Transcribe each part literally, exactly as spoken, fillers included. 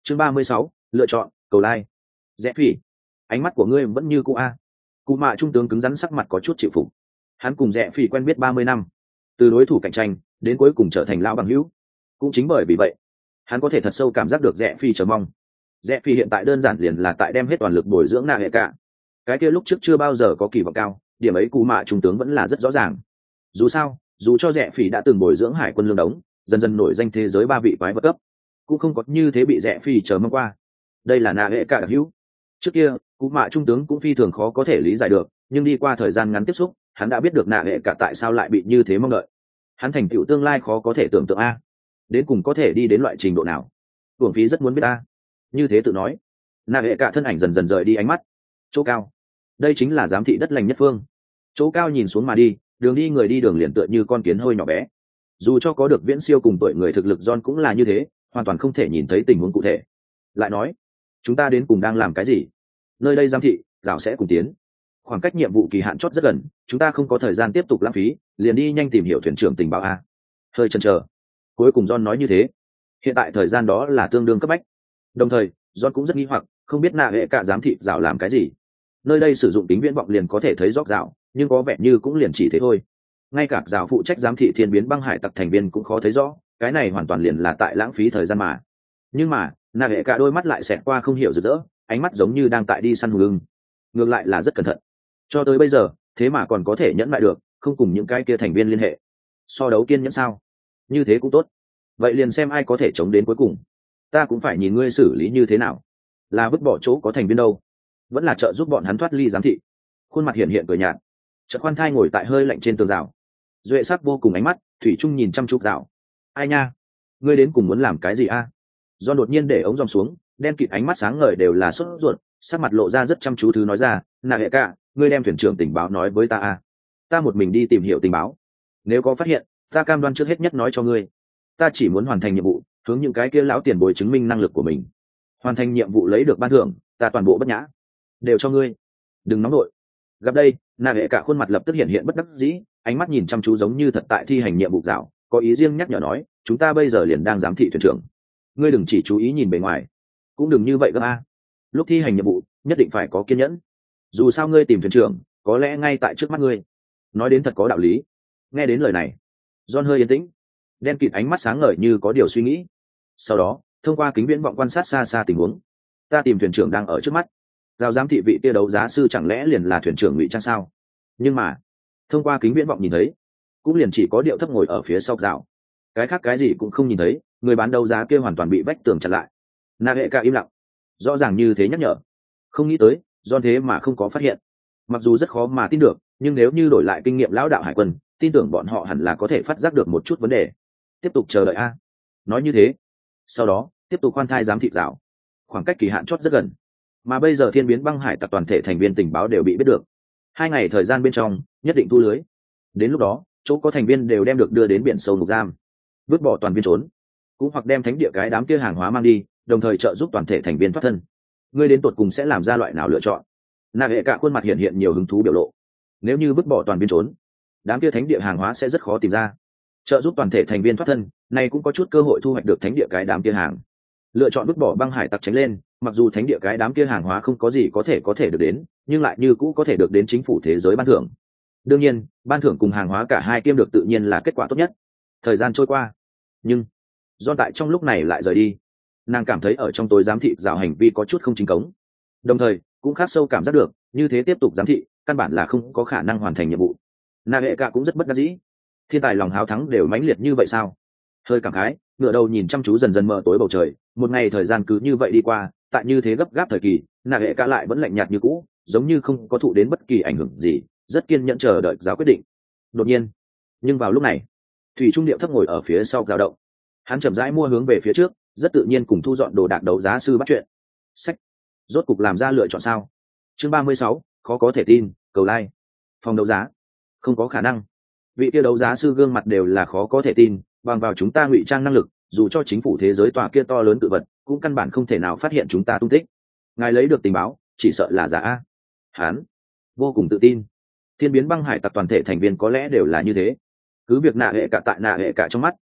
chương ba mươi sáu, lựa chọn cầu lai. Rẽ phỉ, ánh mắt của ngươi vẫn như cũ a. Cụ mạ trung tướng cứng rắn, sắc mặt có chút chịu phục. Hắn cùng Rẽ phỉ quen biết ba mươi năm, từ đối thủ cạnh tranh đến cuối cùng trở thành lão bằng hữu. Cũng chính bởi vì vậy, hắn có thể thật sâu cảm giác được Rẽ phỉ chờ mong. Rẽ phỉ hiện tại đơn giản liền là tại đem hết toàn lực bồi dưỡng nạ hệ cả. Cái kia lúc trước chưa bao giờ có kỳ vọng cao, điểm ấy cụ mạ trung tướng vẫn là rất rõ ràng. Dù sao, dù cho Rẽ phỉ đã từng bồi dưỡng hải quân lương đống, dần dần nổi danh thế giới ba vị quái vật cấp, cũng không có như thế bị Rẽ phỉ chờ mong qua. Đây là nạ hệ cả đặc hữu. Trước kia, cụ mạ trung tướng cũng phi thường khó có thể lý giải được, nhưng đi qua thời gian ngắn tiếp xúc, hắn đã biết được nạ hệ cả tại sao lại bị như thế mong đợi. Hắn thành tựu tương lai khó có thể tưởng tượng a, đến cùng có thể đi đến loại trình độ nào. Uổng phí rất muốn biết a. Như thế tự nói, nạ hệ cả thân ảnh dần dần rời đi ánh mắt. Chỗ cao, đây chính là giám thị đất lành nhất phương. Chỗ cao nhìn xuống mà đi, đường đi người đi đường liền tựa như con kiến hôi nhỏ bé. Dù cho có được viễn siêu cùng tuổi người thực lực John cũng là như thế, hoàn toàn không thể nhìn thấy tình huống cụ thể. Lại nói, chúng ta đến cùng đang làm cái gì? Nơi đây giám thị gạo sẽ cùng tiến, khoảng cách nhiệm vụ kỳ hạn chót rất gần, chúng ta không có thời gian tiếp tục lãng phí, liền đi nhanh tìm hiểu thuyền trưởng tình báo a. Hơi chần chờ, cuối cùng John nói như thế. Hiện tại thời gian đó là tương đương cấp bách. Đồng thời John cũng rất nghi hoặc, không biết nạ hệ cả giám thị rào làm cái gì. Nơi đây sử dụng kính viễn vọng liền có thể thấy rõ rào, nhưng có vẻ như cũng liền chỉ thế thôi. Ngay cả rào phụ trách giám thị thiên biến băng hải tặc thành viên cũng khó thấy rõ, cái này hoàn toàn liền là tại lãng phí thời gian mà. Nhưng mà nạ hệ cả đôi mắt lại xẹt qua không hiểu rực rỡ, ánh mắt giống như đang tại đi săn hùng ưng. Ngược lại là rất cẩn thận. Cho tới bây giờ, thế mà còn có thể nhẫn lại được, không cùng những cái kia thành viên liên hệ. So đấu kiên nhẫn sao? Như thế cũng tốt. Vậy liền xem ai có thể chống đến cuối cùng. Ta cũng phải nhìn ngươi xử lý như thế nào. Là vứt bỏ chỗ có thành viên đâu, vẫn là trợ giúp bọn hắn thoát ly giám thị. Khuôn mặt hiện hiện cười nhạt, chợt khoan thai ngồi tại hơi lạnh trên tường rào, duệ sắc vô cùng ánh mắt thủy chung nhìn chăm chú rào. Ai nha, ngươi đến cùng muốn làm cái gì a? Do đột nhiên để ống dòng xuống, đen kịt ánh mắt sáng ngời đều là sốt ruột, sắc mặt lộ ra rất chăm chú thứ nói ra, nạ hệ cả, ngươi đem thuyền trưởng tình báo nói với ta a. Ta một mình đi tìm hiểu tình báo, nếu có phát hiện, ta cam đoan trước hết nhất nói cho ngươi. Ta chỉ muốn hoàn thành nhiệm vụ, hướng những cái kia lão tiền bối chứng minh năng lực của mình. Hoàn thành nhiệm vụ lấy được ban thưởng, ta toàn bộ bất nhã đều cho ngươi. Đừng nóng nổi. Gặp đây, nạ hệ cả khuôn mặt lập tức hiện hiện bất đắc dĩ, ánh mắt nhìn chăm chú giống như thật tại thi hành nhiệm vụ dạo, có ý riêng nhắc nhở nói, chúng ta bây giờ liền đang giám thị thuyền trưởng, ngươi đừng chỉ chú ý nhìn bề ngoài, cũng đừng như vậy gấp a. Lúc thi hành nhiệm vụ nhất định phải có kiên nhẫn, dù sao ngươi tìm thuyền trưởng có lẽ ngay tại trước mắt ngươi. Nói đến thật có đạo lý. Nghe đến lời này, John hơi yên tĩnh, đen kịt ánh mắt sáng ngời như có điều suy nghĩ. Sau đó thông qua kính viễn vọng quan sát xa xa tình huống. Ta tìm thuyền trưởng đang ở trước mắt, giao giám thị vị kia đấu giá sư chẳng lẽ liền là thuyền trưởng ngụy trang sao? Nhưng mà thông qua kính viễn vọng nhìn thấy, cũng liền chỉ có Điệu Thấp ngồi ở phía sau rào, cái khác cái gì cũng không nhìn thấy. Người bán đấu giá kia hoàn toàn bị vách tường chặn lại. Nạ hệ cả im lặng, rõ ràng như thế nhắc nhở. Không nghĩ tới do thế mà không có phát hiện. Mặc dù rất khó mà tin được, nhưng nếu như đổi lại kinh nghiệm lão đạo hải quân, tin tưởng bọn họ hẳn là có thể phát giác được một chút vấn đề. Tiếp tục chờ đợi a. Nói như thế, sau đó tiếp tục khoan thai giám thị rào. Khoảng cách kỳ hạn chót rất gần, mà bây giờ thiên biến băng hải tặc toàn thể thành viên tình báo đều bị biết được. Hai ngày thời gian bên trong nhất định thu lưới. Đến lúc đó chỗ có thành viên đều đem được đưa đến biển sâu ngục giam, vứt bỏ toàn viên trốn, cũng hoặc đem thánh địa cái đám kia hàng hóa mang đi, đồng thời trợ giúp toàn thể thành viên thoát thân. Ngươi đến tột cùng sẽ làm ra loại nào lựa chọn? Nạ hệ cả khuôn mặt hiện hiện nhiều hứng thú biểu lộ. Nếu như vứt bỏ toàn viên trốn, đám kia thánh địa hàng hóa sẽ rất khó tìm ra. Trợ giúp toàn thể thành viên thoát thân, này cũng có chút cơ hội thu hoạch được thánh địa cái đám kia hàng. Lựa chọn vứt bỏ băng hải tặc tránh lên, mặc dù thánh địa cái đám kia hàng hóa không có gì có thể có thể được đến, nhưng lại như cũ có thể được đến chính phủ thế giới ban thưởng. Đương nhiên, ban thưởng cùng hàng hóa cả hai kiêm được tự nhiên là kết quả tốt nhất. Thời gian trôi qua, nhưng do tại trong lúc này lại rời đi. Nàng cảm thấy ở trong tối giám thị rào hành vi có chút không chính cống, đồng thời cũng khắc sâu cảm giác được như thế tiếp tục giám thị căn bản là không có khả năng hoàn thành nhiệm vụ. Nạ hệ cả cũng rất bất đắc dĩ. Thiên tài lòng háo thắng đều mãnh liệt như vậy sao? Hơi cảm khái, ngựa đầu nhìn chăm chú dần dần mờ tối bầu trời. Một ngày thời gian cứ như vậy đi qua, tại như thế gấp gáp thời kỳ, nạ hệ cả lại vẫn lạnh nhạt như cũ, giống như không có thụ đến bất kỳ ảnh hưởng gì, rất kiên nhẫn chờ đợi giáo quyết định. Đột nhiên, nhưng vào lúc này, thủy trung Điệu Thấp ngồi ở phía sau dao động. Hắn chậm rãi mua hướng về phía trước, rất tự nhiên cùng thu dọn đồ đạc đấu giá sư bắt chuyện. Sách, rốt cục làm ra lựa chọn sao? Chương ba mươi sáu, khó có thể tin, cầu like. Phòng đấu giá, không có khả năng. Vị kia đấu giá sư gương mặt đều là khó có thể tin, bằng vào chúng ta ngụy trang năng lực, dù cho chính phủ thế giới tòa kia to lớn tự vật, cũng căn bản không thể nào phát hiện chúng ta tung tích. Ngài lấy được tình báo, chỉ sợ là giả a. Hắn vô cùng tự tin. Thiên biến băng hải tặc toàn thể thành viên có lẽ đều là như thế. Cứ việc nạ hệ cả tại nạ hệ cả trong mắt,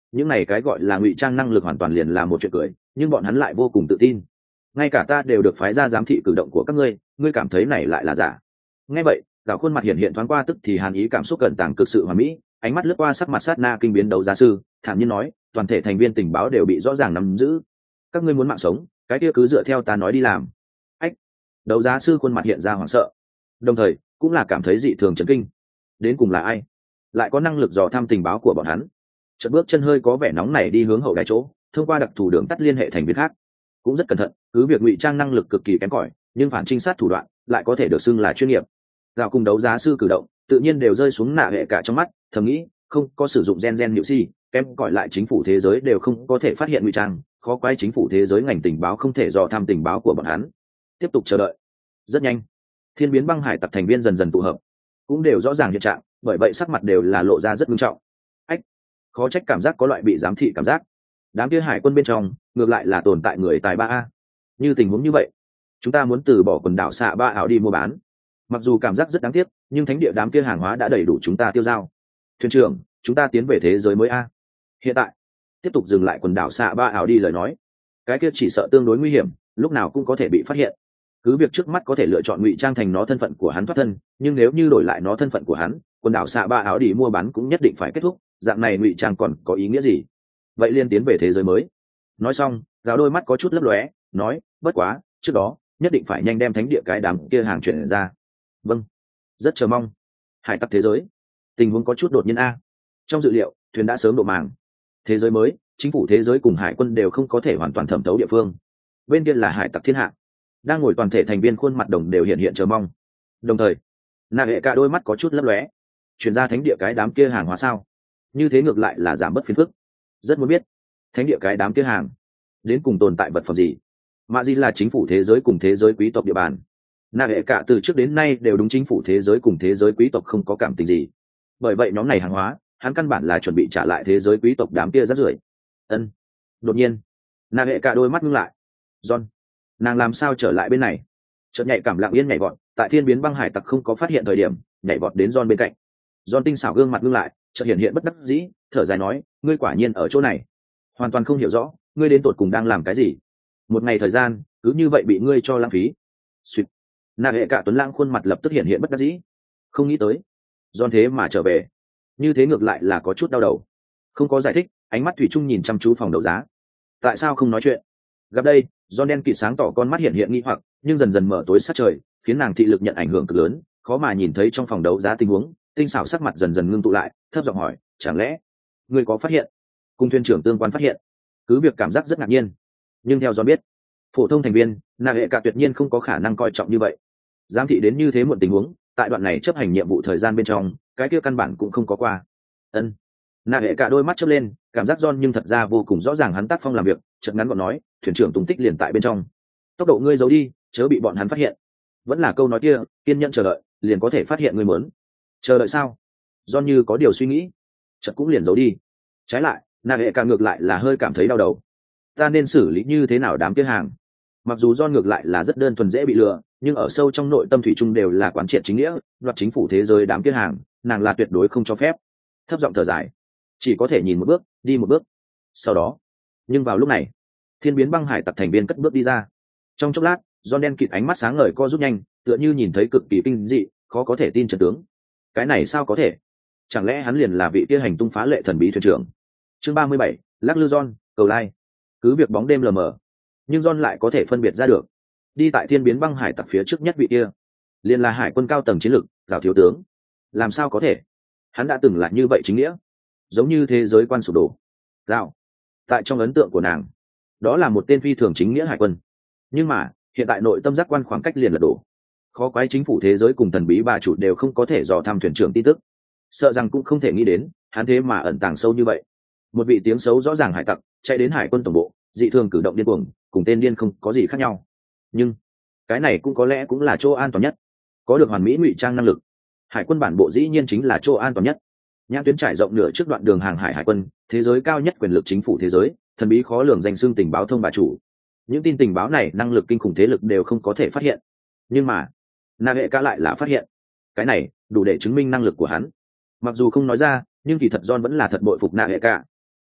những này cái gọi là ngụy trang năng lực hoàn toàn liền là một chuyện cười, nhưng bọn hắn lại vô cùng tự tin. Ngay cả ta đều được phái ra giám thị cử động của các ngươi, ngươi cảm thấy này lại là giả? Nghe vậy, gạo khuôn mặt hiện hiện thoáng qua tức thì hàn ý cảm xúc cẩn tàng cực sự hoàn mỹ, ánh mắt lướt qua sắc mặt sát na kinh biến đấu giá sư, thản nhiên nói, toàn thể thành viên tình báo đều bị rõ ràng nắm giữ. Các ngươi muốn mạng sống, cái kia cứ dựa theo ta nói đi làm. Ách! Đấu giá sư khuôn mặt hiện ra hoảng sợ, đồng thời cũng là cảm thấy dị thường chấn kinh. Đến cùng là ai lại có năng lực dò thăm tình báo của bọn hắn? Chợt bước chân hơi có vẻ nóng nảy đi hướng hậu đài chỗ, thông qua đặc thù đường tắt liên hệ thành viên khác, cũng rất cẩn thận. Cứ việc ngụy trang năng lực cực kỳ kém cỏi, nhưng phản trinh sát thủ đoạn lại có thể được xưng là chuyên nghiệp. Gạo cùng đấu giá sư cử động tự nhiên đều rơi xuống nạ hệ cả trong mắt, thầm nghĩ không có sử dụng gen gen nhự si, kém cỏi lại chính phủ thế giới đều không có thể phát hiện ngụy trang, khó quái chính phủ thế giới ngành tình báo không thể dò thăm tình báo của bọn hắn. Tiếp tục chờ đợi. Rất nhanh, thiên biến băng hải tặc thành viên dần dần tụ hợp, cũng đều rõ ràng hiện trạng, bởi vậy sắc mặt đều là lộ ra rất nghiêm trọng. Ách, khó trách cảm giác có loại bị giám thị cảm giác. Đám kia hải quân bên trong ngược lại là tồn tại người tài ba a. Như tình huống như vậy, chúng ta muốn từ bỏ quần đảo xạ ba ảo đi mua bán. Mặc dù cảm giác rất đáng tiếc, nhưng thánh địa đám kia hàng hóa đã đầy đủ chúng ta tiêu dao. Thuyền trưởng, chúng ta tiến về thế giới mới a. Hiện tại tiếp tục dừng lại quần đảo xạ ba ảo đi lời nói, cái kia chỉ sợ tương đối nguy hiểm, lúc nào cũng có thể bị phát hiện. Cứ việc trước mắt có thể lựa chọn ngụy trang thành nó thân phận của hắn thoát thân, nhưng nếu như đổi lại nó thân phận của hắn, quần đảo xạ ba ảo đi mua bán cũng nhất định phải kết thúc. Dạng này ngụy trang còn có ý nghĩa gì? Vậy liên tiến về thế giới mới. Nói xong, giáo đôi mắt có chút lấp lóe, nói, bất quá trước đó nhất định phải nhanh đem thánh địa cái đám kia hàng chuyển ra. Vâng, rất chờ mong. Hải tặc thế giới, tình huống có chút đột nhiên a. Trong dự liệu, thuyền đã sớm độ màng. Thế giới mới, chính phủ thế giới cùng hải quân đều không có thể hoàn toàn thẩm thấu địa phương. Bên kia là hải tặc thiên hạ, đang ngồi toàn thể thành viên khuôn mặt đồng đều hiện hiện chờ mong. Đồng thời, nạ hệ cả đôi mắt có chút lấp lóe. Chuyển ra thánh địa cái đám kia hàng hóa sao? Như thế ngược lại là giảm bớt phiền phức. Rất muốn biết, thánh địa cái đám kia hàng đến cùng tồn tại vật phẩm gì? Mạ Di là chính phủ thế giới cùng thế giới quý tộc địa bàn. Nạ hệ cả từ trước đến nay đều đúng chính phủ thế giới cùng thế giới quý tộc không có cảm tình gì. Bởi vậy nhóm này hàng hóa, hắn căn bản là chuẩn bị trả lại thế giới quý tộc đám kia rác rưởi. Ân. Đột nhiên, nạ hệ cả đôi mắt ngưng lại. John, nàng làm sao trở lại bên này? Chợt nhạy cảm lặng yên nhảy vọt, tại thiên biến băng hải tặc không có phát hiện thời điểm, nhảy vọt đến John bên cạnh. John tinh xảo gương mặt ngưng lại, chợt hiện hiện bất đắc dĩ, thở dài nói, ngươi quả nhiên ở chỗ này. Hoàn toàn không hiểu rõ, ngươi đến tột cùng đang làm cái gì? Một ngày thời gian, cứ như vậy bị ngươi cho lãng phí. Xuyệt. Nạ hệ cả tuấn lãng khuôn mặt lập tức hiện hiện bất đắc dĩ. Không nghĩ tới, John thế mà trở về. Như thế ngược lại là có chút đau đầu. Không có giải thích, ánh mắt thủy chung nhìn chăm chú phòng đấu giá. Tại sao không nói chuyện? Gặp đây, John đen kịt sáng tỏ con mắt hiện hiện nghi hoặc, nhưng dần dần mở tối sát trời, khiến nàng thị lực nhận ảnh hưởng cực lớn, khó mà nhìn thấy trong phòng đấu giá tình huống. Tinh xảo sắc mặt dần dần ngưng tụ lại, thấp giọng hỏi, chẳng lẽ ngươi có phát hiện? Cùng thuyền trưởng tương quan phát hiện. Cứ việc cảm giác rất ngạc nhiên, nhưng theo John biết, phổ thông thành viên, nạ hệ cả tuyệt nhiên không có khả năng coi trọng như vậy. Giám thị đến như thế một tình huống, tại đoạn này chấp hành nhiệm vụ thời gian bên trong, cái kia căn bản cũng không có qua. Ân. Nạ hệ cả đôi mắt chớp lên, cảm giác John nhưng thật ra vô cùng rõ ràng hắn tác phong làm việc, chợt ngắn gọn nói, thuyền trưởng tung tích liền tại bên trong. Tốc độ ngươi giấu đi, chớ bị bọn hắn phát hiện. Vẫn là câu nói kia, kiên nhẫn chờ đợi, liền có thể phát hiện ngươi muốn. Chờ đợi sao? John như có điều suy nghĩ, chợt cũng liền giấu đi. Trái lại, nạ hệ cả ngược lại là hơi cảm thấy đau đầu. Ta nên xử lý như thế nào đám kia hàng? Mặc dù John ngược lại là rất đơn thuần dễ bị lừa, nhưng ở sâu trong nội tâm thủy chung đều là quán triệt chính nghĩa, đoạt chính phủ thế giới đám kia hàng, nàng là tuyệt đối không cho phép. Thấp giọng thở dài, chỉ có thể nhìn một bước, đi một bước. Sau đó, nhưng vào lúc này, thiên biến băng hải tặc thành viên cất bước đi ra. Trong chốc lát, John đen kịt ánh mắt sáng ngời co rút nhanh, tựa như nhìn thấy cực kỳ kinh dị, khó có thể tin trận tướng. Cái này sao có thể? Chẳng lẽ hắn liền là vị kia hành tung phá lệ thần bí thuyền trưởng? Chương ba mươi bảy, lắc lư John, cầu lai. Cứ việc bóng đêm lờ mờ, nhưng John lại có thể phân biệt ra được. Đi tại thiên biến băng hải tặc phía trước nhất vị kia, liền là hải quân cao tầng chiến lược, Gạo thiếu tướng. Làm sao có thể? Hắn đã từng là như vậy chính nghĩa, giống như thế giới quan sụp đổ. Gạo, tại trong ấn tượng của nàng, đó là một tên phi thường chính nghĩa hải quân. Nhưng mà, hiện tại nội tâm giác quan khoảng cách liền lật đổ. Khó quái chính phủ thế giới cùng thần bí bà chủ đều không có thể dò thăm thuyền trưởng tin tức. Sợ rằng cũng không thể nghĩ đến, hắn thế mà ẩn tàng sâu như vậy. Một vị tiếng xấu rõ ràng hải tặc, chạy đến hải quân tổng bộ, dị thường cử động điên cuồng, cùng tên điên không có gì khác nhau. Nhưng cái này cũng có lẽ cũng là chỗ an toàn nhất. Có được hoàn mỹ ngụy trang năng lực, hải quân bản bộ dĩ nhiên chính là chỗ an toàn nhất. Nhãn tuyến trải rộng nửa trước đoạn đường hàng hải hải quân, thế giới cao nhất quyền lực chính phủ thế giới, thần bí khó lường danh xưng tình báo thông bà chủ. Những tin tình báo này năng lực kinh khủng thế lực đều không có thể phát hiện. Nhưng mà, nạ hệ cả lại là phát hiện. Cái này đủ để chứng minh năng lực của hắn. Mặc dù không nói ra, nhưng kỳ thật John vẫn là thật bội phục nạ hệ cả.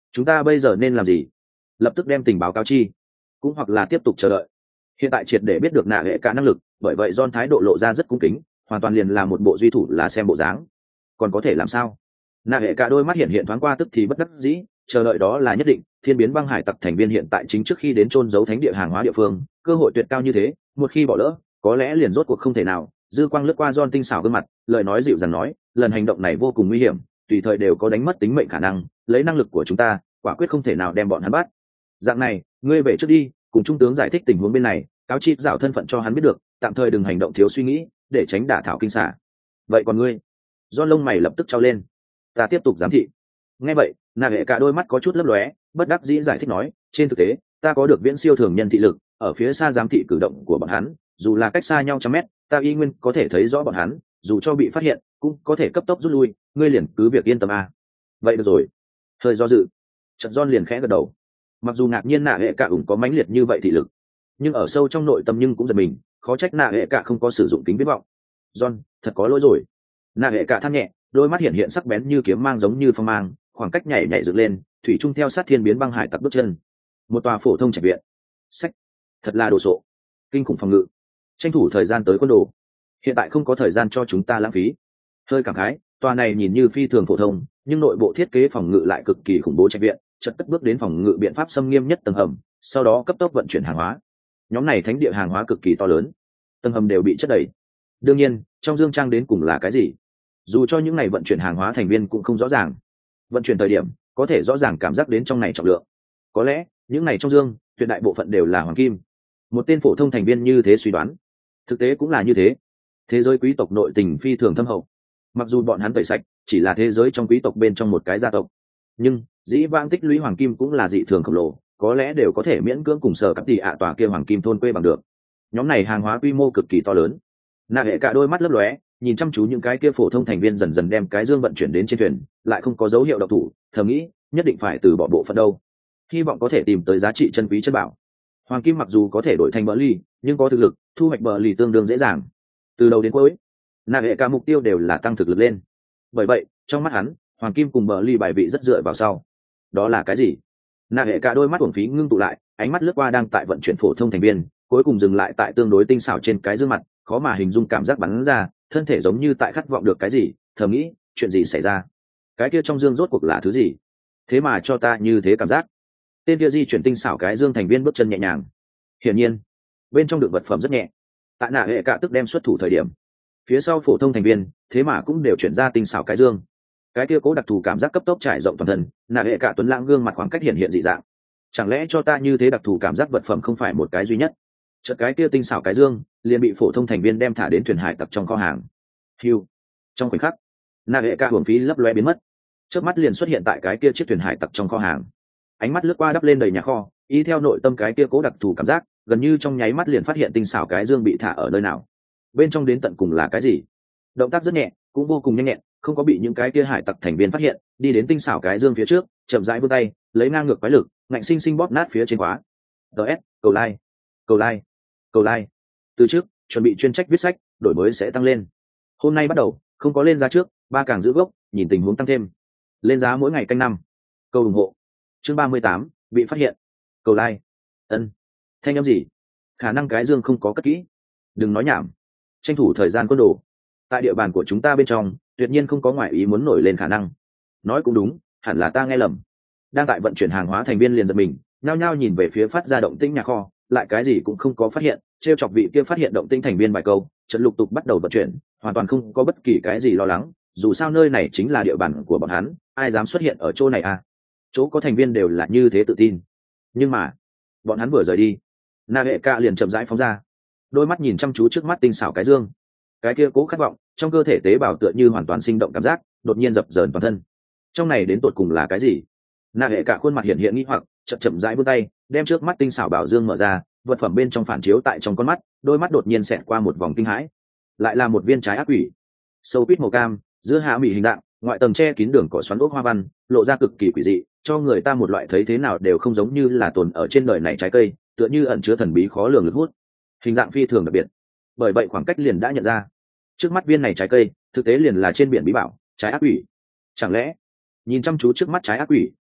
chúng ta bây giờ nên làm gì? Lập tức đem tình báo cáo chi, cũng hoặc là tiếp tục chờ đợi? Hiện tại triệt để biết được nạ hệ cả năng lực, bởi vậy John thái độ lộ ra rất cung kính, hoàn toàn liền là một bộ duy thủ là xem bộ dáng. Còn có thể làm sao? Nạ hệ cả đôi mắt hiện hiện thoáng qua tức thì bất đắc dĩ, chờ đợi đó là nhất định. Thiên biến băng hải tặc thành viên hiện tại chính trước khi đến chôn giấu thánh địa hàng hóa địa phương, cơ hội tuyệt cao như thế, một khi bỏ lỡ, có lẽ liền rốt cuộc không thể nào. Dư quang lướt qua John tinh xảo gương mặt, lời nói dịu dàng nói, lần hành động này vô cùng nguy hiểm, tùy thời đều có đánh mất tính mệnh khả năng, lấy năng lực của chúng ta, quả quyết không thể nào đem bọn hắn bắt. Dạng này, ngươi về trước đi, cùng trung tướng giải thích tình huống bên này, cáo chi dạo thân phận cho hắn biết được, tạm thời đừng hành động thiếu suy nghĩ, để tránh đả thảo kinh xả. Vậy còn ngươi? John lông mày lập tức trao lên. Ta tiếp tục giám thị. Nghe vậy, nàng hệ cả đôi mắt có chút lấp lóe, bất đắc dĩ giải thích nói, trên thực tế, ta có được viễn siêu thường nhân thị lực, ở phía xa giám thị cử động của bọn hắn, dù là cách xa nhau trăm mét, ta y nguyên có thể thấy rõ bọn hắn, dù cho bị phát hiện, cũng có thể cấp tốc rút lui, ngươi liền cứ việc yên tâm a. Vậy được rồi. Hơi do dự, Trần John liền khẽ gật đầu. Mặc dù ngạc nhiên nạ hệ cả ủng có mãnh liệt như vậy thị lực, nhưng ở sâu trong nội tâm nhưng cũng giật mình, khó trách nạ hệ cả không có sử dụng kính viễn vọng. John, thật có lỗi rồi. Nạ hệ cả than nhẹ, đôi mắt hiện hiện sắc bén như kiếm mang giống như phong mang, khoảng cách nhảy nhảy dựng lên, thủy trung theo sát thiên biến băng hải tặc bước chân. Một tòa phổ thông trạch viện. Sách, thật là đồ sộ. Kinh khủng phòng ngự. Tranh thủ thời gian tới quân đồ. Hiện tại không có thời gian cho chúng ta lãng phí. Hơi cảm khái, tòa này nhìn như phi thường phổ thông, nhưng nội bộ thiết kế phòng ngự lại cực kỳ khủng bố trạch viện, chợt cất bước đến phòng ngự biện pháp xâm nghiêm nhất tầng hầm, sau đó cấp tốc vận chuyển hàng hóa. Nhóm này thánh địa hàng hóa cực kỳ to lớn, tầng hầm đều bị chất đầy. Đương nhiên, trong dương trang đến cùng là cái gì? Dù cho những ngày vận chuyển hàng hóa thành viên cũng không rõ ràng. Vận chuyển thời điểm, có thể rõ ràng cảm giác đến trong này trọng lượng. Có lẽ, những này trong dương, tuyệt đại bộ phận đều là hoàng kim. Một tên phổ thông thành viên như thế suy đoán. Thực tế cũng là như thế. Thế giới quý tộc nội tình phi thường thâm hậu. Mặc dù bọn hắn tẩy sạch, chỉ là thế giới trong quý tộc bên trong một cái gia tộc, nhưng dĩ vãng tích lũy hoàng kim cũng là dị thường khổng lồ, có lẽ đều có thể miễn cưỡng cùng sở cấp tỷ ạ tòa kia hoàng kim thôn quê bằng được. Nhóm này hàng hóa quy mô cực kỳ to lớn. Nạ hệ cả đôi mắt lấp lóe, nhìn chăm chú những cái kia phổ thông thành viên dần dần đem cái dương vận chuyển đến trên thuyền, lại không có dấu hiệu độc thủ, thầm nghĩ nhất định phải từ bỏ bộ phận đâu, hy vọng có thể tìm tới giá trị chân quý chất bảo. Hoàng kim mặc dù có thể đổi thành bờ ly, nhưng có thực lực, thu hoạch bờ ly tương đương dễ dàng. Từ đầu đến cuối, nạ hệ cả mục tiêu đều là tăng thực lực lên. Bởi vậy, trong mắt hắn, hoàng kim cùng bờ ly bài vị rất dựa vào sau. Đó là cái gì? Nạ hệ cả đôi mắt uổng phí ngưng tụ lại, ánh mắt lướt qua đang tại vận chuyển phổ thông thành viên, cuối cùng dừng lại tại tương đối tinh xảo trên cái dương mặt, khó mà hình dung cảm giác bắn ra, thân thể giống như tại khát vọng được cái gì, thầm nghĩ, chuyện gì xảy ra? Cái kia trong dương rốt cuộc là thứ gì? Thế mà cho ta như thế cảm giác. Tên kia di chuyển tinh xảo cái dương thành viên bước chân nhẹ nhàng. Hiển nhiên, bên trong đựng vật phẩm rất nhẹ. Tại nạ hệ cả tức đem xuất thủ thời điểm, phía sau phổ thông thành viên, thế mà cũng đều chuyển ra tinh xảo cái dương. Cái kia cố đặc thù cảm giác cấp tốc trải rộng toàn thân, nạ hệ cả tuấn lãng gương mặt khoảng cách hiện hiện dị dạng. Chẳng lẽ cho ta như thế đặc thù cảm giác vật phẩm không phải một cái duy nhất? Chợt cái kia tinh xảo cái dương liền bị phổ thông thành viên đem thả đến thuyền hải tặc trong kho hàng. Hiu. Trong khoảnh khắc, nạ hệ cả hưởng phí lấp loe biến mất, chớp mắt liền xuất hiện tại cái kia chiếc thuyền hải tặc trong kho hàng. Ánh mắt lướt qua đắp lên đầy nhà kho, y theo nội tâm cái kia cố đặc thù cảm giác, gần như trong nháy mắt liền phát hiện tinh xảo cái dương bị thả ở nơi nào. Bên trong đến tận cùng là cái gì? Động tác rất nhẹ, cũng vô cùng nhanh nhẹn, không có bị những cái kia hải tặc thành viên phát hiện, đi đến tinh xảo cái dương phía trước, chậm rãi vươn tay, lấy ngang ngược quái lực, ngạnh sinh sinh bóp nát phía trên khóa. ds cầu like, cầu like, cầu like. Từ trước, chuẩn bị chuyên trách viết sách, đổi mới sẽ tăng lên. Hôm nay bắt đầu, không có lên giá trước, ba càng giữ gốc, nhìn tình huống tăng thêm. Lên giá mỗi ngày canh năm. Cầu ủng hộ. Chương ba mươi tám, bị phát hiện. Cầu like. Ân. Thanh âm gì? Khả năng cái dương không có cất kỹ. Đừng nói nhảm. Tranh thủ thời gian quân đồ. Tại địa bàn của chúng ta bên trong, tuyệt nhiên không có ngoại ý muốn nổi lên khả năng. Nói cũng đúng, hẳn là ta nghe lầm. Đang tại vận chuyển hàng hóa thành viên liền giật mình, nhao nhao nhìn về phía phát ra động tĩnh nhà kho, lại cái gì cũng không có phát hiện. Trêu chọc vị kia phát hiện động tĩnh thành viên vài câu, trận lục tục bắt đầu vận chuyển, hoàn toàn không có bất kỳ cái gì lo lắng. Dù sao nơi này chính là địa bàn của bọn hắn, ai dám xuất hiện ở chỗ này à? Chỗ có thành viên đều là như thế tự tin. Nhưng mà, bọn hắn vừa rời đi, Na hệ ca liền chậm rãi phóng ra, đôi mắt nhìn chăm chú trước mắt tinh xảo cái dương. Cái kia cố khát vọng trong cơ thể tế bào tựa như hoàn toàn sinh động cảm giác, đột nhiên dập dờn toàn thân. Trong này đến tột cùng là cái gì? Na hệ cả khuôn mặt hiện hiện nghi hoặc, chậm chậm rãi vươn tay, đem trước mắt tinh xảo bảo dương mở ra, vật phẩm bên trong phản chiếu tại trong con mắt, đôi mắt đột nhiên xẹt qua một vòng kinh hãi. Lại là một viên trái ác quỷ, sâu quýt màu cam, giữa hạ mỹ hình dạng, ngoại tầng che kín đường cỏ xoắn ốc hoa văn, lộ ra cực kỳ quỷ dị, cho người ta một loại thấy thế nào đều không giống như là tồn ở trên đời này trái cây, tựa như ẩn chứa thần bí khó lường lực hút. Hình dạng phi thường đặc biệt, bởi vậy khoảng cách liền đã nhận ra, trước mắt viên này trái cây thực tế liền là trên biển bí bảo trái ác quỷ. Chẳng lẽ nhìn chăm chú trước mắt trái ác quỷ,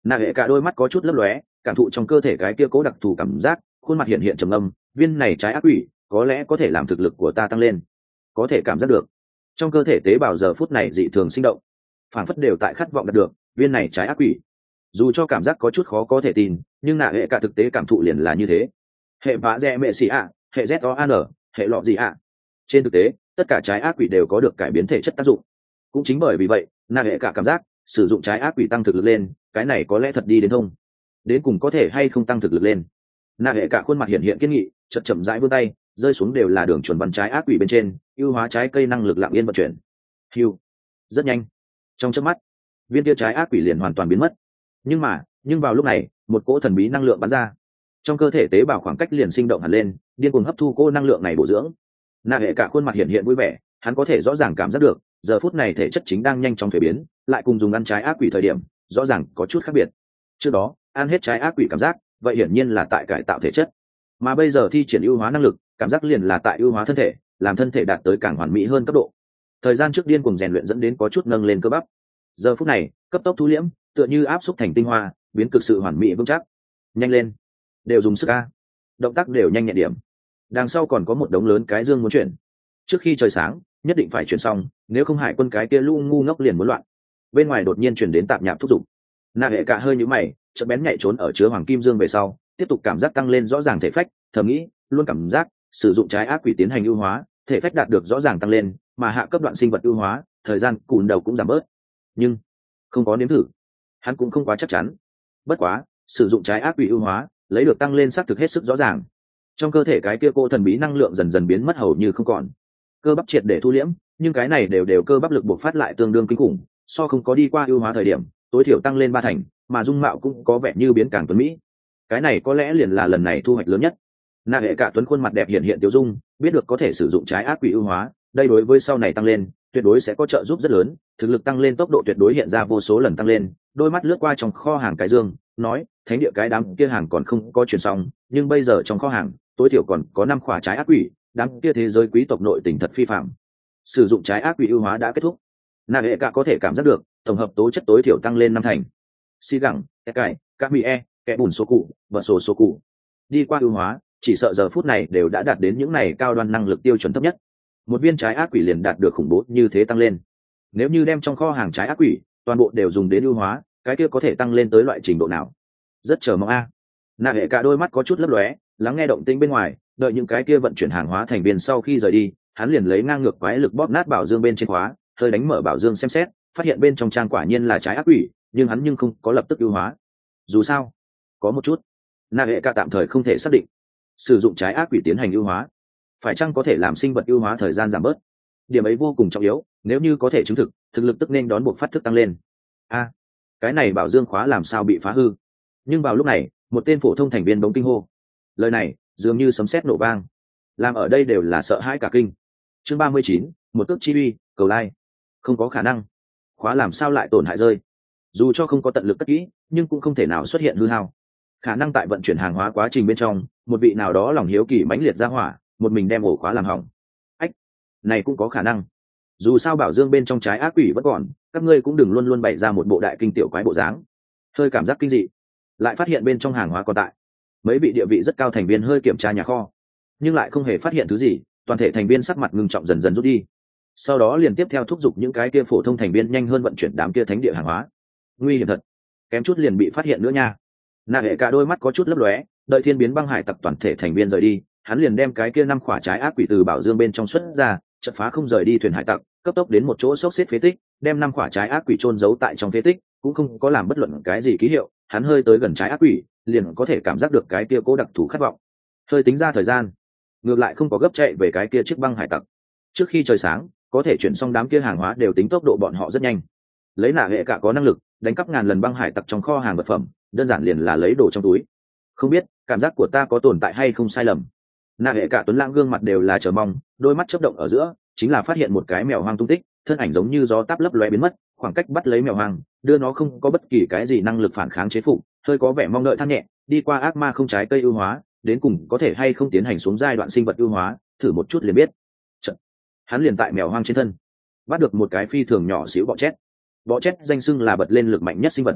nạ hệ cả đôi mắt có chút lấp lóe, cảm thụ trong cơ thể cái kia cố đặc thù cảm giác, khuôn mặt hiện hiện trầm âm. Viên này trái ác quỷ có lẽ có thể làm thực lực của ta tăng lên. Có thể cảm giác được trong cơ thể tế bào giờ phút này dị thường sinh động, phản phất đều tại khát vọng đạt được viên này trái ác quỷ. Dù cho cảm giác có chút khó có thể tin, nhưng nạ hệ cả thực tế cảm thụ liền là như thế. Hệ vã rẽ mẹ xì ạ, hệ z o an, hệ lọ gì ạ. Trên thực tế tất cả trái ác quỷ đều có được cải biến thể chất tác dụng. Cũng chính bởi vì vậy nạ hệ cả cảm giác sử dụng trái ác quỷ tăng thực lực lên, cái này có lẽ thật đi đến thông. Đến cùng có thể hay không tăng thực lực lên. Nạ hệ cả khuôn mặt hiện hiện kiên nghị, chậm chậm rãi vươn tay, rơi xuống đều là đường chuẩn văn trái ác quỷ bên trên, ưu hóa trái cây năng lực lặng yên vận chuyển. Hưu. Rất nhanh, trong chớp mắt viên kia trái ác quỷ liền hoàn toàn biến mất. Nhưng mà nhưng vào lúc này một cỗ thần bí năng lượng bắn ra, trong cơ thể tế bào khoảng cách liền sinh động hẳn lên, điên cuồng hấp thu cô năng lượng này bổ dưỡng. Nạ hệ cả khuôn mặt hiện hiện vui vẻ, hắn có thể rõ ràng cảm giác được giờ phút này thể chất chính đang nhanh chóng thay biến, lại cùng dùng ăn trái ác quỷ thời điểm rõ ràng có chút khác biệt. Trước đó ăn hết trái ác quỷ cảm giác, vậy hiển nhiên là tại cải tạo thể chất, mà bây giờ thi triển ưu hóa năng lực, cảm giác liền là tại ưu hóa thân thể, làm thân thể đạt tới càng hoàn mỹ hơn cấp độ. Thời gian trước điên cuồng rèn luyện dẫn đến có chút nâng lên cơ bắp, giờ phút này cấp tốc thu liễm, tựa như áp xúc thành tinh hoa, biến cực sự hoàn mỹ vững chắc. Nhanh lên, đều dùng sức a, động tác đều nhanh nhẹn điểm. Đằng sau còn có một đống lớn cái dương muốn chuyển, trước khi trời sáng nhất định phải chuyển xong, nếu không hải quân cái kia lũ ngu ngốc liền muốn loạn. Bên ngoài đột nhiên chuyển đến tạp nhạp thúc giục. Nạ hệ cả hơi nhíu mày, chợt bén nhạy trốn ở chứa hoàng kim dương về sau, tiếp tục cảm giác tăng lên rõ ràng thể phách, thầm nghĩ luôn cảm giác sử dụng trái ác quỷ tiến hành ưu hóa, thể phách đạt được rõ ràng tăng lên, mà hạ cấp đoạn sinh vật ưu hóa thời gian cùn đầu cũng giảm bớt. Nhưng không có nếm thử, hắn cũng không quá chắc chắn. Bất quá sử dụng trái ác quỷ ưu hóa lấy được tăng lên xác thực hết sức rõ ràng. Trong cơ thể cái kia cô thần bí năng lượng dần dần biến mất hầu như không còn, cơ bắp triệt để thu liễm, nhưng cái này đều đều cơ bắp lực buộc phát lại tương đương kinh khủng, so không có đi qua ưu hóa thời điểm tối thiểu tăng lên ba thành, mà dung mạo cũng có vẻ như biến càng tuấn mỹ. Cái này có lẽ liền là lần này thu hoạch lớn nhất. Nạ hệ cả tuấn khuôn mặt đẹp hiện hiện tiêu dung, biết được có thể sử dụng trái ác quỷ ưu hóa, đây đối với sau này tăng lên tuyệt đối sẽ có trợ giúp rất lớn, thực lực tăng lên tốc độ tuyệt đối hiện ra vô số lần tăng lên. Đôi mắt lướt qua trong kho hàng cái dương, nói thánh địa cái đám kia hàng còn không có chuyển xong, nhưng bây giờ trong kho hàng tối thiểu còn có năm quả trái ác quỷ, đám kia thế giới quý tộc nội tình thật phi phạm. Sử dụng trái ác quỷ ưu hóa đã kết thúc, nạ hệ cả có thể cảm giác được tổng hợp tố chất tối thiểu tăng lên năm thành. Xi gẳng, kẻ cải, các mỹ e, kẻ bùn số cụ, vợ sổ số cụ đi qua ưu hóa, chỉ sợ giờ phút này đều đã đạt đến những này cao đoan năng lực tiêu chuẩn thấp nhất. Một viên trái ác quỷ liền đạt được khủng bố như thế tăng lên. Nếu như đem trong kho hàng trái ác quỷ toàn bộ đều dùng đến ưu hóa, cái kia có thể tăng lên tới loại trình độ nào? Rất chờ mong a. À. Nạ hệ cả đôi mắt có chút lấp lóe, lắng nghe động tĩnh bên ngoài, đợi những cái kia vận chuyển hàng hóa thành viên sau khi rời đi, hắn liền lấy ngang ngược quái lực bóp nát bảo dương bên trên khóa, hơi đánh mở bảo dương xem xét, phát hiện bên trong trang quả nhiên là trái ác quỷ, nhưng hắn nhưng không có lập tức ưu hóa. Dù sao có một chút nạ hệ cả tạm thời không thể xác định sử dụng trái ác quỷ tiến hành ưu hóa phải chăng có thể làm sinh vật ưu hóa thời gian giảm bớt. Điểm ấy vô cùng trọng yếu, nếu như có thể chứng thực, thực lực tức nên đón buộc phát thức tăng lên. A, à, cái này bảo dương khóa làm sao bị phá hư? Nhưng vào lúc này một tên phổ thông thành viên bỗng kinh hô, lời này dường như sấm sét nổ vang, làm ở đây đều là sợ hãi cả kinh. Chương ba mươi chín, một tước chi uy, cầu lai. Không có khả năng, khóa làm sao lại tổn hại rơi? Dù cho không có tận lực cất kỹ, nhưng cũng không thể nào xuất hiện hư hao. Khả năng tại vận chuyển hàng hóa quá trình bên trong, một vị nào đó lòng hiếu kỳ mãnh liệt ra hỏa, một mình đem ổ khóa làm hỏng. Ách, này cũng có khả năng. Dù sao bảo dương bên trong trái ác quỷ vẫn còn, các ngươi cũng đừng luôn luôn bày ra một bộ đại kinh tiểu quái bộ dáng. Hơi cảm giác kinh dị, lại phát hiện bên trong hàng hóa còn tại. Mấy vị địa vị rất cao thành viên hơi kiểm tra nhà kho, nhưng lại không hề phát hiện thứ gì, toàn thể thành viên sắc mặt ngưng trọng dần dần rút đi. Sau đó liền tiếp theo thúc giục những cái kia phổ thông thành viên nhanh hơn vận chuyển đám kia thánh địa hàng hóa. Nguy hiểm thật, kém chút liền bị phát hiện nữa nha. Nạ hệ cả đôi mắt có chút lấp lóe, đợi thiên biến băng hải tặc toàn thể thành viên rời đi, hắn liền đem cái kia năm quả trái ác quỷ từ bảo dương bên trong xuất ra, chợt phá không rời đi thuyền hải tặc, cấp tốc đến một chỗ xốc xếp phế tích, đem năm quả trái ác quỷ chôn giấu tại trong phế tích, cũng không có làm bất luận cái gì ký hiệu. Hắn hơi tới gần trái ác quỷ, liền có thể cảm giác được cái kia cố đặc thù khát vọng. Hơi tính ra thời gian, ngược lại không có gấp chạy về cái kia chiếc băng hải tặc. Trước khi trời sáng, có thể chuyển xong đám kia hàng hóa đều tính tốc độ bọn họ rất nhanh. Lấy nạ hệ cả có năng lực đánh cắp ngàn lần băng hải tặc trong kho hàng vật phẩm, đơn giản liền là lấy đồ trong túi. Không biết cảm giác của ta có tồn tại hay không sai lầm. Nạ hệ cả tuấn lãng gương mặt đều là chờ mong, đôi mắt chớp động ở giữa chính là phát hiện một cái mèo hoang tung tích, thân ảnh giống như gió táp lấp lóe biến mất, khoảng cách bắt lấy mèo hoang, đưa nó không có bất kỳ cái gì năng lực phản kháng chế phục, hơi có vẻ mong đợi than nhẹ, đi qua ác ma không trái cây ưu hóa, đến cùng có thể hay không tiến hành xuống giai đoạn sinh vật ưu hóa, thử một chút liền biết. Chật, hắn liền tại mèo hoang trên thân bắt được một cái phi thường nhỏ xíu bọ chét. Bọ chét danh xưng là bật lên lực mạnh nhất sinh vật,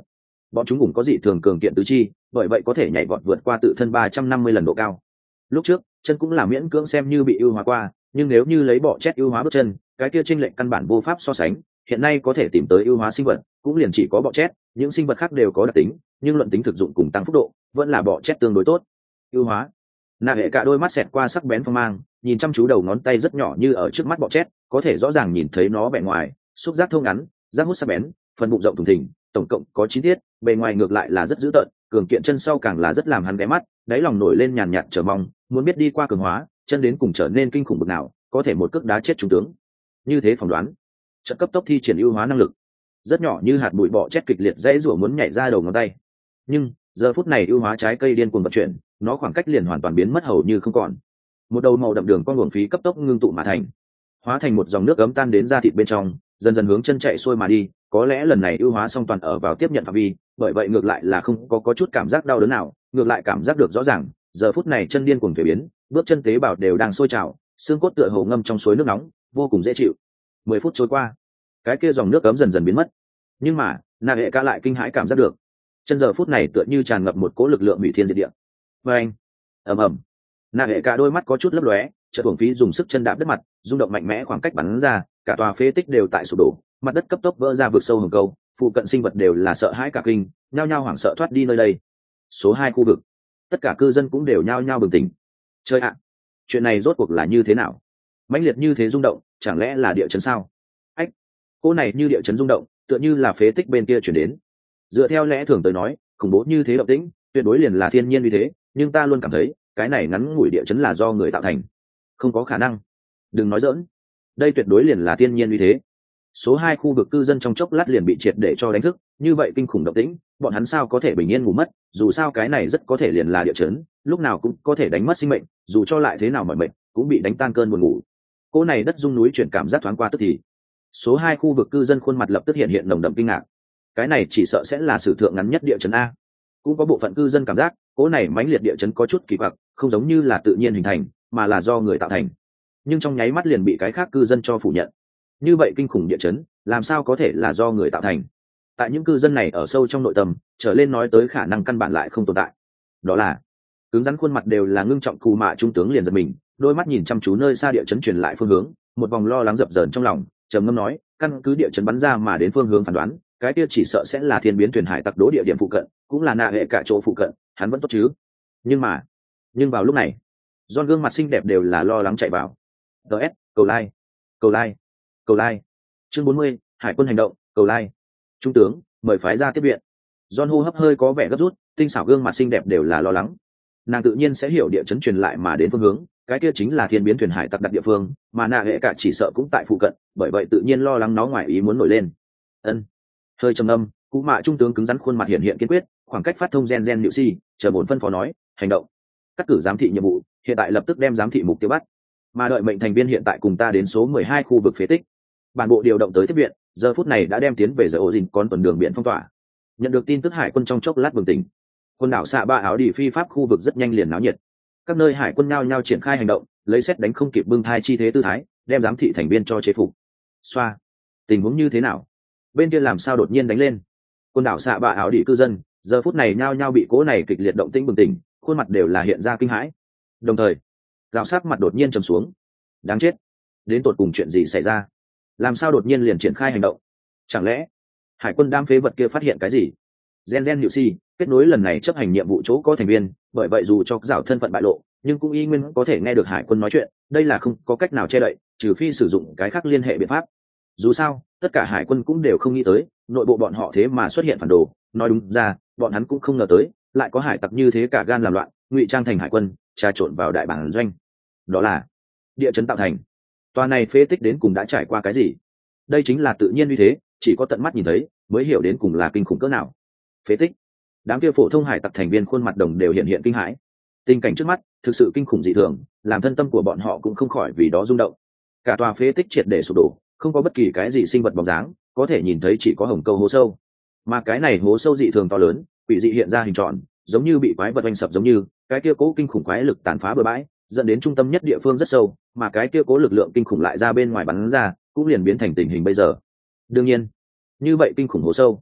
bọn chúng cũng có dị thường cường kiện tứ chi, bởi vậy có thể nhảy vọt vượt qua tự thân ba trăm năm mươi lần độ cao. Lúc trước chân cũng là miễn cưỡng xem như bị ưu hóa qua, nhưng nếu như lấy bọ chét ưu hóa bước chân, cái kia chênh lệch căn bản vô pháp so sánh. Hiện nay có thể tìm tới ưu hóa sinh vật cũng liền chỉ có bọ chét, những sinh vật khác đều có đặc tính, nhưng luận tính thực dụng cùng tăng phúc độ vẫn là bọ chét tương đối tốt. Ưu hóa. Nạ hệ cả đôi mắt xẹt qua sắc bén phong mang, nhìn chăm chú đầu ngón tay rất nhỏ như ở trước mắt bọ chét, có thể rõ ràng nhìn thấy nó bề ngoài xúc giác thô ngắn, giác hút sắc bén, phần bụng rộng thùng thình, tổng cộng có chín tiết, bề ngoài ngược lại là rất dữ tợn, cường kiện chân sau càng là rất làm hắn ghé mắt, đáy lòng nổi lên nhàn nhạt chờ mong, muốn biết đi qua cường hóa chân đến cùng trở nên kinh khủng bực nào, có thể một cước đá chết trung tướng. Như thế phỏng đoán, trận cấp tốc thi triển ưu hóa năng lực, rất nhỏ như hạt bụi bọ chét kịch liệt dãy rủa muốn nhảy ra đầu ngón tay, nhưng giờ phút này ưu hóa trái cây điên cuồng vận chuyển, nó khoảng cách liền hoàn toàn biến mất hầu như không còn. Một đầu màu đậm đường con luồng phí cấp tốc ngưng tụ mà thành, hóa thành một dòng nước ấm tan đến da thịt bên trong, dần dần hướng chân chạy xuôi mà đi. Có lẽ lần này ưu hóa xong toàn ở vào tiếp nhận phạm vi, bởi vậy ngược lại là không có có chút cảm giác đau đớn nào, ngược lại cảm giác được rõ ràng, giờ phút này chân điên cuồng thay biến, bước chân tế bào đều đang sôi trào, xương cốt tựa hồ ngâm trong suối nước nóng, vô cùng dễ chịu. Mười phút trôi qua, cái kia dòng nước ấm dần dần biến mất, nhưng mà nạ hệ ca lại kinh hãi cảm giác được, chân giờ phút này tựa như tràn ngập một cỗ lực lượng hủy thiên diệt địa. Và anh, ầm ầm, nạ hệ ca đôi mắt có chút lấp lóe, chợt uổng phí dùng sức chân đạp đất mặt, rung động mạnh mẽ khoảng cách bắn ra, cả tòa phế tích đều tại sụp đổ, mặt đất cấp tốc vỡ ra vực sâu hầm câu, phụ cận sinh vật đều là sợ hãi cả kinh, nhao nhao hoảng sợ thoát đi nơi đây. Số hai khu vực, tất cả cư dân cũng đều nhao nhao bừng tỉnh. Chơi ạ, chuyện này rốt cuộc là như thế nào? Mãnh liệt như thế rung động, chẳng lẽ là địa chấn sao? Ách, cô này như địa chấn rung động, tựa như là phế tích bên kia chuyển đến. Dựa theo lẽ thường tới nói, khủng bố như thế động tĩnh, tuyệt đối liền là thiên nhiên như thế, nhưng ta luôn cảm thấy, cái này ngắn ngủi địa chấn là do người tạo thành. Không có khả năng. Đừng nói giỡn, đây tuyệt đối liền là thiên nhiên như thế. Số hai khu vực cư dân trong chốc lát liền bị triệt để cho đánh thức, như vậy kinh khủng động tĩnh, bọn hắn sao có thể bình yên ngủ mất, dù sao cái này rất có thể liền là địa chấn, lúc nào cũng có thể đánh mất sinh mệnh, dù cho lại thế nào mỏi mệt, cũng bị đánh tan cơn buồn ngủ. Cô này đất rung núi chuyển cảm giác thoáng qua tức thì. Số hai khu vực cư dân khuôn mặt lập tức hiện hiện nồng đậm kinh ngạc. Cái này chỉ sợ sẽ là sử thượng ngắn nhất địa chấn a. Cũng có bộ phận cư dân cảm giác, cô này mãnh liệt địa chấn có chút kỳ quặc, không giống như là tự nhiên hình thành, mà là do người tạo thành. Nhưng trong nháy mắt liền bị cái khác cư dân cho phủ nhận. Như vậy kinh khủng địa chấn, làm sao có thể là do người tạo thành? Tại những cư dân này ở sâu trong nội tâm, trở lên nói tới khả năng căn bản lại không tồn tại. Đó là cứng rắn khuôn mặt đều là ngưng trọng, Cù Mạ trung tướng liền giật mình, đôi mắt nhìn chăm chú nơi xa địa chấn truyền lại phương hướng, một vòng lo lắng dập dờn trong lòng, trầm ngâm nói, căn cứ địa chấn bắn ra mà đến phương hướng phán đoán, cái kia chỉ sợ sẽ là thiên biến thuyền hải tặc đố địa điểm phụ cận, cũng là nạ hệ cả chỗ phụ cận, hắn vẫn tốt chứ? Nhưng mà, nhưng vào lúc này, John gương mặt xinh đẹp đều là lo lắng chạy vào. ds cầu like, cầu like, cầu like. Chương bốn mươi, hải quân hành động, cầu like. Trung tướng, mời phái ra tiếp viện. John hô hấp hơi có vẻ gấp rút, tinh xảo gương mặt xinh đẹp đều là lo lắng. Nàng tự nhiên sẽ hiểu địa chấn truyền lại mà đến phương hướng, cái kia chính là thiên biến thuyền hải tặc đặt địa phương, mà nạ hệ cả chỉ sợ cũng tại phụ cận, bởi vậy tự nhiên lo lắng nó ngoài ý muốn nổi lên. Ân. Hơi trầm âm, Cú Mạ trung tướng cứng rắn khuôn mặt hiện hiện kiên quyết, khoảng cách phát thông gen gen nhự si, chờ bổn phân phó nói, hành động. Cắt cử giám thị nhiệm vụ, hiện tại lập tức đem giám thị mục tiêu bắt. Mà đợi mệnh thành viên hiện tại cùng ta đến số mười hai khu vực phế tích. Bản bộ điều động tới tiếp viện, giờ phút này đã đem tiến về giờ ổ dìn con tuần đường biển phong tỏa. Nhận được tin tức hải quân trong chốc lát bừng tỉnh. Quân đảo xạ ba áo đi phi pháp khu vực rất nhanh liền náo nhiệt. Các nơi hải quân nhao nhao triển khai hành động, lấy xét đánh không kịp bưng thai chi thế tư thái, đem giám thị thành viên cho chế phục. Xoa, tình huống như thế nào? Bên kia làm sao đột nhiên đánh lên? Quân đảo xạ ba áo đi cư dân, giờ phút này nhao nhao bị cố này kịch liệt động tĩnh bừng tỉnh, khuôn mặt đều là hiện ra kinh hãi. Đồng thời, gạo sắc mặt đột nhiên trầm xuống. Đáng chết, đến tột cùng chuyện gì xảy ra? Làm sao đột nhiên liền triển khai hành động? Chẳng lẽ hải quân đam phế vật kia phát hiện cái gì? Gen Gen Nhự Si kết nối lần này chấp hành nhiệm vụ chỗ có thành viên, bởi vậy dù cho rào thân phận bại lộ, nhưng cũng y nguyên có thể nghe được hải quân nói chuyện, đây là không có cách nào che đậy, trừ phi sử dụng cái khác liên hệ biện pháp. Dù sao, tất cả hải quân cũng đều không nghĩ tới, nội bộ bọn họ thế mà xuất hiện phản đồ, nói đúng ra, bọn hắn cũng không ngờ tới, lại có hải tặc như thế cả gan làm loạn, ngụy trang thành hải quân, trà trộn vào đại bản doanh. Đó là địa chấn tạo thành. Tòa này phế tích đến cùng đã trải qua cái gì? Đây chính là tự nhiên như thế, chỉ có tận mắt nhìn thấy mới hiểu đến cùng là kinh khủng cỡ nào. Phế tích. Đám kia phổ thông hải tặc thành viên khuôn mặt đồng đều hiện hiện kinh hãi. Tình cảnh trước mắt thực sự kinh khủng dị thường, làm thân tâm của bọn họ cũng không khỏi vì đó rung động. Cả tòa phế tích triệt để sụp đổ, không có bất kỳ cái gì sinh vật bóng dáng, có thể nhìn thấy chỉ có hồng câu hố sâu. Mà cái này hố sâu dị thường to lớn, quỷ dị hiện ra hình tròn, giống như bị quái vật oanh sập giống như, cái kia cố kinh khủng quái lực tàn phá bừa bãi, dẫn đến trung tâm nhất địa phương rất sâu, mà cái kia cố lực lượng kinh khủng lại ra bên ngoài bắn ra, cũng liền biến thành tình hình bây giờ. Đương nhiên, như vậy kinh khủng hố sâu,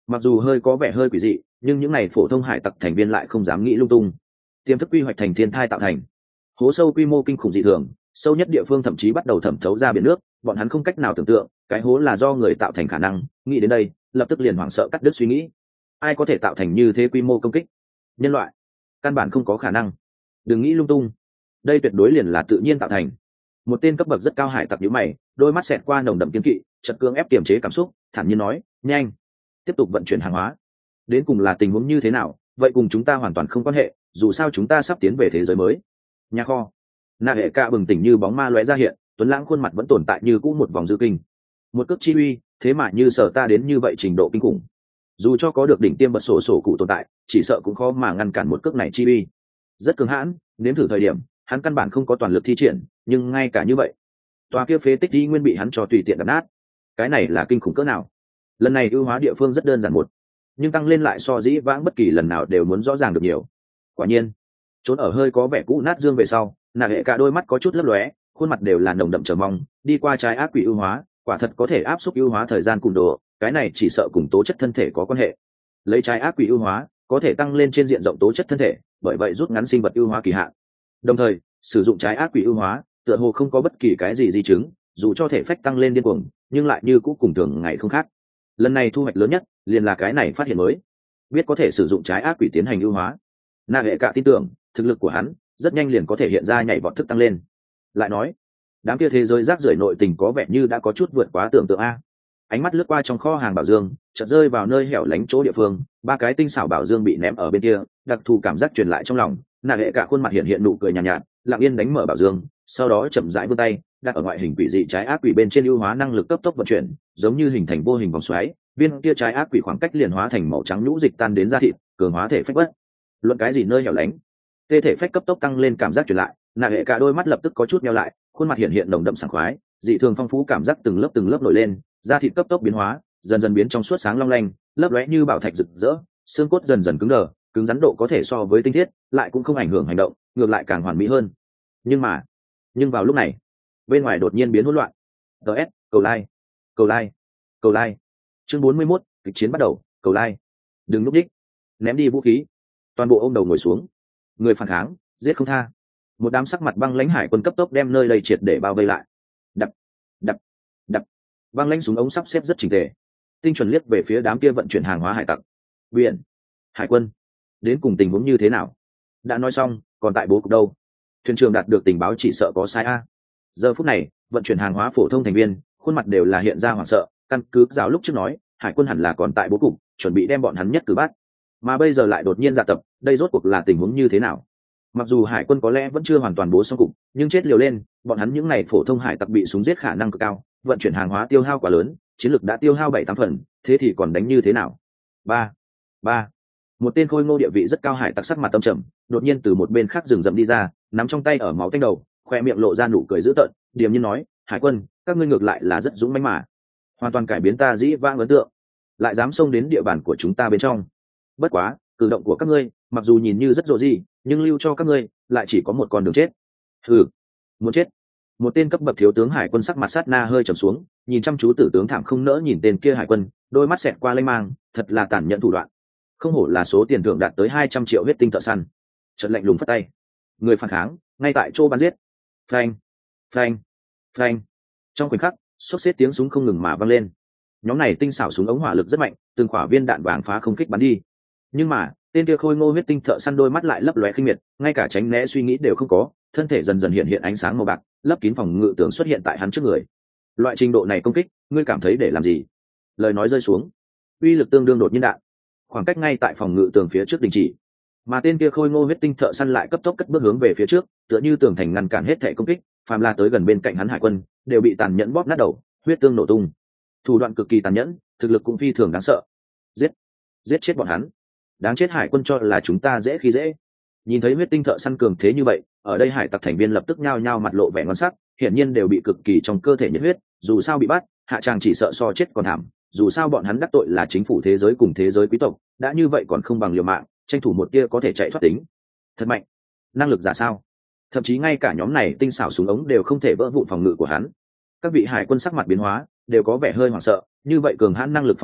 Mặc dù hơi có vẻ hơi quỷ dị, nhưng những này phổ thông hải tặc thành viên lại không dám nghĩ lung tung. Tiềm thức quy hoạch thành thiên thai tạo thành hố sâu quy mô kinh khủng dị thường, sâu nhất địa phương thậm chí bắt đầu thẩm thấu ra biển nước, bọn hắn không cách nào tưởng tượng cái hố là do người tạo thành khả năng. Nghĩ đến đây, lập tức liền hoảng sợ cắt đứt suy nghĩ. Ai có thể tạo thành như thế quy mô công kích? Nhân loại căn bản không có khả năng. Đừng nghĩ lung tung, đây tuyệt đối liền là tự nhiên tạo thành. Một tên cấp bậc rất cao hải tặc nhíu mày, đôi mắt xẹt qua nồng đậm kiên kỵ, chợt cưỡng ép kiềm chế cảm xúc, thản nhiên nói: nhanh, tiếp tục vận chuyển hàng hóa. Đến cùng là tình huống như thế nào, vậy cùng chúng ta hoàn toàn không quan hệ, dù sao chúng ta sắp tiến về thế giới mới. Nhà kho. Nạ hệ cả bừng tỉnh như bóng ma lóe ra hiện, tuấn lãng khuôn mặt vẫn tồn tại như cũ một vòng dư kinh. Một cước chi uy, thế mà như sở ta đến như vậy trình độ kinh khủng. Dù cho có được đỉnh tiêm bật sổ sổ cụ tồn tại, chỉ sợ cũng khó mà ngăn cản một cước này chi uy. Rất cứng hãn, nếm thử thời điểm, hắn căn bản không có toàn lực thi triển, nhưng ngay cả như vậy, tòa kia phế tích đi nguyên bị hắn cho tùy tiện đập nát. Cái này là kinh khủng cỡ nào? Lần này ưu hóa địa phương rất đơn giản một, nhưng tăng lên lại so dĩ vãng bất kỳ lần nào đều muốn rõ ràng được nhiều. Quả nhiên, trốn ở hơi có vẻ cũ nát dương về sau, nạ hệ cả đôi mắt có chút lấp lóe, khuôn mặt đều là nồng đậm chờ mong. Đi qua trái ác quỷ ưu hóa, quả thật có thể áp suất ưu hóa thời gian cùng độ, cái này chỉ sợ cùng tố chất thân thể có quan hệ. Lấy trái ác quỷ ưu hóa có thể tăng lên trên diện rộng tố chất thân thể, bởi vậy rút ngắn sinh vật ưu hóa kỳ hạn. Đồng thời, sử dụng trái ác quỷ ưu hóa, tựa hồ không có bất kỳ cái gì di chứng, dù cho thể phách tăng lên điên cuồng, nhưng lại như cũ cùng thường ngày không khác. Lần này thu hoạch lớn nhất liền là cái này phát hiện mới, biết có thể sử dụng trái ác quỷ tiến hành ưu hóa. Nạ hệ cả tin tưởng thực lực của hắn rất nhanh liền có thể hiện ra nhảy vọt thức tăng lên. Lại nói, đám kia thế giới rác rưởi nội tình có vẻ như đã có chút vượt quá tưởng tượng a. Ánh mắt lướt qua trong kho hàng bảo dương, chợt rơi vào nơi hẻo lánh chỗ địa phương, ba cái tinh xảo bảo dương bị ném ở bên kia, đặc thù cảm giác truyền lại trong lòng. Nạ hệ cả khuôn mặt hiện hiện nụ cười nhàn nhạt, nhạt, lặng yên đánh mở bảo dương, sau đó chậm rãi vươn tay đặt ở ngoại hình quỷ dị trái ác quỷ bên trên, ưu hóa năng lực cấp tốc vận chuyển, giống như hình thành vô hình vòng xoáy. Viên kia trái ác quỷ khoảng cách liền hóa thành màu trắng nhũ dịch tan đến da thịt, cường hóa thể phách bất luận cái gì nơi hẻo lánh. Tê thể phách cấp tốc tăng lên cảm giác truyền lại, nạ hệ cả đôi mắt lập tức có chút meo lại, khuôn mặt hiện hiện nồng đậm sảng khoái, dị thường phong phú cảm giác từng lớp từng lớp nổi lên, da thịt cấp tốc biến hóa, dần dần biến trong suốt sáng long lanh, lấp lóe như bảo thạch rực rỡ, xương cốt dần dần cứng đờ, cứng rắn độ có thể so với tinh thiết, lại cũng không ảnh hưởng hành động, ngược lại càng hoàn mỹ hơn. Nhưng mà, nhưng vào lúc này, bên ngoài đột nhiên biến hỗn loạn. ts cầu like, cầu like, cầu like. Chương bốn mươi mốt, kịch chiến bắt đầu, cầu like. Đừng núp đích, ném đi vũ khí. Toàn bộ ôm đầu ngồi xuống. Người phản kháng, giết không tha. Một đám sắc mặt băng lãnh hải quân cấp tốc đem nơi đây triệt để bao vây lại. Đập, đập, đập. Băng lãnh súng ống sắp xếp rất chỉnh tề, tinh chuẩn liếc về phía đám kia vận chuyển hàng hóa hải tặc. Biển, hải quân, đến cùng tình huống như thế nào? Đã nói xong, còn tại bố cục đâu? Thuyền trưởng đạt được tình báo chỉ sợ có sai a. Giờ phút này, vận chuyển hàng hóa phổ thông thành viên, khuôn mặt đều là hiện ra hoảng sợ, căn cứ giáo lúc trước nói, hải quân hẳn là còn tại bố cục, chuẩn bị đem bọn hắn nhất cử bắt. Mà bây giờ lại đột nhiên dạ tập, đây rốt cuộc là tình huống như thế nào? Mặc dù hải quân có lẽ vẫn chưa hoàn toàn bố xong cục, nhưng chết liều lên, bọn hắn những này phổ thông hải tặc bị súng giết khả năng cực cao, vận chuyển hàng hóa tiêu hao quá lớn, chiến lược đã tiêu hao bảy tám phần, thế thì còn đánh như thế nào? Ba, ba. Một tên khôi ngô địa vị rất cao hải tặc sắc mặt tâm trầm, đột nhiên từ một bên khác rừng rậm đi ra, nắm trong tay ở máu tanh đầu, khoe miệng lộ ra nụ cười dữ tợn, điềm nhiên nói: hải quân, các ngươi ngược lại là rất dũng mãnh mà, hoàn toàn cải biến ta dĩ vãng ấn tượng, lại dám xông đến địa bàn của chúng ta bên trong. Bất quá, cử động của các ngươi mặc dù nhìn như rất rộ gì, nhưng lưu cho các ngươi lại chỉ có một con đường chết. Ừ, muốn chết. Một tên cấp bậc thiếu tướng hải quân sắc mặt sát na hơi trầm xuống, nhìn chăm chú tử tướng thảm không nỡ nhìn tên kia hải quân, đôi mắt xẹt qua lanh mang, thật là tàn nhẫn thủ đoạn. Không hổ là số tiền thưởng đạt tới hai trăm triệu huyết tinh thợ săn. Trận lạnh lùng phất tay, người phản kháng ngay tại chỗ bắn giết. Phanh, phanh, phanh. Trong khoảnh khắc, xốc xếp tiếng súng không ngừng mà vang lên. Nhóm này tinh xảo súng ống hỏa lực rất mạnh, từng quả viên đạn vàng phá không kích bắn đi. Nhưng mà tên kia khôi ngô huyết tinh thợ săn đôi mắt lại lấp lóe khinh miệt, ngay cả tránh né suy nghĩ đều không có, thân thể dần dần hiện hiện ánh sáng màu bạc, lấp kín phòng ngự tường xuất hiện tại hắn trước người. Loại trình độ này công kích, ngươi cảm thấy để làm gì? Lời nói rơi xuống, uy lực tương đương đột nhiên đạn, khoảng cách ngay tại phòng ngự tường phía trước đình chỉ, mà tên kia khôi ngô huyết tinh thợ săn lại cấp tốc cất bước hướng về phía trước, tựa như tường thành ngăn cản hết thảy công kích, phàm là tới gần bên cạnh hắn hải quân đều bị tàn nhẫn bóp nát đầu, huyết tương nổ tung. Thủ đoạn cực kỳ tàn nhẫn, thực lực cũng phi thường đáng sợ. Giết, giết chết bọn hắn. Đáng chết hải quân cho là chúng ta dễ khi dễ. Nhìn thấy huyết tinh thợ săn cường thế như vậy, ở đây hải tặc thành viên lập tức nhao nhao mặt lộ vẻ ngon sắc, hiển nhiên đều bị cực kỳ trong cơ thể nhiệt huyết, dù sao bị bắt, hạ tràng chỉ sợ so chết còn thảm, dù sao bọn hắn đắc tội là chính phủ thế giới cùng thế giới quý tộc, đã như vậy còn không bằng liều mạng, tranh thủ một tia có thể chạy thoát tính. Thật mạnh, năng lực giả sao? Thậm chí ngay cả nhóm này tinh xảo súng ống đều không thể vỡ vụn phòng ngự của hắn. Các vị hải quân sắc mặt biến hóa, đều có vẻ hơi hoảng sợ, như vậy cường hãn năng lực phòng ngự,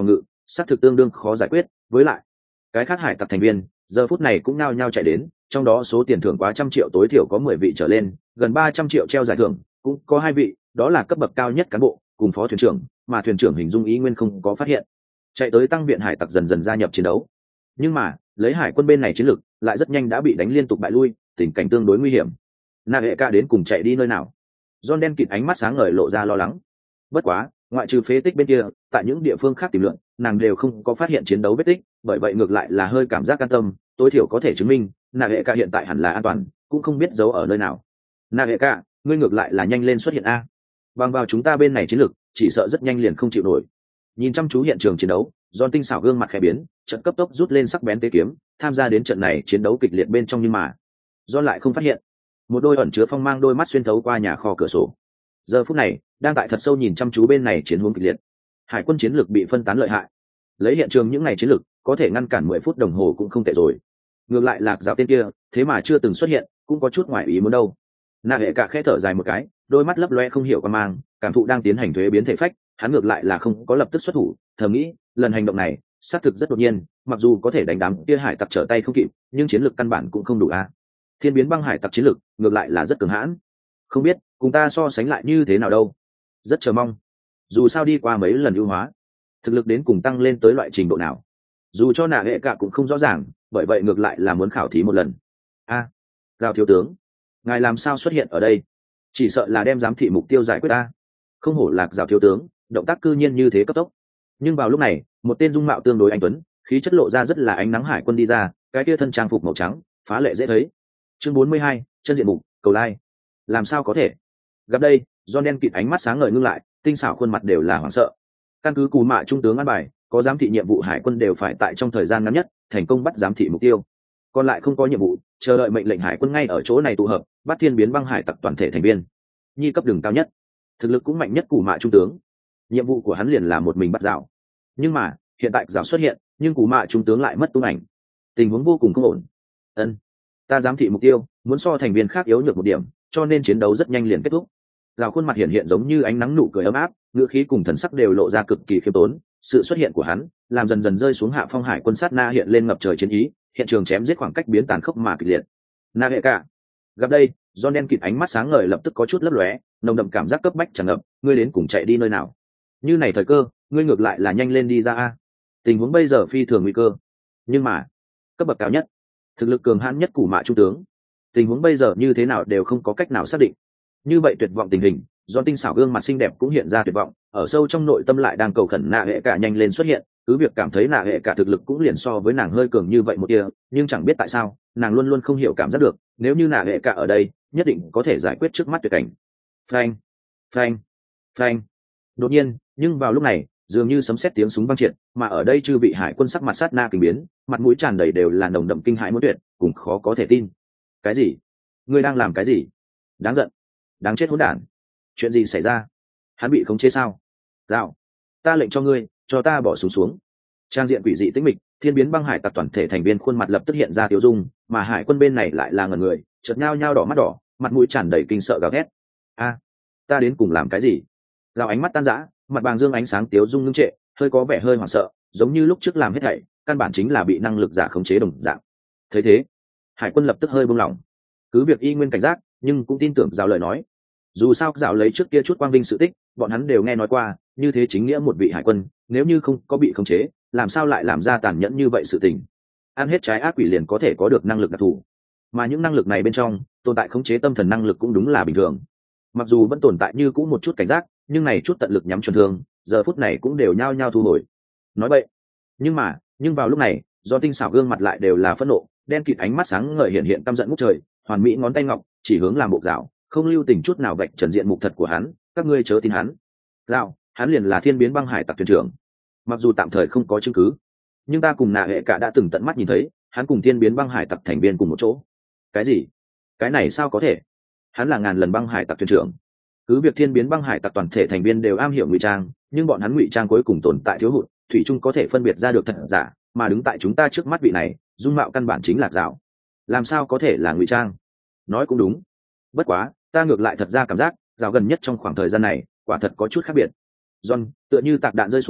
xác thực tương đương khó giải quyết. Với lại cái khác hải tặc thành viên giờ phút này cũng nao nhao chạy đến, trong đó số tiền thưởng quá trăm triệu tối thiểu có mười vị trở lên, gần ba trăm triệu treo giải thưởng cũng có hai vị, đó là cấp bậc cao nhất cán bộ cùng phó thuyền trưởng, mà thuyền trưởng hình dung ý nguyên không có phát hiện. Chạy tới tăng viện hải tặc dần dần gia nhập chiến đấu, nhưng mà lấy hải quân bên này chiến lược lại rất nhanh đã bị đánh liên tục bại lui, tình cảnh tương đối nguy hiểm. Nạ hệ ca đến cùng chạy đi nơi nào? John đen kịt ánh mắt sáng ngời lộ ra lo lắng. Bất quá ngoại trừ phế tích bên kia, tại những địa phương khác tìm lượn nàng đều không có phát hiện chiến đấu vết tích, bởi vậy ngược lại là hơi cảm giác an tâm, tối thiểu có thể chứng minh nạ hệ ca hiện tại hẳn là an toàn, cũng không biết giấu ở nơi nào. Nạ hệ ca, ngươi ngược lại là nhanh lên xuất hiện a, bằng vào chúng ta bên này chiến lược chỉ sợ rất nhanh liền không chịu nổi. Nhìn chăm chú hiện trường chiến đấu, John tinh xảo gương mặt khẽ biến, trận cấp tốc rút lên sắc bén tế kiếm, tham gia đến trận này chiến đấu kịch liệt bên trong, nhưng mà John lại không phát hiện một đôi ẩn chứa phong mang đôi mắt xuyên thấu qua nhà kho cửa sổ. Giờ phút này đang tại thật sâu nhìn chăm chú bên này chiến hướng kịch liệt. Hải quân chiến lược bị phân tán lợi hại, lấy hiện trường những ngày chiến lược có thể ngăn cản mười phút đồng hồ cũng không tệ rồi. Ngược lại lạc giáo tên kia thế mà chưa từng xuất hiện, cũng có chút ngoài ý muốn đâu. Nạ hệ cả khẽ thở dài một cái, đôi mắt lấp loe không hiểu qua mang cảm thụ đang tiến hành thuế biến thể phách, hắn ngược lại là không có lập tức xuất thủ, thầm nghĩ lần hành động này xác thực rất đột nhiên, mặc dù có thể đánh đám kia hải tặc trở tay không kịp, nhưng chiến lược căn bản cũng không đủ a. Thiên biến băng hải tặc chiến lược ngược lại là rất cường hãn, không biết cùng ta so sánh lại như thế nào đâu. Rất chờ mong, dù sao đi qua mấy lần ưu hóa, thực lực đến cùng tăng lên tới loại trình độ nào, dù cho nạ hệ cả cũng không rõ ràng, bởi vậy ngược lại là muốn khảo thí một lần. A, à, Gào thiếu tướng, ngài làm sao xuất hiện ở đây? Chỉ sợ là đem giám thị mục tiêu giải quyết ta. Không hổ lạc Gào thiếu tướng, động tác cư nhiên như thế cấp tốc. Nhưng vào lúc này, một tên dung mạo tương đối anh tuấn, khí chất lộ ra rất là ánh nắng hải quân đi ra, cái kia thân trang phục màu trắng, phá lệ dễ thấy. Chương bốn mươi hai, chân diện mục, cầu lai. Làm sao có thể? Gặp đây, John đen kịt ánh mắt sáng ngời ngưng lại, tinh xảo khuôn mặt đều là hoảng sợ. Căn cứ cù mạ trung tướng an bài, có giám thị nhiệm vụ hải quân đều phải tại trong thời gian ngắn nhất thành công bắt giám thị mục tiêu. Còn lại không có nhiệm vụ, chờ đợi mệnh lệnh hải quân ngay ở chỗ này tụ hợp, bắt thiên biến băng hải tặc toàn thể thành viên. Nhi cấp đường cao nhất, thực lực cũng mạnh nhất cù mạ trung tướng. Nhiệm vụ của hắn liền là một mình bắt dạo. Nhưng mà hiện tại dạo xuất hiện, nhưng cù mạ trung tướng lại mất tung ảnh, tình huống vô cùng không ổn. Ân, ta giám thị mục tiêu muốn so thành viên khác yếu nhược một điểm, cho nên chiến đấu rất nhanh liền kết thúc. Dạo khuôn mặt hiện hiện giống như ánh nắng nụ cười ấm áp, ngữ khí cùng thần sắc đều lộ ra cực kỳ khiêm tốn. Sự xuất hiện của hắn làm dần dần rơi xuống hạ phong hải quân sát na hiện lên ngập trời chiến ý, hiện trường chém giết khoảng cách biến tàn khốc mà kịch liệt. Na hệ cả, gặp đây, John đen kịt ánh mắt sáng ngời lập tức có chút lấp lóe, nồng đậm cảm giác cấp bách tràn ngập. Ngươi đến cùng chạy đi nơi nào? Như này thời cơ, ngươi ngược lại là nhanh lên đi ra a. Tình huống bây giờ phi thường nguy cơ. Nhưng mà cấp bậc cao nhất, thực lực cường hãn nhất cù mạ trung tướng, tình huống bây giờ như thế nào đều không có cách nào xác định. Như vậy tuyệt vọng tình hình, do tinh xảo gương mặt xinh đẹp cũng hiện ra tuyệt vọng, ở sâu trong nội tâm lại đang cầu khẩn nạ hệ cả nhanh lên xuất hiện. Cứ việc cảm thấy nạ hệ cả thực lực cũng liền so với nàng hơi cường như vậy một tia, nhưng chẳng biết tại sao nàng luôn luôn không hiểu cảm giác được, nếu như nạ hệ cả ở đây nhất định có thể giải quyết trước mắt tuyệt cảnh. Phanh, phanh, phanh. Đột nhiên, nhưng vào lúc này dường như sấm sét tiếng súng vang triệt, mà ở đây chư vị hải quân sắc mặt sát na kinh biến, mặt mũi tràn đầy đều là nồng đậm kinh hãi muốn tuyệt cùng khó có thể tin. Cái gì? Ngươi đang làm cái gì? Đáng giận, đáng chết hỗn đản. Chuyện gì xảy ra? Hắn bị khống chế sao? Dạo, ta lệnh cho ngươi, cho ta bỏ súng xuống, xuống. Trang diện quỷ dị tĩnh mịch, thiên biến băng hải tặc toàn thể thành viên khuôn mặt lập tức hiện ra tiêu dung, mà hải quân bên này lại là ngẩn người, chợt nhao nhao đỏ mắt đỏ, mặt mũi tràn đầy kinh sợ gào thét. A, ta đến cùng làm cái gì? Dạo ánh mắt tan rã, mặt bàng dương ánh sáng tiêu dung ngưng trệ, hơi có vẻ hơi hoảng sợ, giống như lúc trước làm hết thảy căn bản chính là bị năng lực giả khống chế đồng dạng. Thấy thế, hải quân lập tức hơi buông lỏng, cứ việc y nguyên cảnh giác, nhưng cũng tin tưởng Dạo lời nói. Dù sao Dạo lấy trước kia chút quang vinh sự tích, bọn hắn đều nghe nói qua, như thế chính nghĩa một vị hải quân, nếu như không có bị khống chế, làm sao lại làm ra tàn nhẫn như vậy sự tình. Ăn hết trái ác quỷ liền có thể có được năng lực đặc thù, mà những năng lực này bên trong tồn tại khống chế tâm thần năng lực cũng đúng là bình thường. Mặc dù vẫn tồn tại như cũ một chút cảnh giác, nhưng này chút tận lực nhắm chuẩn thương, giờ phút này cũng đều nhao nhao thu hồi. Nói vậy, nhưng mà nhưng vào lúc này, do tinh xảo gương mặt lại đều là phẫn nộ, đen kịt ánh mắt sáng ngời hiện hiện căm giận ngút trời, hoàn mỹ ngón tay ngọc chỉ hướng làm bộ Dạo, không lưu tình chút nào vạch trần diện mục thật của hắn. Các ngươi chớ tin hắn. Dạo, hắn liền là thiên biến băng hải tặc thuyền trưởng. Mặc dù tạm thời không có chứng cứ, nhưng ta cùng nạ hệ cả đã từng tận mắt nhìn thấy hắn cùng thiên biến băng hải tặc thành viên cùng một chỗ. Cái gì? Cái này sao có thể? Hắn là ngàn lần băng hải tặc thuyền trưởng. Cứ việc thiên biến băng hải tặc toàn thể thành viên đều am hiểu ngụy trang, nhưng bọn hắn ngụy trang cuối cùng tồn tại thiếu hụt, thủy chung có thể phân biệt ra được thật giả, mà đứng tại chúng ta trước mắt vị này, dung mạo căn bản chính là Dạo, làm sao có thể là ngụy trang? Nói cũng đúng. Bất quá, ta ngược lại thật ra cảm giác Dạo gần nhất trong khoảng thời gian này quả thật có chút khác biệt. John tựa như tạc đạn rơi xuống,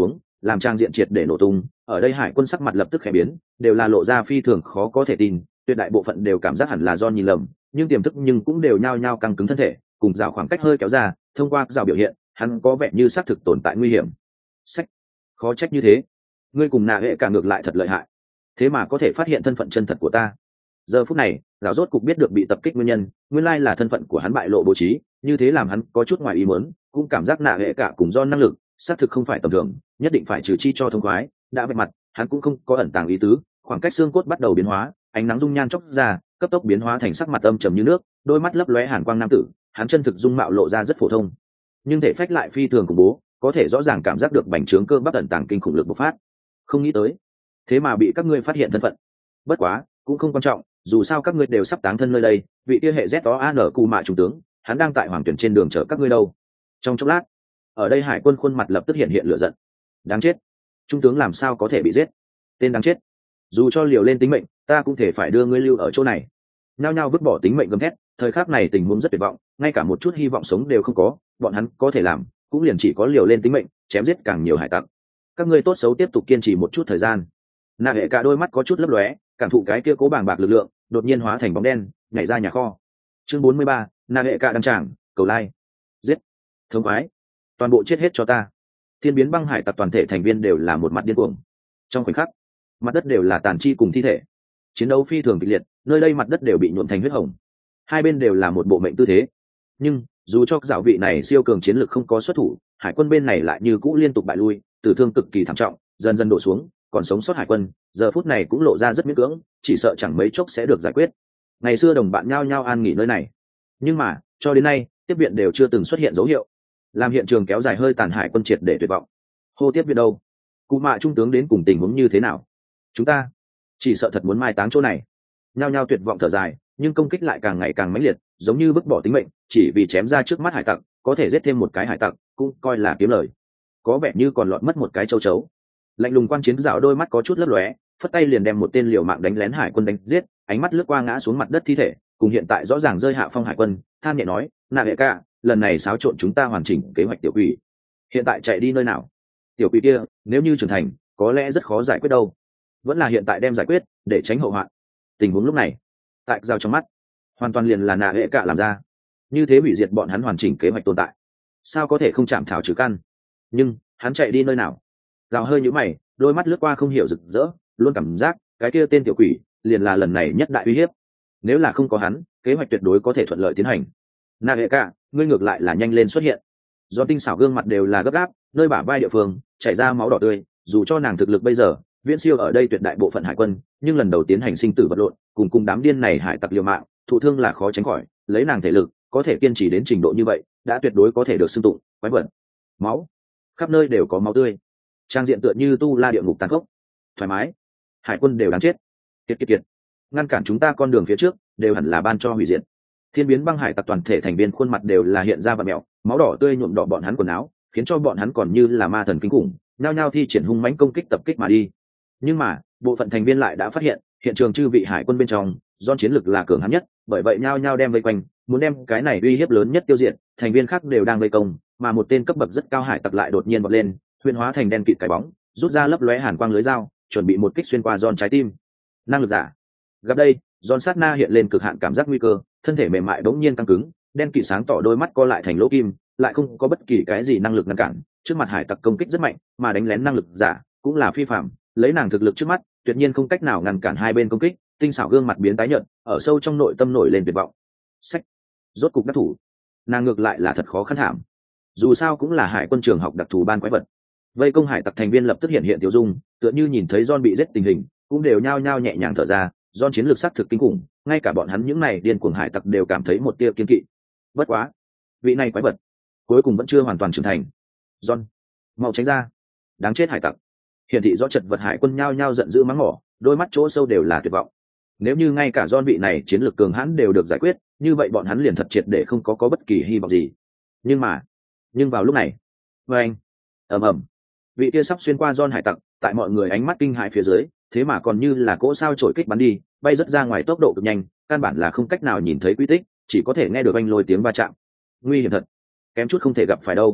làm trang diện triệt để nổ tung. Ở đây hải quân sắc mặt lập tức khẽ biến, đều là lộ ra phi thường khó có thể tin, tuyệt đại bộ phận đều cảm giác hẳn là John nhìn lầm, nhưng tiềm thức nhưng cũng đều nhao nhao căng cứng thân thể, cùng rào khoảng cách hơi kéo ra. Thông qua rào biểu hiện, hắn có vẻ như xác thực tồn tại nguy hiểm. Sách, khó trách như thế, ngươi cùng nạ hệ cả ngược lại thật lợi hại, thế mà có thể phát hiện thân phận chân thật của ta. Giờ phút này rào rốt cục biết được bị tập kích nguyên nhân, nguyên lai là thân phận của hắn bại lộ bố trí, như thế làm hắn có chút ngoài ý muốn, cũng cảm giác nạ hệ cả cùng do năng lực xác thực không phải tầm thường, nhất định phải trừ chi cho thông khoái. Đã vạch mặt, hắn cũng không có ẩn tàng ý tứ, khoảng cách xương cốt bắt đầu biến hóa, ánh nắng dung nhan chốc ra, cấp tốc biến hóa thành sắc mặt âm trầm như nước, đôi mắt lấp lóe hàn quang nam tử. Hắn chân thực dung mạo lộ ra rất phổ thông, nhưng thể phách lại phi thường khủng bố, có thể rõ ràng cảm giác được bành trướng cơ bắp ẩn tàng kinh khủng lực bộc phát. Không nghĩ tới, thế mà bị các ngươi phát hiện thân phận. Bất quá cũng không quan trọng, dù sao các ngươi đều sắp táng thân nơi đây. Vị kia hệ z đó an cụ mạ trung tướng, hắn đang tại hoàng tuyển trên đường chở các ngươi đâu. Trong chốc lát, ở đây hải quân khuôn mặt lập tức hiện hiện lửa giận. Đáng chết, trung tướng làm sao có thể bị giết? Tên đáng chết, dù cho liều lên tính mệnh, ta cũng thể phải đưa ngươi lưu ở chỗ này. Nhao nhao vứt bỏ tính mệnh gầm thét. Thời khắc này tình huống rất tuyệt vọng, ngay cả một chút hy vọng sống đều không có. Bọn hắn có thể làm cũng liền chỉ có liều lên tính mệnh, chém giết càng nhiều hải tặc. Các ngươi tốt xấu tiếp tục kiên trì một chút thời gian. Nạ hệ cả đôi mắt có chút lấp lóe, cảm thụ cái kia cố bàng bạc lực lượng, đột nhiên hóa thành bóng đen, nhảy ra nhà kho. Chương bốn mươi ba, nạ hệ cả đăng tràng, cầu lai. Giết, thống khoái, toàn bộ chết hết cho ta. Thiên biến băng hải tặc toàn thể thành viên đều là một mặt điên cuồng. Trong khoảnh khắc, mặt đất đều là tàn chi cùng thi thể. Chiến đấu phi thường kịch liệt, nơi đây mặt đất đều bị nhuộm thành huyết hồng. Hai bên đều là một bộ mệnh tư thế. Nhưng dù cho dạo vị này siêu cường chiến lực không có xuất thủ, hải quân bên này lại như cũ liên tục bại lui, tử thương cực kỳ thảm trọng, dần dần đổ xuống. Còn sống sót hải quân giờ phút này cũng lộ ra rất miễn cưỡng, chỉ sợ chẳng mấy chốc sẽ được giải quyết. Ngày xưa đồng bạn nhao nhao an nghỉ nơi này, nhưng mà cho đến nay tiếp viện đều chưa từng xuất hiện dấu hiệu, làm hiện trường kéo dài hơi tàn hải quân triệt để tuyệt vọng. Hô tiếp viện đâu? Cụ mạ trung tướng đến cùng tình huống như thế nào? Chúng ta chỉ sợ thật muốn mai táng chỗ này. Nhao nhao tuyệt vọng thở dài, nhưng công kích lại càng ngày càng mãnh liệt, giống như vứt bỏ tính mệnh chỉ vì chém ra trước mắt hải tặc. Có thể giết thêm một cái hải tặc cũng coi là kiếm lời, có vẻ như còn lọt mất một cái châu chấu. Lạnh lùng quan chiến dạo đôi mắt có chút lấp lóe, phất tay liền đem một tên liều mạng đánh lén hải quân đánh giết. Ánh mắt lướt qua ngã xuống mặt đất thi thể cùng hiện tại rõ ràng rơi hạ phong hải quân, than nhẹ nói, nạ hệ cả, lần này xáo trộn chúng ta hoàn chỉnh kế hoạch tiểu quỷ, hiện tại chạy đi nơi nào? Tiểu quỷ kia nếu như trưởng thành có lẽ rất khó giải quyết đâu, vẫn là hiện tại đem giải quyết để tránh hậu hoạn. Tình huống lúc này tại dao trong mắt hoàn toàn liền là nạ hệ cả làm ra, như thế hủy diệt bọn hắn hoàn chỉnh kế hoạch tồn tại, sao có thể không chạm thảo trừ căn? Nhưng hắn chạy đi nơi nào? Dao hơi nhíu mày, đôi mắt lướt qua không hiểu rực rỡ, luôn cảm giác cái kia tên tiểu quỷ liền là lần này nhất đại uy hiếp. Nếu là không có hắn, kế hoạch tuyệt đối có thể thuận lợi tiến hành. Nạ hệ cả, ngươi ngược lại là nhanh lên xuất hiện. Do tinh xảo gương mặt đều là gấp gáp, nơi bả vai địa phương chảy ra máu đỏ tươi. Dù cho nàng thực lực bây giờ viễn siêu ở đây tuyệt đại bộ phận hải quân, nhưng lần đầu tiến hành sinh tử vật lộn, cùng cùng đám điên này hải tặc liều mạng, thụ thương là khó tránh khỏi. Lấy nàng thể lực có thể kiên trì đến trình độ như vậy, đã tuyệt đối có thể được xưng tụng quái vật. Máu khắp nơi đều có máu tươi, trang diện tựa như tu la địa ngục tàn khốc. Thoải mái, hải quân đều đáng chết. Kiệt kiệt kiệt, ngăn cản chúng ta con đường phía trước đều hẳn là ban cho hủy diệt. Thiên biến băng hải tặc toàn thể thành viên khuôn mặt đều là hiện ra vặn mẹo, máu đỏ tươi nhuộm đỏ bọn hắn quần áo, khiến cho bọn hắn còn như là ma thần kinh khủng, nhao nhao thi triển hung mãnh công kích tập kích mà đi. Nhưng mà bộ phận thành viên lại đã phát hiện hiện trường chư vị hải quân bên trong do chiến lực là cường hãn nhất, bởi vậy nhao nhao đem vây quanh, muốn đem cái này uy hiếp lớn nhất tiêu diệt. Thành viên khác đều đang vây công, mà một tên cấp bậc rất cao hải tặc lại đột nhiên vọt lên, huyền hóa thành đen kịt cái bóng, rút ra lấp lóe hàn quang lưới dao, chuẩn bị một kích xuyên qua giòn trái tim. Năng lực giả. Gặp đây, giòn sát na hiện lên cực hạn cảm giác nguy cơ, thân thể mềm mại bỗng nhiên căng cứng, đen kịt sáng tỏ đôi mắt co lại thành lỗ kim, lại không có bất kỳ cái gì năng lực ngăn cản. Trước mặt hải tặc công kích rất mạnh, mà đánh lén năng lực giả cũng là phi phạm, lấy nàng thực lực trước mắt tuyệt nhiên không cách nào ngăn cản hai bên công kích. Tinh xảo gương mặt biến tái nhợt, ở sâu trong nội tâm nổi lên tuyệt vọng. Sách, rốt cục đắc thủ. Nàng ngược lại là thật khó khăn thảm, dù sao cũng là hải quân trường học đặc thù ban quái vật. Vây công hải tặc thành viên lập tức hiện hiện tiêu dung, tựa như nhìn thấy John bị giết tình hình, cũng đều nhao nhao nhẹ nhàng thở ra. John chiến lược sắc thực kinh khủng, ngay cả bọn hắn những này điên cuồng hải tặc đều cảm thấy một tia kiên kỵ. Bất quá, vị này quái vật cuối cùng vẫn chưa hoàn toàn trưởng thành. John, mau tránh ra, đáng chết hải tặc. Hiển thị rõ chật vật hải quân nhao nhao giận dữ mắng mỏ, đôi mắt chỗ sâu đều là tuyệt vọng. Nếu như ngay cả John vị này chiến lược cường hãn đều được giải quyết, như vậy bọn hắn liền thật triệt để không có có bất kỳ hy vọng gì. Nhưng mà, nhưng vào lúc này, với anh, ầm ầm, vị kia sắp xuyên qua John hải tặc, tại mọi người ánh mắt kinh hãi phía dưới, thế mà còn như là cỗ sao trổi kích bắn đi, bay rất ra ngoài tốc độ cực nhanh, căn bản là không cách nào nhìn thấy quy tích, chỉ có thể nghe được anh lôi tiếng va chạm. Nguy hiểm thật, kém chút không thể gặp phải đâu.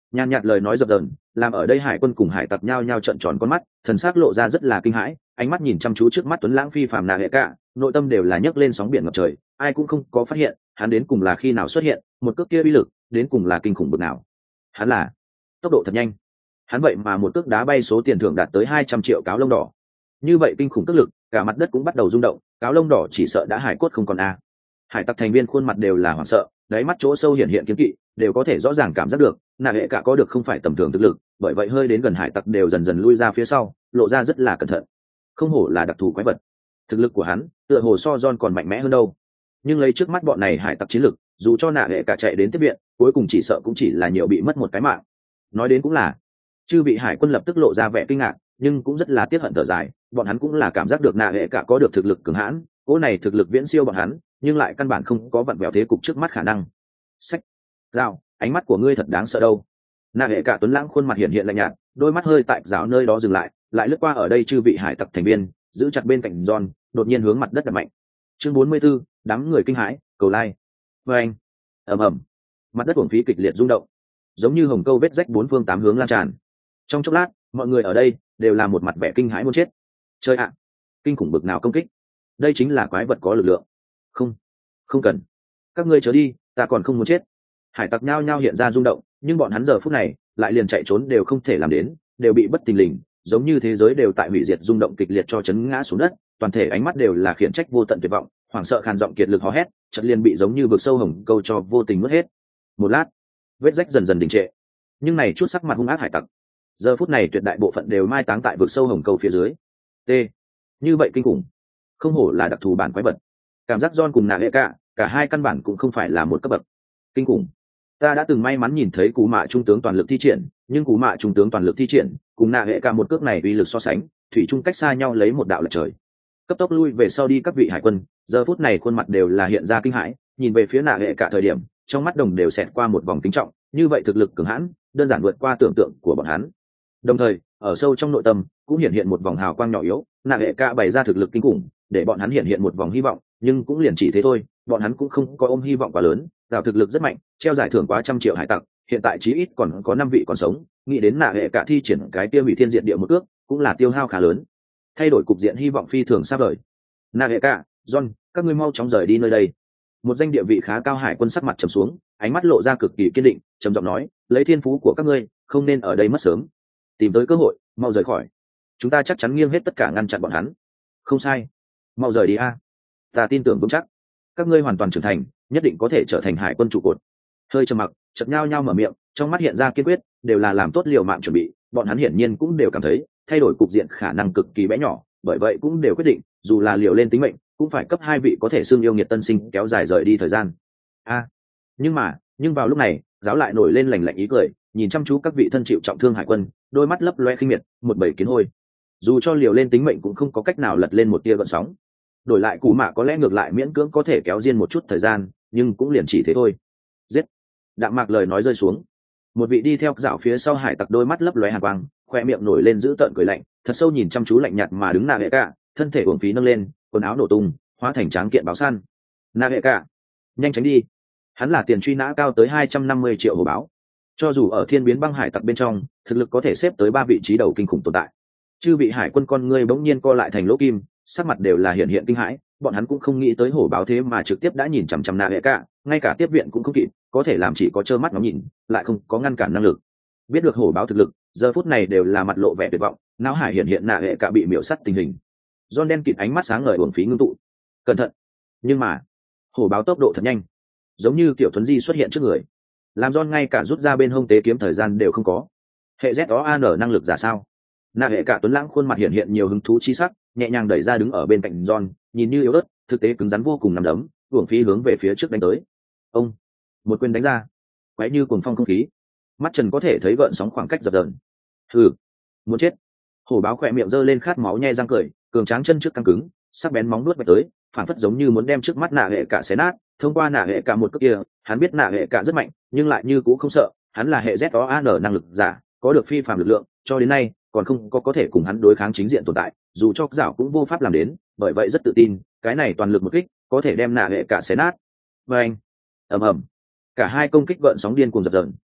nhàn nhạt lời nói dập dờn làm ở đây hải quân cùng hải tặc nhao nhao trợn tròn con mắt, thần sắc lộ ra rất là kinh hãi, ánh mắt nhìn chăm chú trước mắt tuấn lãng phi phàm nạ hệ cả, nội tâm đều là nhấc lên sóng biển ngập trời, ai cũng không có phát hiện hắn đến cùng là khi nào xuất hiện, một cước kia uy lực đến cùng là kinh khủng bực nào. Hắn là tốc độ thật nhanh, hắn vậy mà một cước đá bay số tiền thưởng đạt tới hai trăm triệu cáo lông đỏ. Như vậy kinh khủng tức lực, cả mặt đất cũng bắt đầu rung động, cáo lông đỏ chỉ sợ đã hải cốt không còn a. Hải tặc thành viên khuôn mặt đều là hoảng sợ, đáy mắt chỗ sâu hiện hiện kiếm kỵ, đều có thể rõ ràng cảm giác được nạ hệ cả có được không phải tầm thường thực lực, bởi vậy hơi đến gần hải tặc đều dần dần lui ra phía sau, lộ ra rất là cẩn thận. Không hổ là đặc thù quái vật, thực lực của hắn tựa hồ so John còn mạnh mẽ hơn đâu. Nhưng lấy trước mắt bọn này hải tặc chiến lực, dù cho nạ hệ cả chạy đến tiếp viện, cuối cùng chỉ sợ cũng chỉ là nhiều bị mất một cái mạng. Nói đến cũng là, chư vị hải quân lập tức lộ ra vẻ kinh ngạc, nhưng cũng rất là tiếc hận thở dài, bọn hắn cũng là cảm giác được nạ hệ cả có được thực lực cường hãn, cỗ này thực lực viễn siêu bọn hắn, nhưng lại căn bản không có vặn vẹo thế cục trước mắt khả năng. Sách, Gạo, ánh mắt của ngươi thật đáng sợ đâu. Nạ hệ cả tuấn lãng khuôn mặt hiện hiện lạnh nhạt, đôi mắt hơi tại rào nơi đó dừng lại, lại lướt qua ở đây chư vị hải tặc thành viên, giữ chặt bên cạnh John, đột nhiên hướng mặt đất đập mạnh. Chương bốn mươi 44, đám người kinh hãi, cầu lai. Và anh, ầm ầm, mặt đất uổng phí kịch liệt rung động, giống như hồng câu vết rách bốn phương tám hướng lan tràn. Trong chốc lát, mọi người ở đây đều là một mặt vẻ kinh hãi muốn chết. Chơi ạ, kinh khủng bực nào công kích, đây chính là quái vật có lực lượng. Không, không cần, các ngươi chớ đi, ta còn không muốn chết. Hải tặc nhao nhao hiện ra rung động, nhưng bọn hắn giờ phút này lại liền chạy trốn đều không thể làm đến, đều bị bất tình lình, giống như thế giới đều tại hủy diệt rung động kịch liệt cho chấn ngã xuống đất, toàn thể ánh mắt đều là khiển trách vô tận tuyệt vọng, hoảng sợ khàn giọng kiệt lực hò hét, chợt liền bị giống như vực sâu hồng câu cho vô tình mất hết. Một lát, vết rách dần dần đình trệ, nhưng này chút sắc mặt hung ác hải tặc, giờ phút này tuyệt đại bộ phận đều mai táng tại vực sâu hồng câu phía dưới. T, như vậy kinh khủng, không hổ là đặc thù bản quái vật. Cảm giác John cùng nạ hệ cả, cả hai căn bản cũng không phải là một cấp bậc. Kinh khủng. Ta đã từng may mắn nhìn thấy cú mạ trung tướng toàn lực thi triển, nhưng cú mạ trung tướng toàn lực thi triển cùng nạ hệ cả một cước này uy lực so sánh, thủy chung cách xa nhau lấy một đạo lệch trời. Cấp tốc lui về sau đi các vị hải quân, giờ phút này khuôn mặt đều là hiện ra kinh hãi, nhìn về phía nạ hệ cả thời điểm, trong mắt đồng đều xẹt qua một vòng kính trọng, như vậy thực lực cường hãn, đơn giản vượt qua tưởng tượng của bọn hắn. Đồng thời, ở sâu trong nội tâm cũng hiện hiện một vòng hào quang nhỏ yếu, nạ hệ cả bày ra thực lực kinh khủng, để bọn hắn hiện hiện một vòng hy vọng, nhưng cũng liền chỉ thế thôi, bọn hắn cũng không có ôm hy vọng quá lớn. Gạo thực lực rất mạnh, treo giải thưởng quá trăm triệu hải tặc, hiện tại chí ít còn có năm vị còn sống, nghĩ đến nạ hệ cả thi triển cái tiêu hủy thiên diện địa một ước, cũng là tiêu hao khá lớn. Thay đổi cục diện hy vọng phi thường xa vời. Nạ hệ cả, John, các ngươi mau chóng rời đi nơi đây. Một danh địa vị khá cao hải quân sắc mặt trầm xuống, ánh mắt lộ ra cực kỳ kiên định, trầm giọng nói, lấy thiên phú của các ngươi, không nên ở đây mất sớm. Tìm tới cơ hội, mau rời khỏi. Chúng ta chắc chắn nghiêng hết tất cả ngăn chặn bọn hắn. Không sai, mau rời đi a. Ta tin tưởng vững chắc, các ngươi hoàn toàn trưởng thành, nhất định có thể trở thành hải quân trụ cột. Hơi trầm mặc, chợt nhao nhao mở miệng, trong mắt hiện ra kiên quyết, đều là làm tốt liều mạng chuẩn bị. Bọn hắn hiển nhiên cũng đều cảm thấy thay đổi cục diện khả năng cực kỳ bé nhỏ, bởi vậy cũng đều quyết định, dù là liều lên tính mệnh, cũng phải cấp hai vị có thể xưng yêu nghiệt tân sinh kéo dài rời đi thời gian. A, nhưng mà, nhưng vào lúc này, giáo lại nổi lên lành lạnh ý cười, nhìn chăm chú các vị thân chịu trọng thương hải quân, đôi mắt lấp loe khinh miệt, một bầy kiến hôi. Dù cho liều lên tính mệnh cũng không có cách nào lật lên một tia gợn sóng. Đổi lại cú mạ có lẽ ngược lại miễn cưỡng có thể kéo riêng một chút thời gian, nhưng cũng liền chỉ thế thôi. Giết. Đạm mạc lời nói rơi xuống, một vị đi theo dạo phía sau hải tặc đôi mắt lấp lóe hàn quang, khoe miệng nổi lên giữ tợn cười lạnh, thật sâu nhìn chăm chú lạnh nhạt mà đứng nạ hệ cả, thân thể uổng phí nâng lên, quần áo nổ tung, hóa thành tráng kiện báo săn. Nạ hệ cả, nhanh tránh đi. Hắn là tiền truy nã cao tới hai trăm năm mươi triệu hồ báo, cho dù ở thiên biến băng hải tặc bên trong, thực lực có thể xếp tới ba vị trí đầu kinh khủng tồn tại. Chư vị hải quân con ngươi bỗng nhiên co lại thành lỗ kim, sắc mặt đều là hiện hiện kinh hãi, bọn hắn cũng không nghĩ tới hổ báo thế mà trực tiếp đã nhìn chằm chằm nạ hệ cả, ngay cả tiếp viện cũng không kịp, có thể làm chỉ có trơ mắt ngắm nhìn, lại không có ngăn cản năng lực. Biết được hổ báo thực lực, giờ phút này đều là mặt lộ vẻ tuyệt vọng, não hải hiện hiện nạ hệ cả bị miểu sát tình hình. John đen kịt ánh mắt sáng ngời uổng phí ngưng tụ. Cẩn thận. Nhưng mà, hổ báo tốc độ thật nhanh, giống như kiểu thuấn di xuất hiện trước người, làm John ngay cả rút ra bên hông tế kiếm thời gian đều không có. Hệ Z O A N năng lực giả sao? Nạ hệ cả tuấn lãng khuôn mặt hiện hiện nhiều hứng thú chi sắc, nhẹ nhàng đẩy ra đứng ở bên cạnh John, nhìn như yếu ớt, thực tế cứng rắn vô cùng nằm đấm, uổng phí hướng về phía trước đánh tới. Ông, một quyền đánh ra, quấy như cuồng phong không khí, mắt trần có thể thấy gợn sóng khoảng cách dập dờn. Hừ, muốn chết. Hổ báo khỏe miệng giơ lên khát máu nhe răng cười, cường tráng chân trước căng cứng, sắc bén móng nuốt vạch tới, phản phất giống như muốn đem trước mắt nạ hệ cả xé nát. Thông qua nạ hệ cả một cước kia, hắn biết nạ hệ cả rất mạnh, nhưng lại như cũ không sợ, hắn là hệ Z O A N năng lực giả, có được phi phàm lực lượng, cho đến nay còn không có có thể cùng hắn đối kháng chính diện tồn tại, dù cho giảo cũng vô pháp làm đến, bởi vậy rất tự tin, cái này toàn lực một kích có thể đem nạ hệ cả xé nát. Và anh, ầm ầm, cả hai công kích gợn sóng điên cuồng dập dờn.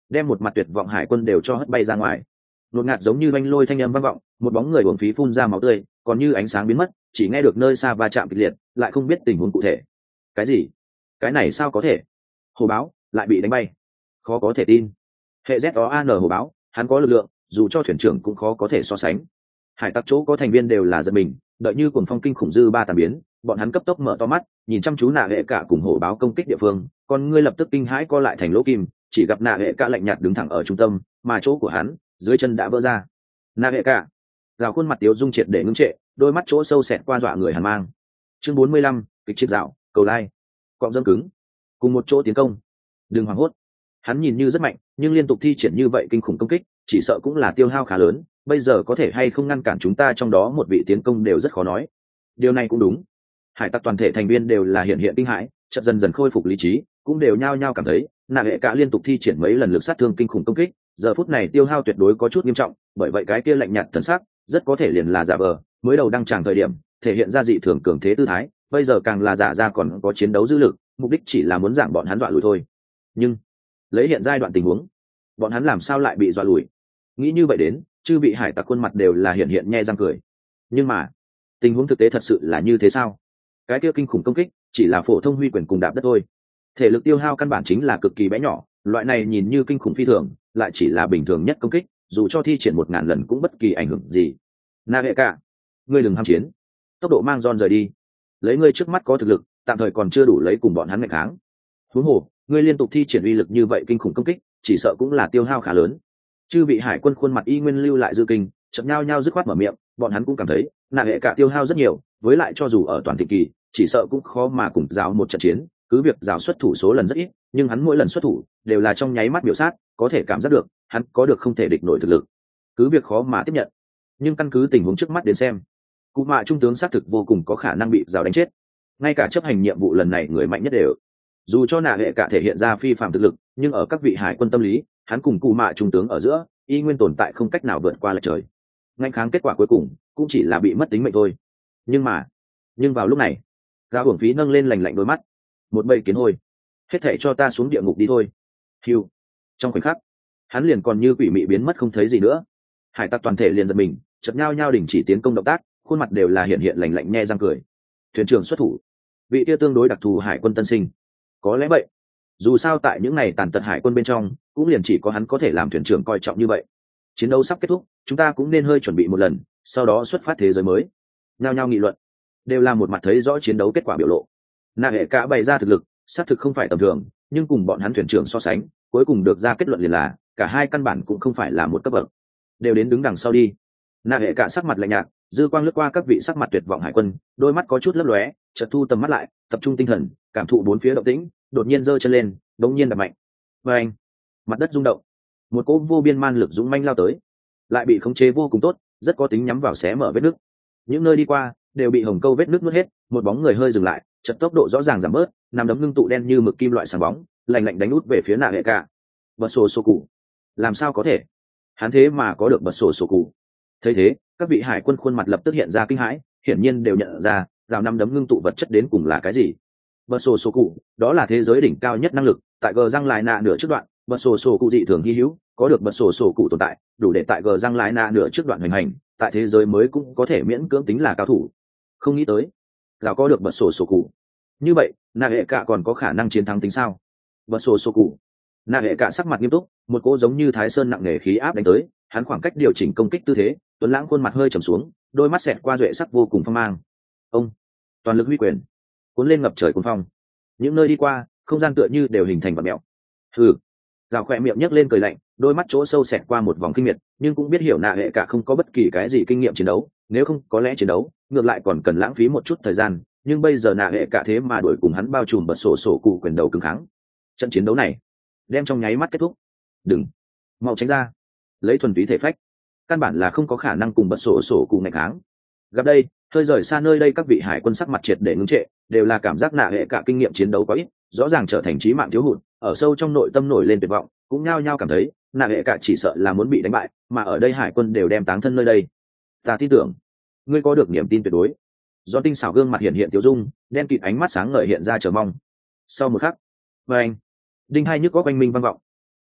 đem một mặt tuyệt vọng hải quân đều cho hất bay ra ngoài. Nột ngạt giống như oanh lôi thanh âm vang vọng, một bóng người uổng phí phun ra máu tươi, còn như ánh sáng biến mất, chỉ nghe được nơi xa va chạm kịch liệt, lại không biết tình huống cụ thể. Cái gì? Cái này sao có thể? Hồ báo lại bị đánh bay, khó có thể tin. Hệ Z O A N hồ báo, hắn có lực lượng, dù cho thuyền trưởng cũng khó có thể so sánh. Hải tặc chỗ có thành viên đều là giật mình, đợi như cuồng phong kinh khủng dư ba tàn biến, bọn hắn cấp tốc mở to mắt, nhìn chăm chú nạ hệ cả cùng hổ báo công kích địa phương, con ngươi lập tức kinh hãi co lại thành lỗ kim, chỉ gặp nạ hệ cả lạnh nhạt đứng thẳng ở trung tâm, mà chỗ của hắn dưới chân đã vỡ ra. Nạ hệ cả, rào khuôn mặt tiếu dung triệt để ngưng trệ, đôi mắt chỗ sâu xẹt qua dọa người hàn mang. Chương bốn mươi lăm, kịch triệt dạo, cầu lai, cọng dâm cứng, cùng một chỗ tiến công. Đừng hoảng hốt. Hắn nhìn như rất mạnh, nhưng liên tục thi triển như vậy kinh khủng công kích, chỉ sợ cũng là tiêu hao khá lớn, bây giờ có thể hay không ngăn cản chúng ta trong đó một vị tiến công đều rất khó nói. Điều này cũng đúng. Hải tặc toàn thể thành viên đều là hiện hiện kinh hãi, chợt dần dần khôi phục lý trí, cũng đều nhao nhao cảm thấy, nạ hệ cả liên tục thi triển mấy lần lực sát thương kinh khủng công kích, giờ phút này tiêu hao tuyệt đối có chút nghiêm trọng, bởi vậy cái kia lạnh nhạt thần sắc, rất có thể liền là giả vờ, mới đầu đăng tràng thời điểm, thể hiện ra dị thường cường thế tư thái, bây giờ càng là giả ra còn có chiến đấu dư lực, mục đích chỉ là muốn giảm bọn hắn dọa lùi thôi. Nhưng lấy hiện giai đoạn tình huống, bọn hắn làm sao lại bị dọa lùi? Nghĩ như vậy đến, chư vị hải tặc khuôn mặt đều là hiện hiện nhe răng cười. Nhưng mà tình huống thực tế thật sự là như thế sao? Cái kia kinh khủng công kích chỉ là phổ thông huy quyền cùng đạp đất thôi, thể lực tiêu hao căn bản chính là cực kỳ bé nhỏ, loại này nhìn như kinh khủng phi thường lại chỉ là bình thường nhất công kích, dù cho thi triển một ngàn lần cũng bất kỳ ảnh hưởng gì. Na hệ cả, ngươi đừng ham chiến, tốc độ mang giòn rời đi, lấy ngươi trước mắt có thực lực tạm thời còn chưa đủ lấy cùng bọn hắn ngày kháng, huống hồ ngươi liên tục thi triển uy lực như vậy kinh khủng công kích chỉ sợ cũng là tiêu hao khá lớn. Chư vị hải quân khuôn mặt y nguyên lưu lại dư kinh, chậm nhau nhau dứt khoát mở miệng, bọn hắn cũng cảm thấy Na hệ cả tiêu hao rất nhiều, với lại cho dù ở toàn thị kỳ chỉ sợ cũng khó mà cùng giáo một trận chiến, cứ việc giáo xuất thủ số lần rất ít, nhưng hắn mỗi lần xuất thủ đều là trong nháy mắt biểu sát, có thể cảm giác được hắn có được không thể địch nổi thực lực, cứ việc khó mà tiếp nhận. Nhưng căn cứ tình huống trước mắt đến xem, cụ mạ trung tướng xác thực vô cùng có khả năng bị giáo đánh chết, ngay cả chấp hành nhiệm vụ lần này người mạnh nhất đều, dù cho nạ hệ cả thể hiện ra phi phạm thực lực, nhưng ở các vị hải quân tâm lý, hắn cùng cụ mạ trung tướng ở giữa y nguyên tồn tại không cách nào vượt qua lệch trời, ngăn kháng kết quả cuối cùng cũng chỉ là bị mất tính mệnh thôi. Nhưng mà nhưng vào lúc này, gã hưởng phí nâng lên lành lạnh đôi mắt, một bầy kiến hôi, hết thảy cho ta xuống địa ngục đi thôi. Hiu. Trong khoảnh khắc, hắn liền còn như quỷ mị biến mất không thấy gì nữa. Hải tặc toàn thể liền giật mình, chợt nhao nhao đình chỉ tiến công động tác, khuôn mặt đều là hiện hiện lạnh lạnh nhe răng cười. Thuyền trưởng xuất thủ, vị kia tương đối đặc thù hải quân tân sinh. Có lẽ vậy, dù sao tại những ngày tàn tật hải quân bên trong, cũng liền chỉ có hắn có thể làm thuyền trưởng coi trọng như vậy. Chiến đấu sắp kết thúc, chúng ta cũng nên hơi chuẩn bị một lần, sau đó xuất phát thế giới mới. Nhao nhao nghị luận, đều là một mặt thấy rõ chiến đấu kết quả biểu lộ. Nạ hệ cả bày ra thực lực xác thực không phải tầm thường, nhưng cùng bọn hắn thuyền trưởng so sánh, cuối cùng được ra kết luận liền là cả hai căn bản cũng không phải là một cấp bậc, đều đến đứng đằng sau đi. Nạ hệ cả sắc mặt lạnh nhạt, dư quang lướt qua các vị sắc mặt tuyệt vọng hải quân, đôi mắt có chút lấp lóe, chợt thu tầm mắt lại, tập trung tinh thần, cảm thụ bốn phía động tĩnh, đột nhiên giơ chân lên, đống nhiên đập mạnh. Và anh, mặt đất rung động, một cỗ vô biên man lực dũng manh lao tới, lại bị khống chế vô cùng tốt, rất có tính nhắm vào xé mở vết nứt. Những nơi đi qua đều bị hồng câu vết nứt nuốt hết, một bóng người hơi dừng lại, chợt tốc độ rõ ràng giảm bớt, nằm đấm ngưng tụ đen như mực kim loại sáng bóng, lạnh lạnh đánh út về phía nạ hệ cả. Bật sổ sổ cụ, làm sao có thể? Hắn thế mà có được bật sổ sổ cụ. Thấy thế, các vị hải quân khuôn mặt lập tức hiện ra kinh hãi, hiển nhiên đều nhận ra, rào năm đấm ngưng tụ vật chất đến cùng là cái gì. Bật sổ sổ cụ, đó là thế giới đỉnh cao nhất năng lực, tại gờ răng lại nạ nửa trước đoạn, bật sổ sổ cụ dị thường hy hữu, có được bật sổ sổ cụ tồn tại, đủ để tại gờ răng lại nạ nửa trước đoạn hành hành, tại thế giới mới cũng có thể miễn cưỡng tính là cao thủ. Không nghĩ tới, rào có được bật sổ sổ cụ. Như vậy, nạ hệ cả còn có khả năng chiến thắng tính sao? Bật sổ sổ cụ. Nạ hệ cả sắc mặt nghiêm túc, một cỗ giống như thái sơn nặng nề khí áp đánh tới, hắn khoảng cách điều chỉnh công kích tư thế, tuấn lãng khuôn mặt hơi trầm xuống, đôi mắt xẹt qua duệ sắc vô cùng phong mang. Ông toàn lực huy quyền, cuốn lên ngập trời cuồng phong, những nơi đi qua không gian tựa như đều hình thành vật mèo. Hừ. Rào khỏe miệng nhếch lên cười lạnh, đôi mắt chỗ sâu xẹt qua một vòng kinh miệt, nhưng cũng biết hiểu nạ hệ cả không có bất kỳ cái gì kinh nghiệm chiến đấu, nếu không có lẽ chiến đấu ngược lại còn cần lãng phí một chút thời gian, nhưng bây giờ nạ hệ cả thế mà đuổi cùng hắn bao trùm bật sổ sổ cụ quyền đầu cứng kháng. Trận chiến đấu này đem trong nháy mắt kết thúc. Đừng, mau tránh ra, lấy thuần túy thể phách căn bản là không có khả năng cùng bật sổ sổ cụ ngày kháng. Gặp đây, hơi rời xa nơi đây các vị hải quân sắc mặt triệt để ngưng trệ, đều là cảm giác nạ hệ cả kinh nghiệm chiến đấu quá ít, rõ ràng trở thành chí mạng thiếu hụt, ở sâu trong nội tâm nổi lên tuyệt vọng, cũng nhao nhao cảm thấy nạ hệ cả chỉ sợ là muốn bị đánh bại, mà ở đây hải quân đều đem táng thân nơi đây. Ta tin tưởng ngươi có được niềm tin tuyệt đối. Do tinh xảo gương mặt hiện hiện tiêu dung, đen kịt ánh mắt sáng ngời hiện ra chờ mong. Sau một khắc, và anh đinh hai nhức có quanh minh vang vọng,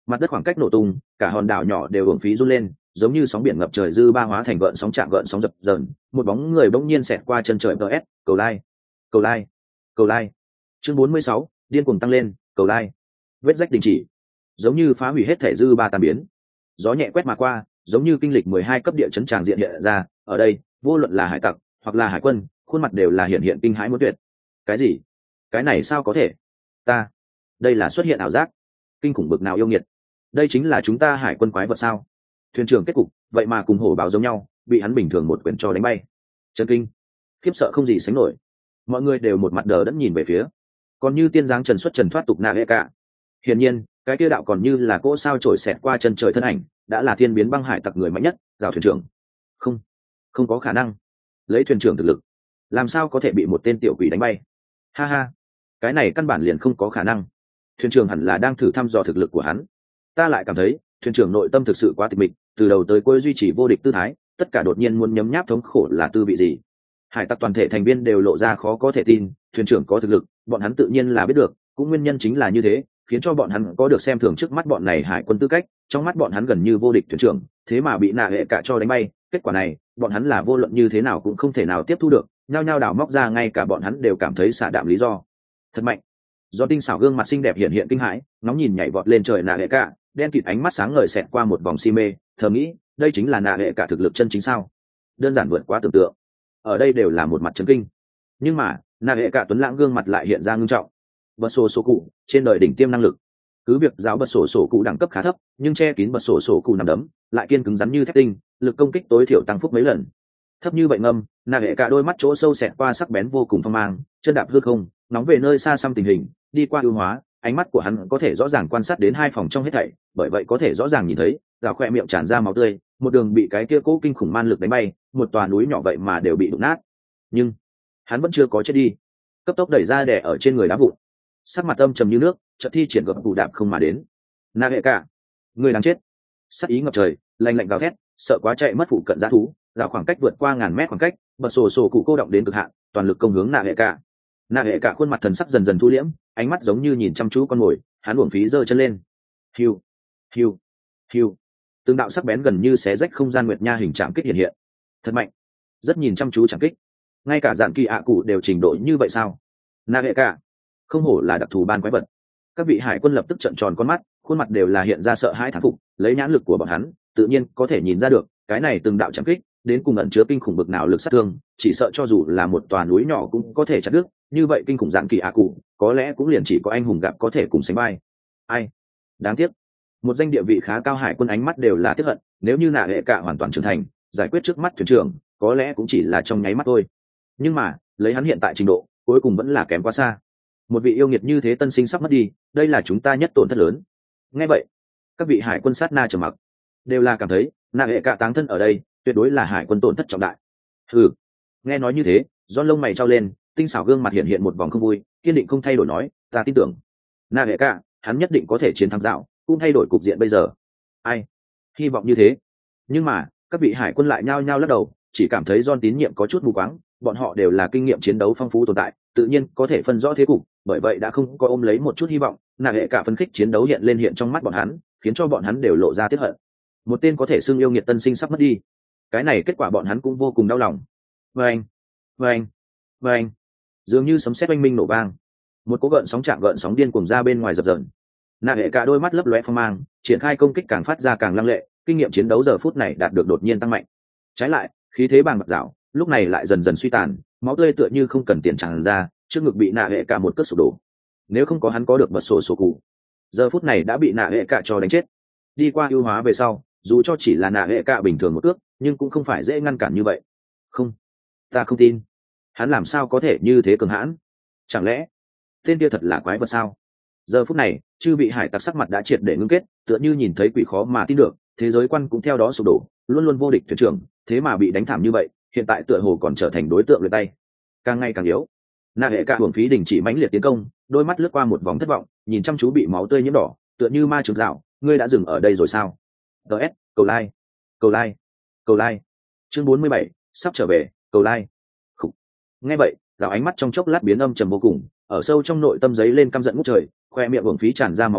Mặt đất khoảng cách nổ tung, cả hòn đảo nhỏ đều hưởng phí run lên, giống như sóng biển ngập trời dư ba hóa thành gợn sóng chạm gợn sóng dập dờn. Một bóng người bỗng nhiên xẹt qua chân trời. ts cầu like, cầu like, cầu like. Chương bốn mươi sáu, điên cuồng tăng lên. Cầu like. Vết rách đình chỉ, giống như phá hủy hết thể dư ba tàn biến. Gió nhẹ quét mà qua, giống như kinh lịch mười hai cấp địa chấn tràng diện hiện ra. Ở đây, vô luận là hải tặc hoặc là hải quân, khuôn mặt đều là hiện hiện kinh hãi muốn tuyệt. Cái gì? Cái này sao có thể? Ta, đây là xuất hiện ảo giác. Kinh khủng bực nào yêu nghiệt. Đây chính là chúng ta hải quân quái vật sao? Thuyền trưởng kết cục vậy mà cùng hổ báo giống nhau, bị hắn bình thường một quyền cho đánh bay. Chân kinh, khiếp sợ không gì sánh nổi. Mọi người đều một mặt đờ đẫn nhìn về phía, còn như tiên giáng trần xuất trần thoát tục nạ hệ cả. Hiển nhiên, cái kia đạo còn như là cỗ sao trổi xẹt qua chân trời thân ảnh, đã là thiên biến băng hải tặc người mạnh nhất. Gào thuyền trưởng, không, không có khả năng. Lấy thuyền trưởng thực lực, làm sao có thể bị một tên tiểu quỷ đánh bay? Ha ha, cái này căn bản liền không có khả năng. Thuyền trưởng hẳn là đang thử thăm dò thực lực của hắn. Ta lại cảm thấy thuyền trưởng nội tâm thực sự quá tịch mịch, từ đầu tới cuối duy trì vô địch tư thái, tất cả đột nhiên muốn nhấm nháp thống khổ là tư vị gì? Hải tặc toàn thể thành viên đều lộ ra khó có thể tin, thuyền trưởng có thực lực, bọn hắn tự nhiên là biết được, cũng nguyên nhân chính là như thế, khiến cho bọn hắn có được xem thường trước mắt bọn này hải quân tư cách, trong mắt bọn hắn gần như vô địch thuyền trưởng, thế mà bị nạ hệ cả cho đánh bay, kết quả này, bọn hắn là vô luận như thế nào cũng không thể nào tiếp thu được, nhao nhao đào móc ra ngay cả bọn hắn đều cảm thấy xả đạm lý do. Thật mạnh. Do tinh xảo gương mặt xinh đẹp hiện hiện kinh hãi, nóng nhìn nhảy vọt lên trời nạ hệ cả, đen kịt ánh mắt sáng ngời xẹt qua một vòng si mê, thầm nghĩ, đây chính là nạ hệ cả thực lực chân chính sao? Đơn giản vượt quá tưởng tượng. Ở đây đều là một mặt chấn kinh, nhưng mà nạ hệ cả tuấn lãng gương mặt lại hiện ra ngưng trọng. Bật sổ sổ cụ trên đời đỉnh tiêm năng lực, cứ việc giáo bật sổ sổ cụ đẳng cấp khá thấp, nhưng che kín bật sổ sổ cụ nằm đấm lại kiên cứng rắn như thép tinh, lực công kích tối thiểu tăng phúc mấy lần. Thấp như vậy ngâm, nạ hệ cả đôi mắt chỗ sâu xẹt qua sắc bén vô cùng phong mang, chân đạp hư không, nóng về nơi xa xăm tình hình, đi qua ưu hóa, ánh mắt của hắn có thể rõ ràng quan sát đến hai phòng trong hết thảy, bởi vậy có thể rõ ràng nhìn thấy, rào khoe miệng tràn ra máu tươi, một đường bị cái kia cố kinh khủng man lực đánh bay, một tòa núi nhỏ vậy mà đều bị đụng nát. Nhưng hắn vẫn chưa có chết đi, cấp tốc đẩy ra đè ở trên người đá vụn, sắc mặt âm trầm như nước, chợt thi triển gập bù đạp không mà đến. Na hệ cả, người đáng chết! Sắc ý ngập trời, lạnh lạnh gào thét, sợ quá chạy mất phụ cận dã thú, rào khoảng cách vượt qua ngàn mét khoảng cách, bật sổ sổ cụ cô động đến cực hạn, toàn lực công hướng Na hệ cả. Na hệ cả khuôn mặt thần sắc dần dần thu liễm, ánh mắt giống như nhìn chăm chú con mồi, hắn uổng phí giơ chân lên. Hiu, hiu, hiu. Từng đạo sắc bén gần như xé rách không gian nguyệt nha hình chạm kích hiện hiện. Thật mạnh, rất nhìn chăm chú chạm kích. Ngay cả dạng kỳ ạ cụ đều trình độ như vậy sao? Na hệ cả, không hổ là đặc thù ban quái vật. Các vị hải quân lập tức trợn tròn con mắt, khuôn mặt đều là hiện ra sợ hãi thán phục, lấy nhãn lực của bọn hắn, tự nhiên có thể nhìn ra được, cái này từng đạo chạm kích, đến cùng ẩn chứa kinh khủng bực nào lực sát thương, chỉ sợ cho dù là một tòa núi nhỏ cũng có thể chặt đứt, như vậy kinh khủng dạng kỳ ạ cụ, có lẽ cũng liền chỉ có anh hùng gặp có thể cùng sánh vai. Ai? Đáng tiếc. Một danh địa vị khá cao hải quân ánh mắt đều là tiếc hận, nếu như nạ hệ cả hoàn toàn trưởng thành, giải quyết trước mắt thuyền trưởng, có lẽ cũng chỉ là trong nháy mắt thôi. Nhưng mà, lấy hắn hiện tại trình độ, cuối cùng vẫn là kém quá xa. Một vị yêu nghiệt như thế tân sinh sắp mất đi, đây là chúng ta nhất tổn thất lớn. Nghe vậy, các vị hải quân sát na trầm mặc, đều là cảm thấy, nạ hệ cả táng thân ở đây, tuyệt đối là hải quân tổn thất trọng đại. Hừ. Nghe nói như thế, John lông mày trao lên, tinh xảo gương mặt hiện hiện một vòng không vui, kiên định không thay đổi nói, ta tin tưởng, nạ hệ cả, hắn nhất định có thể chiến thắng dạo, cũng thay đổi cục diện bây giờ. Ai? Hy vọng như thế. Nhưng mà, các vị hải quân lại nhao nhao lắc đầu, chỉ cảm thấy John tín nhiệm có chút mù quáng, bọn họ đều là kinh nghiệm chiến đấu phong phú tồn tại, tự nhiên có thể phân rõ thế cục, bởi vậy đã không có ôm lấy một chút hy vọng, nạ hệ cả phân khích chiến đấu hiện lên hiện trong mắt bọn hắn, khiến cho bọn hắn đều lộ ra tiếc hận. Một tên có thể xưng yêu nghiệt tân sinh sắp mất đi. Cái này kết quả bọn hắn cũng vô cùng đau lòng. Vâng, vâng, vâng. Dường như sấm sét oanh minh nổ vang, một cỗ gợn sóng chạm gợn sóng điên cuồng ra bên ngoài dập dờn. Nạ hệ cả đôi mắt lấp lóe phong mang, triển khai công kích càng phát ra càng lăng lệ, kinh nghiệm chiến đấu giờ phút này đạt được đột nhiên tăng mạnh. Trái lại, khí thế bàng bạc dạo, lúc này lại dần dần suy tàn, máu tươi tựa như không cần tiền tràn ra, trước ngực bị nạ hệ cả một cước sụp đổ. Nếu không có hắn có được bật sổ sổ cụ, giờ phút này đã bị nạ hệ cả cho đánh chết. Đi qua ưu hóa về sau, dù cho chỉ là nạ hệ cả bình thường một cước, nhưng cũng không phải dễ ngăn cản như vậy. Không, ta không tin, hắn làm sao có thể như thế cường hãn? Chẳng lẽ tên kia thật là quái vật sao? Giờ phút này, chư vị hải tặc sắc mặt đã triệt để ngưng kết, tựa như nhìn thấy quỷ khó mà tin được, thế giới quan cũng theo đó sụp đổ, luôn luôn vô địch thuyền trưởng, thế mà bị đánh thảm như vậy, hiện tại tựa hồ còn trở thành đối tượng luyện tay, càng ngày càng yếu. Nạ hệ cả hưởng phí đình chỉ mãnh liệt tiến công, đôi mắt lướt qua một vòng thất vọng, nhìn chăm chú bị máu tươi nhiễm đỏ, tựa như ma trường dạo, ngươi đã dừng ở đây rồi sao? ds cầu like, cầu like, cầu like. Chương bốn mươi bảy, sắp trở về, cầu like. Khủ. Nghe vậy, dạo ánh mắt trong chốc lát biến âm trầm vô cùng, ở sâu trong nội tâm giấy lên căm giận ngút trời, khoe miệng hưởng phí tràn ra máu tươi,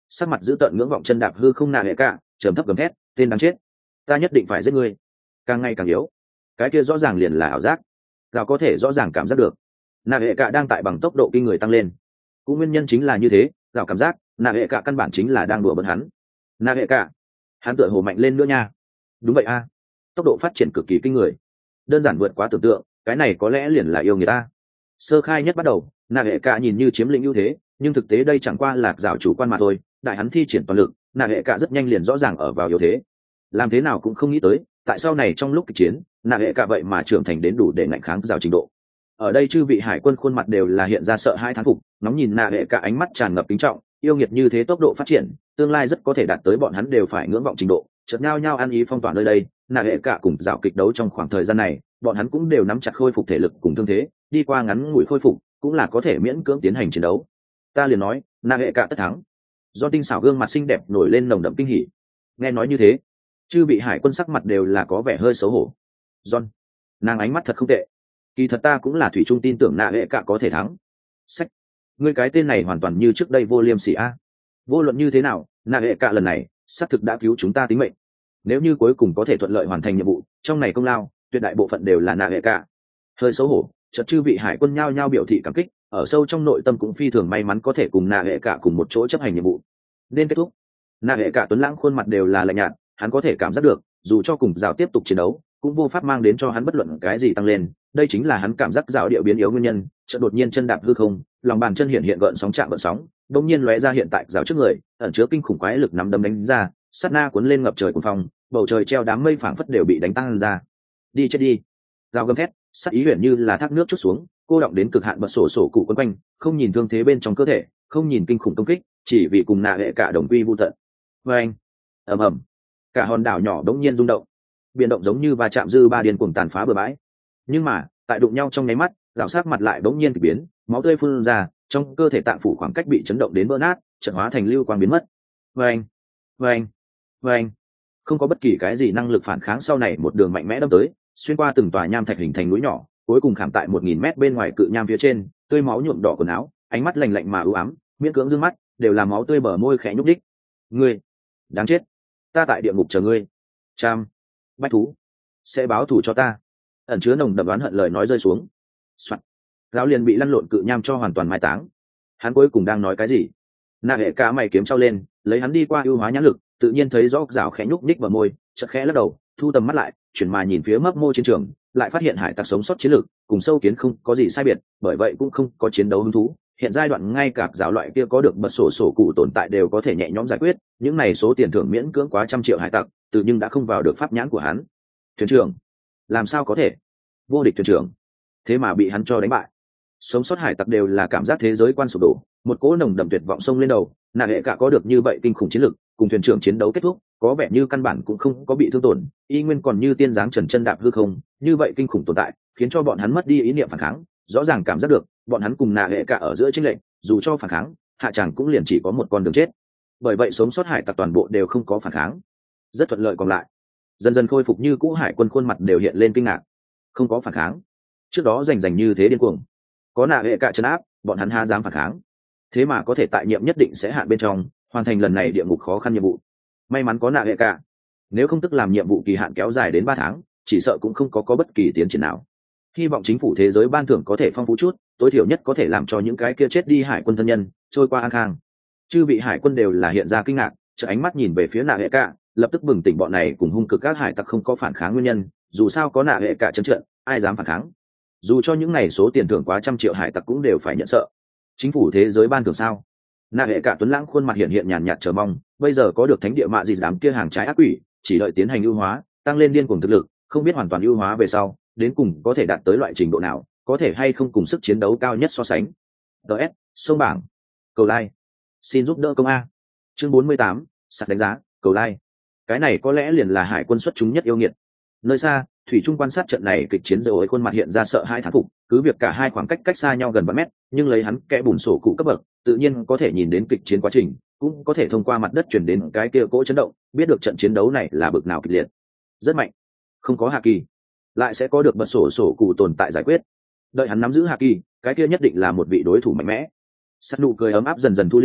sắc mặt giữ tợn ngưỡng vọng chân đạp hư không nạ hệ cả, trầm thấp gầm thét, tên đáng chết, ta nhất định phải giết ngươi. Càng ngày càng yếu, cái kia rõ ràng liền là ảo giác. Gào có thể rõ ràng cảm giác được nạ hệ cả đang tại bằng tốc độ kinh người tăng lên, cũng nguyên nhân chính là như thế, gào cảm giác nạ hệ cả căn bản chính là đang đùa bỡn hắn. Nạ hệ cả, hắn tựa hồ mạnh lên nữa nha. Đúng vậy a, tốc độ phát triển cực kỳ kinh người, đơn giản vượt quá tưởng tượng, cái này có lẽ liền là yêu người ta. Sơ khai nhất bắt đầu, nạ hệ cả nhìn như chiếm lĩnh ưu thế, nhưng thực tế đây chẳng qua là rào chủ quan mà thôi. Đại hắn thi triển toàn lực, nạ hệ cả rất nhanh liền rõ ràng ở vào yếu thế. Làm thế nào cũng không nghĩ tới, tại sau này trong lúc kịch chiến, nạ hệ cả vậy mà trưởng thành đến đủ để ngạnh kháng rào trình độ. Ở đây chư vị hải quân khuôn mặt đều là hiện ra sợ hãi thán phục, nóng nhìn nạ hệ cả ánh mắt tràn ngập kính trọng, yêu nghiệt như thế tốc độ phát triển, tương lai rất có thể đạt tới bọn hắn đều phải ngưỡng vọng trình độ. Chợt nhau nhau ăn ý phong tỏa nơi đây, nạ hệ cả cùng rào kịch đấu trong khoảng thời gian này, bọn hắn cũng đều nắm chặt khôi phục thể lực cùng thương thế, đi qua ngắn ngủi khôi phục, cũng là có thể miễn cưỡng tiến hành chiến đấu. Ta liền nói, nạ hệ cả tất thắng. Do tinh xảo gương mặt xinh đẹp nổi lên nồng đậm kinh hỉ. Nghe nói như thế, chư bị hải quân sắc mặt đều là có vẻ hơi xấu hổ. John, nàng ánh mắt thật không tệ, kỳ thật ta cũng là thủy chung tin tưởng nạ hệ cả có thể thắng. Sách, ngươi cái tên này hoàn toàn như trước đây vô liêm sỉ a. Vô luận như thế nào, nạ hệ cả lần này xác thực đã cứu chúng ta tính mệnh. Nếu như cuối cùng có thể thuận lợi hoàn thành nhiệm vụ, trong này công lao tuyệt đại bộ phận đều là nạ hệ cả. Hơi xấu hổ, chợt chư vị hải quân nhao nhao biểu thị cảm kích, ở sâu trong nội tâm cũng phi thường may mắn có thể cùng nạ hệ cả cùng một chỗ chấp hành nhiệm vụ. Nên kết thúc. Nạ hệ cả tuấn lãng khuôn mặt đều là lạnh nhạt, hắn có thể cảm giác được, dù cho cùng rào tiếp tục chiến đấu, cũng vô pháp mang đến cho hắn bất luận cái gì tăng lên. Đây chính là hắn cảm giác rào địa biến yếu nguyên nhân. Chợt đột nhiên chân đạp hư không, lòng bàn chân hiện hiện gợn sóng chạm gợn sóng, đột nhiên lóe ra hiện tại rào trước người, ẩn chứa kinh khủng quái lực nắm đấm đánh ra, sát na cuốn lên ngập trời cuồng phong, bầu trời treo đám mây phảng phất đều bị đánh tăng ra. Đi chết đi. Rào gầm thét, sát ý huyền như là thác nước chút xuống, cô động đến cực hạn bật sổ sổ cụ quấn quanh, không nhìn thương thế bên trong cơ thể, không nhìn kinh khủng công kích, chỉ vì cùng nạ hệ cả đồng quy vu tận. Và anh, ầm ầm, cả hòn đảo nhỏ đống nhiên rung động, biến động giống như va chạm dư ba điên cuồng tàn phá bờ bãi. Nhưng mà tại đụng nhau trong nháy mắt, rào sắc mặt lại đống nhiên kỳ biến, máu tươi phun ra, trong cơ thể tạng phủ khoảng cách bị chấn động đến vỡ nát, chợt hóa thành lưu quang biến mất. Và anh, và anh, và anh, không có bất kỳ cái gì năng lực phản kháng, sau này một đường mạnh mẽ đâm tới, xuyên qua từng tòa nham thạch hình thành núi nhỏ, cuối cùng khảm tại một nghìn mét bên ngoài cự nham phía trên, tươi máu nhuộm đỏ quần áo, ánh mắt lạnh lạnh mà u ám, miễn cưỡng dương mắt, đều là máu tươi, bờ môi khẽ nhúc đích. Ngươi, đáng chết, ta tại địa ngục chờ ngươi. Trăm, bách thú, sẽ báo thù cho ta. Ẩn chứa nồng đậm đoán hận lời nói rơi xuống. Soạn. Giáo liền bị lăn lộn cự nham cho hoàn toàn mai táng. Hắn cuối cùng đang nói cái gì? Nạ hệ cả mày kiếm trao lên, lấy hắn đi qua ưu hóa nhãn lực, tự nhiên thấy rõ rào khẽ nhúc ních vào môi, chợt khẽ lắc đầu, thu tầm mắt lại, chuyển mà nhìn phía mấp mô chiến trường, lại phát hiện hải tặc sống sót chiến lược cùng sâu kiến không có gì sai biệt, bởi vậy cũng không có chiến đấu hứng thú. Hiện giai đoạn ngay cả giáo loại kia có được bật sổ sổ cụ tồn tại đều có thể nhẹ nhõm giải quyết, những này số tiền thưởng miễn cưỡng quá trăm triệu hải tặc, tự nhưng đã không vào được pháp nhãn của hắn. Thuyền trưởng, làm sao có thể? Vô địch thuyền trưởng, thế mà bị hắn cho đánh bại. Sống sót hải tặc đều là cảm giác thế giới quan sụp đổ, một cỗ nồng đậm tuyệt vọng xông lên đầu. Nạ hệ cả có được như vậy kinh khủng chiến lực, cùng thuyền trưởng chiến đấu kết thúc, có vẻ như căn bản cũng không có bị thương tổn, y nguyên còn như tiên dáng trần chân đạp hư không, như vậy kinh khủng tồn tại, khiến cho bọn hắn mất đi ý niệm phản kháng. Rõ ràng cảm giác được, bọn hắn cùng nạ hệ cả ở giữa chênh lệch, dù cho phản kháng, hạ tràng cũng liền chỉ có một con đường chết. Bởi vậy sống sót hải tặc toàn bộ đều không có phản kháng, rất thuận lợi. Còn lại dần dần khôi phục như cũ hải quân khuôn mặt đều hiện lên kinh ngạc. Không có phản kháng, trước đó rành rành như thế điên cuồng, có nạ hệ cả trấn áp, bọn hắn há dám phản kháng. Thế mà có thể tại nhiệm nhất định sẽ hạn bên trong hoàn thành lần này địa ngục khó khăn nhiệm vụ. May mắn có nạ hệ cả, nếu không tức làm nhiệm vụ kỳ hạn kéo dài đến ba tháng, chỉ sợ cũng không có có bất kỳ tiến triển nào. Hy vọng chính phủ thế giới ban thưởng có thể phong phú chút, tối thiểu nhất có thể làm cho những cái kia chết đi hải quân thân nhân trôi qua an khang. Chư vị hải quân đều là hiện ra kinh ngạc, trợ ánh mắt nhìn về phía nạ hệ cả, lập tức bừng tỉnh bọn này cùng hung cực các hải tặc không có phản kháng nguyên nhân. Dù sao có nạ hệ cả trấn trận, ai dám phản kháng? Dù cho những này số tiền thưởng quá trăm triệu hải tặc cũng đều phải nhận sợ. Chính phủ thế giới ban thưởng sao? Nạ hệ cả tuấn lãng khuôn mặt hiện hiện nhàn nhạt chờ mong, bây giờ có được thánh địa mạ gì đám kia hàng trái ác quỷ, chỉ đợi tiến hành ưu hóa, tăng lên điên cuồng thực lực, không biết hoàn toàn ưu hóa về sau, đến cùng có thể đạt tới loại trình độ nào, có thể hay không cùng sức chiến đấu cao nhất so sánh. ds sông bảng cầu like, xin giúp đỡ công a. Chương bốn mươi tám, sạt đánh giá, cầu like. Cái này có lẽ liền là hải quân xuất chúng nhất yêu nghiệt. Nơi xa, thủy trung quan sát trận này kịch chiến rồi, khuôn mặt hiện ra sợ hai thán phục, cứ việc cả hai khoảng cách cách xa nhau gần ba mét, nhưng lấy hắn kẽ bùn sổ cụ cấp bậc, tự nhiên có thể nhìn đến kịch chiến quá trình, cũng có thể thông qua mặt đất chuyển đến cái kia cỗ chấn động, biết được trận chiến đấu này là bực nào kịch liệt. Rất mạnh, không có hạ kỳ, lại sẽ có được bật sổ sổ cụ tồn tại giải quyết. Đợi hắn nắm giữ hạ kỳ, cái kia nhất định là một vị đối thủ mạnh mẽ. Sát nụ cười ấm áp dần dần thu liễm,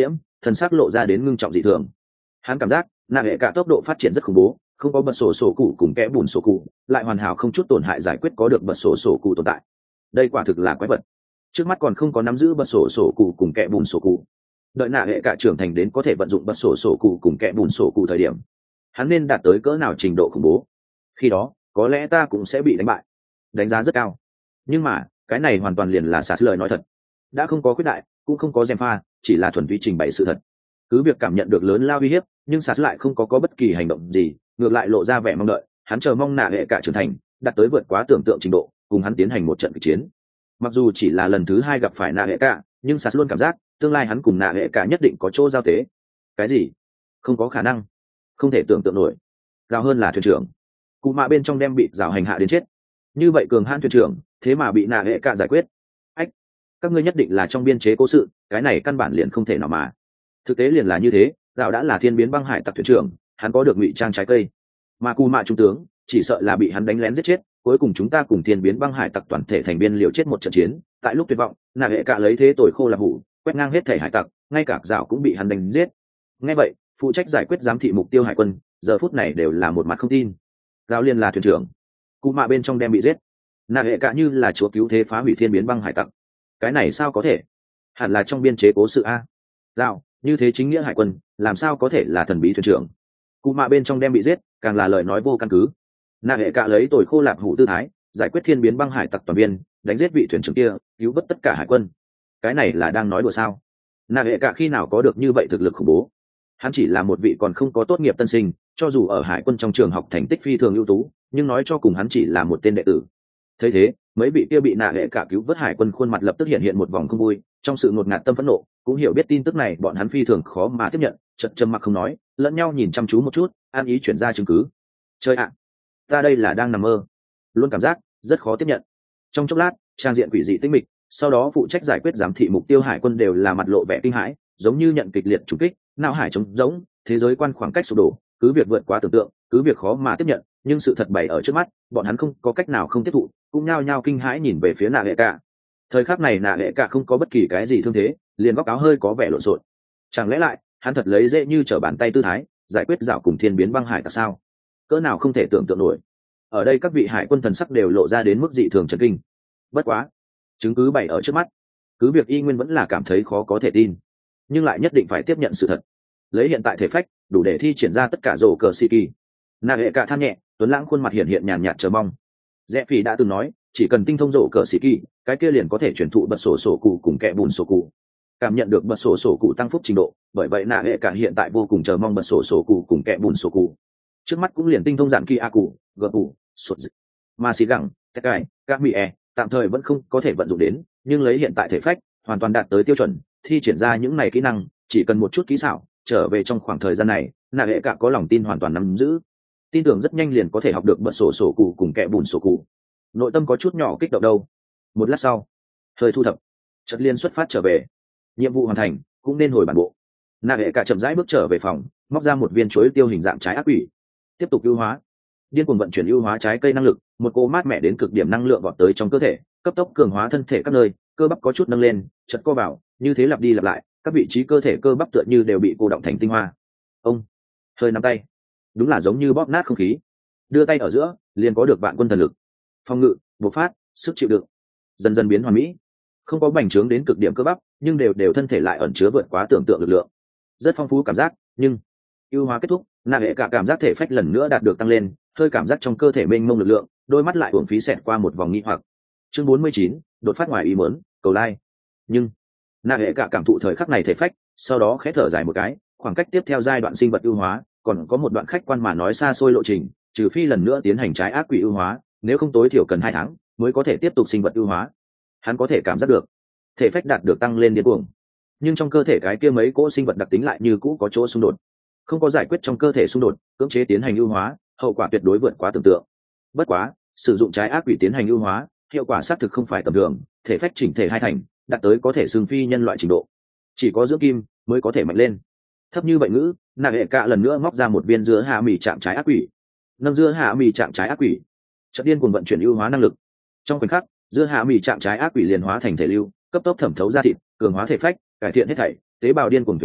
thân xác lộ ra đến ngưng trọng dị thường. Hắn cảm giác nạ hệ cả tốc độ phát triển rất khủng bố, không có bật sổ sổ cụ cùng kẽ bùn sổ cụ, lại hoàn hảo không chút tổn hại giải quyết có được bật sổ sổ cụ tồn tại. Đây quả thực là quái vật. Trước mắt còn không có nắm giữ bật sổ sổ cụ cùng kẽ bùn sổ cụ. Đợi nạ hệ cả trưởng thành đến có thể vận dụng bật sổ sổ cụ cùng kẽ bùn sổ cụ thời điểm, hắn nên đạt tới cỡ nào trình độ khủng bố. Khi đó, có lẽ ta cũng sẽ bị đánh bại. Đánh giá rất cao. Nhưng mà, cái này hoàn toàn liền là xả lời nói thật. Đã không có khuyết đại, cũng không có gièm pha, chỉ là thuần túy trình bày sự thật. Cứ việc cảm nhận được lớn lao uy hiếp, nhưng sạt lại không có có bất kỳ hành động gì, ngược lại lộ ra vẻ mong đợi. Hắn chờ mong nạ hệ cả trưởng thành, đạt tới vượt quá tưởng tượng trình độ, cùng hắn tiến hành một trận kịch chiến. Mặc dù chỉ là lần thứ hai gặp phải nạ hệ cả, nhưng sạt luôn cảm giác tương lai hắn cùng nạ hệ cả nhất định có chỗ giao tế. Cái gì? Không có khả năng, không thể tưởng tượng nổi. Cao hơn là thuyền trưởng, cụ mạ bên trong đem bị rào hành hạ đến chết. Như vậy cường hãn thuyền trưởng, thế mà bị nạ hệ cả giải quyết. Ách, các ngươi nhất định là trong biên chế cố sự, cái này căn bản liền không thể nào mà. Thực tế liền là như thế, gạo đã là thiên biến băng hải tặc thuyền trưởng, hắn có được ngụy trang trái cây, mà cù mạ trung tướng chỉ sợ là bị hắn đánh lén giết chết. Cuối cùng chúng ta cùng thiên biến băng hải tặc toàn thể thành viên liều chết một trận chiến. Tại lúc tuyệt vọng, nạ hệ cả lấy thế tội khô là hủ, quét ngang hết thể hải tặc, ngay cả gạo cũng bị hắn đánh giết. Nghe vậy, phụ trách giải quyết giám thị mục tiêu hải quân giờ phút này đều là một mặt không tin. Gạo liền là thuyền trưởng, cù mạ bên trong đem bị giết, nạ hệ cả như là chúa cứu thế phá hủy thiên biến băng hải tặc, cái này sao có thể? Hẳn là trong biên chế cố sự a. Gạo như thế chính nghĩa hải quân làm sao có thể là thần bí thuyền trưởng? Cụ mạ bên trong đem bị giết càng là lời nói vô căn cứ. Nạ hệ cả lấy tội khô lạp hủ tư thái giải quyết thiên biến băng hải tặc toàn viên, đánh giết vị thuyền trưởng kia, cứu vớt tất cả hải quân. Cái này là đang nói đùa sao? Nạ hệ cả khi nào có được như vậy thực lực khủng bố? Hắn chỉ là một vị còn không có tốt nghiệp tân sinh, cho dù ở hải quân trong trường học thành tích phi thường ưu tú, nhưng nói cho cùng hắn chỉ là một tên đệ tử. Thấy thế, mấy vị kia bị nạ hệ cả cứu vớt hải quân khuôn mặt lập tức hiện hiện một vòng không vui, trong sự ngột ngạt tâm phẫn nộ, cũng hiểu biết tin tức này bọn hắn phi thường khó mà tiếp nhận, chợt trầm mặc không nói, lẫn nhau nhìn chăm chú một chút, an ý chuyển ra chứng cứ. Chơi ạ, ta đây là đang nằm mơ, luôn cảm giác rất khó tiếp nhận. Trong chốc lát, trang diện quỷ dị tĩnh mịch, sau đó phụ trách giải quyết giám thị mục tiêu hải quân đều là mặt lộ vẻ kinh hãi, giống như nhận kịch liệt trùng kích, não hải trống rỗng, thế giới quan khoảng cách sụp đổ, cứ việc vượt quá tưởng tượng, cứ việc khó mà tiếp nhận, nhưng sự thật bày ở trước mắt, bọn hắn không có cách nào không tiếp thụ, cũng nhao nhao kinh hãi nhìn về phía nạ hệ cả. Thời khắc này nạ hệ cả không có bất kỳ cái gì thương thế, liền góc áo hơi có vẻ lộn xộn. Chẳng lẽ lại hắn thật lấy dễ như trở bàn tay tư thái giải quyết dạo cùng thiên biến băng hải tặc sao? Cỡ nào không thể tưởng tượng nổi. Ở đây các vị hải quân thần sắc đều lộ ra đến mức dị thường chấn kinh. Bất quá, chứng cứ bày ở trước mắt, cứ việc y nguyên vẫn là cảm thấy khó có thể tin, nhưng lại nhất định phải tiếp nhận sự thật. Lấy hiện tại thể phách đủ để thi triển ra tất cả rổ cờ xì kỳ. Nạ hệ cả than nhẹ, tuấn lãng khuôn mặt hiện hiện nhàn nhạt chờ mong. Rẽ Phi đã từng nói, chỉ cần tinh thông rổ cờ xì kỳ, cái kia liền có thể truyền thụ bật sổ sổ cụ cùng kẹ bùn sổ cụ. Cảm nhận được bật sổ sổ cụ tăng phúc trình độ, bởi vậy nạ hệ cả hiện tại vô cùng chờ mong bật sổ sổ cụ cùng kẹ bùn sổ cụ. Trước mắt cũng liền tinh thông dạng kỳ a cụ, gờ cụ, sột dị, mà xì gẳng, các cải, các mỹ e, tạm thời vẫn không có thể vận dụng đến, nhưng lấy hiện tại thể phách hoàn toàn đạt tới tiêu chuẩn, thi triển ra những này kỹ năng, chỉ cần một chút kỹ xảo, trở về trong khoảng thời gian này, nạ hệ cả có lòng tin hoàn toàn nắm giữ, tin tưởng rất nhanh liền có thể học được bật sổ sổ cụ cùng kẹ bùn sổ cụ. Nội tâm có chút nhỏ kích động đâu. Một lát sau, hơi thu thập, chợt liên xuất phát trở về. Nhiệm vụ hoàn thành, cũng nên hồi bản bộ. Nạ hệ cả chậm rãi bước trở về phòng, móc ra một viên chuối tiêu hình dạng trái ác quỷ, tiếp tục ưu hóa. Điên cuồng vận chuyển ưu hóa trái cây năng lực, một cô mát mẻ đến cực điểm năng lượng vọt tới trong cơ thể, cấp tốc cường hóa thân thể các nơi, cơ bắp có chút nâng lên, chợt co vào, như thế lặp đi lặp lại, các vị trí cơ thể cơ bắp tựa như đều bị cô động thành tinh hoa. Ông hơi nắm tay, đúng là giống như bóp nát không khí. Đưa tay ở giữa, liền có được vạn quân thần lực, phòng ngự, bộc phát, sức chịu đựng, dần dần biến hoàn mỹ. Không có bành trướng đến cực điểm cơ bắp, nhưng đều đều thân thể lại ẩn chứa vượt quá tưởng tượng lực lượng, rất phong phú cảm giác. Nhưng ưu hóa kết thúc, nạ hệ cả cảm giác thể phách lần nữa đạt được tăng lên, hơi cảm giác trong cơ thể mênh mông lực lượng, đôi mắt lại uổng phí xẹt qua một vòng nghi hoặc. Chương bốn mươi chín, đột phát ngoài ý muốn, cầu lai. Nhưng nạ hệ cả cảm thụ thời khắc này thể phách, sau đó khẽ thở dài một cái, khoảng cách tiếp theo giai đoạn sinh vật ưu hóa, còn có một đoạn khách quan mà nói xa xôi lộ trình, trừ phi lần nữa tiến hành trái ác quỷ ưu hóa, nếu không tối thiểu cần hai tháng mới có thể tiếp tục sinh vật ưu hóa. Hắn có thể cảm giác được thể phách đạt được tăng lên điên cuồng, nhưng trong cơ thể cái kia mấy cỗ sinh vật đặc tính lại như cũ có chỗ xung đột, không có giải quyết trong cơ thể xung đột, cưỡng chế tiến hành ưu hóa, hậu quả tuyệt đối vượt quá tưởng tượng. Bất quá, sử dụng trái ác quỷ tiến hành ưu hóa, hiệu quả xác thực không phải tầm thường, thể phách chỉnh thể hai thành, đạt tới có thể xưng phi nhân loại trình độ. Chỉ có dưỡng kim mới có thể mạnh lên. Thấp như vậy ngữ, nạ hệ cả lần nữa móc ra một viên dưa hạ mì chạm trái ác quỷ, nâng dưa hạ mì chạm trái ác quỷ, chợt điên cuồng vận chuyển ưu hóa năng lực. Trong khoảnh khắc, dưa hạ mì chạm trái ác quỷ liền hóa thành thể lưu, cấp tốc thẩm thấu ra thịt, cường hóa thể phách, cải thiện hết thảy, tế bào điên cuồng thay biến,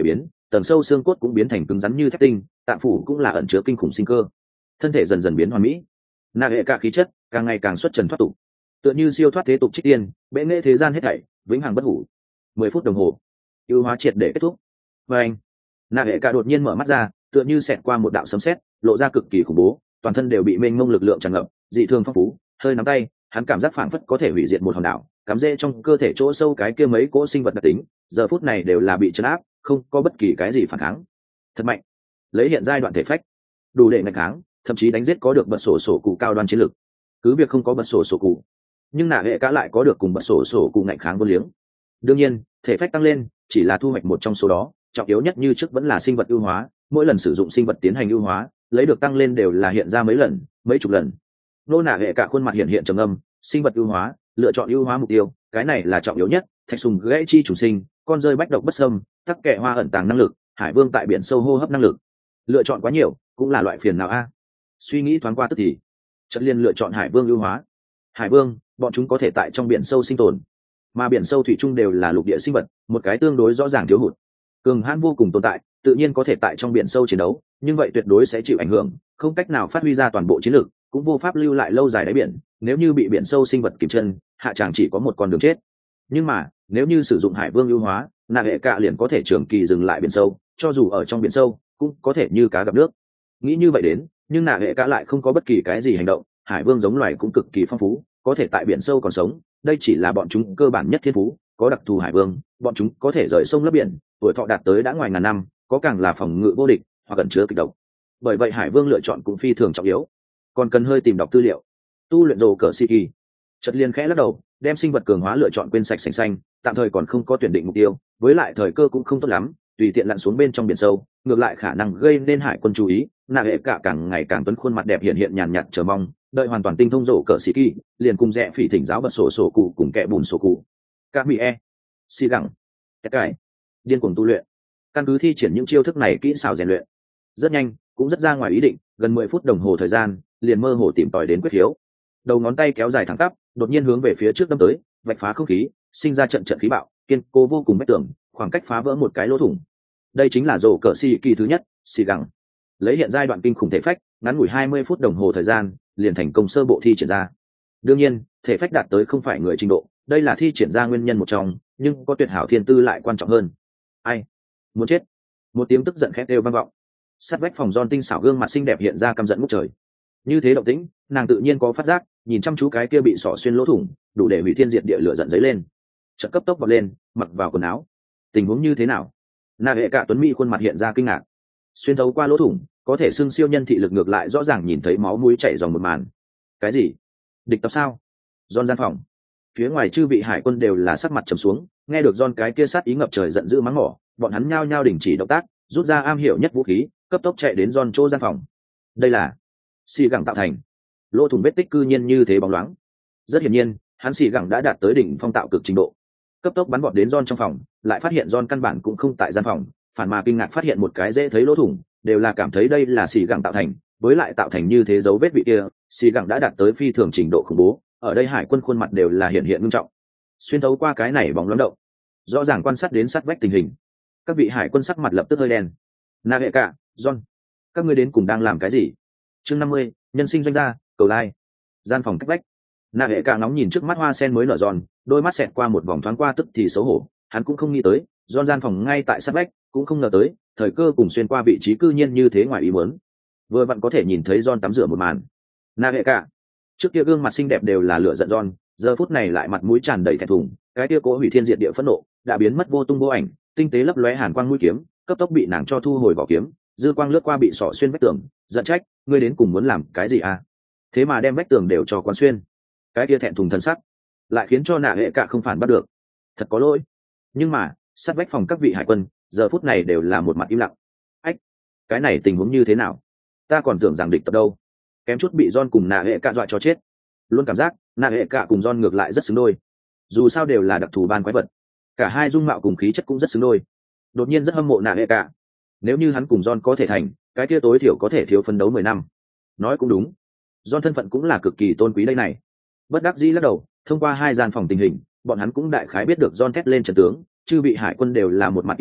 tầng sâu xương cốt cũng biến thành cứng rắn như thép tinh, tạng phủ cũng là ẩn chứa kinh khủng sinh cơ, thân thể dần dần biến hoàn mỹ. Nạ hệ cả khí chất càng ngày càng xuất trần thoát tục, tựa như siêu thoát thế tục trích tiên, bệ nghệ thế gian hết thảy vĩnh hằng bất hủ. Mười phút đồng hồ, ưu hóa triệt để kết thúc. Và anh, nạ hệ cả đột nhiên mở mắt ra, tựa như xẹt qua một đạo sấm sét, lộ ra cực kỳ khủng bố, toàn thân đều bị mênh mông lực lượng tràn ngập, dị thường phong phú. Hơi nắm tay, hắn cảm giác phảng phất có thể hủy diệt một hòn đảo, cắm rễ trong cơ thể chỗ sâu cái kia mấy cỗ sinh vật đặc tính, giờ phút này đều là bị trấn áp, không có bất kỳ cái gì phản kháng. Thật mạnh, lấy hiện giai đoạn thể phách, đủ để ngăn kháng, thậm chí đánh giết có được bật sổ sổ cụ cao đoan chiến lực. Cứ việc không có bật sổ sổ cụ, nhưng nạ hệ cả lại có được cùng bật sổ sổ cụ ngạnh kháng vô liếng. Đương nhiên, thể phách tăng lên chỉ là thu hoạch một trong số đó, trọng yếu nhất như trước vẫn là sinh vật ưu hóa. Mỗi lần sử dụng sinh vật tiến hành ưu hóa, lấy được tăng lên đều là hiện ra mấy lần, mấy chục lần. Nô nạ hệ cả khuôn mặt hiện hiện trầm âm, sinh vật ưu hóa, lựa chọn ưu hóa mục tiêu, cái này là trọng yếu nhất. Thạch sùng gãy chi chủ sinh, con rơi bách độc bất xâm, tắc kệ hoa ẩn tàng năng lực, hải vương tại biển sâu hô hấp năng lực. Lựa chọn quá nhiều cũng là loại phiền nào a? Suy nghĩ thoáng qua tức thì trận liên lựa chọn hải vương ưu hóa. Hải vương, bọn chúng có thể tại trong biển sâu sinh tồn, mà biển sâu thủy chung đều là lục địa sinh vật, một cái tương đối rõ ràng thiếu hụt. Cường hãn vô cùng tồn tại, tự nhiên có thể tại trong biển sâu chiến đấu, nhưng vậy tuyệt đối sẽ chịu ảnh hưởng, không cách nào phát huy ra toàn bộ chiến lược, cũng vô pháp lưu lại lâu dài đáy biển. Nếu như bị biển sâu sinh vật kìm chân, hạ tràng chỉ có một con đường chết. Nhưng mà nếu như sử dụng hải vương ưu hóa, nạ hệ cả liền có thể trường kỳ dừng lại biển sâu, cho dù ở trong biển sâu cũng có thể như cá gặp nước. Nghĩ như vậy đến, nhưng nạ hệ cả lại không có bất kỳ cái gì hành động. Hải vương giống loài cũng cực kỳ phong phú, có thể tại biển sâu còn sống, đây chỉ là bọn chúng cơ bản nhất thiên phú. Có đặc thù hải vương, bọn chúng có thể rời sông lấp biển, tuổi thọ đạt tới đã ngoài ngàn năm, có càng là phòng ngự vô địch hoặc ẩn chứa kịch độc. Bởi vậy hải vương lựa chọn cũng phi thường trọng yếu. Còn cần hơi tìm đọc tư liệu. Tu luyện rồ cờ si kỳ, chợt liên khẽ lắc đầu, đem sinh vật cường hóa lựa chọn quên sạch sành xanh, tạm thời còn không có tuyển định mục tiêu, với lại thời cơ cũng không tốt lắm, tùy tiện lặn xuống bên trong biển sâu, ngược lại khả năng gây nên hải quân chú ý. Nạ hệ cả càng ngày càng tuấn khuôn mặt đẹp hiện hiện nhàn nhạt chờ mong, đợi hoàn toàn tinh thông rổ cờ xì kỳ, liền cùng rẽ phỉ thỉnh giáo bật sổ sổ cụ cùng kẻ bùn sổ cụ. Các mỹ e, xì gẳng, cái cải, điên cuồng tu luyện, căn cứ thi triển những chiêu thức này kỹ xảo rèn luyện. Rất nhanh, cũng rất ra ngoài ý định, gần mười phút đồng hồ thời gian, liền mơ hồ tìm tòi đến quyết hiếu. Đầu ngón tay kéo dài thẳng tắp, đột nhiên hướng về phía trước đâm tới, vạch phá không khí, sinh ra trận trận khí bạo, kiên cố vô cùng vách tường, khoảng cách phá vỡ một cái lỗ thủng. Đây chính là rổ cờ xì kỳ thứ nhất, xì gẳng. Lấy hiện giai đoạn kinh khủng thể phách, ngắn ngủi hai mươi phút đồng hồ thời gian, liền thành công sơ bộ thi triển ra. Đương nhiên, thể phách đạt tới không phải người trình độ, đây là thi triển ra nguyên nhân một trong, nhưng có tuyệt hảo thiên tư lại quan trọng hơn. Ai? Muốn chết? Một tiếng tức giận khét đều vang vọng. Sát vách phòng Giòn tinh xảo gương mặt xinh đẹp hiện ra căm giận ngút trời. Như thế động tĩnh, nàng tự nhiên có phát giác, nhìn chăm chú cái kia bị xỏ xuyên lỗ thủng, đủ để hủy thiên diệt địa lửa giận dấy lên. Chợt cấp tốc vọt lên, mặc vào quần áo. Tình huống như thế nào? Nạ hệ cả tuấn mỹ khuôn mặt hiện ra kinh ngạc. Xuyên thấu qua lỗ thủng, có thể xưng siêu nhân thị lực ngược lại rõ ràng nhìn thấy máu mũi chảy dòng một màn. Cái gì? Địch tập sao? Giòn gian phòng. Phía ngoài chư vị hải quân đều là sắc mặt trầm xuống, nghe được Giòn cái kia sát ý ngập trời giận dữ mắng mỏ, bọn hắn nhao nhao đình chỉ động tác, rút ra am hiểu nhất vũ khí, cấp tốc chạy đến Giòn chỗ gian phòng. Đây là xì gẳng tạo thành. Lỗ thủng vết tích cư nhiên như thế bóng loáng. Rất hiển nhiên, hắn xì gẳng đã đạt tới đỉnh phong tạo cực trình độ. Cấp tốc bắn vọt đến Giòn trong phòng, lại phát hiện Giòn căn bản cũng không tại gian phòng, phản mà kinh ngạc phát hiện một cái dễ thấy lỗ thủng, đều là cảm thấy đây là xì gẳng tạo thành, với lại tạo thành như thế dấu vết vị kia, xì gẳng đã đạt tới phi thường trình độ khủng bố. Ở đây hải quân khuôn mặt đều là hiện hiện nghiêm trọng. Xuyên thấu qua cái này bóng loáng động, rõ ràng quan sát đến sát vách tình hình. Các vị hải quân sắc mặt lập tức hơi đen. Nạ hệ cả, John, các ngươi đến cùng đang làm cái gì? Chương năm mươi, nhân sinh doanh gia, cầu lai. Gian phòng cách vách. Nạ hệ cả nóng nhìn trước mắt hoa sen mới nở giòn, đôi mắt xẹt qua một vòng thoáng qua tức thì xấu hổ. Hắn cũng không nghĩ tới, John gian phòng ngay tại sát vách, cũng không ngờ tới, thời cơ cùng xuyên qua vị trí cư nhiên như thế ngoài ý muốn. Vừa vặn có thể nhìn thấy John tắm rửa một màn. Nạ hệ cả, trước kia gương mặt xinh đẹp đều là lửa giận John, giờ phút này lại mặt mũi tràn đầy thẹn thùng, cái kia cố hủy thiên diệt địa phẫn nộ đã biến mất vô tung vô ảnh, tinh tế lấp lóe hàn quang mũi kiếm, cấp tốc bị nàng cho thu hồi vỏ kiếm, dư quang lướt qua bị sọ xuyên vách tường, giận trách, ngươi đến cùng muốn làm cái gì à? Thế mà đem vách tường đều cho quán xuyên. Cái kia thẹn thùng thân sắc, lại khiến cho Nạ hệ cả không phản bắt được. Thật có lỗi. Nhưng mà, sát vách phòng các vị hải quân, giờ phút này đều là một mặt im lặng. Ách, cái này tình huống như thế nào? Ta còn tưởng rằng địch tập đâu. Kém chút bị John cùng Nạ hệ cả dọa cho chết. Luôn cảm giác, Nạ hệ cả cùng John ngược lại rất xứng đôi. Dù sao đều là đặc thù ban quái vật, cả hai dung mạo cùng khí chất cũng rất xứng đôi. Đột nhiên rất hâm mộ Nạ hệ cả. Nếu như hắn cùng John có thể thành, cái kia tối thiểu có thể thiếu phấn đấu mười năm. Nói cũng đúng. John thân phận cũng là cực kỳ tôn quý đây này. Bất đắc dĩ lắc đầu, thông qua hai gian phòng tình hình, bọn hắn cũng đại khái biết được John thét lên trận tướng, chư vị hải quân đều là một mặt im lặng,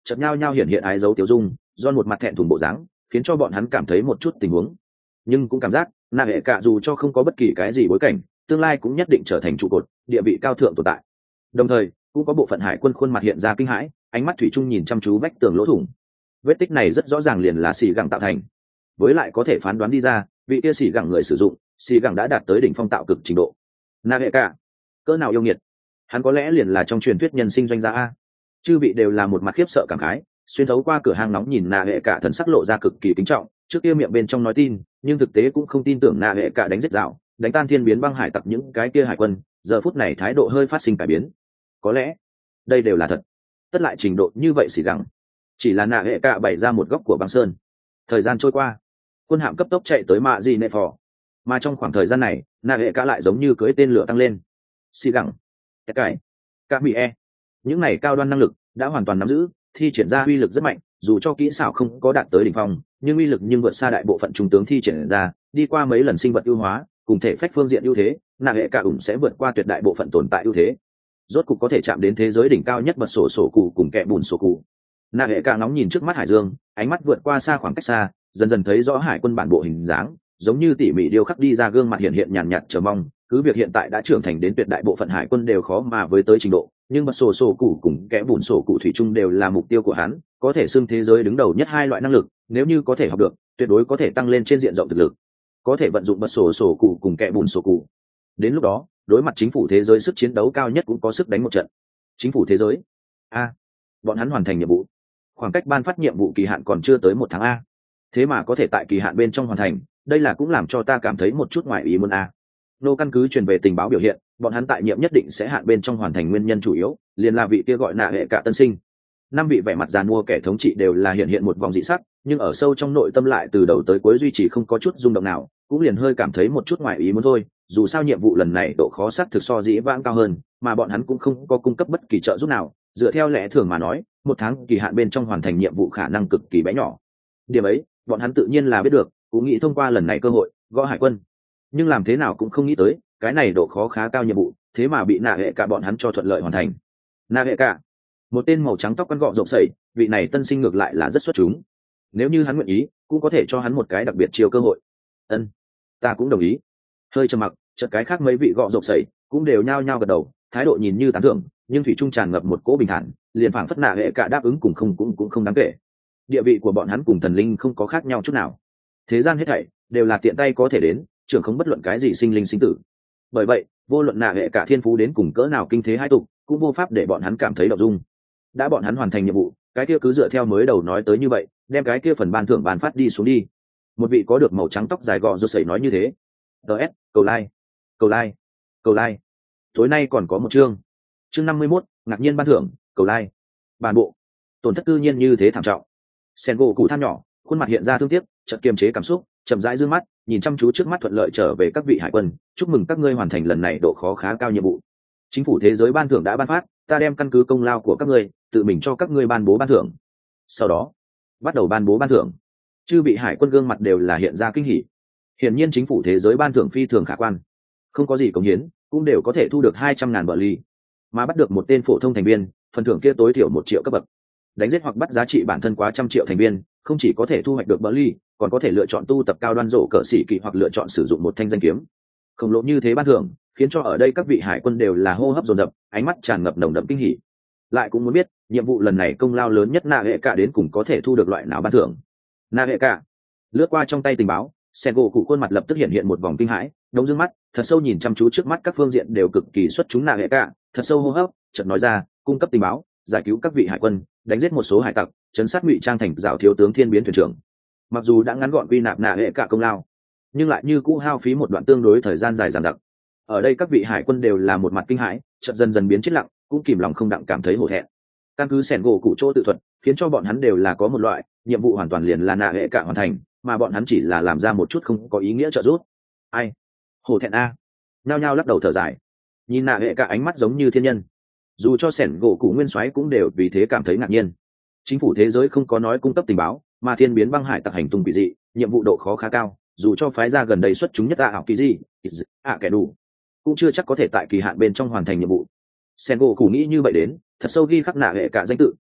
chợt nhau nhau hiện hiện ái dấu tiểu dung do một mặt thẹn thùng bộ dáng khiến cho bọn hắn cảm thấy một chút tình huống, nhưng cũng cảm giác nạ hệ cả dù cho không có bất kỳ cái gì bối cảnh, tương lai cũng nhất định trở thành trụ cột, địa vị cao thượng tồn tại. Đồng thời cũng có bộ phận hải quân khuôn mặt hiện ra kinh hãi, ánh mắt thủy chung nhìn chăm chú vách tường lỗ thủng. Vết tích này rất rõ ràng liền là xì gẳng tạo thành, với lại có thể phán đoán đi ra vị kia xì gẳng người sử dụng xì gẳng đã đạt tới đỉnh phong tạo cực trình độ. nạ hệ cả cỡ nào yêu nghiệt, hắn có lẽ liền là trong truyền thuyết nhân sinh doanh gia a. Chư vị đều là một mặt khiếp sợ cảm khái, xuyên thấu qua cửa hang nóng nhìn nạ hệ cả thần sắc lộ ra cực kỳ kính trọng, trước kia miệng bên trong nói tin nhưng thực tế cũng không tin tưởng nạ hệ cả đánh giết dạo đánh tan thiên biến băng hải tặc những cái kia hải quân, giờ phút này thái độ hơi phát sinh cải biến. Có lẽ đây đều là thật, tất lại trình độ như vậy xỉ gẳng chỉ là nạ hệ cả bày ra một góc của băng sơn. Thời gian trôi qua, quân hạm cấp tốc chạy tới mạ di nệ phò, mà trong khoảng thời gian này nạ hệ cả lại giống như cưỡi tên lửa tăng lên. Xỉ gẳng, cải, cả mỹ e, những này cao đoan năng lực đã hoàn toàn nắm giữ, thi triển ra uy lực rất mạnh, dù cho kỹ xảo không có đạt tới đỉnh phong nhưng uy lực nhưng vượt xa đại bộ phận trung tướng thi triển ra. Đi qua mấy lần sinh vật ưu hóa cùng thể phách phương diện ưu thế, nạ hệ cả ủng sẽ vượt qua tuyệt đại bộ phận tồn tại ưu thế, rốt cục có thể chạm đến thế giới đỉnh cao nhất bật sổ sổ cụ cùng kẻ bùn sổ cụ. Nạ hệ cả nóng nhìn trước mắt hải dương, ánh mắt vượt qua xa khoảng cách xa, dần dần thấy rõ hải quân bản bộ hình dáng, giống như tỉ mỉ điêu khắc đi ra, gương mặt hiện hiện nhàn nhạt chờ mong. Cứ việc hiện tại đã trưởng thành đến tuyệt đại bộ phận hải quân đều khó mà với tới trình độ, nhưng bật sổ sổ cụ cùng kẽ bùn sổ cụ thủy chung đều là mục tiêu của hắn, có thể xưng thế giới đứng đầu nhất hai loại năng lực, nếu như có thể học được tuyệt đối có thể tăng lên trên diện rộng thực lực, có thể vận dụng bật sổ sổ cụ cùng kẽ bùn sổ cụ. Đến lúc đó đối mặt chính phủ thế giới sức chiến đấu cao nhất cũng có sức đánh một trận. Chính phủ thế giới a, bọn hắn hoàn thành nhiệm vụ, khoảng cách ban phát nhiệm vụ kỳ hạn còn chưa tới một tháng a, thế mà có thể tại kỳ hạn bên trong hoàn thành, đây là cũng làm cho ta cảm thấy một chút ngoài ý muốn a. Nô căn cứ truyền về tình báo biểu hiện, bọn hắn tại nhiệm nhất định sẽ hạn bên trong hoàn thành, nguyên nhân chủ yếu liền là vị kia gọi nạ hệ cả tân sinh. Năm vị vẻ mặt giàn mua kẻ thống trị đều là hiện hiện một vòng dị sắc, nhưng ở sâu trong nội tâm lại từ đầu tới cuối duy trì không có chút rung động nào, cũng liền hơi cảm thấy một chút ngoài ý muốn thôi. Dù sao nhiệm vụ lần này độ khó xác thực so dĩ vãng cao hơn, mà bọn hắn cũng không có cung cấp bất kỳ trợ giúp nào, dựa theo lẽ thường mà nói một tháng kỳ hạn bên trong hoàn thành nhiệm vụ khả năng cực kỳ bé nhỏ. Điểm ấy bọn hắn tự nhiên là biết được, cũng nghĩ thông qua lần này cơ hội gõ hải quân, nhưng làm thế nào cũng không nghĩ tới cái này độ khó khá cao nhiệm vụ thế mà bị nạ hệ cả bọn hắn cho thuận lợi hoàn thành. Nạ hệ cả, một tên màu trắng tóc quăn gọn rộng sẩy, vị này tân sinh ngược lại là rất xuất chúng, nếu như hắn nguyện ý cũng có thể cho hắn một cái đặc biệt chiêu cơ hội. Ân, ta cũng đồng ý. Hơi trầm mặc, chợt cái khác mấy vị gọn rộng sẩy cũng đều nhao nhao gật đầu, thái độ nhìn như tán thưởng nhưng thủy trung tràn ngập một cỗ bình thản, liền phảng phất nạ hệ cả đáp ứng cùng không cũng cũng không đáng kể. Địa vị của bọn hắn cùng thần linh không có khác nhau chút nào, thế gian hết thảy đều là tiện tay có thể đến, trưởng không bất luận cái gì sinh linh sinh tử. Bởi vậy vô luận nạ hệ cả thiên phú đến cùng cỡ nào kinh thế hai tục, cũng vô pháp để bọn hắn cảm thấy động dung. Đã bọn hắn hoàn thành nhiệm vụ, cái kia cứ dựa theo mới đầu nói tới như vậy, đem cái kia phần ban thưởng bàn phát đi xuống đi. Một vị có được màu trắng tóc dài gò rô sẩy nói như thế. ts cầu like, cầu like, cầu like. Tối nay còn có một chương chương năm mươi mốt, ngạc nhiên ban thưởng, cầu like. Bản bộ tổn thất cư nhiên như thế thảm trọng. Sen gỗ cụ than nhỏ, khuôn mặt hiện ra thương tiếc, chợt kiềm chế cảm xúc, chậm rãi dương mắt nhìn chăm chú trước mắt thuận lợi trở về các vị hải quân, chúc mừng các ngươi hoàn thành lần này độ khó khá cao nhiệm vụ. Chính phủ thế giới ban thưởng đã ban phát, ta đem căn cứ công lao của các ngươi tự mình cho các ngươi ban bố ban thưởng. Sau đó bắt đầu ban bố ban thưởng, chư vị hải quân gương mặt đều là hiện ra kinh hỉ. Hiển nhiên chính phủ thế giới ban thưởng phi thường khả quan, không có gì cống hiến cũng đều có thể thu được hai trăm ngàn bờ ly, mà bắt được một tên phổ thông thành viên, phần thưởng kia tối thiểu một triệu cấp bậc. Đánh giết hoặc bắt giá trị bản thân quá trăm triệu thành viên, không chỉ có thể thu hoạch được bờ ly, còn có thể lựa chọn tu tập cao đoan rổ cỡ sĩ kỵ hoặc lựa chọn sử dụng một thanh danh kiếm. Khổng lồ như thế ban thưởng khiến cho ở đây các vị hải quân đều là hô hấp dồn dập, ánh mắt tràn ngập nồng đậm kinh hỉ. Lại cũng muốn biết nhiệm vụ lần này công lao lớn nhất nạ hệ cả đến cùng có thể thu được loại nào ban thưởng. Nạ hệ cả lướt qua trong tay tình báo, sen gỗ cụ khuôn mặt lập tức hiện hiện một vòng kinh hãi, đống dương mắt thật sâu nhìn chăm chú trước mắt các phương diện đều cực kỳ xuất chúng nạ hệ cả, thật sâu hô hấp, chợt nói ra, cung cấp tình báo, giải cứu các vị hải quân, đánh giết một số hải tặc, chấn sát ngụy trang thành dạo thiếu tướng thiên biến thuyền trưởng. Mặc dù đã ngắn gọn quy nạp nạ hệ cả công lao, nhưng lại như cũ hao phí một đoạn tương đối thời gian dài dằng dặc. Ở đây các vị hải quân đều là một mặt kinh hãi, chợt dần dần biến chết lặng, cũng kìm lòng không đặng cảm thấy hổ thẹn. Căn cứ sẻn gỗ cụ chỗ tự thuật khiến cho bọn hắn đều là có một loại nhiệm vụ hoàn toàn liền là nạ hệ cả hoàn thành, mà bọn hắn chỉ là làm ra một chút không có ý nghĩa trợ giúp. Ai hổ thẹn a, nhao nhao lắc đầu thở dài, nhìn nạ hệ cả ánh mắt giống như thiên nhân. Dù cho sẻn gỗ cụ nguyên soái cũng đều vì thế cảm thấy ngạc nhiên. Chính phủ thế giới không có nói cung cấp tình báo, mà thiên biến băng hải tặc hành tung quỷ dị, nhiệm vụ độ khó khá cao, dù cho phái ra gần đây xuất chúng nhất ạ ảo kỳ gì ạ kẻ đủ cũng chưa chắc có thể tại kỳ hạn bên trong hoàn thành nhiệm vụ. Sen gỗ cụ nghĩ như vậy đến, thật sâu ghi khắc nạ hệ cả danh tự,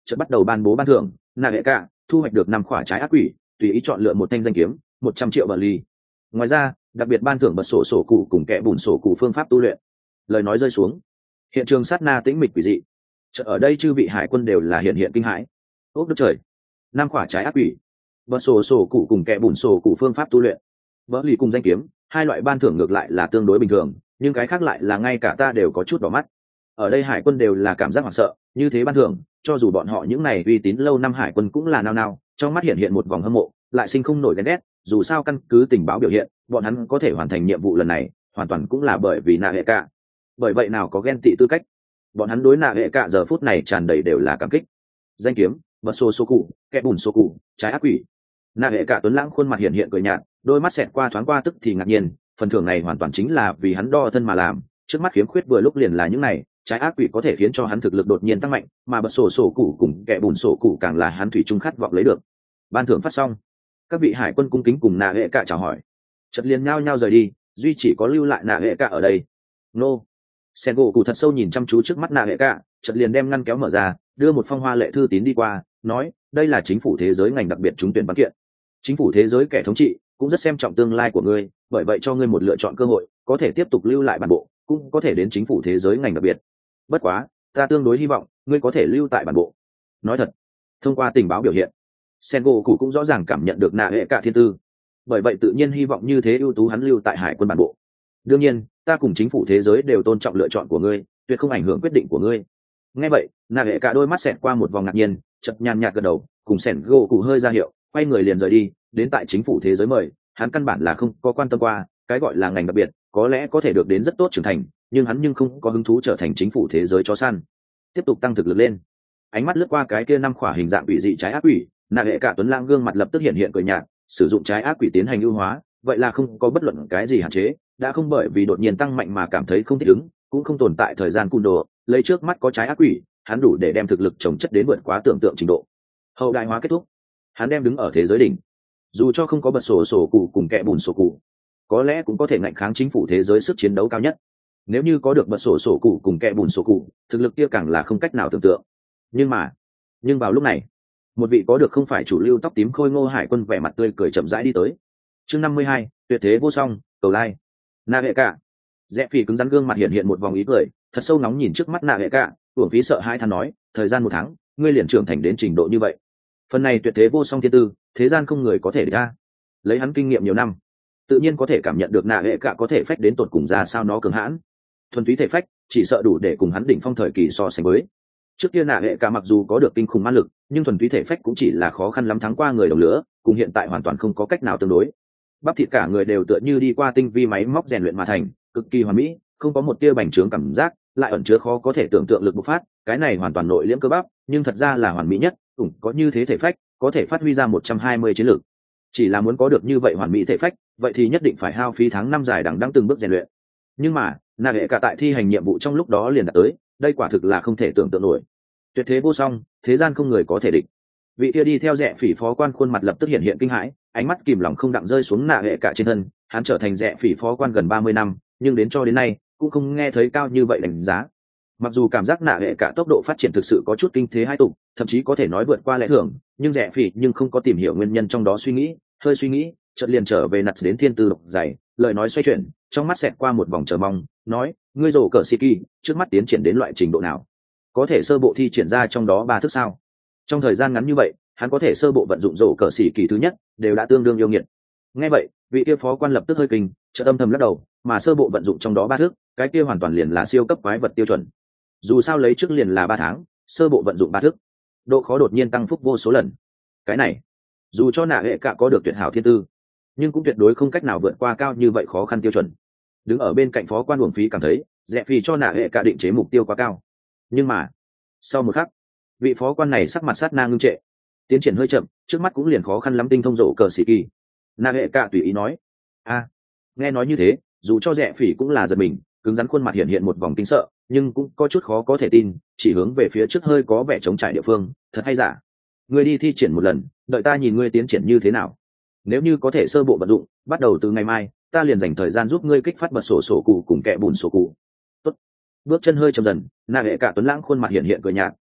chợt bắt đầu ban bố ban thưởng. Nạ hệ cả thu hoạch được năm quả trái ác quỷ, tùy ý chọn lựa một thanh danh kiếm, một trăm triệu bờ ly. Ngoài ra đặc biệt ban thưởng bật sổ sổ cụ cùng kẽ bùn sổ cụ phương pháp tu luyện. Lời nói rơi xuống, hiện trường sát na tĩnh mịch quỷ dị. Chợt ở đây chư vị hải quân đều là hiện hiện kinh hãi. Ốc đất trời, năm quả trái ác quỷ, bật sổ sổ cụ cùng kẽ bùn sổ cụ phương pháp tu luyện, vỡ lì cùng danh kiếm, hai loại ban thưởng ngược lại là tương đối bình thường, nhưng cái khác lại là ngay cả ta đều có chút đỏ mắt. Ở đây hải quân đều là cảm giác hoảng sợ, như thế ban thưởng cho dù bọn họ những này uy tín lâu năm hải quân cũng là nao nao, trong mắt hiện hiện một vòng hâm mộ, lại sinh không nổi ghen ghét. Dù sao căn cứ tình báo biểu hiện, bọn hắn có thể hoàn thành nhiệm vụ lần này hoàn toàn cũng là bởi vì nạ hệ cả. Bởi vậy nào có ghen tị tư cách, bọn hắn đối nạ hệ cả giờ phút này tràn đầy đều là cảm kích. Danh kiếm, bật sổ sổ cụ, kẽ bùn sổ cụ, trái ác quỷ. Nạ hệ cả tuấn lãng khuôn mặt hiện hiện cười nhạt, đôi mắt xẹt qua thoáng qua tức thì ngạc nhiên, phần thưởng này hoàn toàn chính là vì hắn đo thân mà làm, trước mắt khiếm khuyết vừa lúc liền là những này. Trái ác quỷ có thể khiến cho hắn thực lực đột nhiên tăng mạnh, mà bật sổ sổ cụ cùng kẻ bùn sổ cụ càng là hắn thủy chung khát vọng lấy được. Ban thưởng phát xong, các vị hải quân cung kính cùng nạ hệ cả chào hỏi, chợt liền nhao nhao rời đi, duy chỉ có lưu lại nạ hệ cả ở đây. Nô, sen gỗ cụ thật sâu nhìn chăm chú trước mắt nạ hệ cả, chợt liền đem ngăn kéo mở ra, đưa một phong hoa lệ thư tín đi qua, nói đây là chính phủ thế giới ngành đặc biệt trúng tuyển văn kiện. Chính phủ thế giới kẻ thống trị cũng rất xem trọng tương lai của ngươi, bởi vậy cho ngươi một lựa chọn cơ hội, có thể tiếp tục lưu lại bản bộ, cũng có thể đến chính phủ thế giới ngành đặc biệt. Bất quá ta tương đối hy vọng ngươi có thể lưu tại bản bộ. Nói thật, thông qua tình báo biểu hiện, Sengo cụ cũng rõ ràng cảm nhận được nạ hệ cả thiên tư, bởi vậy tự nhiên hy vọng như thế ưu tú hắn lưu tại hải quân bản bộ. Đương nhiên ta cùng chính phủ thế giới đều tôn trọng lựa chọn của ngươi, tuyệt không ảnh hưởng quyết định của ngươi. Nghe vậy nạ hệ cả đôi mắt xẹt qua một vòng ngạc nhiên, chợt nhàn nhạt gật đầu, cùng Sengo cụ hơi ra hiệu, quay người liền rời đi. Đến tại chính phủ thế giới mời, hắn căn bản là không có quan tâm qua, cái gọi là ngành đặc biệt có lẽ có thể được đến rất tốt trưởng thành, nhưng hắn nhưng không có hứng thú trở thành chính phủ thế giới chó săn. Tiếp tục tăng thực lực lên. Ánh mắt lướt qua cái kia năm khỏa hình dạng quỷ dị trái ác quỷ, nạ hệ cả tuấn lãng gương mặt lập tức hiện hiện cười nhạt, sử dụng trái ác quỷ tiến hành ưu hóa, vậy là không có bất luận cái gì hạn chế, đã không bởi vì đột nhiên tăng mạnh mà cảm thấy không thích ứng, cũng không tồn tại thời gian cùn đồ, lấy trước mắt có trái ác quỷ, hắn đủ để đem thực lực chồng chất đến vượt quá tưởng tượng trình độ. Hậu đại hóa kết thúc, hắn đem đứng ở thế giới đỉnh. Dù cho không có bật sổ sổ cụ cùng kẽ bùn sổ cụ, có lẽ cũng có thể ngạnh kháng chính phủ thế giới sức chiến đấu cao nhất. Nếu như có được bật sổ sổ cụ cùng kẽ bùn sổ cụ, thực lực kia càng là không cách nào tưởng tượng. Nhưng mà nhưng vào lúc này, một vị có được không phải chủ lưu tóc tím khôi ngô hải quân vẻ mặt tươi cười chậm rãi đi tới. Chương năm mươi hai, tuyệt thế vô song, cầu lai. Nạ hệ cả. Rẽ phì cứng rắn gương mặt hiện hiện một vòng ý cười, thật sâu nóng nhìn trước mắt nạ hệ cả, uổng phí sợ hai than nói, thời gian một tháng, ngươi liền trưởng thành đến trình độ như vậy. Phần này tuyệt thế vô song thiên tư, thế gian không người có thể địch ra. Lấy hắn kinh nghiệm nhiều năm, tự nhiên có thể cảm nhận được nạ hệ cả có thể phách đến tột cùng ra sao nó cường hãn. Thuần túy thể phách, chỉ sợ đủ để cùng hắn đỉnh phong thời kỳ so sánh với. Trước kia nạ hệ cả mặc dù có được kinh khủng ma lực, nhưng thuần túy thể phách cũng chỉ là khó khăn lắm thắng qua người đồng lửa, cùng hiện tại hoàn toàn không có cách nào tương đối. Bắp thịt cả người đều tựa như đi qua tinh vi máy móc rèn luyện mà thành, cực kỳ hoàn mỹ, không có một tia bành trướng cảm giác, lại ẩn chứa khó có thể tưởng tượng lực bộc phát, cái này hoàn toàn nội liễm cơ bắp, nhưng thật ra là hoàn mỹ nhất, cũng có như thế thể phách, có thể phát huy ra một trăm hai mươi chiến lực. Chỉ là muốn có được như vậy hoàn mỹ thể phách, vậy thì nhất định phải hao phí tháng năm dài đằng đẵng từng bước rèn luyện. Nhưng mà, nạ hệ cả tại thi hành nhiệm vụ trong lúc đó liền đạt tới, đây quả thực là không thể tưởng tượng nổi. Tuyệt thế vô song, thế gian không người có thể địch. Vị kia đi theo Rẽ Phỉ phó quan khuôn mặt lập tức hiện hiện kinh hãi, ánh mắt kìm lòng không đặng rơi xuống nạ hệ cả trên thân. Hắn trở thành Rẽ Phỉ phó quan gần ba mươi năm, nhưng đến cho đến nay cũng không nghe thấy cao như vậy đánh giá. Mặc dù cảm giác nạ hệ cả tốc độ phát triển thực sự có chút kinh thế hai tục, thậm chí có thể nói vượt qua lẽ thường, nhưng Rẽ Phỉ nhưng không có tìm hiểu nguyên nhân trong đó suy nghĩ, hơi suy nghĩ, chợt liền trở về nặt đến thiên tư độc dày, lời nói xoay chuyển, trong mắt xẹt qua một vòng chờ mong, nói, ngươi rồ cờ sĩ kỳ, trước mắt tiến triển đến loại trình độ nào? Có thể sơ bộ thi triển ra trong đó ba thức sao? Trong thời gian ngắn như vậy, hắn có thể sơ bộ vận dụng rồ cờ sĩ kỳ thứ nhất, đều đã tương đương yêu nghiệt. Nghe vậy, vị kia phó quan lập tức hơi kinh, chợt âm thầm lắc đầu, mà sơ bộ vận dụng trong đó ba thức, cái kia hoàn toàn liền là siêu cấp quái vật tiêu chuẩn. Dù sao lấy trước liền là ba tháng, sơ bộ vận dụng ba thức, độ khó đột nhiên tăng phúc vô số lần. Cái này, dù cho nạ hệ cả có được tuyệt hảo thiên tư, nhưng cũng tuyệt đối không cách nào vượt qua cao như vậy khó khăn tiêu chuẩn. Đứng ở bên cạnh phó quan uổng phí cảm thấy Rẽ Phỉ cho nạ hệ cả định chế mục tiêu quá cao. Nhưng mà sau một khắc, vị phó quan này sắc mặt sát na ngưng trệ, tiến triển hơi chậm, trước mắt cũng liền khó khăn lắm tinh thông rộ cờ sĩ kỳ. Nạ hệ cả tùy ý nói, a nghe nói như thế, dù cho Rẽ Phỉ cũng là giật mình, cứng rắn khuôn mặt hiện hiện một vòng kinh sợ, nhưng cũng có chút khó có thể tin, chỉ hướng về phía trước hơi có vẻ trống trải địa phương, thật hay giả? Ngươi đi thi triển một lần, đợi ta nhìn ngươi tiến triển như thế nào. Nếu như có thể sơ bộ vận dụng, bắt đầu từ ngày mai, ta liền dành thời gian giúp ngươi kích phát bật sổ sổ cụ cùng kẹ bùn sổ cụ. Tốt. Bước chân hơi chậm dần, nạ hệ cả tuấn lãng khuôn mặt hiện hiện cười nhạt,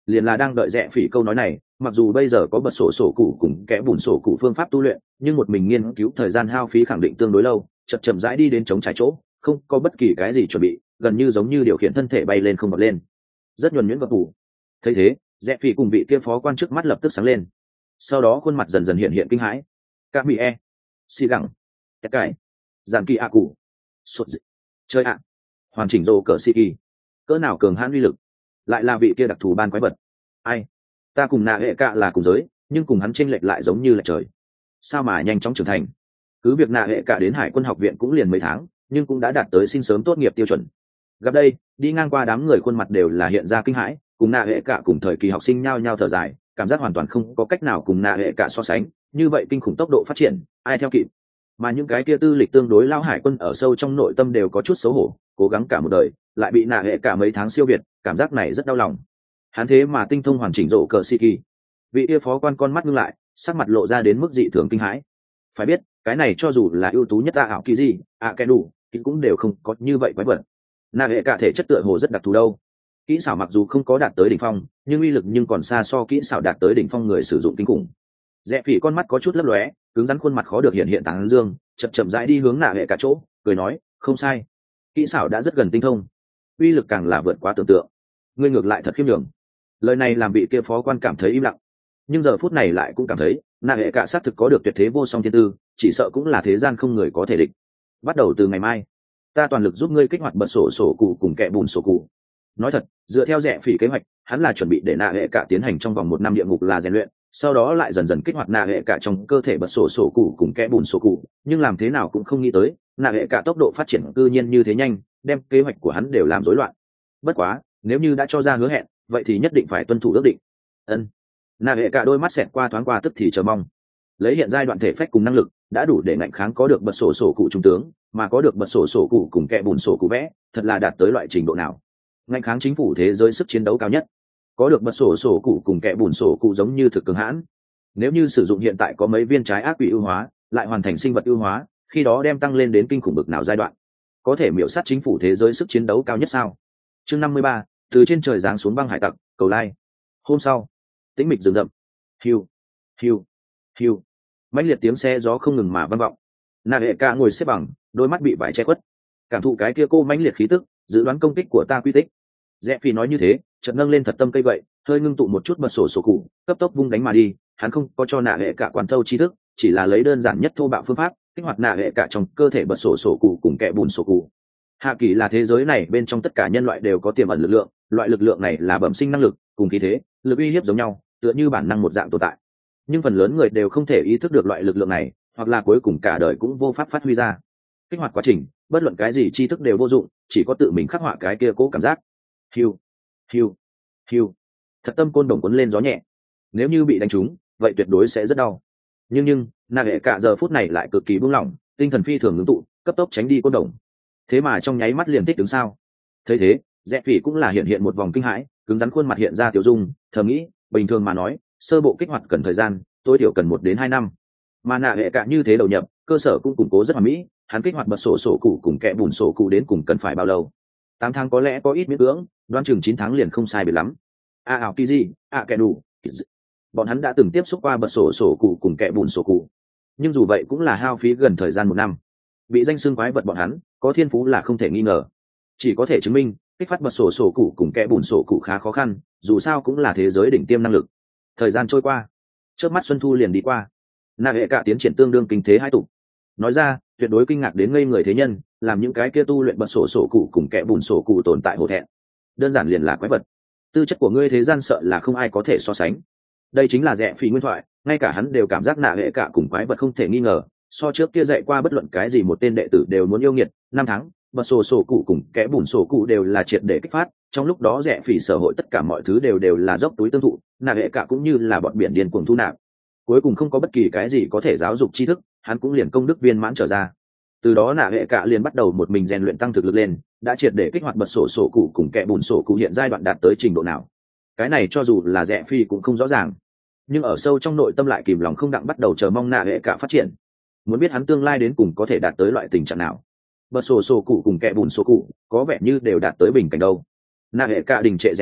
liền là đang đợi rẽ phỉ câu nói này. Mặc dù bây giờ có bật sổ sổ cụ cùng kẽ bùn sổ cụ phương pháp tu luyện, nhưng một mình nghiên cứu thời gian hao phí khẳng định tương đối lâu, chậm chậm rãi đi đến chống trái chỗ, không có bất kỳ cái gì chuẩn bị, gần như giống như điều khiển thân thể bay lên không bật lên, rất nhuần nhuyễn gật gù. Thấy thế, rẽ phỉ cùng vị kia phó quan trước mắt lập tức sáng lên, sau đó khuôn mặt dần dần hiện hiện kinh hãi. Các mỹ e, xì gẳng, tất cải, giàn kỳ a cụ, sốt dị, chơi ạ, hoàn chỉnh rô cờ xì kỳ, cỡ nào cường hãn uy lực, lại là vị kia đặc thù ban quái vật. Ai, ta cùng nạ hệ cạ là cùng giới, nhưng cùng hắn chênh lệch lại giống như là trời, sao mà nhanh chóng trưởng thành. Cứ việc nạ hệ cạ đến hải quân học viện cũng liền mấy tháng, nhưng cũng đã đạt tới xin sớm tốt nghiệp tiêu chuẩn. Gặp đây, đi ngang qua đám người khuôn mặt đều là hiện ra kinh hãi, cùng nạ hệ cạ cùng thời kỳ học sinh nhao nhao thở dài, cảm giác hoàn toàn không có cách nào cùng nạ hệ cạ so sánh, như vậy kinh khủng tốc độ phát triển, ai theo kịp. Mà những cái kia tư lịch tương đối lao hải quân ở sâu trong nội tâm đều có chút xấu hổ, cố gắng cả một đời lại bị nạ hệ cạ mấy tháng siêu việt, cảm giác này rất đau lòng. Hắn thế mà tinh thông hoàn chỉnh rổ cờ xì kỳ. Vị kia phó quan con mắt ngưng lại, sắc mặt lộ ra đến mức dị thường kinh hãi. Phải biết, cái này cho dù là ưu tú nhất a ảo kỳ gì, a kẻ đủ, thì cũng đều không có như vậy quái vật. Nạ hệ cả thể chất tựa hồ rất đặc thù đâu. Kỹ xảo mặc dù không có đạt tới đỉnh phong, nhưng uy lực nhưng còn xa so kỹ xảo đạt tới đỉnh phong người sử dụng kinh khủng. Rẽ phỉ con mắt có chút lấp lóe, cứng rắn khuôn mặt khó được hiện hiện tán dương, chậm chậm rãi đi hướng nạ hệ cả chỗ, cười nói, không sai, kỹ xảo đã rất gần tinh thông, uy lực càng là vượt quá tưởng tượng. Ngươi ngược lại thật khiêm nhường. Lời này làm vị kia phó quan cảm thấy im lặng, nhưng giờ phút này lại cũng cảm thấy nạ hệ cả xác thực có được tuyệt thế vô song thiên tư, chỉ sợ cũng là thế gian không người có thể địch. Bắt đầu từ ngày mai, ta toàn lực giúp ngươi kích hoạt bật sổ sổ cụ cùng kẻ bùn sổ cụ. Nói thật, dựa theo rẽ phỉ kế hoạch, hắn là chuẩn bị để nạ hệ cả tiến hành trong vòng một năm địa ngục là rèn luyện, sau đó lại dần dần kích hoạt nạ hệ cả trong cơ thể bật sổ sổ cụ cùng kẽ bùn sổ cụ. Nhưng làm thế nào cũng không nghĩ tới nạ hệ cả tốc độ phát triển cư nhiên như thế nhanh, đem kế hoạch của hắn đều làm rối loạn. Bất quá, nếu như đã cho ra hứa hẹn, vậy thì nhất định phải tuân thủ ước định. Ân. Nạ hệ cả đôi mắt xẹt qua thoáng qua tức thì chờ mong. Lấy hiện giai đoạn thể phách cùng năng lực đã đủ để ngạnh kháng có được bật sổ sổ cụ trung tướng, mà có được bật sổ sổ cụ cùng kẽ bùn sổ cụ vẽ, thật là đạt tới loại trình độ nào. Ngạnh kháng chính phủ thế giới sức chiến đấu cao nhất, có được bật sổ sổ cụ cùng kẽ bùn sổ cụ giống như thực cường hãn. Nếu như sử dụng hiện tại có mấy viên trái ác quỷ ưu hóa, lại hoàn thành sinh vật ưu hóa, khi đó đem tăng lên đến kinh khủng bực nào giai đoạn, có thể miểu sát chính phủ thế giới sức chiến đấu cao nhất sao? Chương năm mươi ba, từ trên trời giáng xuống băng hải tặc, cầu lai. Hôm sau, tĩnh mịch rừng rậm, hiu, hiu, hiu, mãnh liệt tiếng xe gió không ngừng mà vang vọng. Nạ hệ ca ngồi xếp bằng, đôi mắt bị vải che khuất, cảm thụ cái kia cô mãnh liệt khí tức, dự đoán công kích của ta quy tích. Rẽ phi nói như thế, chợt nâng lên thật tâm cây gậy, hơi ngưng tụ một chút bật sổ sổ cụ, cấp tốc vung đánh mà đi. Hắn không có cho nạ hệ cả quan thâu tri thức, chỉ là lấy đơn giản nhất thô bạo phương pháp kích hoạt nạ hệ cả trong cơ thể bật sổ sổ cụ cùng kẽ bùn sổ cụ. Hạ kỳ là thế giới này bên trong tất cả nhân loại đều có tiềm ẩn lực lượng, loại lực lượng này là bẩm sinh năng lực, cùng khí thế, lực uy hiếp giống nhau, tựa như bản năng một dạng tồn tại. Nhưng phần lớn người đều không thể ý thức được loại lực lượng này, hoặc là cuối cùng cả đời cũng vô pháp phát huy ra. Kích hoạt quá trình, bất luận cái gì tri thức đều vô dụng, chỉ có tự mình khắc họa cái kia cố cảm giác. Hiu, hiu, hiu. Thật tâm côn đồng cuốn lên gió nhẹ. Nếu như bị đánh trúng, vậy tuyệt đối sẽ rất đau. Nhưng nhưng, nạ hệ cả giờ phút này lại cực kỳ buông lỏng, tinh thần phi thường ngưng tụ, cấp tốc tránh đi côn đồng. Thế mà trong nháy mắt liền thích đứng sao? Thấy thế, Rẽ Phỉ cũng là hiện hiện một vòng kinh hãi, cứng rắn khuôn mặt hiện ra tiểu dung, thầm nghĩ, bình thường mà nói, sơ bộ kích hoạt cần thời gian, tối thiểu cần một đến hai năm. Mà nạ hệ cả như thế đầu nhập, cơ sở cũng củng cố rất hoàn mỹ, hắn kích hoạt bật sổ sổ cụ cùng kẽ bùn sổ cụ đến cùng cần phải bao lâu? Tám tháng có lẽ có ít miễn cưỡng, đoán chừng chín tháng liền không sai biệt lắm. A ảo kỳ gì, a kẻ đủ. Bọn hắn đã từng tiếp xúc qua bật sổ sổ cụ cùng kẽ bùn sổ cụ, nhưng dù vậy cũng là hao phí gần thời gian một năm. Bị danh xưng quái vật bọn hắn có thiên phú là không thể nghi ngờ, chỉ có thể chứng minh kích phát bật sổ sổ cụ cùng kẽ bùn sổ cụ khá khó khăn, dù sao cũng là thế giới đỉnh tiêm năng lực. Thời gian trôi qua, trước mắt xuân thu liền đi qua, nạ hệ cả tiến triển tương đương kinh thế hai tục. Nói ra tuyệt đối kinh ngạc đến ngây người thế nhân, làm những cái kia tu luyện bật sổ sổ cụ cùng kẽ bùn sổ cụ tồn tại hổ thẹn. Đơn giản liền là quái vật, tư chất của ngươi thế gian sợ là không ai có thể so sánh. Đây chính là Rẽ Phỉ nguyên thoại, ngay cả hắn đều cảm giác nạ hệ cả cùng quái vật không thể nghi ngờ, so trước kia dạy qua bất luận cái gì một tên đệ tử đều muốn yêu nghiệt. Năm tháng, bật sổ sổ cụ cùng kẽ bùn sổ cụ đều là triệt để kích phát, trong lúc đó Rẽ Phỉ sở hội tất cả mọi thứ đều đều là dốc túi tương thụ, nạ hệ cả cũng như là bọn biển điên cuồng thu nạp. Cuối cùng không có bất kỳ cái gì có thể giáo dục tri thức, hắn cũng liền công đức viên mãn trở ra. Từ đó nạ hệ cả liền bắt đầu một mình rèn luyện tăng thực lực lên, đã triệt để kích hoạt bật sổ sổ cụ cùng kẽ bùn sổ cụ hiện giai đoạn đạt tới trình độ nào, cái này cho dù là Rẽ Phi cũng không rõ ràng, nhưng ở sâu trong nội tâm lại kìm lòng không đặng bắt đầu chờ mong nạ hệ cả phát triển, muốn biết hắn tương lai đến cùng có thể đạt tới loại tình trạng nào. Bật sổ sổ cụ cùng kẽ bùn sổ cụ có vẻ như đều đạt tới bình cảnh đâu. Nạ hệ cả đình trệ rèn luyện,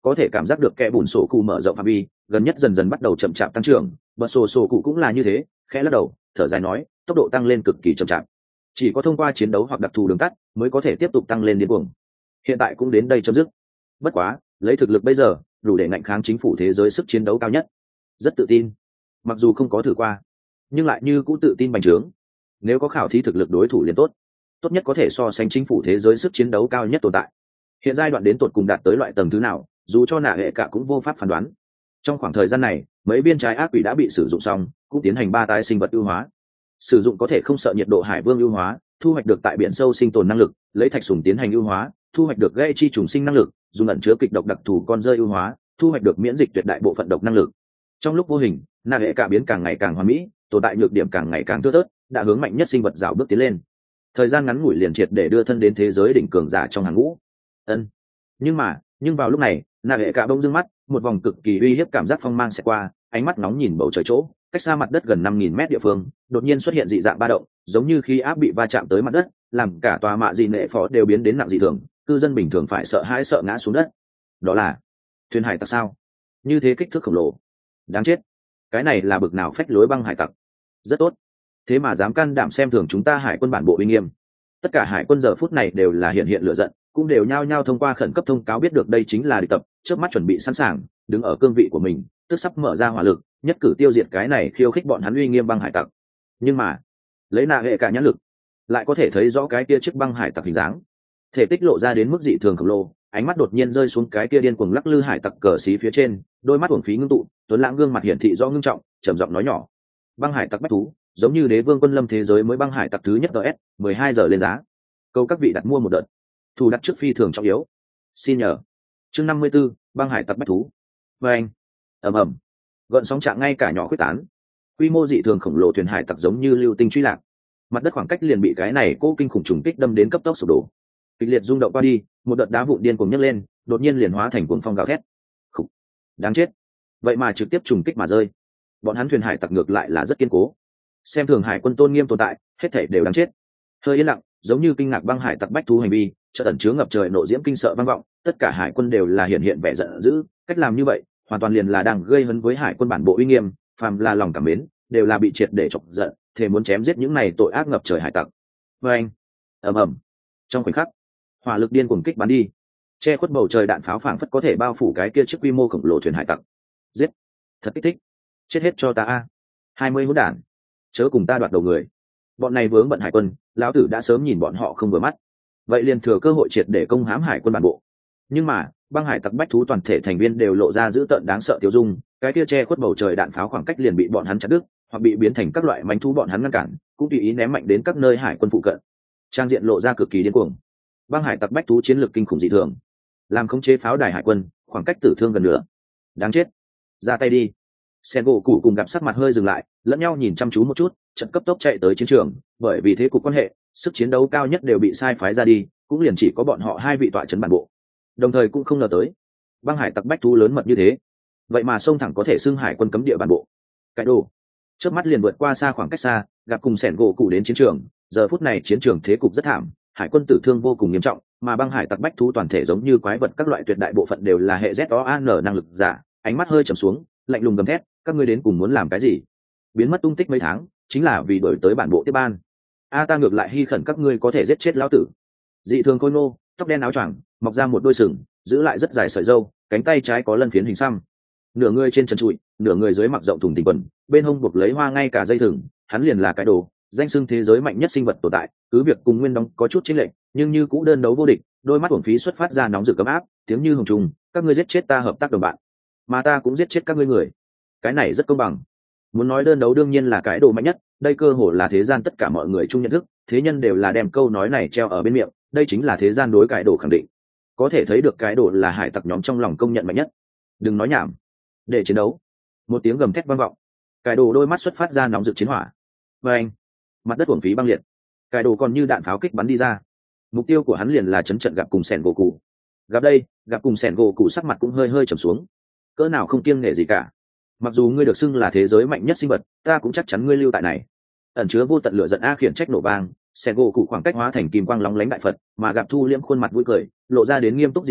có thể cảm giác được kẽ bùn sổ cụ mở rộng phạm vi, gần nhất dần dần bắt đầu chậm chạp tăng trưởng. Bật sổ sổ cụ cũng là như thế, khẽ lắc đầu thở dài nói tốc độ tăng lên cực kỳ chậm chạp, chỉ có thông qua chiến đấu hoặc đặc thù đường tắt mới có thể tiếp tục tăng lên điên cuồng. Hiện tại cũng đến đây chấm dứt. Bất quá lấy thực lực bây giờ đủ để ngạnh kháng chính phủ thế giới sức chiến đấu cao nhất. Rất tự tin, mặc dù không có thử qua nhưng lại như cũng tự tin bành trướng. Nếu có khảo thí thực lực đối thủ liền tốt, tốt nhất có thể so sánh chính phủ thế giới sức chiến đấu cao nhất tồn tại. Hiện giai đoạn đến tột cùng đạt tới loại tầng thứ nào, dù cho nạ hệ cả cũng vô pháp phán đoán. Trong khoảng thời gian này mấy viên trái ác quỷ đã bị sử dụng xong, cũng tiến hành ba tái sinh vật ưu hóa. Sử dụng có thể không sợ nhiệt độ hải vương ưu hóa, thu hoạch được tại biển sâu sinh tồn năng lực, lấy thạch sùng tiến hành ưu hóa, thu hoạch được gây chi trùng sinh năng lực, dùng ẩn chứa kịch độc đặc thù con rơi ưu hóa, thu hoạch được miễn dịch tuyệt đại bộ phận độc năng lực. Trong lúc vô hình nạ hệ cả biến càng ngày càng hoàn mỹ, tồn tại nhược điểm càng ngày càng thưa thớt, đã hướng mạnh nhất sinh vật rào bước tiến lên. Thời gian ngắn ngủi liền triệt để đưa thân đến thế giới đỉnh cường giả trong hàng ngũ. Ân. Nhưng mà, nhưng vào lúc này, nạ hệ cả bỗng dưng mắt, một vòng cực kỳ uy hiếp cảm giác phong mang sẽ qua, ánh mắt nóng nhìn bầu trời chỗ, cách xa mặt đất gần năm nghìn mét địa phương, đột nhiên xuất hiện dị dạng ba động, giống như khi áp bị va chạm tới mặt đất, làm cả tòa mạ dị nệ phò đều biến đến nặng dị thường, cư dân bình thường phải sợ hãi sợ ngã xuống đất. Đó là thuyền hải tặc sao? Như thế kích thước khổng lồ, đáng chết. Cái này là bực nào phách lối băng hải tặc. Rất tốt, thế mà dám can đảm xem thường chúng ta hải quân bản bộ uy nghiêm. Tất cả hải quân giờ phút này đều là hiện hiện lửa giận, cũng đều nhao nhao thông qua khẩn cấp thông cáo biết được đây chính là địch tập, trước mắt chuẩn bị sẵn sàng đứng ở cương vị của mình, tức sắp mở ra hỏa lực nhất cử tiêu diệt cái này khiêu khích bọn hắn uy nghiêm băng hải tặc. Nhưng mà lấy nạ hệ cả nhãn lực lại có thể thấy rõ cái kia chiếc băng hải tặc hình dáng, thể tích lộ ra đến mức dị thường khổng lồ, ánh mắt đột nhiên rơi xuống cái kia điên cuồng lắc lư hải tặc cờ xí phía trên, đôi mắt uổng phí ngưng tụ, tuấn lãng gương mặt hiển thị rõ ngưng trọng, trầm giọng nói nhỏ: băng hải tặc bách thú, giống như đế vương quân lâm thế giới mới băng hải tặc thứ nhất gs mười hai giờ lên giá, câu các vị đặt mua một đợt, thủ đặt trước phi thường trọng yếu, xin nhờ. chương năm mươi 54, băng hải tặc bách thú. Và anh ầm ầm, gợn sóng trạng ngay cả nhỏ quyết tán, quy mô dị thường khổng lồ thuyền hải tặc giống như lưu tinh truy lạc, mặt đất khoảng cách liền bị cái này cố kinh khủng trùng kích đâm đến cấp tốc sụp đổ, kịch liệt rung động qua đi, một đợt đá vụn điên cuồng nhấc lên, đột nhiên liền hóa thành cuồng phong gào thét. Khủng, đáng chết, vậy mà trực tiếp trùng kích mà rơi. Bọn hắn thuyền hải tặc ngược lại là rất kiên cố, xem thường hải quân tôn nghiêm tồn tại, hết thảy đều đáng chết. Hơi yên lặng, giống như kinh ngạc băng hải tặc bách thú hành vi, chợt ẩn chứa ngập trời nộ diễm kinh sợ vang vọng, tất cả hải quân đều là hiện hiện vẻ giận dữ, cách làm như vậy hoàn toàn liền là đang gây hấn với hải quân bản bộ uy nghiêm, phàm là lòng cảm mến đều là bị triệt để chọc giận, thề muốn chém giết những này tội ác ngập trời hải tặc. Và anh ầm ầm, trong khoảnh khắc hỏa lực điên cuồng kích bắn đi, che khuất bầu trời đạn pháo phảng phất có thể bao phủ cái kia chiếc quy mô khổng lồ thuyền hải tặc. Giết, thật kích thích, chết hết cho ta a. hai mươi hỗn đản, chớ cùng ta đoạt đầu người. Bọn này vướng bận hải quân, lão tử đã sớm nhìn bọn họ không vừa mắt, vậy liền thừa cơ hội triệt để công hãm hải quân bản bộ. Nhưng mà băng hải tặc bách thú toàn thể thành viên đều lộ ra dữ tợn đáng sợ tiêu dung, cái kia che khuất bầu trời đạn pháo khoảng cách liền bị bọn hắn chặt đứt, hoặc bị biến thành các loại manh thú bọn hắn ngăn cản, cũng tùy ý ném mạnh đến các nơi hải quân phụ cận. Trang diện lộ ra cực kỳ điên cuồng, băng hải tặc bách thú chiến lược kinh khủng dị thường, làm khống chế pháo đài hải quân, khoảng cách tử thương gần nửa. Đáng chết, ra tay đi. Sen gỗ cụ cùng gặp sắc mặt hơi dừng lại, lẫn nhau nhìn chăm chú một chút, trận cấp tốc chạy tới chiến trường, bởi vì thế cục quan hệ, sức chiến đấu cao nhất đều bị sai phái ra đi, cũng liền chỉ có bọn họ hai vị tọa trấn bản bộ. Đồng thời cũng không ngờ tới, băng hải tặc bách thú lớn mật như thế, vậy mà sông thẳng có thể xưng hải quân cấm địa bản bộ. Cái đồ, trước mắt liền vượt qua xa khoảng cách xa, gặp cùng sẻn gỗ cụ đến chiến trường. Giờ phút này chiến trường thế cục rất thảm, hải quân tử thương vô cùng nghiêm trọng, mà băng hải tặc bách thú toàn thể giống như quái vật, các loại tuyệt đại bộ phận đều là hệ Z O A N năng lực giả. Ánh mắt hơi trầm xuống, lạnh lùng gầm thét: các ngươi đến cùng muốn làm cái gì? Biến mất tung tích mấy tháng, chính là vì đổi tới bản bộ tiếp ban. A ta ngược lại hy khẩn các ngươi có thể giết chết lão tử. Dị thường khôi ngô, tóc đen áo choàng, mọc ra một đôi sừng, giữ lại rất dài sợi râu, cánh tay trái có lân phiến hình xăm, nửa người trên trần trụi, nửa người dưới mặc rộng thùng thình quần, bên hông buộc lấy hoa ngay cả dây thừng. Hắn liền là cái đồ, danh xưng thế giới mạnh nhất sinh vật tồn tại, cứ việc cùng nguyên đóng có chút chênh lệch, nhưng như cũ đơn đấu vô địch. Đôi mắt uổng phí xuất phát ra nóng rực cấm áp, tiếng như hồng trùng: các ngươi giết chết ta hợp tác đồng bạn, mà ta cũng giết chết các ngươi người, cái này rất công bằng. Muốn nói đơn đấu đương nhiên là cái đồ mạnh nhất, đây cơ hồ là thế gian tất cả mọi người chung nhận thức, thế nhân đều là đem câu nói này treo ở bên miệng, đây chính là thế gian đối cái đồ khẳng định. Có thể thấy được cái đồ là hải tặc nhóm trong lòng công nhận mạnh nhất. Đừng nói nhảm, để chiến đấu. Một tiếng gầm thét vang vọng, cái đồ đôi mắt xuất phát ra nóng rực chiến hỏa. Và anh, mặt đất uổng phí băng liệt, cái đồ còn như đạn pháo kích bắn đi ra. Mục tiêu của hắn liền là chấn trận gặp cùng sẻn gỗ cụ. Gặp đây, gặp cùng sẻn gỗ cụ sắc mặt cũng hơi hơi trầm xuống, cỡ nào không kiêng nể gì cả. Mặc dù ngươi được xưng là thế giới mạnh nhất sinh vật, ta cũng chắc chắn ngươi lưu tại này. Ẩn chứa vô tận lửa giận a khiển trách nổ vang, sẻn gỗ cụ khoảng cách hóa thành kim quang lóng lánh đại phật, mà gặp thu liễm khuôn mặt vui cười, lộ ra đến nghiêm túc dị thường.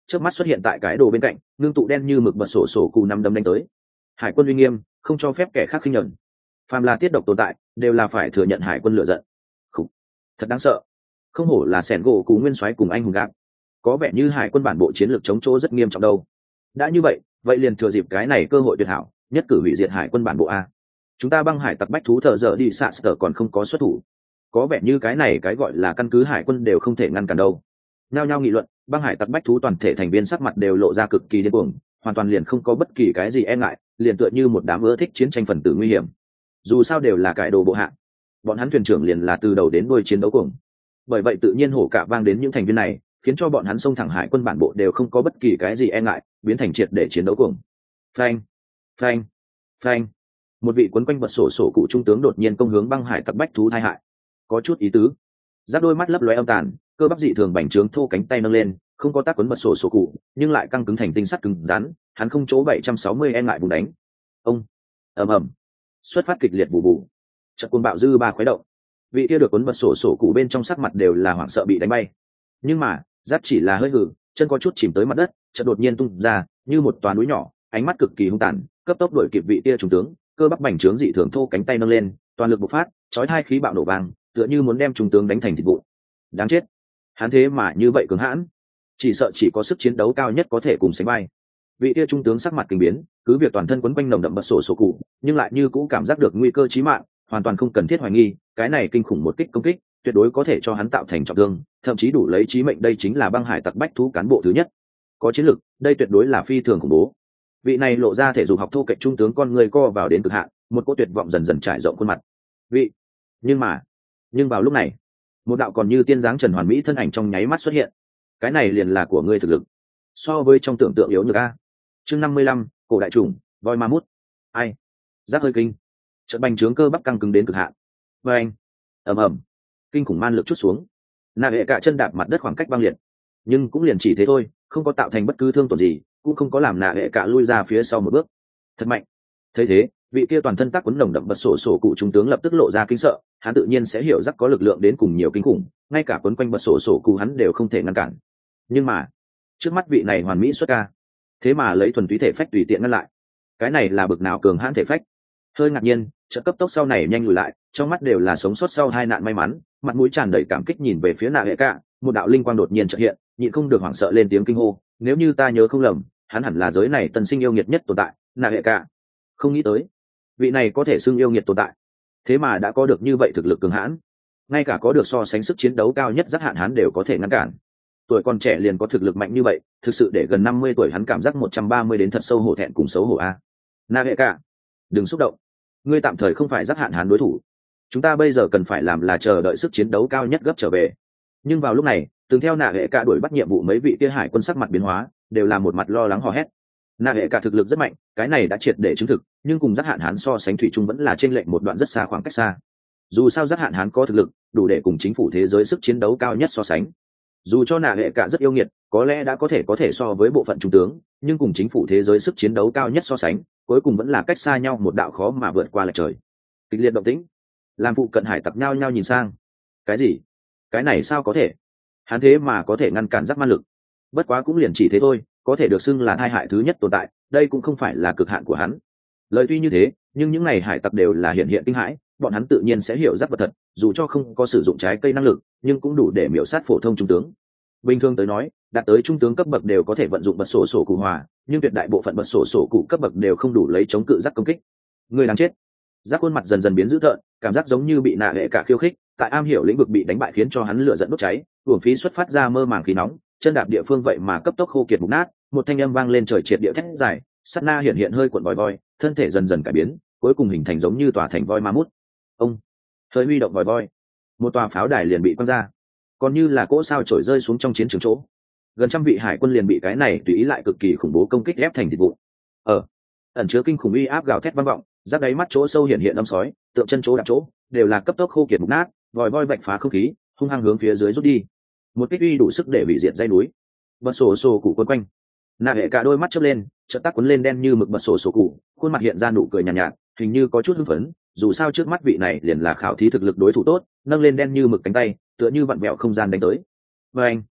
trước mắt xuất hiện tại cái đồ bên cạnh, ngưng tụ đen như mực bật sổ sổ cụ năm đấm đánh tới. Hải quân uy nghiêm, không cho phép kẻ khác khinh nhẫn. Phàm là tiết độc tồn tại, đều là phải thừa nhận hải quân lựa giận. Khủ, thật đáng sợ. Không hổ là sẻn gỗ cú nguyên soái cùng anh hùng gác. Có vẻ như hải quân bản bộ chiến lược chống chỗ rất nghiêm trọng đâu. Đã như vậy, vậy liền thừa dịp cái này cơ hội tuyệt hảo, nhất cử hủy diệt hải quân bản bộ a. Chúng ta băng hải tặc bách thú thợ dở đi xạ sở còn không có xuất thủ. Có vẻ như cái này cái gọi là căn cứ hải quân đều không thể ngăn cản đâu. Nhao nhao nghị luận, băng hải tặc bách thú toàn thể thành viên sắc mặt đều lộ ra cực kỳ điên cuồng, hoàn toàn liền không có bất kỳ cái gì e ngại, liền tựa như một đám ưa thích chiến tranh phần tử nguy hiểm. Dù sao đều là cải đồ bộ hạ, bọn hắn thuyền trưởng liền là từ đầu đến đuôi chiến đấu cùng. Bởi vậy tự nhiên hổ cả vang đến những thành viên này, khiến cho bọn hắn xông thẳng hải quân bản bộ đều không có bất kỳ cái gì e ngại, biến thành triệt để chiến đấu cùng. Phanh, phanh, phanh. Một vị quấn quanh bật sổ sổ cụ trung tướng đột nhiên công hướng băng hải tặc bách thú tai hại. Có chút ý tứ. Giáp đôi mắt lấp lóe âm tàn, cơ bắp dị thường bành trướng thô cánh tay nâng lên, không có tác quấn bật sổ sổ cụ, nhưng lại căng cứng thành tinh sắt cứng rắn, hắn không chỗ bảy trăm sáu mươi e ngại vùng đánh. Ông, ầm ầm, xuất phát kịch liệt bù bù. Trận cuồng bạo dư ba khuấy động. Vị kia được quấn bật sổ sổ cụ bên trong sắc mặt đều là hoảng sợ bị đánh bay. Nhưng mà, giáp chỉ là hơi hử, chân có chút chìm tới mặt đất, chợt đột nhiên tung ra, như một toà núi nhỏ, ánh mắt cực kỳ hung tàn, cấp tốc đuổi kịp vị kia trung tướng, cơ bắp bành trướng dị thường thô cánh tay nâng lên, toàn lực bộc phát, chói hai khí bạo nổ vang, tựa như muốn đem trung tướng đánh thành thịt vụn. Đáng chết, hắn thế mà như vậy cường hãn, chỉ sợ chỉ có sức chiến đấu cao nhất có thể cùng sánh vai. Vị kia trung tướng sắc mặt kinh biến, cứ việc toàn thân quấn quanh nồng đậm bật sổ sổ cụ, nhưng lại như cũ cảm giác được nguy cơ chí mạng, hoàn toàn không cần thiết hoài nghi, cái này kinh khủng một kích công kích, tuyệt đối có thể cho hắn tạo thành trọng thương, thậm chí đủ lấy chí mệnh. Đây chính là băng hải tặc bách thú cán bộ thứ nhất, có chiến lực, đây tuyệt đối là phi thường khủng bố. Vị này lộ ra thể dục học thô kệch trung tướng con người co vào đến cực hạn, một cỗ tuyệt vọng dần dần trải rộng khuôn mặt. Vị, nhưng mà, nhưng vào lúc này, một đạo còn như tiên dáng trần hoàn mỹ thân ảnh trong nháy mắt xuất hiện. Cái này liền là của ngươi thực lực, so với trong tưởng tượng yếu nhược a. Chương năm mươi lăm, cổ đại trùng, voi ma mút. Ai? Giác hơi kinh. Trận bành trướng cơ bắp căng cứng đến cực hạn. Và anh, ầm ầm, kinh khủng man lực chút xuống. Nạ hệ cả chân đạp mặt đất khoảng cách băng liệt, nhưng cũng liền chỉ thế thôi, không có tạo thành bất cứ thương tổn gì, cũng không có làm nạ hệ cả lui ra phía sau một bước. Thật mạnh. Thấy thế, vị kia toàn thân tác quấn nồng đậm bật sổ sổ cụ trung tướng lập tức lộ ra kinh sợ, hắn tự nhiên sẽ hiểu rắc có lực lượng đến cùng nhiều kinh khủng, ngay cả quấn quanh bật sổ sổ cụ hắn đều không thể ngăn cản. Nhưng mà, trước mắt vị này hoàn mỹ xuất ca, thế mà lấy thuần túy thể phách tùy tiện ngăn lại. Cái này là bực nào cường hãn thể phách. Hơi ngạc nhiên, chợt cấp tốc sau này nhanh lùi lại, trong mắt đều là sống sót sau hai nạn may mắn, mặt mũi tràn đầy cảm kích nhìn về phía nạ hệ cả, một đạo linh quang đột nhiên chợt hiện, nhịn không được hoảng sợ lên tiếng kinh hô, nếu như ta nhớ không lầm, hắn hẳn là giới này tân sinh yêu nghiệt nhất tồn tại, nạ hệ cả. Không nghĩ tới, vị này có thể xưng yêu nghiệt tồn tại, thế mà đã có được như vậy thực lực cường hãn, ngay cả có được so sánh sức chiến đấu cao nhất giác hạn hắn đều có thể ngăn cản. Tuổi còn trẻ liền có thực lực mạnh như vậy, thực sự để gần năm mươi tuổi hắn cảm giác một trăm ba mươi đến thật sâu hổ thẹn cùng xấu hổ a. Na hệ cả, đừng xúc động, ngươi tạm thời không phải giác hạn hắn đối thủ, chúng ta bây giờ cần phải làm là chờ đợi sức chiến đấu cao nhất gấp trở về. Nhưng vào lúc này, từng theo nạ hệ cả đuổi bắt nhiệm vụ mấy vị kia hải quân sắc mặt biến hóa, đều là một mặt lo lắng hò hét. Nạ hệ cả thực lực rất mạnh, cái này đã triệt để chứng thực, nhưng cùng giác hạn hắn so sánh thủy chung vẫn là trên lệnh một đoạn rất xa, khoảng cách xa. Dù sao giác hạn hắn có thực lực đủ để cùng chính phủ thế giới sức chiến đấu cao nhất so sánh. Dù cho nạ hệ cả rất yêu nghiệt, có lẽ đã có thể có thể so với bộ phận trung tướng, nhưng cùng chính phủ thế giới sức chiến đấu cao nhất so sánh, cuối cùng vẫn là cách xa nhau một đạo khó mà vượt qua lệch trời. Kịch liệt động tĩnh, làm phụ cận hải tặc nhau nhau nhìn sang. Cái gì? Cái này sao có thể? Hắn thế mà có thể ngăn cản giác ma lực? Bất quá cũng liền chỉ thế thôi, có thể được xưng là tai hại thứ nhất tồn tại, đây cũng không phải là cực hạn của hắn. Lời tuy như thế, nhưng những này hải tặc đều là hiện hiện kinh hãi, bọn hắn tự nhiên sẽ hiểu giác vật thật, dù cho không có sử dụng trái cây năng lực, nhưng cũng đủ để miểu sát phổ thông trung tướng. Bình thường tới nói, đạt tới trung tướng cấp bậc đều có thể vận dụng bật sổ sổ cụ hòa, nhưng tuyệt đại bộ phận bật sổ sổ cụ cấp bậc đều không đủ lấy chống cự giác công kích. Người đáng chết. Giác khuôn mặt dần dần biến dữ tợn, cảm giác giống như bị nạ hệ cả khiêu khích, tại am hiểu lĩnh vực bị đánh bại khiến cho hắn lửa giận đốt cháy, uổng phí xuất phát ra mơ màng khí nóng, chân đạp địa phương vậy mà cấp tốc khô kiệt mục nát, một thanh âm vang lên trời triệt địa thét dài, sát na hiện hiện hơi cuộn vòi voi, thân thể dần dần cải biến, cuối cùng hình thành giống như tòa thành voi ma mút. Ông hơi huy động vòi voi, một tòa pháo đài liền bị quăng ra, còn như là cỗ sao trổi rơi xuống trong chiến trường chỗ. Gần trăm vị hải quân liền bị cái này tùy ý lại cực kỳ khủng bố công kích ép thành thịt vụn. Ở ẩn chứa kinh khủng uy áp gào thét vang vọng, giáp đáy mắt chỗ sâu hiện hiện âm sói, tượng chân chỗ đạp chỗ đều là cấp tốc khô kiệt mục nát, vòi voi vạch phá không khí, hung hăng hướng phía dưới rút đi. Một kích uy đủ sức để hủy diệt dãy núi. Bật sổ sổ cụ quấn quanh, nạ hệ cả đôi mắt chớp lên, chợt tắc cuốn lên đen như mực bật sổ sổ cụ, khuôn mặt hiện ra nụ cười nhàn nhạt, nhạt, hình như có chút hưng phấn. Dù sao trước mắt vị này liền là khảo thí thực lực đối thủ tốt, nâng lên đen như mực cánh tay, tựa như vặn vẹo không gian đánh tới. Và anh,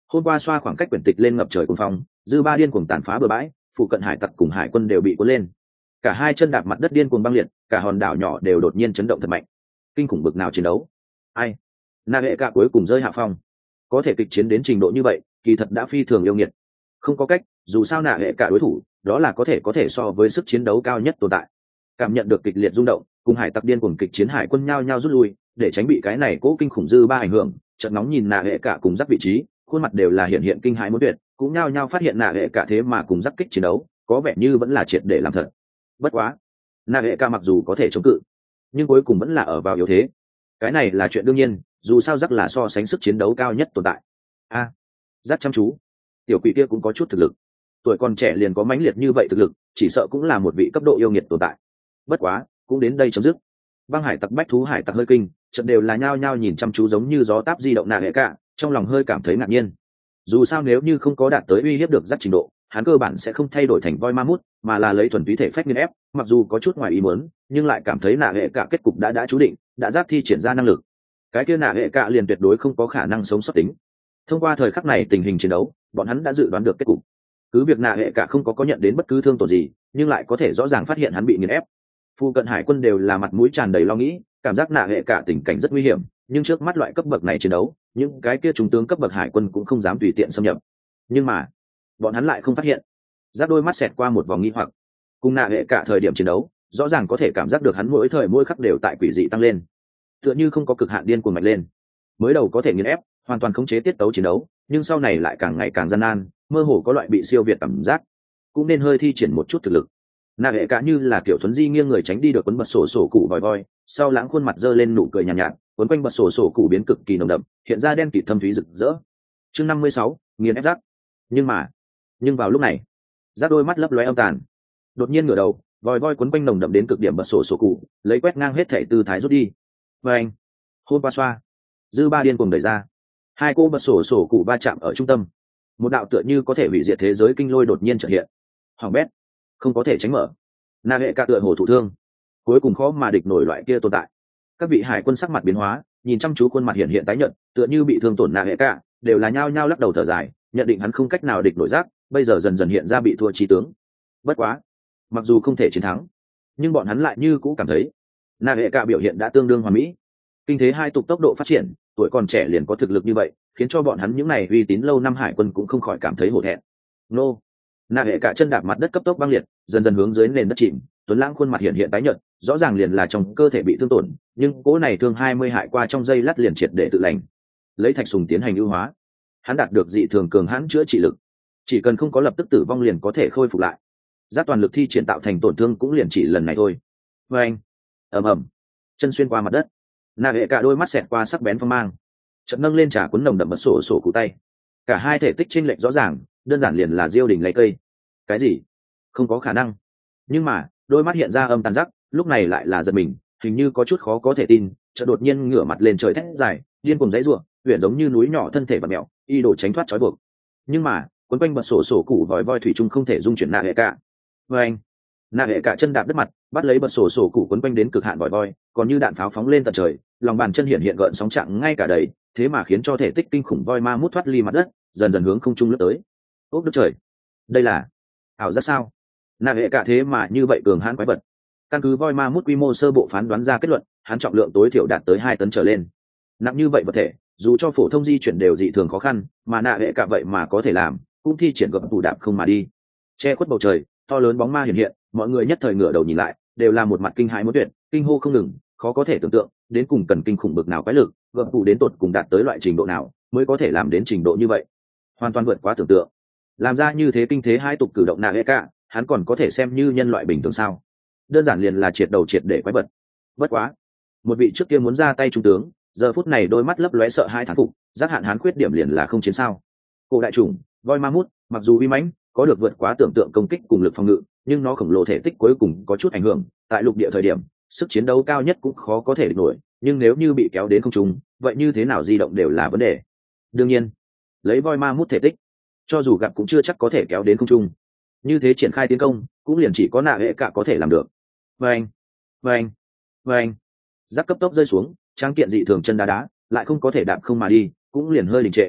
hôm qua xoa khoảng cách quyển tịch lên ngập trời cuồng phong, dư ba điên cuồng tàn phá bờ bãi, phụ cận hải tặc cùng hải quân đều bị cuốn lên, cả hai chân đạp mặt đất điên cuồng băng liệt, cả hòn đảo nhỏ đều đột nhiên chấn động thật mạnh. Kinh khủng bực nào chiến đấu, ai nạ hệ cả cuối cùng rơi hạ phong, có thể kịch chiến đến trình độ như vậy kỳ thật đã phi thường yêu nghiệt. Không có cách, dù sao nạ hệ cả đối thủ đó là có thể có thể so với sức chiến đấu cao nhất tồn tại. Cảm nhận được kịch liệt rung động, cùng hải tặc điên cuồng kịch chiến hải quân nhao nhao rút lui để tránh bị cái này cố kinh khủng dư ba ảnh hưởng. Trận nóng nhìn nạ hệ cả cùng giáp vị trí, khuôn mặt đều là hiện hiện kinh hãi muốn tuyệt, cũng nhao nhao phát hiện nạ hệ cả thế mà cùng giáp kích chiến đấu có vẻ như vẫn là triệt để làm thật. Bất quá nạ hệ cả mặc dù có thể chống cự nhưng cuối cùng vẫn là ở vào yếu thế. Cái này là chuyện đương nhiên, dù sao giáp là so sánh sức chiến đấu cao nhất tồn tại. a à, giáp chăm chú, tiểu quỷ kia cũng có chút thực lực, tuổi còn trẻ liền có mãnh liệt như vậy thực lực, chỉ sợ cũng là một vị cấp độ yêu nghiệt tồn tại. Bất quá cũng đến đây chấm dứt. Băng hải tặc bách thú hải tặc hơi kinh, chợt đều là nhao nhao nhìn chăm chú giống như gió táp di động nạ hệ cả, trong lòng hơi cảm thấy ngạc nhiên. Dù sao nếu như không có đạt tới uy hiếp được giáp trình độ, hắn cơ bản sẽ không thay đổi thành voi ma mút, mà là lấy thuần túy thể phách nghiền ép. Mặc dù có chút ngoài ý muốn, nhưng lại cảm thấy nạ hệ cả kết cục đã đã chú định, đã giáp thi triển ra năng lực, cái kia nạ hệ cả liền tuyệt đối không có khả năng sống sót tính. Thông qua thời khắc này tình hình chiến đấu, bọn hắn đã dự đoán được kết cục. Cứ việc nạ hệ cả không có có nhận đến bất cứ thương tổn gì, nhưng lại có thể rõ ràng phát hiện hắn bị nghiền ép. Phu cận hải quân đều là mặt mũi tràn đầy lo nghĩ, cảm giác nạ hệ cả tình cảnh rất nguy hiểm, nhưng trước mắt loại cấp bậc này chiến đấu, những cái kia trung tướng cấp bậc hải quân cũng không dám tùy tiện xâm nhập. Nhưng mà bọn hắn lại không phát hiện. Giáp đôi mắt xẹt qua một vòng nghi hoặc, cùng nạ hệ cả thời điểm chiến đấu rõ ràng có thể cảm giác được hắn mỗi thời mỗi khắc đều tại quỷ dị tăng lên, tựa như không có cực hạn điên cuồng mạnh lên. Mới đầu có thể nghiền ép, hoàn toàn khống chế tiết tấu chiến đấu, nhưng sau này lại càng ngày càng gian nan, mơ hồ có loại bị siêu việt cảm giác, cũng nên hơi thi triển một chút thực lực. Nạ hệ cả như là kiểu thuấn di nghiêng người tránh đi được quấn bật sổ sổ cụ vòi voi, sau lãng khuôn mặt giơ lên nụ cười nhàn nhạt, nhạt, quấn quanh bật sổ sổ cụ biến cực kỳ nồng đậm, hiện ra đen kịt thâm thúy rực rỡ. Chương năm mươi sáu, nghiền ép rác. Nhưng mà, nhưng vào lúc này, rác đôi mắt lấp lóe âm tàn, đột nhiên ngửa đầu, vòi voi quấn quanh nồng đậm đến cực điểm bật sổ sổ cụ, lấy quét ngang hết thể tư thái rút đi. Và anh, hôn qua xoa, dư ba điên cuồng đẩy ra, hai cô bật sổ sổ cụ va chạm ở trung tâm, một đạo tựa như có thể hủy diệt thế giới kinh lôi đột nhiên chợt hiện. Hoàng bét, không có thể tránh mở. Nạ hệ cả tựa hồ thủ thương, cuối cùng khó mà địch nổi loại kia tồn tại. Các vị hải quân sắc mặt biến hóa, nhìn chăm chú khuôn mặt hiện hiện tái nhợt, tựa như bị thương tổn nạ hệ cả, đều là nhao nhao lắc đầu thở dài, nhận định hắn không cách nào địch nổi rác, bây giờ dần dần hiện ra bị thua chí tướng. Bất quá, mặc dù không thể chiến thắng, nhưng bọn hắn lại như cũ cảm thấy nạ hệ cả biểu hiện đã tương đương hoàn mỹ. Kinh thế hai tục tốc độ phát triển, tuổi còn trẻ liền có thực lực như vậy, khiến cho bọn hắn những này uy tín lâu năm hải quân cũng không khỏi cảm thấy hổ thẹn. Nô, nạ hệ cả chân đạp mặt đất cấp tốc băng liệt, dần dần hướng dưới nền đất chìm. Tuấn lãng khuôn mặt hiện hiện tái nhợt, rõ ràng liền là trong cơ thể bị thương tổn, nhưng cỗ này thương hai mươi hại qua trong giây lát liền triệt để tự lành. Lấy thạch sùng tiến hành ưu hóa, hắn đạt được dị thường cường hãn chữa trị lực, chỉ cần không có lập tức tử vong liền có thể khôi phục lại. Giáp toàn lực thi triển tạo thành tổn thương cũng liền chỉ lần này thôi. Và anh, ầm ầm, chân xuyên qua mặt đất, nạ hệ cả đôi mắt xẹt qua sắc bén phong mang, chợt nâng lên trả cuốn nồng đậm bật sổ sổ cụ tay. Cả hai thể tích chênh lệch rõ ràng, đơn giản liền là diêu đỉnh lấy cây. Cái gì? Không có khả năng. Nhưng mà đôi mắt hiện ra âm tàn giác, lúc này lại là giật mình, hình như có chút khó có thể tin, chợt đột nhiên ngửa mặt lên trời thét dài, điên cuồng dãy rủa, huyền giống như núi nhỏ thân thể và mèo, y đồ tránh thoát trói buộc. Nhưng mà quấn quanh bật sổ sổ cụ vòi voi thủy chung không thể dung chuyển nạ hệ cả. Và anh, nạ hệ cả chân đạp đất mặt, bắt lấy bật sổ sổ cụ quấn quanh đến cực hạn vòi voi, còn như đạn pháo phóng lên tận trời, lòng bàn chân hiện hiện gợn sóng chạm ngay cả đầy, thế mà khiến cho thể tích kinh khủng voi ma mút thoát ly mặt đất, dần dần hướng không trung lướt tới. Ốc đất trời, đây là ảo giác sao? Nạ hệ cả thế mà như vậy cường hãn quái vật. Căn cứ voi ma mút quy mô sơ bộ phán đoán ra kết luận, hắn trọng lượng tối thiểu đạt tới hai tấn trở lên. Nặng như vậy vật thể, dù cho phổ thông di chuyển đều dị thường khó khăn, mà nạ hệ cả vậy mà có thể làm, cũng thi triển gập tủ đạp không mà đi. Che khuất bầu trời, to lớn bóng ma hiện hiện, mọi người nhất thời ngửa đầu nhìn lại, đều là một mặt kinh hãi muốn tuyệt, kinh hô không ngừng, khó có thể tưởng tượng, đến cùng cần kinh khủng bực nào quái lực, gập tủ đến tột cùng đạt tới loại trình độ nào, mới có thể làm đến trình độ như vậy. Hoàn toàn vượt quá tưởng tượng. Làm ra như thế kinh thế hai tục cử động nạ hệ cả, hắn còn có thể xem như nhân loại bình thường sao? Đơn giản liền là triệt đầu triệt để quái vật. Bất quá, một vị trước kia muốn ra tay trung tướng, giờ phút này đôi mắt lấp lóe sợ hai thán phục, giác hạn hắn khuyết điểm liền là không chiến sao? Cổ đại chủng, voi ma mút, mặc dù uy mãnh, có được vượt quá tưởng tượng công kích cùng lực phòng ngự, nhưng nó khổng lồ thể tích cuối cùng có chút ảnh hưởng, tại lục địa thời điểm, sức chiến đấu cao nhất cũng khó có thể địch nổi, nhưng nếu như bị kéo đến không trung, vậy như thế nào di động đều là vấn đề. Đương nhiên, lấy voi ma mút thể tích, cho dù gặp cũng chưa chắc có thể kéo đến không trung. Như thế triển khai tiến công, cũng liền chỉ có nạ hệ cả có thể làm được. Vâng, vâng, vâng. Giác cấp tốc rơi xuống, trang kiện dị thường chân đá đá, lại không có thể đạp không mà đi, cũng liền hơi đình trệ.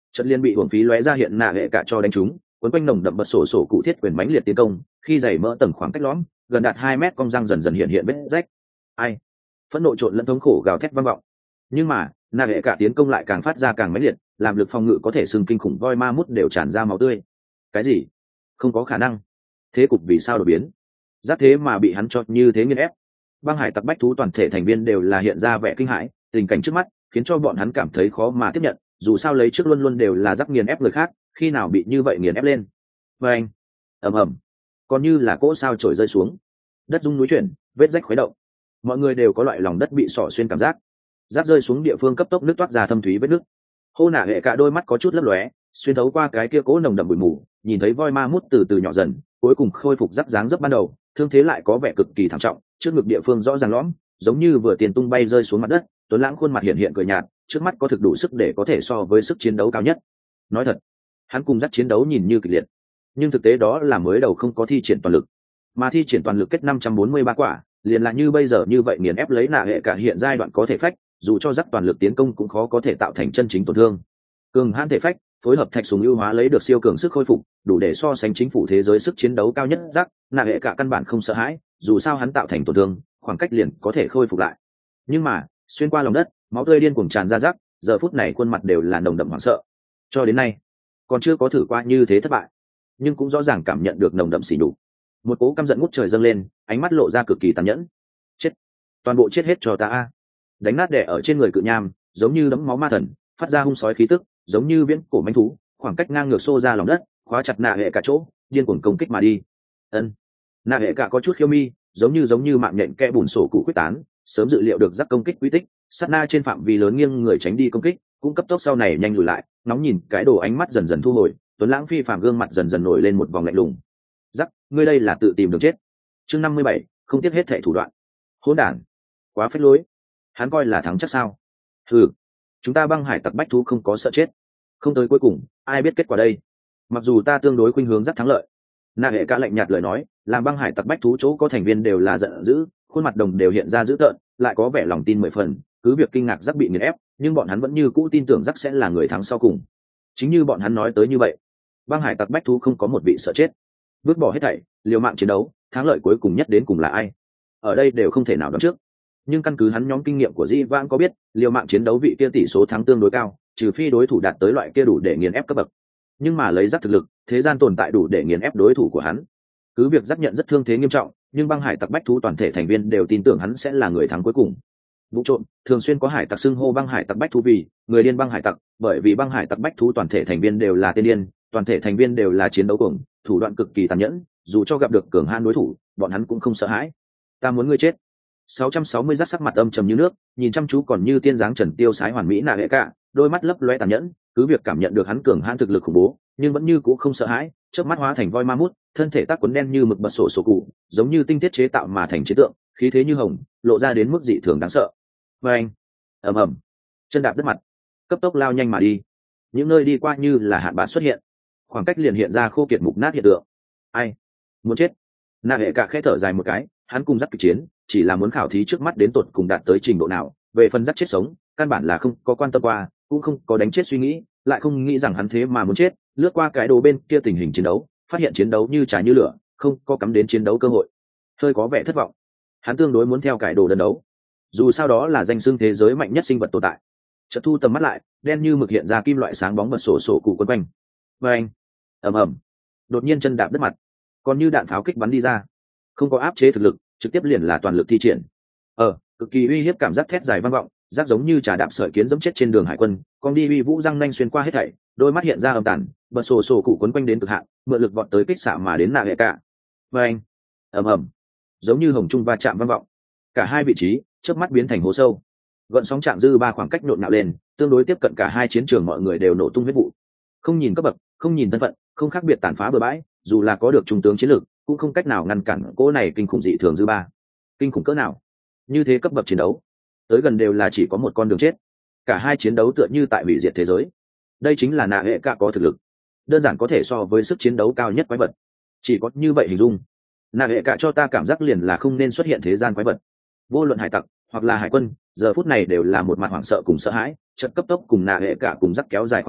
trận liên bị hưởng phí lóe ra hiện nạ hệ cả cho đánh trúng, quấn quanh nồng đậm bật sổ sổ cụ thiết quyền mãnh liệt tiến công, khi giày mỡ tầng khoảng cách lõm gần đạt hai mét, cong răng dần dần hiện hiện vết rách. Ai? Phẫn nộ trộn lẫn thống khổ gào thét vang vọng. Nhưng mà nạ hệ cả tiến công lại càng phát ra càng mãnh liệt, làm lực phòng ngự có thể xưng kinh khủng voi ma mút đều tràn ra máu tươi. Cái gì? Không có khả năng. Thế cục vì sao đột biến? Giác thế mà bị hắn chọt như thế nghiền ép. Băng hải tặc bách thú toàn thể thành viên đều là hiện ra vẻ kinh hãi, tình cảnh trước mắt khiến cho bọn hắn cảm thấy khó mà tiếp nhận, dù sao lấy trước luôn luôn đều là giác nghiền ép người khác, khi nào bị như vậy nghiền ép lên. Và anh, ầm ầm, còn như là cỗ sao trổi rơi xuống, đất rung núi chuyển, vết rách khuấy động, mọi người đều có loại lòng đất bị xỏ xuyên cảm giác. Rác rơi xuống địa phương cấp tốc nước toát ra thâm thúy vết nước. Hô nạ hệ cả đôi mắt có chút lấp lóe, xuyên thấu qua cái kia cỗ nồng đậm bụi mù, nhìn thấy voi ma mút từ từ nhỏ dần, cuối cùng khôi phục rắc dáng dấp ban đầu, thương thế lại có vẻ cực kỳ thảm trọng, trước ngực địa phương rõ ràng lõm, giống như vừa tiền tung bay rơi xuống mặt đất. Tuấn lãng khuôn mặt hiện hiện cười nhạt, trước mắt có thực đủ sức để có thể so với sức chiến đấu cao nhất. Nói thật, hắn cùng dắt chiến đấu nhìn như kịch liệt, nhưng thực tế đó là mới đầu không có thi triển toàn lực, mà thi triển toàn lực kết năm trăm bốn mươi ba quả, liền là như bây giờ như vậy nghiền ép lấy nạ hệ cả hiện giai đoạn có thể phách, dù cho dắt toàn lực tiến công cũng khó có thể tạo thành chân chính tổn thương. Cường hãn thể phách phối hợp thạch súng ưu hóa lấy được siêu cường sức khôi phục, đủ để so sánh chính phủ thế giới sức chiến đấu cao nhất. Dắt nạ hệ cả căn bản không sợ hãi, dù sao hắn tạo thành tổn thương khoảng cách liền có thể khôi phục lại. Nhưng mà xuyên qua lòng đất, máu tươi điên cuồng tràn ra. Rắc giờ phút này khuôn mặt đều là nồng đậm hoảng sợ, cho đến nay còn chưa có thử qua như thế thất bại, nhưng cũng rõ ràng cảm nhận được nồng đậm sỉ nhục. Một cố căm giận ngút trời dâng lên, ánh mắt lộ ra cực kỳ tàn nhẫn. Chết, toàn bộ chết hết cho ta a! Đánh nát đẻ ở trên người cự nham, giống như đấm máu ma thần, phát ra hung sói khí tức, giống như viễn cổ manh thú, khoảng cách ngang ngược xô ra lòng đất, khóa chặt nạ hệ cả chỗ, điên cuồng công kích mà đi. Ân, nạ hệ cả có chút khiêu mi, giống như giống như mạng nhện kẽ bùn sổ cụ quyết tán, sớm dự liệu được rắc công kích quy tích, sát na trên phạm vi lớn nghiêng người tránh đi công kích, cũng cấp tốc sau này nhanh lùi lại, nóng nhìn cái đồ ánh mắt dần dần thu hồi, Tuấn lãng phi phàm gương mặt dần dần nổi lên một vòng lạnh lùng. Rắc, ngươi đây là tự tìm đường chết. Chương năm mươi bảy, không tiếc hết thảy thủ đoạn. Hỗn đản, quá phách lối. Hắn coi là thắng chắc sao? Hừ, chúng ta băng hải tặc bách thú không có sợ chết, không tới cuối cùng ai biết kết quả đây. Mặc dù ta tương đối khuynh hướng rất thắng lợi. Nạ hệ cả lạnh nhạt lời nói, làm băng hải tặc bách thú chỗ có thành viên đều là giận dữ, khuôn mặt đồng đều hiện ra dữ tợn, lại có vẻ lòng tin mười phần. Cứ việc kinh ngạc rắc bị nghiền ép, nhưng bọn hắn vẫn như cũ tin tưởng rắc sẽ là người thắng sau cùng. Chính như bọn hắn nói tới như vậy, băng hải tặc bách thú không có một vị sợ chết, vứt bỏ hết thảy, liều mạng chiến đấu, thắng lợi cuối cùng nhất đến cùng là ai, ở đây đều không thể nào đoán trước. Nhưng căn cứ hắn nhóm kinh nghiệm của Di Vãng có biết, liều mạng chiến đấu vị kia tỷ số thắng tương đối cao, trừ phi đối thủ đạt tới loại kia đủ để nghiền ép cấp bậc. Nhưng mà lấy rắc thực lực, thế gian tồn tại đủ để nghiền ép đối thủ của hắn. Cứ việc rắc nhận rất thương thế nghiêm trọng, nhưng băng hải tặc bách thú toàn thể thành viên đều tin tưởng hắn sẽ là người thắng cuối cùng. Vụ trộm thường xuyên có hải tặc xưng hô băng hải tặc bách thú vì người điên băng hải tặc, bởi vì băng hải tặc bách thú toàn thể thành viên đều là tên điên, toàn thể thành viên đều là chiến đấu cuồng, thủ đoạn cực kỳ tàn nhẫn, dù cho gặp được cường hãn đối thủ, bọn hắn cũng không sợ hãi. Ta muốn ngươi chết. sáu trăm sáu mươi rắc sắc mặt âm trầm như nước, nhìn chăm chú còn như tiên dáng trần tiêu sái hoàn mỹ nạ hệ cả, đôi mắt lấp lóe tàn nhẫn, cứ việc cảm nhận được hắn cường hãn thực lực khủng bố, nhưng vẫn như cũ không sợ hãi, chớp mắt hóa thành voi ma mút, thân thể tác quấn đen như mực bật sổ sổ cụ, giống như tinh thiết chế tạo mà thành chiến tượng, khí thế như hồng, lộ ra đến mức dị thường đáng sợ. Và anh, ầm ầm, chân đạp đất mặt, cấp tốc lao nhanh mà đi. Những nơi đi qua như là hạn bạc xuất hiện, khoảng cách liền hiện ra khô kiệt mục nát hiện tượng. Ai muốn chết? Nạ hệ cả khẽ thở dài một cái, hắn cùng dắt kịch chiến, chỉ là muốn khảo thí trước mắt đến tột cùng đạt tới trình độ nào. Về phần dắt chết sống, căn bản là không có quan tâm qua, cũng không có đánh chết suy nghĩ, lại không nghĩ rằng hắn thế mà muốn chết. Lướt qua cái đồ bên kia tình hình chiến đấu, phát hiện chiến đấu như trà như lửa, không có cắm đến chiến đấu cơ hội, hơi có vẻ thất vọng. Hắn tương đối muốn theo cải đồ đơn đấu, dù sao đó là danh xưng thế giới mạnh nhất sinh vật tồn tại. Chợt thu tầm mắt lại, đen như mực hiện ra kim loại sáng bóng bật sổ sổ cụ quấn quanh. Và anh, ầm ầm, đột nhiên chân đạp đất mặt, còn như đạn pháo kích bắn đi ra, không có áp chế thực lực, trực tiếp liền là toàn lực thi triển. Ờ, cực kỳ uy hiếp cảm giác thét dài vang vọng, giác giống như trà đạp sợi kiến dẫm chết trên đường hải quân, con đi uy vũ răng nanh xuyên qua hết thảy, đôi mắt hiện ra âm tàn, bật sổ sổ cụ quấn quanh đến cực hạn, mượn lực vọt tới kích xạ mà đến nạ hệ cả. Và anh, ầm ầm, giống như hồng trung va chạm vang vọng, cả hai vị trí chớp mắt biến thành hố sâu, gợn sóng chạm dư ba khoảng cách nhộn nhạo lên, tương đối tiếp cận cả hai chiến trường, mọi người đều nổ tung huyết vụ. Không nhìn cấp bậc, không nhìn thân phận, không khác biệt tàn phá bừa bãi, dù là có được trung tướng chiến lược, cũng không cách nào ngăn cản cỗ này kinh khủng dị thường dư ba. Kinh khủng cỡ nào? Như thế cấp bậc chiến đấu, tới gần đều là chỉ có một con đường chết. Cả hai chiến đấu tựa như tại hủy diệt thế giới. Đây chính là nạ hệ cả có thực lực, đơn giản có thể so với sức chiến đấu cao nhất quái vật. Chỉ có như vậy hình dung, nạ hệ cả cho ta cảm giác liền là không nên xuất hiện thế gian quái vật. Vô luận hải tặc hoặc là hải quân, giờ phút này đều là một mặt hoảng sợ cùng sợ hãi, chợt cấp tốc cùng nạ hệ cả cùng dắt kéo dài khoảng cách,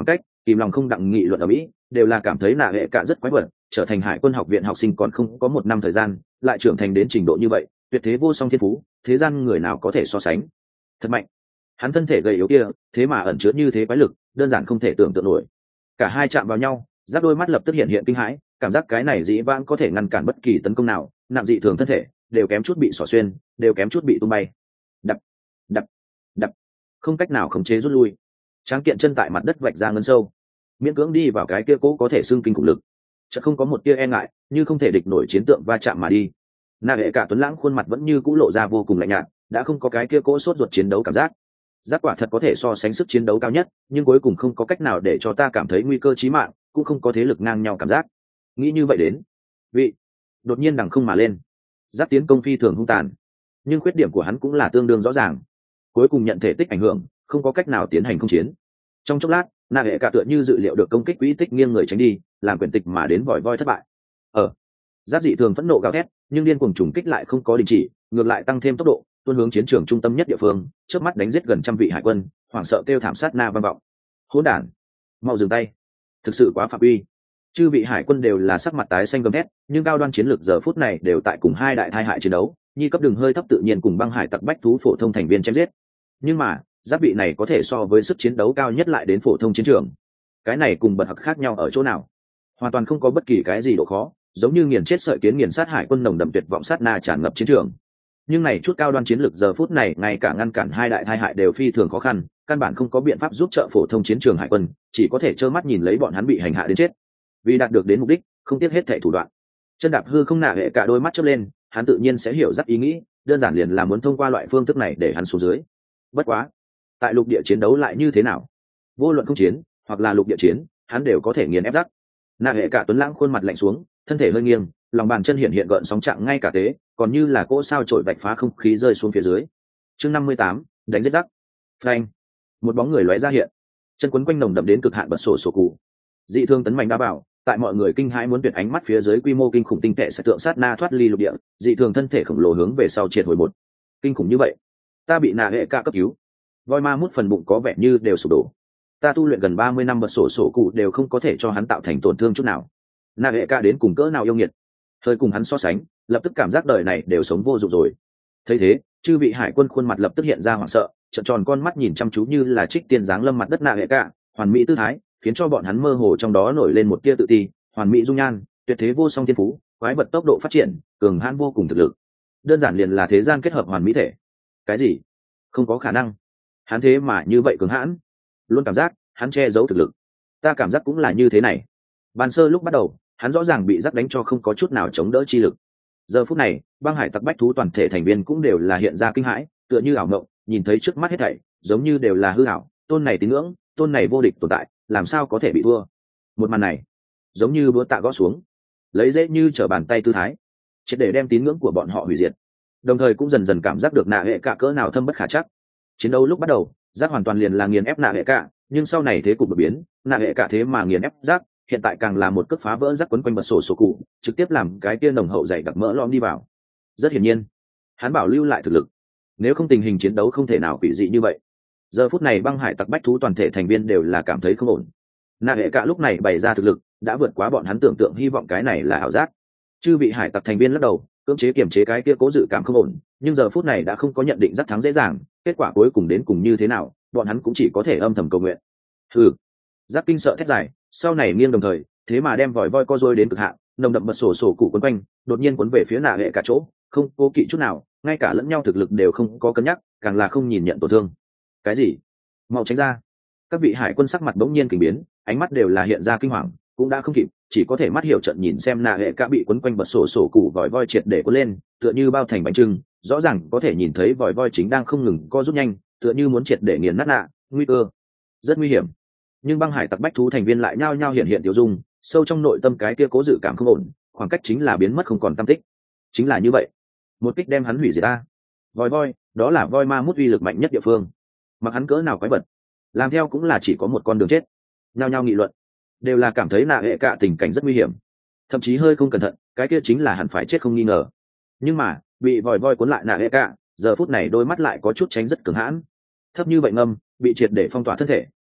kìm lòng không đặng nghị luận ở mỹ, đều là cảm thấy nạ hệ cả rất quái vật, trở thành hải quân học viện học sinh còn không có một năm thời gian lại trưởng thành đến trình độ như vậy, tuyệt thế vô song thiên phú, thế gian người nào có thể so sánh. Thật mạnh. Hắn thân thể gầy yếu kia thế mà ẩn chứa như thế quái lực, đơn giản không thể tưởng tượng nổi. Cả hai chạm vào nhau, giáp đôi mắt lập tức hiện hiện kinh hãi, cảm giác cái này dĩ vãng có thể ngăn cản bất kỳ tấn công nào, nặng dị thường thân thể đều kém chút bị xỏ xuyên, đều kém chút bị tung bay. Đập, đập, đập, không cách nào khống chế rút lui. Tráng kiện chân tại mặt đất vạch ra ngân sâu, miễn cưỡng đi vào cái kia cố có thể xưng kinh khủng lực, chợt không có một tia e ngại, như không thể địch nổi chiến tượng va chạm mà đi. Nạ hệ cả tuấn lãng khuôn mặt vẫn như cũ lộ ra vô cùng lạnh nhạt, đã không có cái kia cố sốt ruột chiến đấu cảm giác. Giác quả thật có thể so sánh sức chiến đấu cao nhất, nhưng cuối cùng không có cách nào để cho ta cảm thấy nguy cơ chí mạng, cũng không có thế lực ngang nhau cảm giác. Nghĩ như vậy đến, vị đột nhiên đằng không mà lên. Giác tiến công phi thường hung tàn, nhưng khuyết điểm của hắn cũng là tương đương rõ ràng. Cuối cùng nhận thể tích ảnh hưởng, không có cách nào tiến hành công chiến. Trong chốc lát, nạ hệ cả tựa như dự liệu được công kích quỹ tích nghiêng người tránh đi, làm quyền tịch mà đến vòi voi thất bại. Ở Giác dị thường phẫn nộ gào thét, nhưng điên cuồng trùng kích lại không có đình chỉ, ngược lại tăng thêm tốc độ, tuôn hướng chiến trường trung tâm nhất địa phương, trước mắt đánh giết gần trăm vị hải quân, hoảng sợ kêu thảm sát na vang vọng. Hỗn đản, mau dừng tay! Thực sự quá phạm uy. Chư vị hải quân đều là sắc mặt tái xanh gầm thét, nhưng cao đoan chiến lược giờ phút này đều tại cùng hai đại thai hại chiến đấu, nhi cấp đường hơi thấp tự nhiên cùng băng hải tặc bách thú phổ thông thành viên chém giết. Nhưng mà, giáp vị này có thể so với sức chiến đấu cao nhất lại đến phổ thông chiến trường. Cái này cùng bật hặc khác nhau ở chỗ nào? Hoàn toàn không có bất kỳ cái gì độ khó, giống như nghiền chết sợi kiến nghiền sát hải quân nồng đậm tuyệt vọng sát na tràn ngập chiến trường. Nhưng này chút cao đoan chiến lược giờ phút này ngay cả ngăn cản hai đại thai hại đều phi thường khó khăn, căn bản không có biện pháp giúp trợ phổ thông chiến trường hải quân, chỉ có thể trơ mắt nhìn lấy bọn hắn bị hành hạ đến chết. Vì đạt được đến mục đích, không tiếc hết thảy thủ đoạn. Chân đạp hư không nạ hệ cả đôi mắt chớp lên, hắn tự nhiên sẽ hiểu rất ý nghĩ, đơn giản liền là muốn thông qua loại phương thức này để hắn xuống dưới. Bất quá, tại lục địa chiến đấu lại như thế nào? Vô luận không chiến, hoặc là lục địa chiến, hắn đều có thể nghiền ép rắc. Nạ hệ cả tuấn lãng khuôn mặt lạnh xuống, thân thể hơi nghiêng, lòng bàn chân hiện hiện gợn sóng trạng ngay cả tế, còn như là cỗ sao trội vạch phá không khí rơi xuống phía dưới. Chương năm mươi tám, đánh giết rắc. Phanh. Một bóng người lóe ra hiện, chân quấn quanh nồng đậm đến cực hạn bật sổ sổ cụ. Dị thương tấn mạnh đá bảo, tại mọi người kinh hãi muốn tuyệt ánh mắt phía dưới quy mô kinh khủng tinh thể sẽ tượng sát na thoát ly lục địa, dị thường thân thể khổng lồ hướng về sau triệt hồi một. Kinh khủng như vậy, ta bị nạ hệ cả cấp cứu. Voi ma mút phần bụng có vẻ như đều sụp đổ. Ta tu luyện gần ba mươi năm bật sổ sổ cụ đều không có thể cho hắn tạo thành tổn thương chút nào. Nạ hệ cả đến cùng cỡ nào yêu nghiệt, thời cùng hắn so sánh, lập tức cảm giác đời này đều sống vô dụng rồi. Thấy thế, chư vị hải quân khuôn mặt lập tức hiện ra hoảng sợ, trợn tròn con mắt nhìn chăm chú như là trích tiên dáng lâm mặt đất nạ hệ cả, hoàn mỹ tư thái, khiến cho bọn hắn mơ hồ trong đó nổi lên một tia tự ti, hoàn mỹ dung nhan, tuyệt thế vô song thiên phú, quái vật tốc độ phát triển, cường hãn vô cùng thực lực. Đơn giản liền là thế gian kết hợp hoàn mỹ thể. Cái gì? Không có khả năng. Hắn thế mà như vậy cường hãn. Luôn cảm giác, hắn che giấu thực lực. Ta cảm giác cũng là như thế này. Ban sơ lúc bắt đầu, hắn rõ ràng bị giáp đánh cho không có chút nào chống đỡ chi lực. Giờ phút này, băng hải tặc bách thú toàn thể thành viên cũng đều là hiện ra kinh hãi, tựa như ảo mộng, nhìn thấy trước mắt hết thảy, giống như đều là hư ảo, tôn này tín ngưỡng, tôn này vô địch tồn tại, làm sao có thể bị thua. Một màn này giống như búa tạ gõ xuống, lấy dễ như trở bàn tay tư thái, triệt để đem tín ngưỡng của bọn họ hủy diệt. Đồng thời cũng dần dần cảm giác được nạ hệ cả cỡ nào thâm bất khả chắc. Chiến đấu lúc bắt đầu giác hoàn toàn liền là nghiền ép nạ hệ cả, nhưng sau này thế cục đột biến, nạ hệ cả thế mà nghiền ép giác, hiện tại càng là một cước phá vỡ giác quấn quanh bật sổ sổ cụ, trực tiếp làm cái kia nồng hậu dày đặc mỡ lom đi vào. Rất hiển nhiên, hắn bảo lưu lại thực lực, nếu không tình hình chiến đấu không thể nào quỷ dị như vậy. Giờ phút này băng hải tặc bách thú toàn thể thành viên đều là cảm thấy không ổn. Nạ hệ cả lúc này bày ra thực lực đã vượt quá bọn hắn tưởng tượng, hy vọng cái này là ảo giác. Chư vị hải tặc thành viên lắc đầu, cưỡng chế kiềm chế cái kia cố dự cảm không ổn, nhưng giờ phút này đã không có nhận định giác thắng dễ dàng, kết quả cuối cùng đến cùng như thế nào, bọn hắn cũng chỉ có thể âm thầm cầu nguyện. Hừ. Giác kinh sợ thét dài, sau này nghiêng đồng thời, thế mà đem vòi voi co rôi đến cực hạn, nồng đậm bật sổ sổ cụ quấn quanh, đột nhiên cuốn về phía nạ hệ cả chỗ, không cố kỵ chút nào, ngay cả lẫn nhau thực lực đều không có cân nhắc, càng là không nhìn nhận tổn thương. Cái gì? Mau tránh ra! Các vị hải quân sắc mặt bỗng nhiên kinh biến, ánh mắt đều là hiện ra kinh hoàng, cũng đã không kịp, chỉ có thể mắt hiểu trận nhìn xem nạ hệ cả bị quấn quanh bật sổ sổ cụ vòi voi triệt để cuốn lên, tựa như bao thành bánh trưng, rõ ràng có thể nhìn thấy vòi voi chính đang không ngừng co rút nhanh, tựa như muốn triệt để nghiền nát nạ, nguy cơ rất nguy hiểm. Nhưng băng hải tặc bách thú thành viên lại nhao nhao hiện hiện tiêu dung, sâu trong nội tâm cái kia cố dự cảm không ổn, khoảng cách chính là biến mất không còn tâm tích. Chính là như vậy, một kích đem hắn hủy diệt ta. Vòi voi, đó là voi ma mút uy lực mạnh nhất địa phương, mặc hắn cỡ nào quái vật, làm theo cũng là chỉ có một con đường chết. Nhao nhao nghị luận, đều là cảm thấy nạ hệ cả tình cảnh rất nguy hiểm, thậm chí hơi không cẩn thận, cái kia chính là hẳn phải chết không nghi ngờ. Nhưng mà bị vòi voi cuốn lại nạ hệ cả, giờ phút này đôi mắt lại có chút tránh rất cường hãn, thấp như vậy ngâm, bị triệt để phong tỏa thân thể,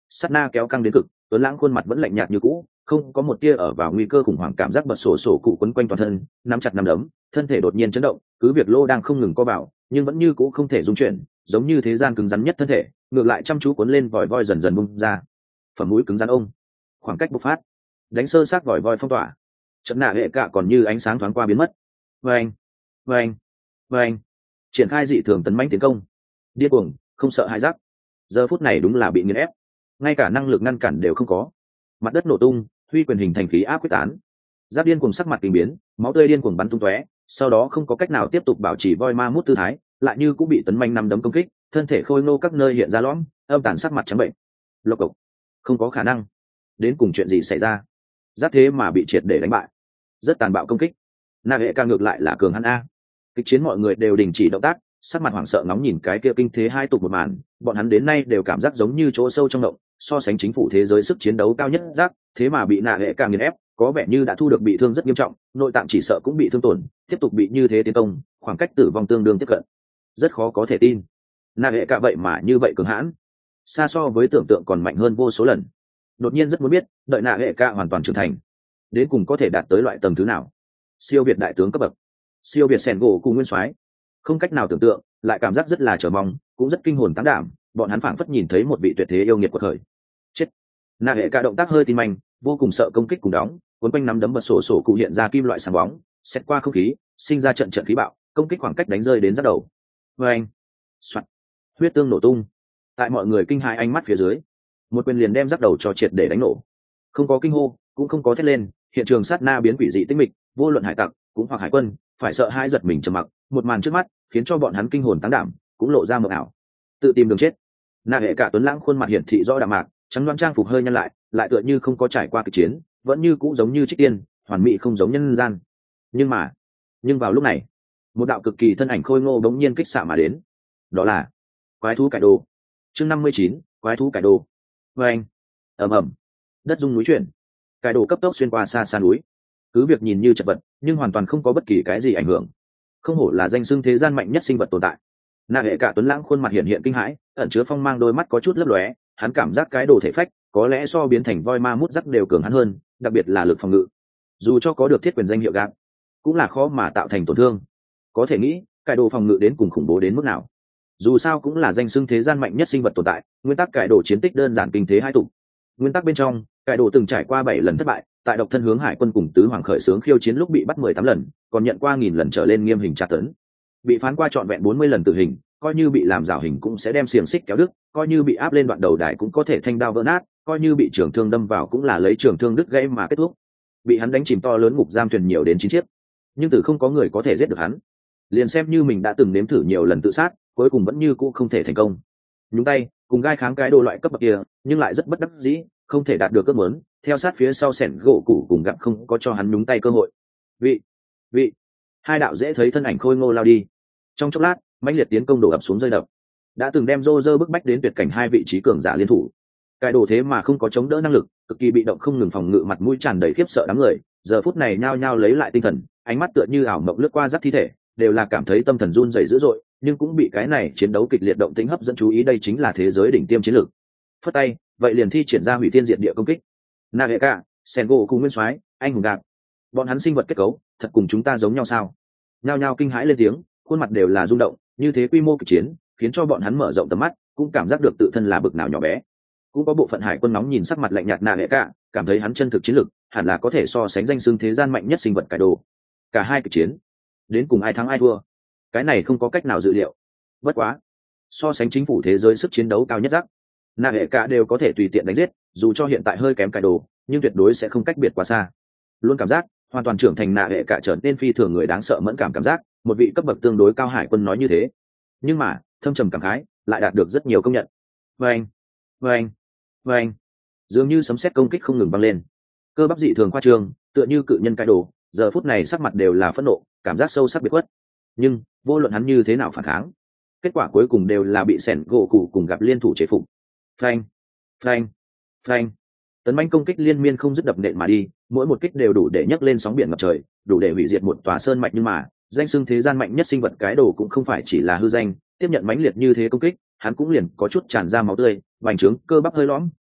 sát na kéo căng đến cực, Tuấn Lãng khuôn mặt vẫn lạnh nhạt như cũ, không có một tia ở vào nguy cơ khủng hoảng cảm giác bật sổ sổ cụ quấn quanh toàn thân, nắm chặt nắm đấm, thân thể đột nhiên chấn động, cứ việc lô đang không ngừng co bảo, nhưng vẫn như cũ không thể dung chuyển, giống như thế gian cứng rắn nhất thân thể, ngược lại chăm chú cuốn lên vòi voi dần dần bung ra. Phẩm mũi cứng rắn ông, khoảng cách bộc phát, đánh sơ sát vòi voi phong tỏa. Trận nạ hệ cả còn như ánh sáng thoáng qua biến mất. Vâng, vâng, vâng, triển khai dị thường tấn mãnh tiến công, điên cuồng, không sợ hãi rắc. Giờ phút này đúng là bị nghiền ép, ngay cả năng lực ngăn cản đều không có. Mặt đất nổ tung, huy quyền hình thành khí áp quyết tán. Giáp điên cuồng sắc mặt kinh biến, máu tươi điên cuồng bắn tung tóe, sau đó không có cách nào tiếp tục bảo trì voi ma mút tư thái, lại như cũng bị tấn manh năm đấm công kích, thân thể khôi ngô các nơi hiện ra lõm, âm tàn sắc mặt trắng bệnh. Lộc cộc, không có khả năng. Đến cùng chuyện gì xảy ra? Giáp thế mà bị triệt để đánh bại, rất tàn bạo công kích. Na hệ ca ngược lại là cường hắn a. Kịch chiến mọi người đều đình chỉ động tác, sắc mặt hoảng sợ ngóng nhìn cái kia kinh thế hai tục một màn, bọn hắn đến nay đều cảm giác giống như chỗ sâu trong động, so sánh chính phủ thế giới sức chiến đấu cao nhất giác, thế mà bị Na hệ ca nghiền ép, có vẻ như đã thu được bị thương rất nghiêm trọng, nội tạng chỉ sợ cũng bị thương tổn, tiếp tục bị như thế tiến công, khoảng cách tử vong tương đương tiếp cận. Rất khó có thể tin. Na hệ ca vậy mà như vậy cường hãn, xa so với tưởng tượng còn mạnh hơn vô số lần. Đột nhiên rất muốn biết, đợi Na hệ ca hoàn toàn trưởng thành, đến cùng có thể đạt tới loại tầng thứ nào. Siêu việt đại tướng cấp bậc, siêu việt sẻn gỗ cùng nguyên soái, không cách nào tưởng tượng, lại cảm giác rất là chờ mong, cũng rất kinh hồn táng đảm, bọn hắn phảng phất nhìn thấy một vị tuyệt thế yêu nghiệt của thời. Chết. Na hệ cả động tác hơi tin manh, vô cùng sợ công kích cùng đóng, cuốn quanh nắm đấm bật sổ sổ cụ hiện ra kim loại sáng bóng, xét qua không khí, sinh ra trận trận khí bạo, công kích khoảng cách đánh rơi đến giáp đầu. Oeng. Soạt. Huyết tương nổ tung. Tại mọi người kinh hãi ánh mắt phía dưới, một quyền liền đem giáp đầu cho triệt để đánh nổ. Không có kinh hô, cũng không có thét lên, hiện trường sát na biến quỷ dị tĩnh mịch, vô luận hải tặc cũng hoặc hải quân phải sợ hãi giật mình trầm mặc, một màn trước mắt khiến cho bọn hắn kinh hồn táng đảm, cũng lộ ra mờ ảo, tự tìm đường chết. Na hệ cả Tuấn Lãng khuôn mặt hiển thị rõ đạm mạc, trắng đoán trang phục hơi nhăn lại, lại tựa như không có trải qua kịch chiến, vẫn như cũ giống như trích tiên, hoàn mỹ không giống nhân gian. Nhưng mà, nhưng vào lúc này, một đạo cực kỳ thân ảnh khôi ngô bỗng nhiên kích xạ mà đến, đó là quái thú cải đồ. Chương năm mươi chín, quái thú cải đồ. Oeng, ầm ầm, đất rung núi chuyển, cải đồ cấp tốc xuyên qua xa xa núi, cứ việc nhìn như chật vật nhưng hoàn toàn không có bất kỳ cái gì ảnh hưởng. Không hổ là danh xưng thế gian mạnh nhất sinh vật tồn tại. Na hệ cả Tuấn Lãng khuôn mặt hiện hiện kinh hãi, ẩn chứa phong mang đôi mắt có chút lấp lóe, hắn cảm giác cái đồ thể phách có lẽ so biến thành voi ma mút rắc đều cường hắn hơn, đặc biệt là lực phòng ngự. Dù cho có được thiết quyền danh hiệu gạt, cũng là khó mà tạo thành tổn thương. Có thể nghĩ, cái đồ phòng ngự đến cùng khủng bố đến mức nào. Dù sao cũng là danh xưng thế gian mạnh nhất sinh vật tồn tại, nguyên tắc cải đồ chiến tích đơn giản kinh thế hai tụ. Nguyên tắc bên trong, cải đồ từng trải qua bảy lần thất bại, tại độc thân hướng hải quân cùng tứ hoàng khởi xướng khiêu chiến lúc bị bắt mười tám lần, còn nhận qua nghìn lần trở lên nghiêm hình tra tấn, bị phán qua trọn vẹn bốn mươi lần tử hình, coi như bị làm rào hình cũng sẽ đem xiềng xích kéo đứt, coi như bị áp lên đoạn đầu đài cũng có thể thanh đao vỡ nát, coi như bị trường thương đâm vào cũng là lấy trường thương đứt gãy mà kết thúc. Bị hắn đánh chìm to lớn ngục giam thuyền nhiều đến chín chiếc, nhưng từ không có người có thể giết được hắn. Liền xem như mình đã từng nếm thử nhiều lần tự sát, cuối cùng vẫn như cũ không thể thành công. Nhúng tay cùng gai kháng cái đồ loại cấp bậc kia, nhưng lại rất bất đắc dĩ, không thể đạt được ước muốn, theo sát phía sau sẻn gỗ cũ cùng gặp không có cho hắn nhúng tay cơ hội. Vị, vị, hai đạo dễ thấy thân ảnh khôi ngô lao đi. Trong chốc lát, mãnh liệt tiến công đổ ập xuống rơi đập. Đã từng đem rô rơ bức bách đến tuyệt cảnh hai vị trí cường giả liên thủ. Cái đồ thế mà không có chống đỡ năng lực, cực kỳ bị động không ngừng phòng ngự, mặt mũi tràn đầy khiếp sợ đám người. Giờ phút này nhao nhao lấy lại tinh thần, ánh mắt tựa như ảo mộng lướt qua giáp thi thể, đều là cảm thấy tâm thần run rẩy dữ dội, nhưng cũng bị cái này chiến đấu kịch liệt động tĩnh hấp dẫn chú ý, đây chính là thế giới đỉnh tiêm chiến lược. Phất tay, vậy liền thi triển ra hủy thiên diệt địa công kích. Nageka, Sengo cùng Nguyên Soái, anh hùng gạt. Bọn hắn sinh vật kết cấu, thật cùng chúng ta giống nhau sao? Nhao nhao kinh hãi lên tiếng, khuôn mặt đều là rung động, như thế quy mô kịch chiến, khiến cho bọn hắn mở rộng tầm mắt, cũng cảm giác được tự thân là bực nào nhỏ bé. Cũng có bộ phận hải quân nóng nhìn sắc mặt lạnh nhạt Nageka, cảm thấy hắn chân thực chiến lực, hẳn là có thể so sánh danh xưng thế gian mạnh nhất sinh vật cải đồ. Cả hai kịch chiến, đến cùng ai thắng ai thua, cái này không có cách nào dự liệu. Bất quá, so sánh chính phủ thế giới sức chiến đấu cao nhất rắc, Na hệ cả đều có thể tùy tiện đánh giết, dù cho hiện tại hơi kém cải đồ, nhưng tuyệt đối sẽ không cách biệt quá xa. Luôn cảm giác hoàn toàn trưởng thành Na hệ cả trở nên phi thường người đáng sợ mẫn cảm cảm giác, một vị cấp bậc tương đối cao hải quân nói như thế. Nhưng mà thâm trầm cảm khái lại đạt được rất nhiều công nhận. Vâng, vâng, vâng, dường như sấm sét công kích không ngừng băng lên, cơ bắp dị thường khoa trương, tựa như cự nhân cải đồ, giờ phút này sắc mặt đều là phẫn nộ, cảm giác sâu sắc biệt khuất. Nhưng vô luận hắn như thế nào phản kháng, kết quả cuối cùng đều là bị sẻn gỗ cụ cùng gặp liên thủ chế phục. Phanh, phanh, phanh, tấn manh công kích liên miên không dứt đập nện mà đi, mỗi một kích đều đủ để nhấc lên sóng biển ngập trời, đủ để hủy diệt một tòa sơn mạch. Nhưng mà danh xưng thế gian mạnh nhất sinh vật cái đồ cũng không phải chỉ là hư danh, tiếp nhận mãnh liệt như thế công kích, hắn cũng liền có chút tràn ra máu tươi, bành trướng cơ bắp hơi lõm,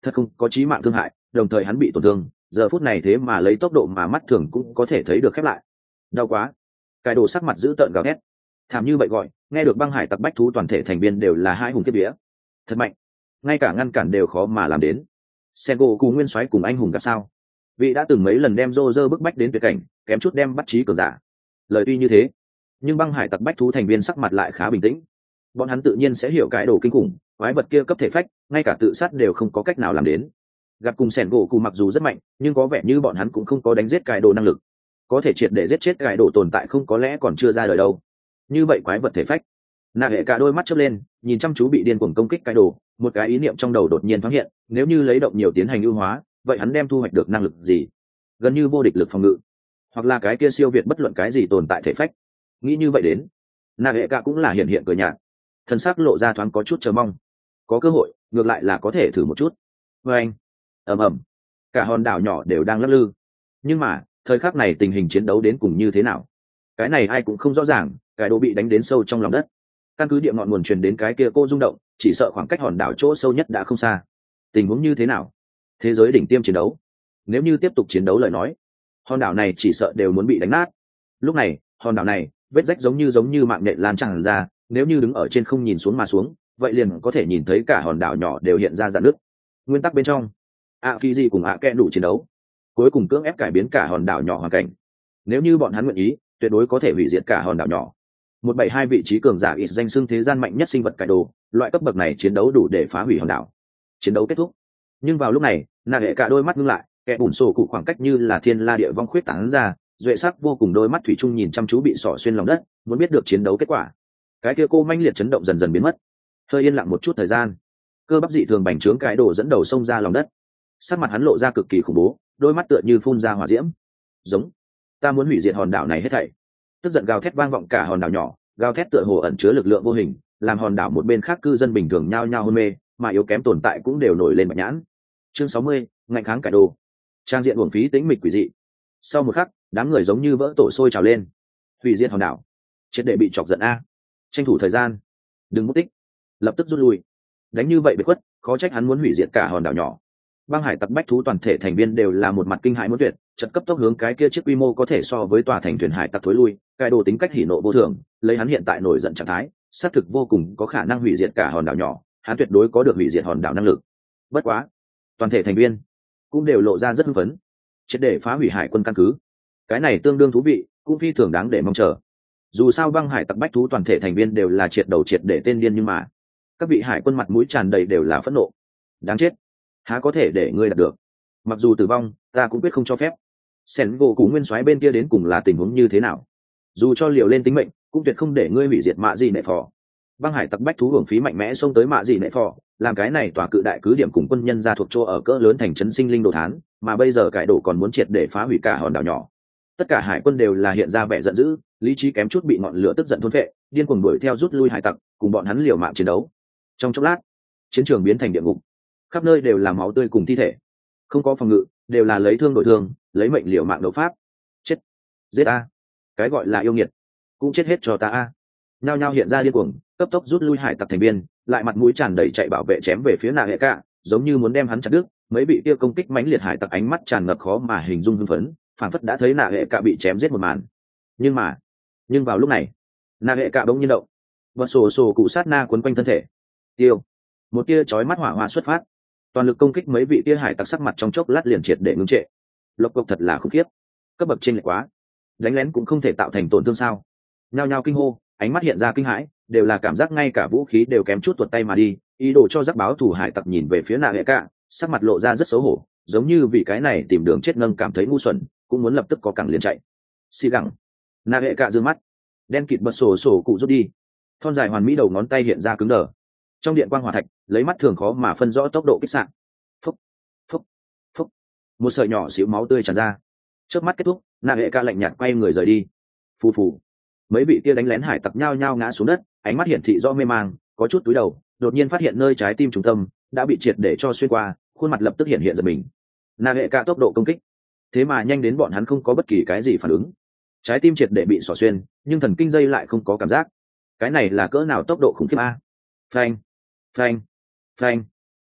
thật không có chí mạng thương hại, đồng thời hắn bị tổn thương, giờ phút này thế mà lấy tốc độ mà mắt thường cũng có thể thấy được khép lại. Đau quá. Cái đồ sắc mặt dữ tợn gào thét. Thảm như vậy gọi, nghe được băng hải tặc bách thú toàn thể thành viên đều là hai hùng kiếp vía. Thật mạnh, ngay cả ngăn cản đều khó mà làm đến. Sengoku nguyên soái cùng anh hùng gặp sao? Vị đã từng mấy lần đem Roger bức bách đến tuyệt cảnh, kém chút đem bắt chí cường giả. Lời tuy như thế, nhưng băng hải tặc bách thú thành viên sắc mặt lại khá bình tĩnh. Bọn hắn tự nhiên sẽ hiểu cái đồ kinh khủng, quái vật kia cấp thể phách, ngay cả tự sát đều không có cách nào làm đến. Gặp cùng Sengoku mặc dù rất mạnh, nhưng có vẻ như bọn hắn cũng không có đánh giết cái đồ năng lực. Có thể triệt để giết chết cái đồ tồn tại không có lẽ còn chưa ra đời đâu. Như vậy quái vật thể phách. Nạ hệ cả đôi mắt chớp lên, nhìn chăm chú bị điên cuồng công kích cái đồ, một cái ý niệm trong đầu đột nhiên thoáng hiện, nếu như lấy động nhiều tiến hành ưu hóa, vậy hắn đem thu hoạch được năng lực gì? Gần như vô địch lực phòng ngự, hoặc là cái kia siêu việt bất luận cái gì tồn tại thể phách. Nghĩ như vậy đến, nạ hệ cả cũng là hiện hiện cười nhạt, thân xác lộ ra thoáng có chút chờ mong. Có cơ hội, ngược lại là có thể thử một chút. Với anh, ầm ầm, cả hòn đảo nhỏ đều đang lắc lư. Nhưng mà, thời khắc này tình hình chiến đấu đến cùng như thế nào? Cái này ai cũng không rõ ràng, cái đồ bị đánh đến sâu trong lòng đất. Căn cứ địa ngọn nguồn truyền đến cái kia cô rung động, chỉ sợ khoảng cách hòn đảo chỗ sâu nhất đã không xa. Tình huống như thế nào? Thế giới đỉnh tiêm chiến đấu. Nếu như tiếp tục chiến đấu lời nói, hòn đảo này chỉ sợ đều muốn bị đánh nát. Lúc này, hòn đảo này, vết rách giống như giống như mạng nhện lan tràn ra, nếu như đứng ở trên không nhìn xuống mà xuống, vậy liền có thể nhìn thấy cả hòn đảo nhỏ đều hiện ra rạn nứt. Nguyên tắc bên trong, ạ kỳ gì cùng ạ kẽ đủ chiến đấu, cuối cùng cưỡng ép cải biến cả hòn đảo nhỏ hoàn cảnh. Nếu như bọn hắn nguyện ý, tuyệt đối có thể hủy diệt cả hòn đảo nhỏ. Một bảy hai vị trí cường giả ít danh xưng thế gian mạnh nhất sinh vật cải đồ, loại cấp bậc này chiến đấu đủ để phá hủy hòn đảo. Chiến đấu kết thúc, nhưng vào lúc này, nạ hệ cả đôi mắt ngưng lại, kẻ bùn sổ cụ khoảng cách như là thiên la địa vong khuyết tán ra, duệ sắc vô cùng đôi mắt thủy chung nhìn chăm chú bị sỏ xuyên lòng đất, muốn biết được chiến đấu kết quả. Cái kia cô manh liệt chấn động dần dần biến mất, hơi yên lặng một chút thời gian, cơ bắp dị thường bành trướng cái đồ dẫn đầu xông ra lòng đất, sắc mặt hắn lộ ra cực kỳ khủng bố, đôi mắt tựa như phun ra hỏa diễm. Giống, ta muốn hủy diệt hòn đảo này hết thảy. Tức giận gào thét vang vọng cả hòn đảo nhỏ, gào thét tựa hồ ẩn chứa lực lượng vô hình, làm hòn đảo một bên khác cư dân bình thường nhao nhao hôn mê, mà yếu kém tồn tại cũng đều nổi lên bạch nhãn. Chương sáu mươi, ngạnh kháng cải đồ. Trang diện uổng phí tĩnh mịch quỷ dị. Sau một khắc, đám người giống như vỡ tổ sôi trào lên. Hủy diệt hòn đảo, triệt để bị chọc giận a. Tranh thủ thời gian, đừng mất tích, lập tức rút lui. Đánh như vậy biệt khuất, khó trách hắn muốn hủy diệt cả hòn đảo nhỏ. Băng hải tặc bách thú toàn thể thành viên đều là một mặt kinh hãi muốn tuyệt, chật cấp tốc hướng cái kia chiếc quy mô có thể so với tòa thành thuyền hải tặc thối lui. Cái đồ tính cách hỉ nộ vô thường, lấy hắn hiện tại nổi giận trạng thái, xác thực vô cùng có khả năng hủy diệt cả hòn đảo nhỏ, hắn tuyệt đối có được hủy diệt hòn đảo năng lực. Bất quá, toàn thể thành viên cũng đều lộ ra rất hưng phấn, triệt để phá hủy hải quân căn cứ. Cái này tương đương thú vị, cũng phi thường đáng để mong chờ. Dù sao băng hải tặc bách thú toàn thể thành viên đều là triệt đầu triệt để tên điên, nhưng mà các vị hải quân mặt mũi tràn đầy đều là phẫn nộ. Đáng chết, há có thể để ngươi đạt được? Mặc dù tử vong, ta cũng quyết không cho phép. Sen gỗ cú nguyên soái bên kia đến cùng là tình huống như thế nào? Dù cho liều lên tính mệnh, cũng tuyệt không để ngươi hủy diệt mạ gì nệ phò. Băng hải tặc bách thú hưởng phí mạnh mẽ xông tới mạ gì nệ phò, làm cái này tòa cự đại cứ điểm cùng quân nhân ra thuộc chỗ ở cỡ lớn thành trấn sinh linh đồ thán, mà bây giờ cải đổ còn muốn triệt để phá hủy cả hòn đảo nhỏ. Tất cả hải quân đều là hiện ra vẻ giận dữ, lý trí kém chút bị ngọn lửa tức giận thôn phệ, điên cuồng đuổi theo rút lui hải tặc, cùng bọn hắn liều mạng chiến đấu. Trong chốc lát, chiến trường biến thành địa ngục, khắp nơi đều là máu tươi cùng thi thể, không có phòng ngự, đều là lấy thương đổi thương, lấy mệnh liều mạng đấu pháp. Chết, giết a, cái gọi là yêu nghiệt, cũng chết hết cho ta a. Nhao nhao hiện ra điên cuồng, cấp tốc rút lui hải tặc thành viên, lại mặt mũi tràn đầy chạy bảo vệ chém về phía nạ hệ cả, giống như muốn đem hắn chặt đứt. Mấy bị kia công kích mãnh liệt hải tặc ánh mắt tràn ngập khó mà hình dung hưng phấn, phảng phất đã thấy nạ hệ cả bị chém giết một màn. Nhưng mà, nhưng vào lúc này, nạ hệ cả bỗng nhiên động, và sổ sổ cụ sát na quấn quanh thân thể. Tiêu, một tia chói mắt hỏa hoa xuất phát, toàn lực công kích mấy vị tia hải tặc, sắc mặt trong chốc lát liền triệt để ngưng trệ. Lộc cộc thật là khủng khiếp, cấp bậc trên lệch quá, đánh lén cũng không thể tạo thành tổn thương sao? Nhao nhao kinh hô, ánh mắt hiện ra kinh hãi, đều là cảm giác ngay cả vũ khí đều kém chút tuột tay mà đi, ý đồ cho giác báo thủ hải tặc nhìn về phía nạ hệ cả, sắc mặt lộ ra rất xấu hổ, giống như vì cái này tìm đường chết nâng cảm thấy ngu xuẩn, cũng muốn lập tức có cẳng liền chạy. Xì gẳng, nạ hệ cả giương mắt, đen kịt bật sổ sổ cụ rút đi, thon dài hoàn mỹ đầu ngón tay hiện ra cứng đờ. Trong điện quang hỏa thạch, lấy mắt thường khó mà phân rõ tốc độ kích sạn. Phúc, phúc, phúc, một sợi nhỏ xíu máu tươi tràn ra. Trước mắt kết thúc, nạ hệ cả lạnh nhạt quay người rời đi. Phù phù, mấy vị kia đánh lén hải tặc nhao nhao ngã xuống đất, ánh mắt hiển thị do mê mang, có chút túi đầu, đột nhiên phát hiện nơi trái tim trung tâm đã bị triệt để cho xuyên qua, khuôn mặt lập tức hiện hiện giật mình. Nạ hệ cả tốc độ công kích, thế mà nhanh đến bọn hắn không có bất kỳ cái gì phản ứng. Trái tim triệt để bị xỏ xuyên, nhưng thần kinh dây lại không có cảm giác. Cái này là cỡ nào tốc độ khủng khiếp a? Phanh, phanh, phanh.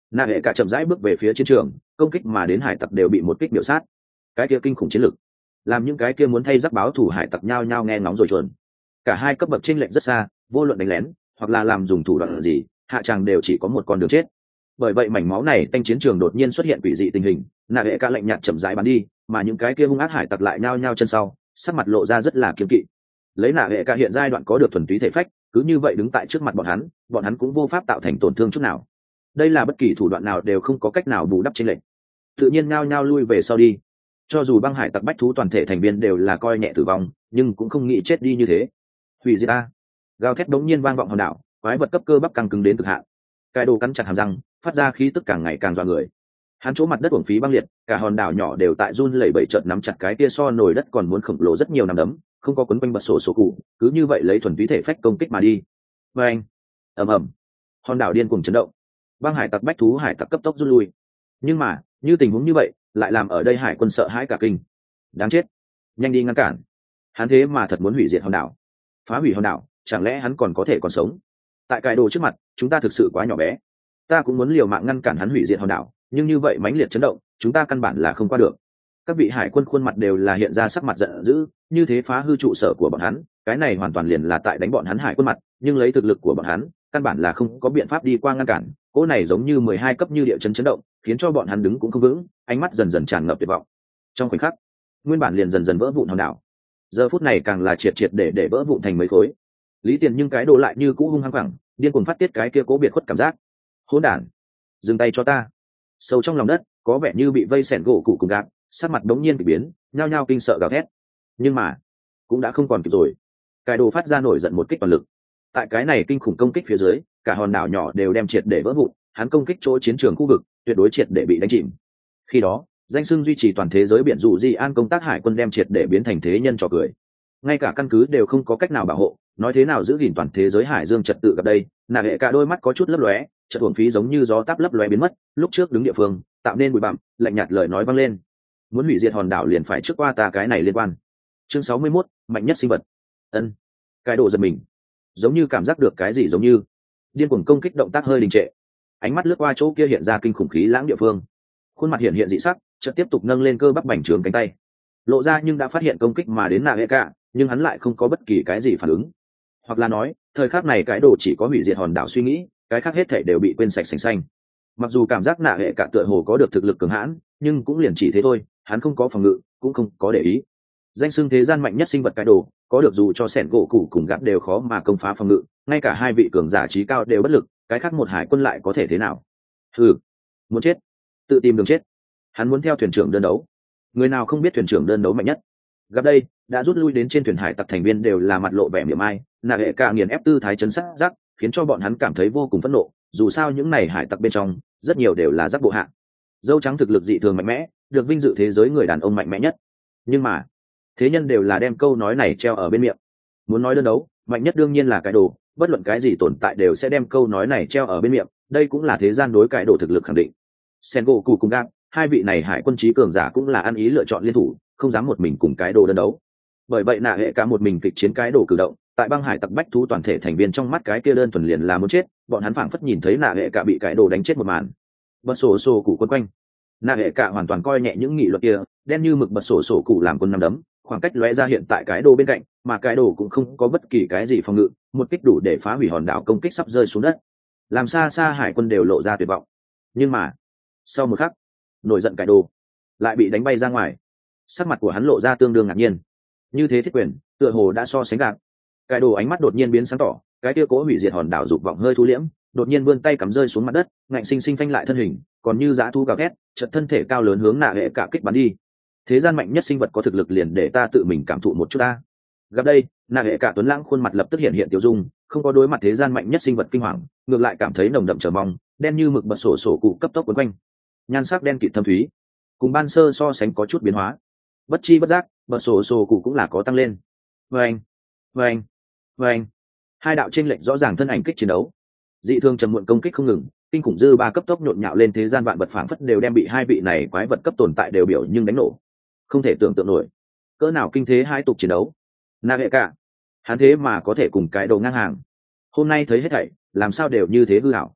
nạ hệ cả chậm rãi bước về phía chiến trường, công kích mà đến hải tặc đều bị một kích biểu sát. Cái kia kinh khủng chiến lực làm những cái kia muốn thay giáp báo thủ hải tặc nhao nhao nghe ngóng rồi chuồn. Cả hai cấp bậc chênh lệch rất xa, vô luận đánh lén hoặc là làm dùng thủ đoạn gì, hạ tràng đều chỉ có một con đường chết. Bởi vậy mảnh máu này tanh chiến trường đột nhiên xuất hiện quỷ dị tình hình, nạ hệ cả lạnh nhạt chậm rãi bắn đi, mà những cái kia hung ác hải tặc lại nhao nhao chân sau, sắc mặt lộ ra rất là kiêng kỵ. Lấy nạ hệ cả hiện giai đoạn có được thuần túy thể phách, cứ như vậy đứng tại trước mặt bọn hắn, bọn hắn cũng vô pháp tạo thành tổn thương chút nào. Đây là bất kỳ thủ đoạn nào đều không có cách nào bù đắp chênh lệch. Tự nhiên nhao nhao lui về sau đi. Cho dù băng hải tặc bách thú toàn thể thành viên đều là coi nhẹ tử vong, nhưng cũng không nghĩ chết đi như thế. Hủy diệt ta! Gào thét đống nhiên vang vọng hòn đảo, quái vật cấp cơ bắp căng cứng đến cực hạn. Cái đồ cắn chặt hàm răng, phát ra khí tức càng ngày càng dọa người. Hắn chỗ mặt đất uổng phí băng liệt, cả hòn đảo nhỏ đều tại run lẩy bẩy chợt nắm chặt cái kia so nồi đất còn muốn khổng lồ rất nhiều nắm đấm, không có quấn quanh bật sổ sổ cụ, cứ như vậy lấy thuần túy thể phách công kích mà đi. Và anh, ầm ầm, hòn đảo điên cuồng chấn động. Băng hải tặc bách thú hải tặc cấp tốc rút lui. Nhưng mà, như tình huống như vậy, lại làm ở đây hải quân sợ hãi cả kinh. Đáng chết, nhanh đi ngăn cản. Hắn thế mà thật muốn hủy diệt hòn đảo, phá hủy hòn đảo, chẳng lẽ hắn còn có thể còn sống? Tại cải đồ trước mặt, chúng ta thực sự quá nhỏ bé. Ta cũng muốn liều mạng ngăn cản hắn hủy diệt hòn đảo, nhưng như vậy mãnh liệt chấn động, chúng ta căn bản là không qua được. Các vị hải quân khuôn mặt đều là hiện ra sắc mặt giận dữ, như thế phá hư trụ sở của bọn hắn, cái này hoàn toàn liền là tại đánh bọn hắn hải quân mặt, nhưng lấy thực lực của bọn hắn, căn bản là không có biện pháp đi qua ngăn cản. Cỗ này giống như mười hai cấp như địa chấn chấn động, khiến cho bọn hắn đứng cũng không vững, ánh mắt dần dần tràn ngập tuyệt vọng. Trong khoảnh khắc, nguyên bản liền dần dần vỡ vụn hòn đảo, giờ phút này càng là triệt triệt để để vỡ vụn thành mấy khối. Lý Tiền nhưng cái đồ lại như cũ hung hăng phẳng, điên cuồng phát tiết cái kia cố biệt khuất cảm giác. Hỗn đản, dừng tay cho ta! Sâu trong lòng đất, có vẻ như bị vây sẻn gỗ cụ cùng gạt, sắc mặt đống nhiên bị biến, nhao nhao kinh sợ gào thét. Nhưng mà, cũng đã không còn kịp rồi. Cái đồ phát ra nổi giận một kích toàn lực. Tại cái này kinh khủng công kích phía dưới, cả hòn đảo nhỏ đều đem triệt để vỡ vụn, hắn công kích chỗ chiến trường khu vực, tuyệt đối triệt để bị đánh chìm. Khi đó, danh xưng duy trì toàn thế giới biển dù di an công tác hải quân đem triệt để biến thành thế nhân trò cười. Ngay cả căn cứ đều không có cách nào bảo hộ, nói thế nào giữ gìn toàn thế giới hải dương trật tự gặp đây. Nạ hệ cả đôi mắt có chút lấp lóe, chợt uổng phí giống như gió táp lấp lóe biến mất, lúc trước đứng địa phương tạo nên bụi bặm, lạnh nhạt lời nói vang lên. Muốn hủy diệt hòn đảo liền phải trước qua ta cái này liên quan. Chương sáu mươi mốt, mạnh nhất sinh vật. Ân. Cái đồ giật mình, giống như cảm giác được cái gì giống như điên cuồng công kích động tác hơi đình trệ, ánh mắt lướt qua chỗ kia hiện ra kinh khủng khí lãng địa phương, khuôn mặt hiện hiện dị sắc, chợt tiếp tục nâng lên cơ bắp bành trướng cánh tay, lộ ra nhưng đã phát hiện công kích mà đến nạ hệ cả, nhưng hắn lại không có bất kỳ cái gì phản ứng, hoặc là nói thời khắc này cái đồ chỉ có hủy diệt hòn đảo suy nghĩ, cái khác hết thể đều bị quên sạch sành xanh. Mặc dù cảm giác nạ hệ cả tựa hồ có được thực lực cường hãn, nhưng cũng liền chỉ thế thôi, hắn không có phòng ngự, cũng không có để ý. Danh xưng thế gian mạnh nhất sinh vật cái đồ, có được dù cho sẻn gỗ củ cùng gạt đều khó mà công phá phòng ngự, ngay cả hai vị cường giả trí cao đều bất lực, cái khác một hải quân lại có thể thế nào? Hừ, muốn chết, tự tìm đường chết. Hắn muốn theo thuyền trưởng đơn đấu, người nào không biết thuyền trưởng đơn đấu mạnh nhất? Gặp đây, đã rút lui đến trên thuyền hải tặc thành viên đều là mặt lộ vẻ miệng ai, nạ hệ cả nghiền ép tư thái chấn sát giác, khiến cho bọn hắn cảm thấy vô cùng phẫn nộ. Dù sao những này hải tặc bên trong, rất nhiều đều là giác bộ hạ. Dâu trắng thực lực dị thường mạnh mẽ, được vinh dự thế giới người đàn ông mạnh mẽ nhất. Nhưng mà, thế nhân đều là đem câu nói này treo ở bên miệng. Muốn nói đơn đấu, mạnh nhất đương nhiên là cái đồ, bất luận cái gì tồn tại đều sẽ đem câu nói này treo ở bên miệng, đây cũng là thế gian đối cái đồ thực lực khẳng định. Sengoku cùng cùng Gap, hai vị này hải quân trí cường giả cũng là ăn ý lựa chọn liên thủ, không dám một mình cùng cái đồ đơn đấu. Bởi vậy nạ hệ cả một mình kịch chiến cái đồ cử động, tại băng hải tặc bách thú toàn thể thành viên trong mắt cái kia đơn thuần liền là muốn chết, bọn hắn phảng phất nhìn thấy nạ hệ cả bị cái đồ đánh chết một màn. Bật sổ sổ cụ quân quanh, nạ hệ cả hoàn toàn coi nhẹ những nghị luật kia, đen như mực bật sổ sổ cụ làm quân năm đấm, khoảng cách lóe ra hiện tại cái đồ bên cạnh, mà cái đồ cũng không có bất kỳ cái gì phòng ngự, một kích đủ để phá hủy hòn đảo công kích sắp rơi xuống đất, làm xa xa hải quân đều lộ ra tuyệt vọng. Nhưng mà sau một khắc, nổi giận cái đồ lại bị đánh bay ra ngoài, sắc mặt của hắn lộ ra tương đương ngạc nhiên. Như thế thiết quyền tựa hồ đã so sánh gạt. Cái đồ ánh mắt đột nhiên biến sáng tỏ, cái kia cố hủy diệt hòn đảo dục vọng hơi thu liễm, đột nhiên vươn tay cắm rơi xuống mặt đất, ngạnh sinh sinh phanh lại thân hình, còn như dã thú gào thét, chợt thân thể cao lớn hướng nạ hệ cả kích bắn đi. Thế gian mạnh nhất sinh vật có thực lực liền để ta tự mình cảm thụ một chút ta. Gặp đây, nạ hệ cả tuấn lãng khuôn mặt lập tức hiện hiện tiêu dung, không có đối mặt thế gian mạnh nhất sinh vật kinh hoàng, ngược lại cảm thấy nồng đậm chờ mong, đen như mực bật sổ sổ cụ cấp tốc quấn quanh, nhan sắc đen kịt thâm thúy, cùng ban sơ so sánh có chút biến hóa. Bất chi bất giác, bật sổ sổ cụ cũng là có tăng lên. Vâng, vâng, vâng. Hai đạo chênh lệch rõ ràng thân ảnh kích chiến đấu, dị thương trầm muộn công kích không ngừng, kinh khủng dư ba cấp tốc nhộn nhạo lên, thế gian vạn vật phảng phất đều đem bị hai vị này quái vật cấp tồn tại đều biểu nhưng đánh nổ. Không thể tưởng tượng nổi, cỡ nào kinh thế hai tục chiến đấu. Nạ hệ cả, hắn thế mà có thể cùng cái đầu ngang hàng. Hôm nay thấy hết thảy, làm sao đều như thế hư hảo.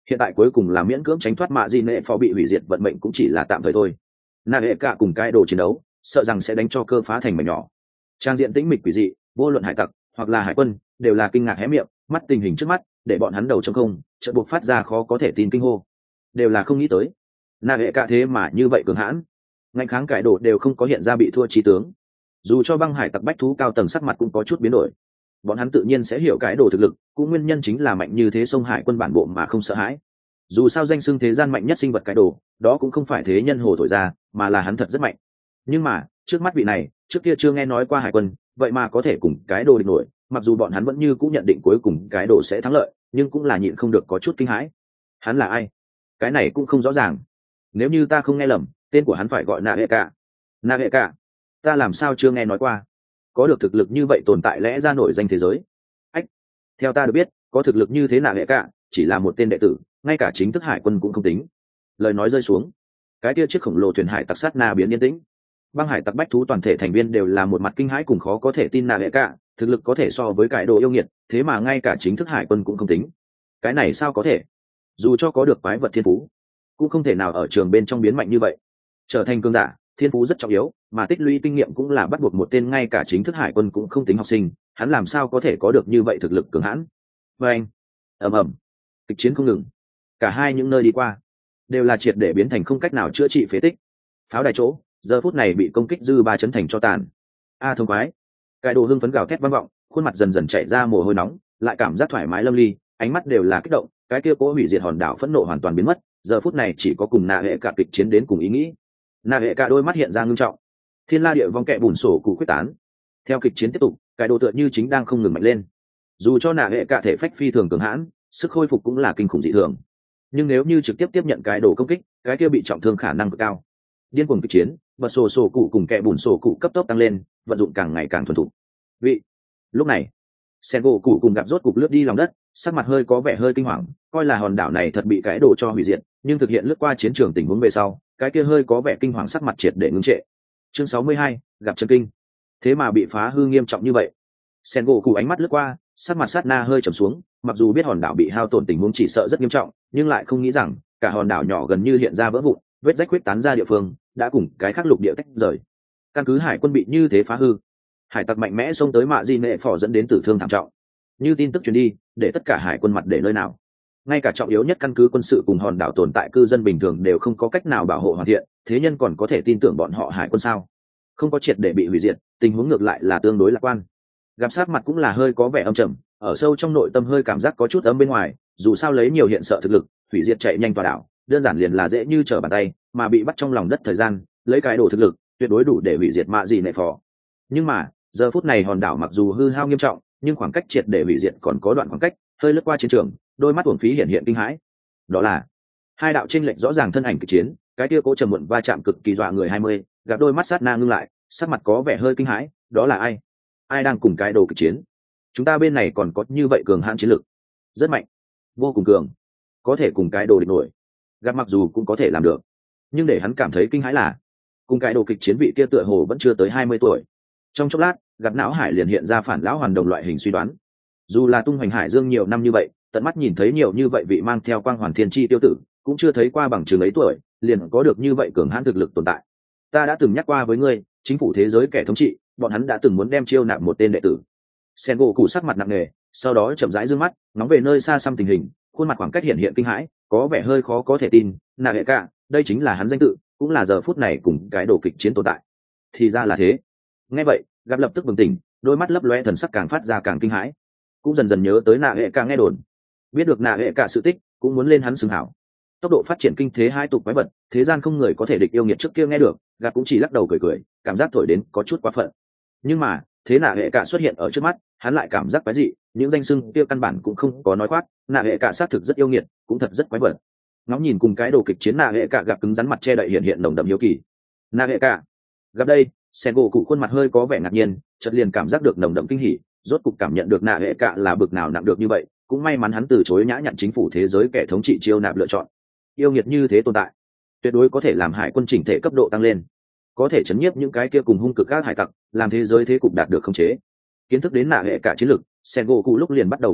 hiện tại cuối cùng là miễn cưỡng tránh thoát mạ di nệ phò bị hủy diệt vận mệnh cũng chỉ là tạm thời thôi. nạ hệ cả cùng cái đồ chiến đấu sợ rằng sẽ đánh cho cơ phá thành mảnh nhỏ. Trang diện tĩnh mịch quỷ dị, vô luận hải tặc hoặc là hải quân đều là kinh ngạc hé miệng, mắt tình hình trước mắt để bọn hắn đầu trong không chợt buộc phát ra khó có thể tin kinh hô, đều là không nghĩ tới nạ hệ cả thế mà như vậy cường hãn, ngạnh kháng cải đồ đều không có hiện ra bị thua trí tướng. Dù cho băng hải tặc bách thú cao tầng sắc mặt cũng có chút biến đổi, bọn hắn tự nhiên sẽ hiểu cái đồ thực lực, cũng nguyên nhân chính là mạnh như thế sông hải quân bản bộ mà không sợ hãi. Dù sao danh xưng thế gian mạnh nhất sinh vật cái đồ đó cũng không phải thế nhân hồ thổi ra, mà là hắn thật rất mạnh. Nhưng mà trước mắt vị này trước kia chưa nghe nói qua hải quân vậy mà có thể cùng cái đồ địch nổi, mặc dù bọn hắn vẫn như cũng nhận định cuối cùng cái đồ sẽ thắng lợi, nhưng cũng là nhịn không được có chút kinh hãi. Hắn là ai? Cái này cũng không rõ ràng. Nếu như ta không nghe lầm, tên của hắn phải gọi nạ hệ cả. Nạ hệ cả? Ta làm sao chưa nghe nói qua? Có được thực lực như vậy tồn tại lẽ ra nổi danh thế giới. Ách, theo ta được biết có thực lực như thế nạ hệ cả chỉ là một tên đệ tử, ngay cả chính thức hải quân cũng không tính. Lời nói rơi xuống, cái kia chiếc khổng lồ thuyền hải tặc sát na biến yên tĩnh. Băng hải tặc bách thú toàn thể thành viên đều là một mặt kinh hãi cùng khó có thể tin nạ hệ cả thực lực có thể so với cải đồ yêu nghiệt, thế mà ngay cả chính thức hải quân cũng không tính. Cái này sao có thể? Dù cho có được quái vật thiên phú cũng không thể nào ở trường bên trong biến mạnh như vậy. Trở thành cường giả thiên phú rất trọng yếu, mà tích lũy kinh nghiệm cũng là bắt buộc một tên ngay cả chính thức hải quân cũng không tính học sinh, hắn làm sao có thể có được như vậy thực lực cường hãn. Và anh ầm ầm, kịch chiến không ngừng, cả hai những nơi đi qua đều là triệt để biến thành không cách nào chữa trị phế tích. Pháo đài chỗ giờ phút này bị công kích dư ba chấn thành cho tàn. A thông quái, cái đồ hưng phấn gào thét vang vọng, khuôn mặt dần dần chảy ra mồ hôi nóng, lại cảm giác thoải mái lâm ly, ánh mắt đều là kích động. Cái kia cố hủy diệt hòn đảo phẫn nộ hoàn toàn biến mất, giờ phút này chỉ có cùng nạ hệ cả kịch chiến đến cùng ý nghĩ. Nạ hệ cả đôi mắt hiện ra ngưng trọng, thiên la địa vong kẹ bùn sổ cụ quyết tán. Theo kịch chiến tiếp tục, cái đồ tựa như chính đang không ngừng mạnh lên. Dù cho nạ hệ cả thể phách phi thường cường hãn, sức khôi phục cũng là kinh khủng dị thường, nhưng nếu như trực tiếp tiếp nhận cái đồ công kích, cái kia bị trọng thương khả năng cực cao. Điên cuồng kịch chiến, bật sổ sổ cụ cùng kẹ bùn sổ cụ cấp tốc tăng lên, vận dụng càng ngày càng thuần thục. Vị lúc này sen gỗ cụ cùng gặp rốt cục lướt đi lòng đất, sắc mặt hơi có vẻ hơi kinh hoàng, coi là hòn đảo này thật bị cái đồ cho hủy diệt, nhưng thực hiện lướt qua chiến trường tình huống về sau, cái kia hơi có vẻ kinh hoàng sắc mặt triệt để ngưng trệ. Chương sáu mươi hai, gặp chân kinh. Thế mà bị phá hư nghiêm trọng như vậy. Sen gỗ cụ ánh mắt lướt qua, sắc mặt sát na hơi trầm xuống, mặc dù biết hòn đảo bị hao tổn tình huống chỉ sợ rất nghiêm trọng, nhưng lại không nghĩ rằng cả hòn đảo nhỏ gần như hiện ra vỡ vụn, vết rách huyết tán ra địa phương đã cùng cái khác lục địa tách rời. Căn cứ hải quân bị như thế phá hư, hải tặc mạnh mẽ xông tới mạ di nệ phò dẫn đến tử thương thảm trọng. Như tin tức truyền đi, để tất cả hải quân mặt để nơi nào. Ngay cả trọng yếu nhất căn cứ quân sự cùng hòn đảo tồn tại cư dân bình thường đều không có cách nào bảo hộ hoàn thiện, thế nhân còn có thể tin tưởng bọn họ hải quân sao? Không có triệt để bị hủy diệt, tình huống ngược lại là tương đối lạc quan. Gặp sát mặt cũng là hơi có vẻ âm trầm, ở sâu trong nội tâm hơi cảm giác có chút ấm bên ngoài, dù sao lấy nhiều hiện sợ thực lực, hủy diệt chạy nhanh tòa đảo, đơn giản liền là dễ như trở bàn tay, mà bị bắt trong lòng đất thời gian, lấy cái đồ thực lực, tuyệt đối đủ để hủy diệt mạ gì nệ phò. Nhưng mà, giờ phút này hòn đảo mặc dù hư hao nghiêm trọng, nhưng khoảng cách triệt để hủy diệt còn có đoạn khoảng cách, hơi lướt qua chiến trường, đôi mắt uổng phí hiện hiện kinh hãi. Đó là hai đạo chênh lệch rõ ràng thân ảnh kịch chiến, cái kia cố trầm muộn va chạm cực kỳ dọa người hai mươi, gặp đôi mắt sát na ngưng lại, sắc mặt có vẻ hơi kinh hãi, đó là ai? Ai đang cùng cái đồ kịch chiến? Chúng ta bên này còn có như vậy cường hãn chiến lực, rất mạnh, vô cùng cường, có thể cùng cái đồ địch nổi. Gặp mặc dù cũng có thể làm được, nhưng để hắn cảm thấy kinh hãi là cùng cái đồ kịch chiến vị kia tựa hồ vẫn chưa tới hai mươi tuổi. Trong chốc lát, gặp não hải liền hiện ra phản lão hoàn đồng loại hình suy đoán. Dù là tung hoành hải dương nhiều năm như vậy, tận mắt nhìn thấy nhiều như vậy vị mang theo quang hoàn thiên chi tiêu tử, cũng chưa thấy qua bằng chứng ấy tuổi liền có được như vậy cường hãn thực lực tồn tại. Ta đã từng nhắc qua với ngươi, chính phủ thế giới kẻ thống trị, bọn hắn đã từng muốn đem chiêu nạp một tên đệ tử. Sen gỗ cụ sắc mặt nặng nề, sau đó chậm rãi dương mắt ngóng về nơi xa xăm tình hình, khuôn mặt khoảng cách hiện hiện kinh hãi, có vẻ hơi khó có thể tin. Nạ hệ cả, đây chính là hắn danh tự, cũng là giờ phút này cùng cái đồ kịch chiến tồn tại. Thì ra là thế. Nghe vậy, gặp lập tức bừng tỉnh, đôi mắt lấp loe thần sắc càng phát ra càng kinh hãi, cũng dần dần nhớ tới nạ hệ cả nghe đồn, biết được nạ hệ cả sự tích, cũng muốn lên hắn xưng hảo. Tốc độ phát triển kinh thế hai tục quái vật, thế gian không người có thể địch yêu nghiệt trước kia nghe được, gặp cũng chỉ lắc đầu cười cười, cảm giác thổi đến có chút quá phận. Nhưng mà thế nạ hệ cả xuất hiện ở trước mắt, hắn lại cảm giác quái dị, những danh xưng kia căn bản cũng không có nói khoác, nạ hệ cả xác thực rất yêu nghiệt, cũng thật rất quái vật. Ngóng nhìn cùng cái đồ kịch chiến nạ hệ cả gặp cứng rắn mặt che đậy hiện hiện nồng đậm hiếu kỳ. Nạ hệ cả gặp đây, sen gỗ cụ khuôn mặt hơi có vẻ ngạc nhiên, chợt liền cảm giác được nồng đậm kinh hỉ, rốt cục cảm nhận được nạ hệ cả là bực nào nặng được như vậy, cũng may mắn hắn từ chối nhã nhặn chính phủ thế giới kẻ thống trị chiêu nạp lựa chọn. Yêu nghiệt như thế tồn tại, tuyệt đối có thể làm hải quân chỉnh thể cấp độ tăng lên, có thể chấn nhiếp những cái kia cùng hung cực các hải tặc, làm thế giới thế cục đạt được khống chế. Kiến thức đến nạ hệ cả chiến lực, sen gỗ cụ lúc liền bắt đầu cân nhắc,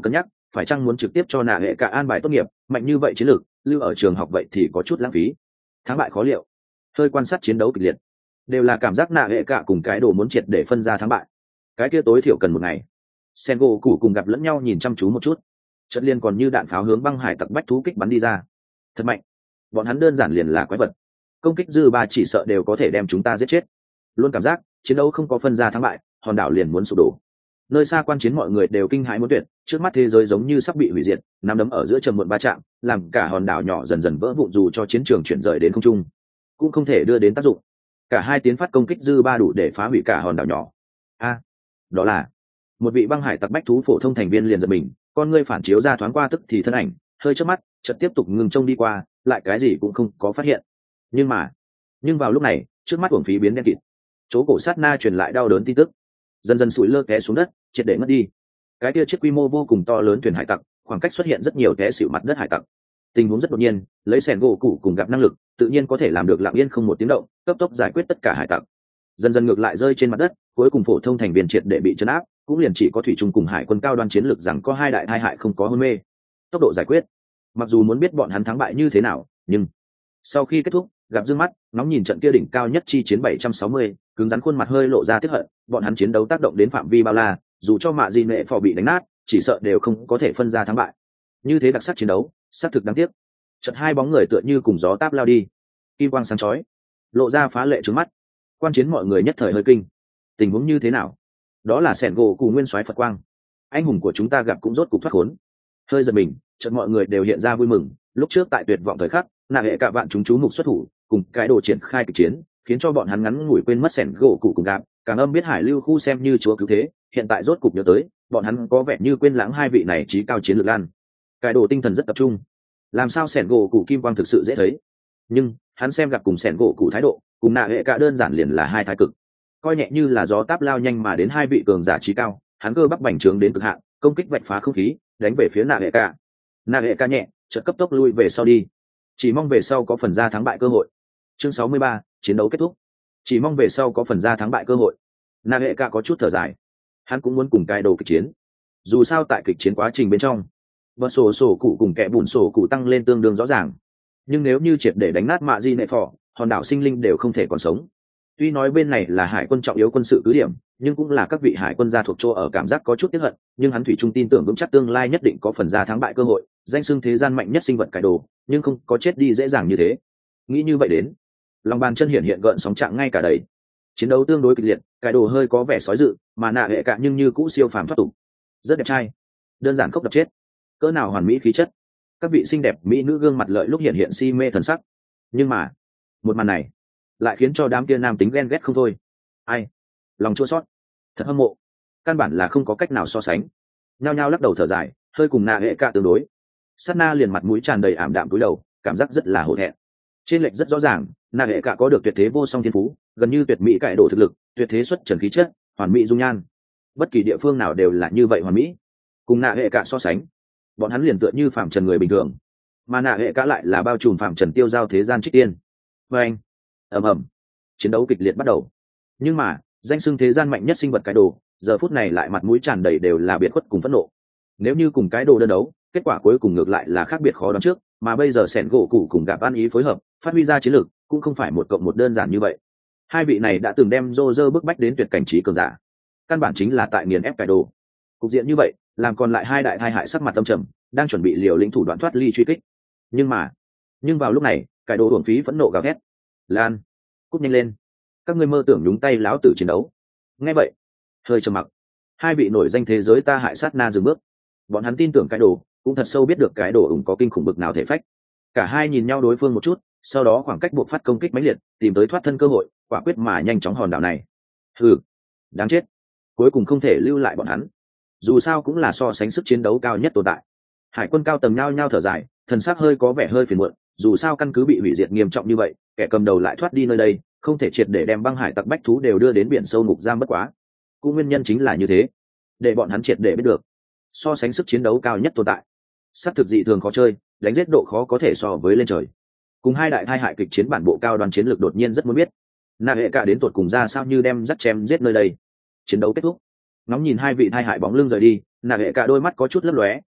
phải chăng muốn trực tiếp cho nạ hệ cả an bài tốt nghiệp, mạnh như vậy chiến lược lưu ở trường học vậy thì có chút lãng phí. Thắng bại khó liệu, hơi quan sát chiến đấu kịch liệt, đều là cảm giác nạ hệ cả cùng cái đồ muốn triệt để phân ra thắng bại. Cái kia tối thiểu cần một ngày. Sengo củ cùng gặp lẫn nhau nhìn chăm chú một chút, chất liên còn như đạn pháo hướng băng hải tặc bách thú kích bắn đi ra, thật mạnh. Bọn hắn đơn giản liền là quái vật, công kích dư ba chỉ sợ đều có thể đem chúng ta giết chết. Luôn cảm giác chiến đấu không có phân ra thắng bại, hòn đảo liền muốn sụp đổ. Nơi xa quan chiến mọi người đều kinh hãi muốn tuyệt, trước mắt thế giới giống như sắp bị hủy diệt, nắm đấm ở giữa trầm muộn ba chạm, làm cả hòn đảo nhỏ dần dần vỡ vụn, dù cho chiến trường chuyển rời đến không trung cũng không thể đưa đến tác dụng. Cả hai tiến phát công kích dư ba đủ để phá hủy cả hòn đảo nhỏ. A, đó là một vị băng hải tặc bách thú phổ thông thành viên liền giật mình, con ngươi phản chiếu ra thoáng qua tức thì thân ảnh hơi chớp mắt, chợt tiếp tục ngừng trông đi qua, lại cái gì cũng không có phát hiện. Nhưng mà, nhưng vào lúc này, trước mắt uổng phí biến đen kịt, chỗ cổ sát na truyền lại đau đớn tin tức, dần dần sủi lơ té xuống đất, triệt để mất đi. Cái kia chiếc quy mô vô cùng to lớn thuyền hải tặc, khoảng cách xuất hiện rất nhiều té xỉu mặt đất hải tặc. Tình huống rất đột nhiên, lấy sẻn gỗ cụ cùng gặp năng lực, tự nhiên có thể làm được lặng yên không một tiếng động, cấp tốc giải quyết tất cả hải tặc. Dần dần ngược lại rơi trên mặt đất, cuối cùng phổ thông thành viên triệt để bị trấn áp, cũng liền chỉ có thủy trung cùng hải quân cao đoan chiến lược rằng có hai đại tai hại không có hôn mê. Tốc độ giải quyết, mặc dù muốn biết bọn hắn thắng bại như thế nào, nhưng sau khi kết thúc, gặp dương mắt nóng nhìn trận kia đỉnh cao nhất chi chiến bảy trăm sáu mươi, cứng rắn khuôn mặt hơi lộ ra tiếc hận, bọn hắn chiến đấu tác động đến phạm vi bao la, dù cho mạ gì nệ phò bị đánh nát, chỉ sợ đều không có thể phân ra thắng bại. Như thế đặc sắc chiến đấu, xác thực đáng tiếc. Chợt hai bóng người tựa như cùng gió táp lao đi, kim quang sáng chói lộ ra phá lệ trướng mắt. Quan chiến mọi người nhất thời hơi kinh. Tình huống như thế nào? Đó là sẻn gỗ cụ nguyên soái Phật quang, anh hùng của chúng ta gặp cũng rốt cục thoát khốn. Hơi giật mình, chợt mọi người đều hiện ra vui mừng. Lúc trước tại tuyệt vọng thời khắc, nạ hệ cả vạn chúng chú mục xuất thủ, cùng cái đồ triển khai kịch chiến, khiến cho bọn hắn ngắn ngủi quên mất sẻn gỗ cụ cùng gặp, càng âm biết hải lưu khu xem như chúa cứu thế. Hiện tại rốt cục nhớ tới, bọn hắn có vẻ như quên lãng hai vị này trí cao chiến lược lan. Cái đồ tinh thần rất tập trung, làm sao sẻn gỗ cụ kim quang thực sự dễ thấy. Nhưng hắn xem gặp cùng sẻn gỗ cụ thái độ, cùng nạ hệ cả đơn giản liền là hai thái cực, coi nhẹ như là gió táp lao nhanh mà đến hai vị cường giả trí cao. Hắn cơ bắp bành trướng đến cực hạn, công kích vạch phá không khí, đánh về phía nạ hệ cả. Nạ hệ cả nhẹ chợt cấp tốc lui về sau đi, chỉ mong về sau có phần ra thắng bại cơ hội. Chương sáu mươi ba, chiến đấu kết thúc, chỉ mong về sau có phần ra thắng bại cơ hội. Nạ hệ cả có chút thở dài, hắn cũng muốn cùng cái đồ kịch chiến. Dù sao tại kịch chiến quá trình bên trong, và sổ sổ cụ cùng kẻ bùn sổ cụ tăng lên tương đương rõ ràng, nhưng nếu như triệt để đánh nát mạ di nệ phò, hòn đảo sinh linh đều không thể còn sống. Tuy nói bên này là hải quân trọng yếu quân sự cứ điểm, nhưng cũng là các vị hải quân gia thuộc chỗ ở, cảm giác có chút tiếc hận, nhưng hắn thủy chung tin tưởng vững chắc tương lai nhất định có phần ra thắng bại cơ hội. Danh xưng thế gian mạnh nhất sinh vật cải đồ, nhưng không có chết đi dễ dàng như thế. Nghĩ như vậy đến, lòng bàn chân hiện hiện gợn sóng trạng ngay cả đầy. Chiến đấu tương đối kịch liệt, cải đồ hơi có vẻ sói dự, mà nạ hệ cả nhưng như cũ siêu phàm thoát tục, rất đẹp trai, đơn giản khốc đập chết, cỡ nào hoàn mỹ khí chất. Các vị xinh đẹp mỹ nữ gương mặt lợi lúc hiện hiện si mê thần sắc, nhưng mà một màn này lại khiến cho đám kia nam tính ghen ghét không thôi. Ai, lòng chua xót, thật hâm mộ, căn bản là không có cách nào so sánh. Nhao nhao lắc đầu thở dài, hơi cùng nạ hệ cả tương đối. Sát na liền mặt mũi tràn đầy ảm đạm cúi đầu, cảm giác rất là hổ thẹn. Trên lệch rất rõ ràng, nạ hệ cả có được tuyệt thế vô song thiên phú, gần như tuyệt mỹ cải đồ thực lực, tuyệt thế xuất trần khí chất, hoàn mỹ dung nhan, bất kỳ địa phương nào đều là như vậy hoàn mỹ. Cùng nạ hệ cả so sánh, bọn hắn liền tựa như phàm trần người bình thường, mà nạ hệ cả lại là bao trùm phàm trần tiêu giao thế gian trích tiên. Và anh, ầm ầm, chiến đấu kịch liệt bắt đầu. Nhưng mà danh xưng thế gian mạnh nhất sinh vật cái đồ, giờ phút này lại mặt mũi tràn đầy đều là biệt khuất cùng phẫn nộ. Nếu như cùng cái đồ đơn đấu, kết quả cuối cùng ngược lại là khác biệt khó đoán trước, mà bây giờ sẻn gỗ cụ cùng gặp ăn ý phối hợp, phát huy ra chiến lược cũng không phải một cộng một đơn giản như vậy. Hai vị này đã từng đem Roger bức bách đến tuyệt cảnh trí cường giả, căn bản chính là tại nghiền ép cái đồ. Cục diện như vậy làm còn lại hai đại thai hại sắc mặt tâm trầm, đang chuẩn bị liều lĩnh thủ đoạn thoát ly truy kích. Nhưng mà nhưng vào lúc này, cái đồ uổng phí phẫn nộ gào thét: Lan, cút nhanh lên, các ngươi mơ tưởng nhúng tay láo tử chiến đấu. Nghe vậy hơi trầm mặc, hai vị nổi danh thế giới ta hại sát na dừng bước. Bọn hắn tin tưởng cái đồ, cũng thật sâu biết được cái đồ ủng có kinh khủng bực nào thể phách. Cả hai nhìn nhau đối phương một chút, sau đó khoảng cách buộc phát công kích mãnh liệt, tìm tới thoát thân cơ hội, quả quyết mà nhanh chóng hòn đảo này. Hừ, đáng chết, cuối cùng không thể lưu lại bọn hắn. Dù sao cũng là so sánh sức chiến đấu cao nhất tồn tại. Hải quân cao tầng nhao nhao thở dài, thần sắc hơi có vẻ hơi phiền muộn. Dù sao căn cứ bị hủy diệt nghiêm trọng như vậy, kẻ cầm đầu lại thoát đi nơi đây, không thể triệt để đem băng hải tặc bách thú đều đưa đến biển sâu ngục giam bất quá. Cũng nguyên nhân chính là như thế, để bọn hắn triệt để biết được, so sánh sức chiến đấu cao nhất tồn tại, sắc thực dị thường khó chơi, đánh giết độ khó có thể so với lên trời. Cùng hai đại thai hại kịch chiến bản bộ cao đoàn chiến lược đột nhiên rất muốn biết, nạ hệ cả đến tột cùng ra sao như đem dắt chém giết nơi đây. Chiến đấu kết thúc, ngóng nhìn hai vị thai hại bóng lưng rời đi, nạ hệ cả đôi mắt có chút lấp lóe,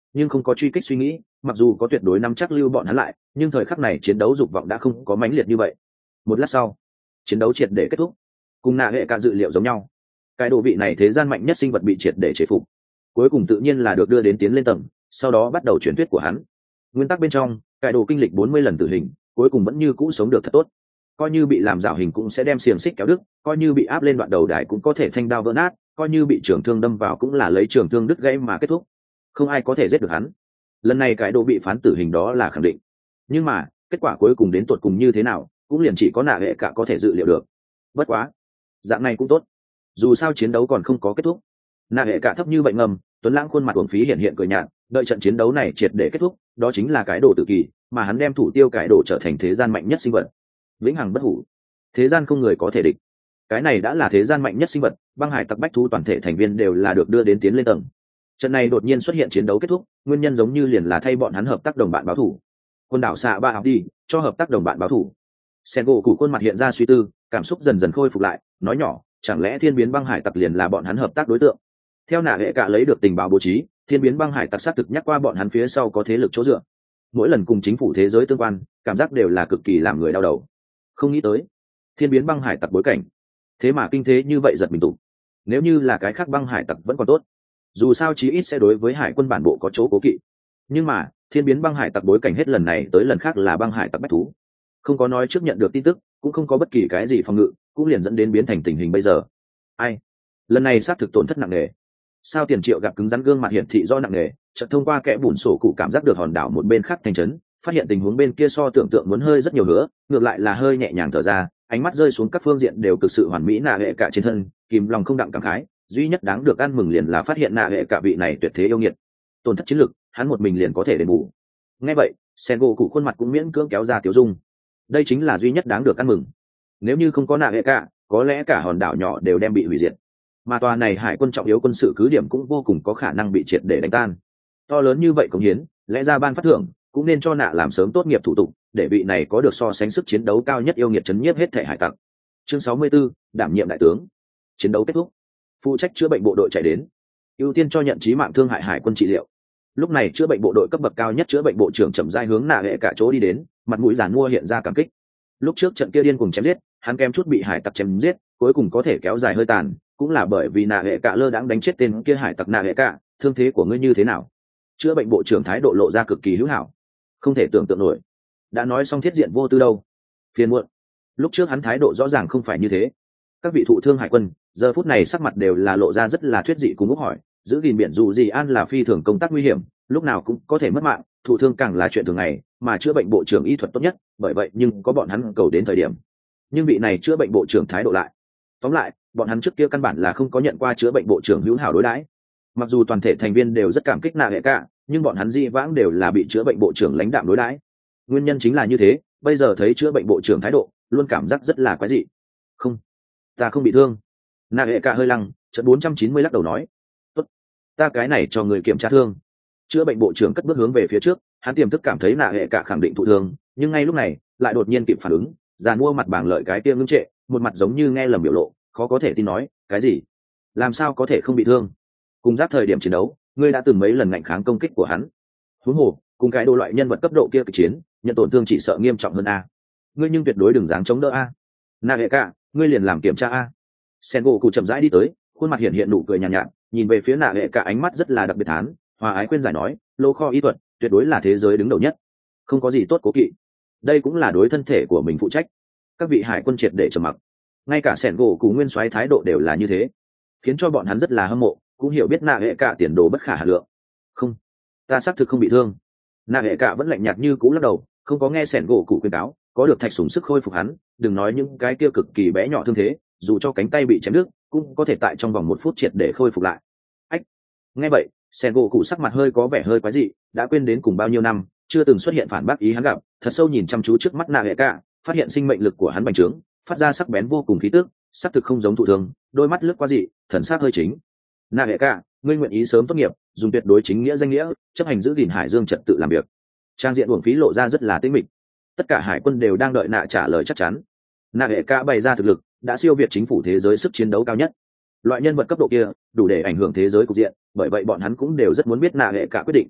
nhưng không có truy kích suy nghĩ, mặc dù có tuyệt đối nắm chắc lưu bọn hắn lại, nhưng thời khắc này chiến đấu dục vọng đã không có mãnh liệt như vậy. Một lát sau, chiến đấu triệt để kết thúc. Cùng nạ hệ cả dự liệu giống nhau, cái đồ vị này thế gian mạnh nhất sinh vật bị triệt để chế phục, cuối cùng tự nhiên là được đưa đến tiến lên tầng, sau đó bắt đầu truyền thuyết của hắn. Nguyên tắc bên trong, cái đồ kinh lịch bốn mươi lần tử hình, cuối cùng vẫn như cũ sống được thật tốt. Coi như bị làm rào hình cũng sẽ đem xiềng xích kéo đứt, coi như bị áp lên đoạn đầu đài cũng có thể thanh đao vỡ nát, coi như bị trường thương đâm vào cũng là lấy trường thương đứt gãy mà kết thúc. Không ai có thể giết được hắn. Lần này cái đồ bị phán tử hình đó là khẳng định, nhưng mà kết quả cuối cùng đến tột cùng như thế nào cũng liền chỉ có nạ hệ cả có thể dự liệu được. Bất quá dạng này cũng tốt, dù sao chiến đấu còn không có kết thúc. Nạ hệ cả thấp như vậy ngầm, tuấn lãng khuôn mặt uổng phí hiện hiện cười nhạt, đợi trận chiến đấu này triệt để kết thúc, đó chính là cái đồ tự kỳ, mà hắn đem thủ tiêu cái đồ trở thành thế gian mạnh nhất sinh vật, vĩnh hằng bất hủ, thế gian không người có thể địch. Cái này đã là thế gian mạnh nhất sinh vật, băng hải tặc bách thú toàn thể thành viên đều là được đưa đến tiến lên tầng. Trận này đột nhiên xuất hiện chiến đấu kết thúc, nguyên nhân giống như liền là thay bọn hắn hợp tác đồng bạn báo thủ. Quần đảo xạ ba học đi cho hợp tác đồng bạn báo thủ. Sen gỗ cụ khuôn mặt hiện ra suy tư, cảm xúc dần dần khôi phục lại, nói nhỏ, chẳng lẽ thiên biến băng hải tặc liền là bọn hắn hợp tác đối tượng? Theo nạ hệ cả lấy được tình báo bố trí, thiên biến băng hải tặc xác thực nhắc qua bọn hắn phía sau có thế lực chỗ dựa. Mỗi lần cùng chính phủ thế giới tương quan, cảm giác đều là cực kỳ làm người đau đầu. Không nghĩ tới, thiên biến băng hải tặc bối cảnh, thế mà kinh thế như vậy giật mình tụ. Nếu như là cái khác băng hải tặc vẫn còn tốt, dù sao chí ít sẽ đối với hải quân bản bộ có chỗ cố kỵ. Nhưng mà thiên biến băng hải tặc bối cảnh hết lần này tới lần khác là băng hải tặc bách thú, không có nói trước nhận được tin tức, cũng không có bất kỳ cái gì phòng ngự, cũng liền dẫn đến biến thành tình hình bây giờ. Ai lần này xác thực tổn thất nặng nề. Sao Tiền Triệu gặp cứng rắn gương mặt hiển thị do nặng nề, chợt thông qua kẽ bùn sổ cụ cảm giác được hòn đảo một bên khác thành trấn, phát hiện tình huống bên kia so tưởng tượng muốn hơi rất nhiều nữa, ngược lại là hơi nhẹ nhàng thở ra, ánh mắt rơi xuống các phương diện đều cực sự hoàn mỹ nạ hệ cả trên thân, kìm lòng không đặng cảm khái, duy nhất đáng được ăn mừng liền là phát hiện nạ hệ cả vị này tuyệt thế yêu nghiệt, tổn thất chiến lực hắn một mình liền có thể đền bù. Nghe vậy, Sengo cụ khuôn mặt cũng miễn cưỡng kéo ra tiểu dung, đây chính là duy nhất đáng được ăn mừng. Nếu như không có nạ hệ cả, có lẽ cả hòn đảo nhỏ đều đem bị hủy diệt, mà tòa này hải quân trọng yếu quân sự cứ điểm cũng vô cùng có khả năng bị triệt để đánh tan. To lớn như vậy cống hiến, lẽ ra ban phát thưởng cũng nên cho nạ làm sớm tốt nghiệp thủ tục, để vị này có được so sánh sức chiến đấu cao nhất yêu nghiệt chấn nhiếp hết thể hải tặc. Chương sáu mươi 64, đảm nhiệm đại tướng. Chiến đấu kết thúc, phụ trách chữa bệnh bộ đội chạy đến, ưu tiên cho nhận chí mạng thương hại hải quân trị liệu. Lúc này chữa bệnh bộ đội cấp bậc cao nhất chữa bệnh bộ trưởng chậm rãi hướng nạ hệ cả chỗ đi đến, mặt mũi giàn mua hiện ra cảm kích. Lúc trước trận kia điên cùng chém giết, hắn kem chút bị hải tặc chém giết, cuối cùng có thể kéo dài hơi tàn, cũng là bởi vì nạ hệ cả lơ đãng đánh chết tên kia hải tặc. Nạ hệ cả, thương thế của ngươi như thế nào? Chữa bệnh bộ trưởng thái độ lộ ra cực kỳ hữu hảo. Không thể tưởng tượng nổi, đã nói xong thiết diện vô tư đâu. Phiền muộn. Lúc trước hắn thái độ rõ ràng không phải như thế. Các vị thụ thương hải quân giờ phút này sắc mặt đều là lộ ra rất là thuyết dị cùng úc hỏi, giữ gìn biển dù gì an là phi thường công tác nguy hiểm, lúc nào cũng có thể mất mạng, thụ thương càng là chuyện thường ngày, mà chữa bệnh bộ trưởng y thuật tốt nhất, bởi vậy nhưng có bọn hắn cầu đến thời điểm. Nhưng vị này chữa bệnh bộ trưởng thái độ lại. Tóm lại, bọn hắn trước kia căn bản là không có nhận qua chữa bệnh bộ trưởng hữu hảo đối đãi. Mặc dù toàn thể thành viên đều rất cảm kích nạ hệ cả, nhưng bọn hắn di vãng đều là bị chữa bệnh bộ trưởng lãnh đạm đối đãi. Nguyên nhân chính là như thế, bây giờ thấy chữa bệnh bộ trưởng thái độ, luôn cảm giác rất là quái dị. Không, ta không bị thương. Nạ hệ cả hơi lăng, chợt bốn trăm chín mươi lắc đầu nói, tốt, ta cái này cho người kiểm tra thương. Chữa bệnh bộ trưởng cất bước hướng về phía trước, hắn tiềm thức cảm thấy nạ hệ cả khẳng định thụ thương, nhưng ngay lúc này lại đột nhiên kịp phản ứng, giàn mua mặt bảng lợi cái tiêm ngưng trệ, một mặt giống như nghe lầm biểu lộ, khó có thể tin nói, cái gì? Làm sao có thể không bị thương? Cùng giáp thời điểm chiến đấu, ngươi đã từng mấy lần ngạnh kháng công kích của hắn. Huống hồ, cùng cái đồ loại nhân vật cấp độ kia kịch chiến, nhận tổn thương chỉ sợ nghiêm trọng hơn a. Ngươi nhưng tuyệt đối đừng dáng chống đỡ a. Nạ hệ cả, ngươi liền làm kiểm tra a. Sengo cụ chậm rãi đi tới, khuôn mặt hiện hiện nụ cười nhàn nhạt, nhạt, nhìn về phía nạ hệ cả ánh mắt rất là đặc biệt thán, hòa ái khuyên giải nói, lô kho y thuật tuyệt đối là thế giới đứng đầu nhất, không có gì tốt cố kỵ. Đây cũng là đối thân thể của mình phụ trách. Các vị hải quân triệt để trầm mặc, ngay cả sẻn gỗ cụ nguyên soái thái độ đều là như thế, khiến cho bọn hắn rất là hâm mộ, cũng hiểu biết nạ hệ cả tiền đồ bất khả hà lượng. Không, ta xác thực không bị thương. Nạ hệ cả vẫn lạnh nhạt như cũ lắc đầu, không có nghe sẻn gỗ cụ khuyên cáo, có được thạch sủng sức khôi phục hắn, đừng nói những cái kia cực kỳ bé nhỏ thương thế, dù cho cánh tay bị chém đứt, cũng có thể tại trong vòng một phút triệt để khôi phục lại. Ách, nghe vậy, sẻn gỗ cụ sắc mặt hơi có vẻ hơi quái dị, đã quên đến cùng bao nhiêu năm chưa từng xuất hiện phản bác ý hắn gặp, thật sâu nhìn chăm chú trước mắt nạ hệ cả, phát hiện sinh mệnh lực của hắn bành trướng, phát ra sắc bén vô cùng khí tức, sắc thực không giống thụ thương, đôi mắt lướt qua dị, thần sắc hơi chính. Nạ hệ cả, ngươi nguyện ý sớm tốt nghiệp, dùng tuyệt đối chính nghĩa danh nghĩa chấp hành giữ gìn hải dương trật tự làm việc. Trang diện uổng phí lộ ra rất là tĩnh mịch, tất cả hải quân đều đang đợi nạ trả lời chắc chắn. Nạ hệ cả bày ra thực lực đã siêu việt chính phủ thế giới sức chiến đấu cao nhất, loại nhân vật cấp độ kia đủ để ảnh hưởng thế giới cục diện, bởi vậy bọn hắn cũng đều rất muốn biết nạ hệ cả quyết định.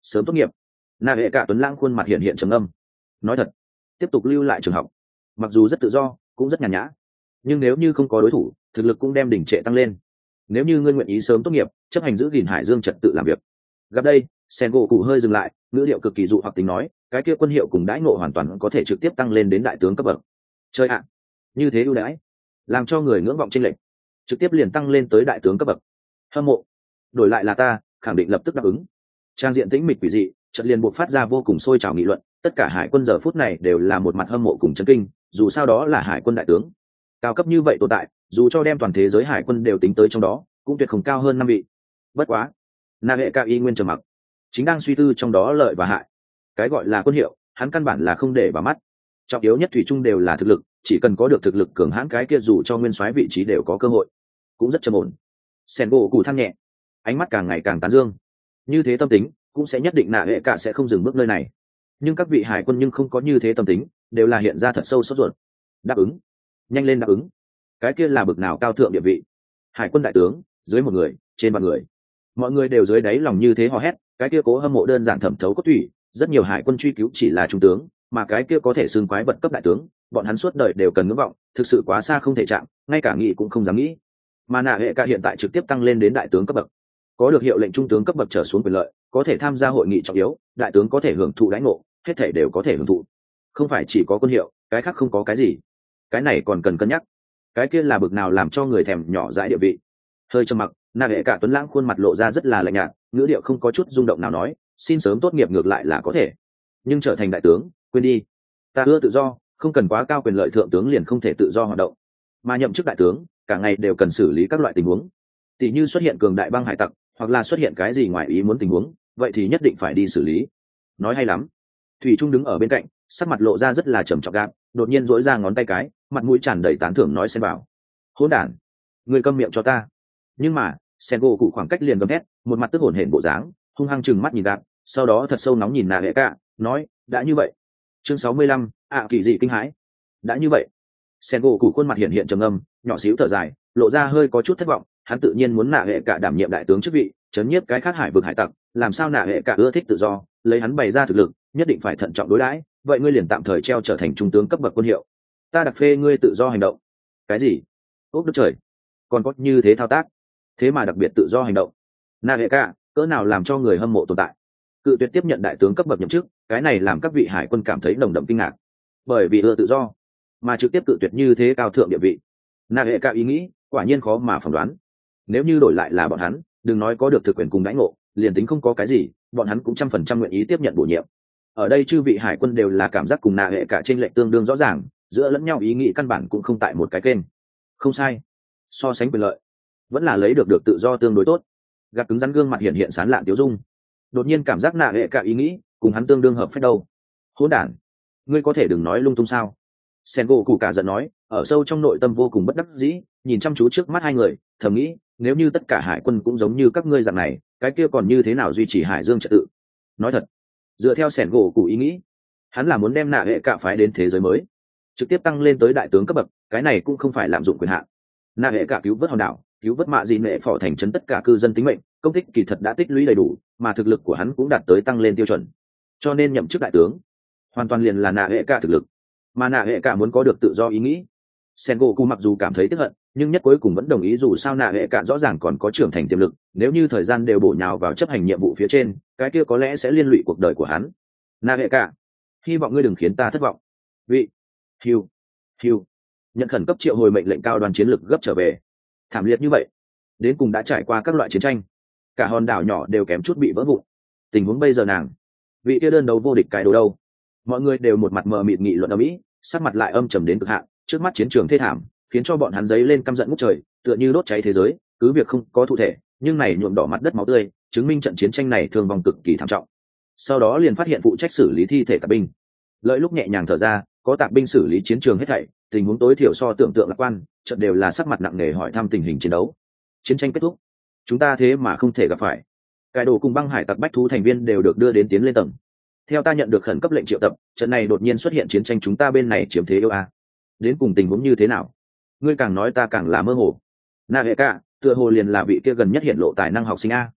sớm tốt nghiệp. Nạ hệ cả tuấn lãng khuôn mặt hiện hiện trầm âm. Nói thật, tiếp tục lưu lại trường học mặc dù rất tự do cũng rất nhàn nhã, nhưng nếu như không có đối thủ thực lực cũng đem đỉnh trệ tăng lên. Nếu như ngươi nguyện ý sớm tốt nghiệp chấp hành giữ gìn hải dương trật tự làm việc. Gặp đây sen gỗ cụ hơi dừng lại, ngữ liệu cực kỳ dụ hoặc tính nói, cái kia quân hiệu cùng đãi ngộ hoàn toàn có thể trực tiếp tăng lên đến đại tướng cấp bậc. Chơi ạ, như thế ưu đãi làm cho người ngưỡng vọng chênh lệch, trực tiếp liền tăng lên tới đại tướng cấp bậc. Hâm mộ. Đổi lại là ta khẳng định lập tức đáp ứng. Trang diện tĩnh mịch quỷ dị chợt liền buộc phát ra vô cùng sôi trào nghị luận, tất cả hải quân giờ phút này đều là một mặt hâm mộ cùng chấn kinh, dù sao đó là hải quân đại tướng cao cấp như vậy tồn tại, dù cho đem toàn thế giới hải quân đều tính tới trong đó cũng tuyệt không cao hơn năm vị. Bất quá nạ hệ ca y nguyên trầm mặc, chính đang suy tư trong đó lợi và hại. Cái gọi là quân hiệu hắn căn bản là không để vào mắt, trọng yếu nhất thủy chung đều là thực lực, chỉ cần có được thực lực cường hãn cái kia dù cho nguyên soái vị trí đều có cơ hội. Cũng rất trầm ổn. Sen gỗ cụ than nhẹ, ánh mắt càng ngày càng tán dương. Như thế tâm tính cũng sẽ nhất định nạ hệ cả sẽ không dừng bước nơi này. Nhưng các vị hải quân nhưng không có như thế tâm tính, đều là hiện ra thật sâu sốt ruột. Đáp ứng, nhanh lên đáp ứng. Cái kia là bực nào cao thượng địa vị. Hải quân đại tướng dưới một người trên vạn người, mọi người đều dưới đáy lòng như thế hò hét. Cái kia cố hâm mộ đơn giản thẩm thấu cốt thủy, rất nhiều hải quân truy cứu chỉ là trung tướng, mà cái kia có thể xưng quái vật cấp đại tướng bọn hắn suốt đời đều cần ngưỡng vọng, thực sự quá xa không thể chạm, ngay cả nghĩ cũng không dám nghĩ. Mà nạ hệ cả hiện tại trực tiếp tăng lên đến đại tướng cấp bậc, có được hiệu lệnh trung tướng cấp bậc trở xuống quyền lợi, có thể tham gia hội nghị trọng yếu, đại tướng có thể hưởng thụ đãi ngộ, hết thể đều có thể hưởng thụ. Không phải chỉ có quân hiệu, cái khác không có cái gì. Cái này còn cần cân nhắc. Cái kia là bực nào làm cho người thèm nhỏ dãi địa vị. Hơi trầm mặc, nạ hệ cả tuấn lãng khuôn mặt lộ ra rất là lạnh nhạt, ngữ điệu không có chút rung động nào nói, xin sớm tốt nghiệp ngược lại là có thể, nhưng trở thành đại tướng quên đi. Ta ưa tự do, không cần quá cao quyền lợi thượng tướng liền không thể tự do hoạt động, mà nhậm chức đại tướng cả ngày đều cần xử lý các loại tình huống, tỷ như xuất hiện cường đại băng hải tặc hoặc là xuất hiện cái gì ngoài ý muốn tình huống, vậy thì nhất định phải đi xử lý. Nói hay lắm. Thủy Trung đứng ở bên cạnh, sắc mặt lộ ra rất là trầm trọng gạt, đột nhiên dỗi ra ngón tay cái, mặt mũi tràn đầy tán thưởng nói xen vào. Hỗn đản, ngươi câm miệng cho ta. Nhưng mà sen gỗ cụ khoảng cách liền gầm thét, một mặt tức hổn hển bộ dáng, hung hăng chừng mắt nhìn gạt, sau đó thật sâu nóng nhìn nạ hệ cả, nói, đã như vậy. Chương sáu mươi lăm, ạ kỳ dị kinh hãi. Đã như vậy. Sen gỗ cụ khuôn mặt hiện hiện trầm âm, nhỏ xíu thở dài, lộ ra hơi có chút thất vọng. Hắn tự nhiên muốn nạ hệ cả đảm nhiệm đại tướng chức vị, chấn nhiếp cái khác hải vực hải tặc, làm sao nạ hệ cả ưa thích tự do, lấy hắn bày ra thực lực nhất định phải thận trọng đối đãi. Vậy ngươi liền tạm thời treo trở thành trung tướng cấp bậc quân hiệu, ta đặc phê ngươi tự do hành động. Cái gì? Ốc đức trời, còn có như thế thao tác, thế mà đặc biệt tự do hành động. Nạ hệ cả cỡ nào làm cho người hâm mộ tồn tại, cự tuyệt tiếp nhận đại tướng cấp bậc nhậm chức, cái này làm các vị hải quân cảm thấy nồng đậm kinh ngạc, bởi vì ưa tự do mà trực tiếp cự tuyệt như thế cao thượng địa vị. Nạ hệ cả ý nghĩ quả nhiên khó mà phỏng đoán. Nếu như đổi lại là bọn hắn, đừng nói có được thực quyền cùng đãi ngộ, liền tính không có cái gì, bọn hắn cũng trăm phần trăm nguyện ý tiếp nhận bổ nhiệm. Ở đây chư vị hải quân đều là cảm giác cùng nạ hệ cả trên lệnh tương đương rõ ràng, giữa lẫn nhau ý nghĩ căn bản cũng không tại một cái kênh. Không sai, so sánh quyền lợi vẫn là lấy được được tự do tương đối tốt. Gạt cứng rắn gương mặt hiện hiện sán lạn tiêu dung, đột nhiên cảm giác nạ hệ cả ý nghĩ cùng hắn tương đương hợp phép đâu. Hỗn đản, ngươi có thể đừng nói lung tung sao? Sen gỗ cụ cả giận nói, ở sâu trong nội tâm vô cùng bất đắc dĩ, nhìn chăm chú trước mắt hai người, thầm nghĩ, nếu như tất cả hải quân cũng giống như các ngươi dạng này, cái kia còn như thế nào duy trì hải dương trật tự? Nói thật, dựa theo Sen gỗ cụ ý nghĩ, hắn là muốn đem nạ hệ cả phái đến thế giới mới, trực tiếp tăng lên tới đại tướng cấp bậc, cái này cũng không phải lạm dụng quyền hạn. Nạ hệ cả cứu vớt hòn đảo, cứu vớt mạ dị nệ phỏ thành trấn tất cả cư dân tính mệnh, công tích kỳ thật đã tích lũy đầy đủ, mà thực lực của hắn cũng đạt tới tăng lên tiêu chuẩn, cho nên nhậm chức đại tướng hoàn toàn liền là nạ hệ cả thực lực. Mà nạ hệ cả muốn có được tự do ý nghĩ, Sen gỗ cụ mặc dù cảm thấy tức hận, nhưng nhất cuối cùng vẫn đồng ý, dù sao nạ hệ cả rõ ràng còn có trưởng thành tiềm lực, nếu như thời gian đều bổ nhào vào chấp hành nhiệm vụ phía trên, cái kia có lẽ sẽ liên lụy cuộc đời của hắn. Nạ hệ cả, hy vọng ngươi đừng khiến ta thất vọng. Vị hiu hiu nhận khẩn cấp triệu hồi mệnh lệnh cao đoàn chiến lược gấp trở về. Thảm liệt như vậy, đến cùng đã trải qua các loại chiến tranh, cả hòn đảo nhỏ đều kém chút bị vỡ vụn. Tình huống bây giờ nàng vị kia đơn đấu vô địch cái đồ đâu? Mọi người đều một mặt mờ mịt nghị luận ở mỹ, sắc mặt lại âm trầm đến cực hạn. Trước mắt chiến trường thê thảm khiến cho bọn hắn giấy lên căm giận ngút trời, tựa như đốt cháy thế giới. Cứ việc không có cụ thể, nhưng này nhuộm đỏ mặt đất máu tươi, chứng minh trận chiến tranh này thương vong cực kỳ thảm trọng. Sau đó liền phát hiện phụ trách xử lý thi thể tạp binh, lợi lúc nhẹ nhàng thở ra, có tạp binh xử lý chiến trường hết thảy, tình huống tối thiểu so tưởng tượng lạc quan, chợt đều là sắc mặt nặng nề hỏi thăm tình hình chiến đấu. Chiến tranh kết thúc, chúng ta thế mà không thể gặp phải. Cải đồ cùng băng hải tặc bách thú thành viên đều được đưa đến tiến lên tầng. Theo ta nhận được khẩn cấp lệnh triệu tập, trận này đột nhiên xuất hiện chiến tranh, chúng ta bên này chiếm thế yêu a. Đến cùng tình huống như thế nào? Ngươi càng nói ta càng là mơ hồ. Na hệ cả, tựa hồ liền là vị kia gần nhất hiện lộ tài năng học sinh a.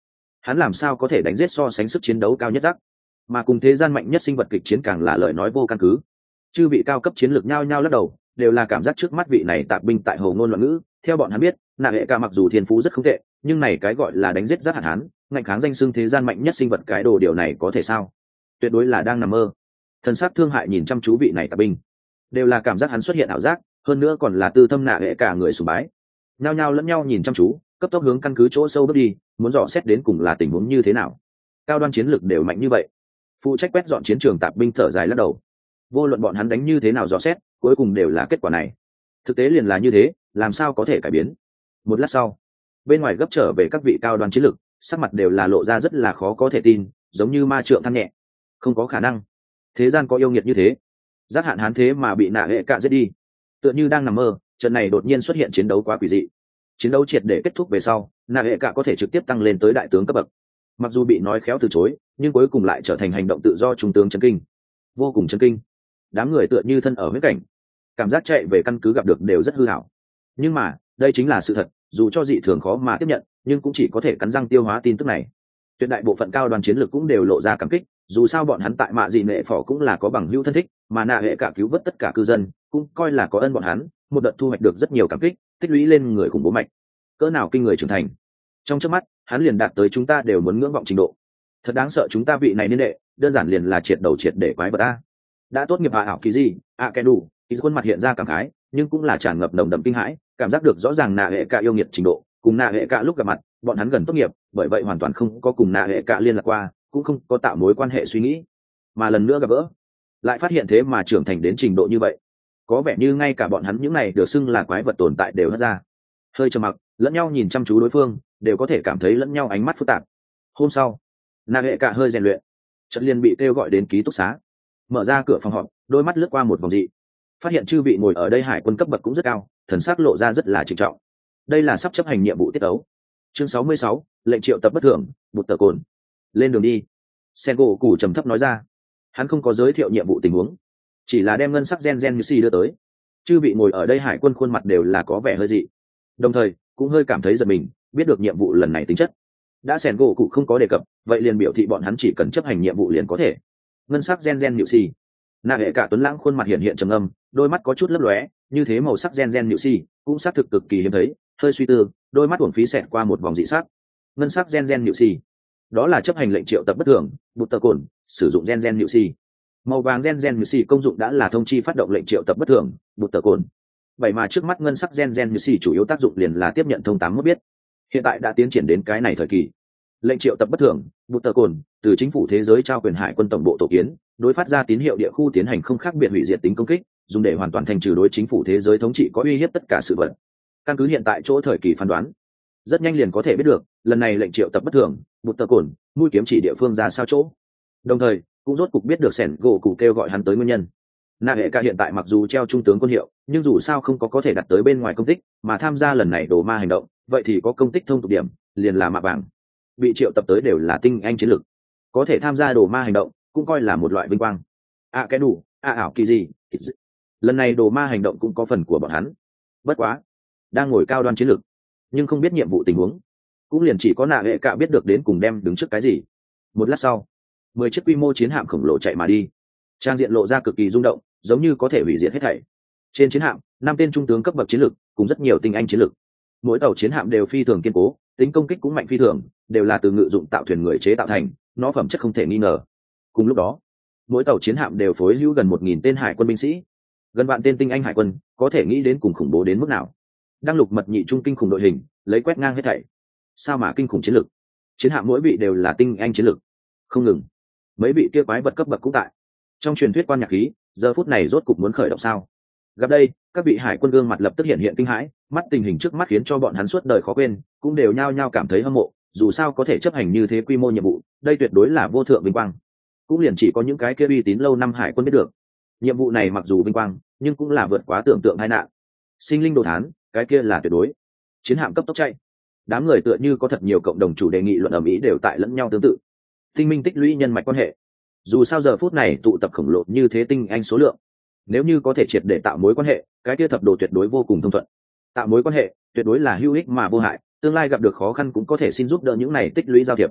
hắn làm sao có thể đánh giết so sánh sức chiến đấu cao nhất rắc, mà cùng thế gian mạnh nhất sinh vật kịch chiến càng là lời nói vô căn cứ. Chư vị cao cấp chiến lược nhao nhao lắc đầu, đều là cảm giác trước mắt vị này tạp binh tại hồ ngôn loạn ngữ. Theo bọn hắn biết, nạ hệ cả mặc dù thiên phú rất không tệ, nhưng này cái gọi là đánh giết rắc hạn hán, ngạnh kháng danh xưng thế gian mạnh nhất sinh vật cái đồ điều này có thể sao? Tuyệt đối là đang nằm mơ. Thần sắc thương hại nhìn chăm chú vị này tạp binh, đều là cảm giác hắn xuất hiện ảo giác, hơn nữa còn là tư thâm nạ hệ cả người sùng bái. Nhao nhao lẫn nhau nhìn chăm chú, cấp tốc hướng căn cứ chỗ sâu bước đi, muốn dò xét đến cùng là tình huống như thế nào. Cao đoan chiến lược đều mạnh như vậy. Phụ trách quét dọn chiến trường tạp binh thở dài lắc đầu. Vô luận bọn hắn đánh như thế nào dò xét, cuối cùng đều là kết quả này. Thực tế liền là như thế, làm sao có thể cải biến. Một lát sau, bên ngoài gấp trở về các vị cao đoan chiến lược, sắc mặt đều là lộ ra rất là khó có thể tin, giống như ma trượng than nhẹ. Không có khả năng, thế gian có yêu nghiệt như thế, giác hạn hán thế mà bị nạ hệ cạ giết đi. Tựa như đang nằm mơ, trận này đột nhiên xuất hiện chiến đấu quá quỷ dị. Chiến đấu triệt để kết thúc về sau, nạ hệ cạ có thể trực tiếp tăng lên tới đại tướng cấp bậc. Mặc dù bị nói khéo từ chối, nhưng cuối cùng lại trở thành hành động tự do trung tướng chấn kinh. Vô cùng chấn kinh. Đám người tựa như thân ở huyết cảnh, cảm giác chạy về căn cứ gặp được đều rất hư hảo. Nhưng mà đây chính là sự thật, dù cho dị thường khó mà tiếp nhận, nhưng cũng chỉ có thể cắn răng tiêu hóa tin tức này. Tuyệt đại bộ phận cao đoàn chiến lược cũng đều lộ ra cảm kích, dù sao bọn hắn tại mạ dị nệ phỏ cũng là có bằng hữu thân thích, mà nạ hệ cả cứu vớt tất cả cư dân cũng coi là có ân bọn hắn, một đợt thu hoạch được rất nhiều cảm kích, tích lũy lên người khủng bố mạnh, cỡ nào kinh người trưởng thành. Trong chớp mắt hắn liền đạt tới chúng ta đều muốn ngưỡng vọng trình độ. Thật đáng sợ, chúng ta vị này niên đệ đơn giản liền là triệt đầu triệt để quái vật a. Đã tốt nghiệp hạ ảo kỳ gì a cái đủ thì khuôn mặt hiện ra cảm khái, nhưng cũng là tràn ngập nồng đậm kinh hãi, cảm giác được rõ ràng nạ hệ cả yêu nghiệt trình độ, cùng nạ hệ cả lúc gặp mặt bọn hắn gần tốt nghiệp, bởi vậy hoàn toàn không có cùng nạ hệ cả liên lạc qua, cũng không có tạo mối quan hệ suy nghĩ, mà lần nữa gặp gỡ lại phát hiện thế mà trưởng thành đến trình độ như vậy, có vẻ như ngay cả bọn hắn những này được xưng là quái vật tồn tại đều hất ra. Hơi trầm mặc, lẫn nhau nhìn chăm chú đối phương, đều có thể cảm thấy lẫn nhau ánh mắt phức tạp. Hôm sau, nạ hệ cả hơi rèn luyện, trận liền bị kêu gọi đến ký túc xá, mở ra cửa phòng họp, đôi mắt lướt qua một vòng dị, phát hiện chư vị ngồi ở đây hải quân cấp bậc cũng rất cao, thần sắc lộ ra rất là trịnh trọng. Đây là sắp chấp hành nhiệm vụ tiết ấu. Chương sáu mươi sáu, lệnh triệu tập bất thường, bụt tờ cồn. Lên đường đi. Sengo củ trầm thấp nói ra. Hắn không có giới thiệu nhiệm vụ tình huống, chỉ là đem ngân sắc gen gen như si đưa tới. Chư vị ngồi ở đây hải quân khuôn mặt đều là có vẻ hơi dị, đồng thời cũng hơi cảm thấy giật mình, biết được nhiệm vụ lần này tính chất. Đã Sengo cụ không có đề cập, vậy liền biểu thị bọn hắn chỉ cần chấp hành nhiệm vụ liền có thể. Ngân sắc gen gen nhự si. Nạ hệ cả tuấn lãng khuôn mặt hiện hiện trầm âm, đôi mắt có chút lấp lóe, như thế màu sắc gen gen nhự si cũng xác thực cực kỳ hiếm thấy. Hơi suy tư, đôi mắt uổng phí xẹt qua một vòng dị sắc. Ngân sắc gen gen nhự si, đó là chấp hành lệnh triệu tập bất thường, bụt tờ cồn, sử dụng gen gen nhự si. Màu vàng gen gen nhự si công dụng đã là thông chi phát động lệnh triệu tập bất thường, bụt tờ cồn. Vậy mà trước mắt ngân sắc gen gen nhự si chủ yếu tác dụng liền là tiếp nhận thông tám mất biết. Hiện tại đã tiến triển đến cái này thời kỳ. Lệnh triệu tập bất thường, bụt tờ cồn, từ chính phủ thế giới trao quyền hải quân tổng bộ tổ kiến, đối phát ra tín hiệu địa khu tiến hành không khác biệt hủy diệt tính công kích, dùng để hoàn toàn thanh trừ đối chính phủ thế giới thống trị có uy hiếp tất cả sự vật. Căn cứ hiện tại chỗ thời kỳ phán đoán, rất nhanh liền có thể biết được lần này lệnh triệu tập bất thường, bụt tờ cồn, mũi kiếm chỉ địa phương ra sao chỗ. Đồng thời cũng rốt cục biết được sẻn gỗ cụ kêu gọi hắn tới nguyên nhân. Nạ hệ cả hiện tại mặc dù treo trung tướng quân hiệu, nhưng dù sao không có có thể đặt tới bên ngoài công tích, mà tham gia lần này đồ ma hành động, vậy thì có công tích thông tục điểm, liền là mạ vàng. Bị triệu tập tới đều là tinh anh chiến lực, có thể tham gia đồ ma hành động cũng coi là một loại vinh quang. À cái đủ, à ảo kỳ gì, lần này đồ ma hành động cũng có phần của bọn hắn. Bất quá, đang ngồi cao đoan chiến lực, nhưng không biết nhiệm vụ tình huống, cũng liền chỉ có nạ hệ cả biết được đến cùng đem đứng trước cái gì. Một lát sau, mười chiếc quy mô chiến hạm khổng lồ chạy mà đi, trang diện lộ ra cực kỳ rung động, giống như có thể hủy diệt hết thảy. Trên chiến hạm, năm tên trung tướng cấp bậc chiến lực, cùng rất nhiều tinh anh chiến lực. Mỗi tàu chiến hạm đều phi thường kiên cố, tính công kích cũng mạnh phi thường, đều là từ ngự dụng tạo thuyền người chế tạo thành, nó phẩm chất không thể nghi ngờ. Cùng lúc đó, mỗi tàu chiến hạm đều phối hữu gần một nghìn tên hải quân binh sĩ, gần vạn tên tinh anh hải quân, có thể nghĩ đến cùng khủng bố đến mức nào. Đang lục mật nhị trung kinh khủng đội hình, lấy quét ngang hết thảy. Sao mà kinh khủng chiến lực? Chiến hạm mỗi vị đều là tinh anh chiến lực. Không ngừng, mấy vị kia quái vật cấp bậc cũng tại. Trong truyền thuyết quan nhạc khí, giờ phút này rốt cục muốn khởi động sao? Gặp đây, các vị hải quân gương mặt lập tức hiện hiện kinh hãi, mắt tình hình trước mắt khiến cho bọn hắn suốt đời khó quên, cũng đều nhao nhao cảm thấy hâm mộ, dù sao có thể chấp hành như thế quy mô nhiệm vụ, đây tuyệt đối là vô thượng vinh quang. Cũng liền chỉ có những cái kia uy tín lâu năm hải quân biết được. Nhiệm vụ này mặc dù vinh quang, nhưng cũng là vượt quá tưởng tượng tai nạn. Sinh linh đồ thán, cái kia là tuyệt đối. Chiến hạm cấp tốc chạy. Đám người tựa như có thật nhiều cộng đồng chủ đề nghị luận ầm ĩ đều tại lẫn nhau tương tự. Tinh minh tích lũy nhân mạch quan hệ. Dù sao giờ phút này tụ tập khổng lồ như thế tinh anh số lượng, nếu như có thể triệt để tạo mối quan hệ, cái kia thập đồ tuyệt đối vô cùng thông thuận. Tạo mối quan hệ tuyệt đối là hữu ích mà vô hại, tương lai gặp được khó khăn cũng có thể xin giúp đỡ những này tích lũy giao thiệp.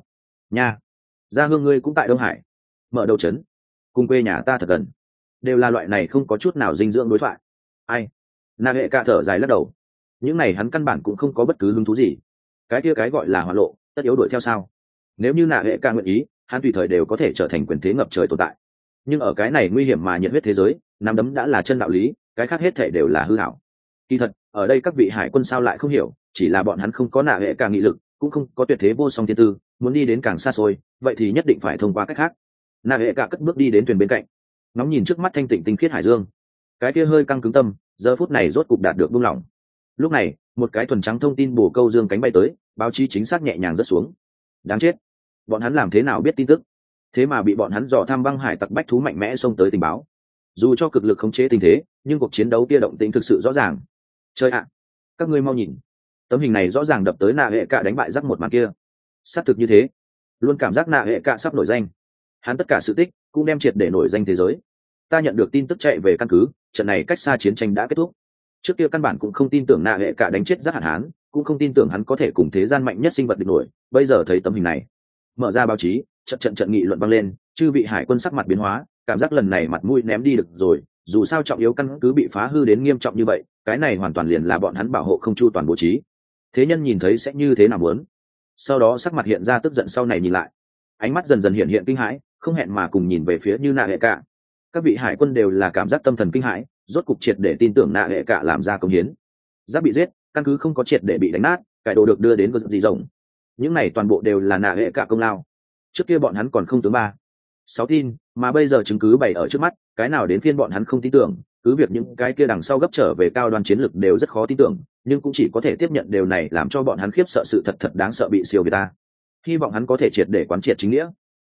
nha, gia hương ngươi cũng tại Đông Hải, mở đầu trấn, cùng quê nhà ta thật gần, đều là loại này không có chút nào dinh dưỡng đối thoại. Ai? Na hệ cả thở dài lắc đầu. Những này hắn căn bản cũng không có bất cứ hứng thú gì. Cái kia cái gọi là hỏa lộ, tất yếu đuổi theo sao? Nếu như Na hệ cả nguyện ý, hắn tùy thời đều có thể trở thành quyền thế ngập trời tồn tại. Nhưng ở cái này nguy hiểm mà nhiệt huyết thế giới, nắm đấm đã là chân đạo lý, cái khác hết thể đều là hư ảo. Kỳ thật, ở đây các vị hải quân sao lại không hiểu, chỉ là bọn hắn không có Na hệ cả nghị lực, cũng không có tuyệt thế vô song thiên tư, muốn đi đến càng xa xôi, vậy thì nhất định phải thông qua cách khác. Na hệ cả cất bước đi đến thuyền bên cạnh, ngóng nhìn trước mắt thanh tịnh tinh khiết hải dương, cái kia hơi căng cứng tâm giờ phút này rốt cục đạt được buông lỏng. Lúc này một cái thuần trắng thông tin bổ câu dương cánh bay tới, báo chí chính xác nhẹ nhàng rớt xuống. Đáng chết, bọn hắn làm thế nào biết tin tức, thế mà bị bọn hắn dò thăm băng hải tặc bách thú mạnh mẽ xông tới tình báo. Dù cho cực lực khống chế tình thế, nhưng cuộc chiến đấu kia động tĩnh thực sự rõ ràng. Chơi ạ, các ngươi mau nhìn, tấm hình này rõ ràng đập tới Na hệ cả đánh bại rắc một màn kia. Xác thực như thế, luôn cảm giác Na hệ cả sắp nổi danh. Hắn tất cả sự tích cũng đem triệt để nổi danh thế giới. Ta nhận được tin tức chạy về căn cứ, trận này cách xa chiến tranh đã kết thúc. Trước kia căn bản cũng không tin tưởng Na hệ cả đánh chết Giác Hạn Hán, cũng không tin tưởng hắn có thể cùng thế gian mạnh nhất sinh vật địch nổi. Bây giờ thấy tấm hình này, mở ra báo chí, trận trận trận nghị luận vang lên, chư vị hải quân sắc mặt biến hóa, cảm giác lần này mặt mũi ném đi được rồi. Dù sao trọng yếu căn cứ bị phá hư đến nghiêm trọng như vậy, cái này hoàn toàn liền là bọn hắn bảo hộ không chu toàn bố trí. Thế nhân nhìn thấy sẽ như thế nào muốn? Sau đó sắc mặt hiện ra tức giận, sau này nhìn lại, ánh mắt dần dần hiện hiện kinh hãi, không hẹn mà cùng nhìn về phía như Na hệ cả. Các vị hải quân đều là cảm giác tâm thần kinh hãi, rốt cục triệt để tin tưởng Na hệ cả làm ra công hiến. Giáp bị giết, căn cứ không có triệt để bị đánh nát, cải đồ được đưa đến gì rồng. Những này toàn bộ đều là Na hệ cả công lao. Trước kia bọn hắn còn không tướng ba sáu tin, mà bây giờ chứng cứ bày ở trước mắt, cái nào đến phiên bọn hắn không tin tưởng. Cứ việc những cái kia đằng sau gấp trở về cao đoan chiến lực đều rất khó tin tưởng, nhưng cũng chỉ có thể tiếp nhận điều này, làm cho bọn hắn khiếp sợ sự thật thật đáng sợ bị siêu việt ta. Hy vọng hắn có thể triệt để quán triệt chính nghĩa.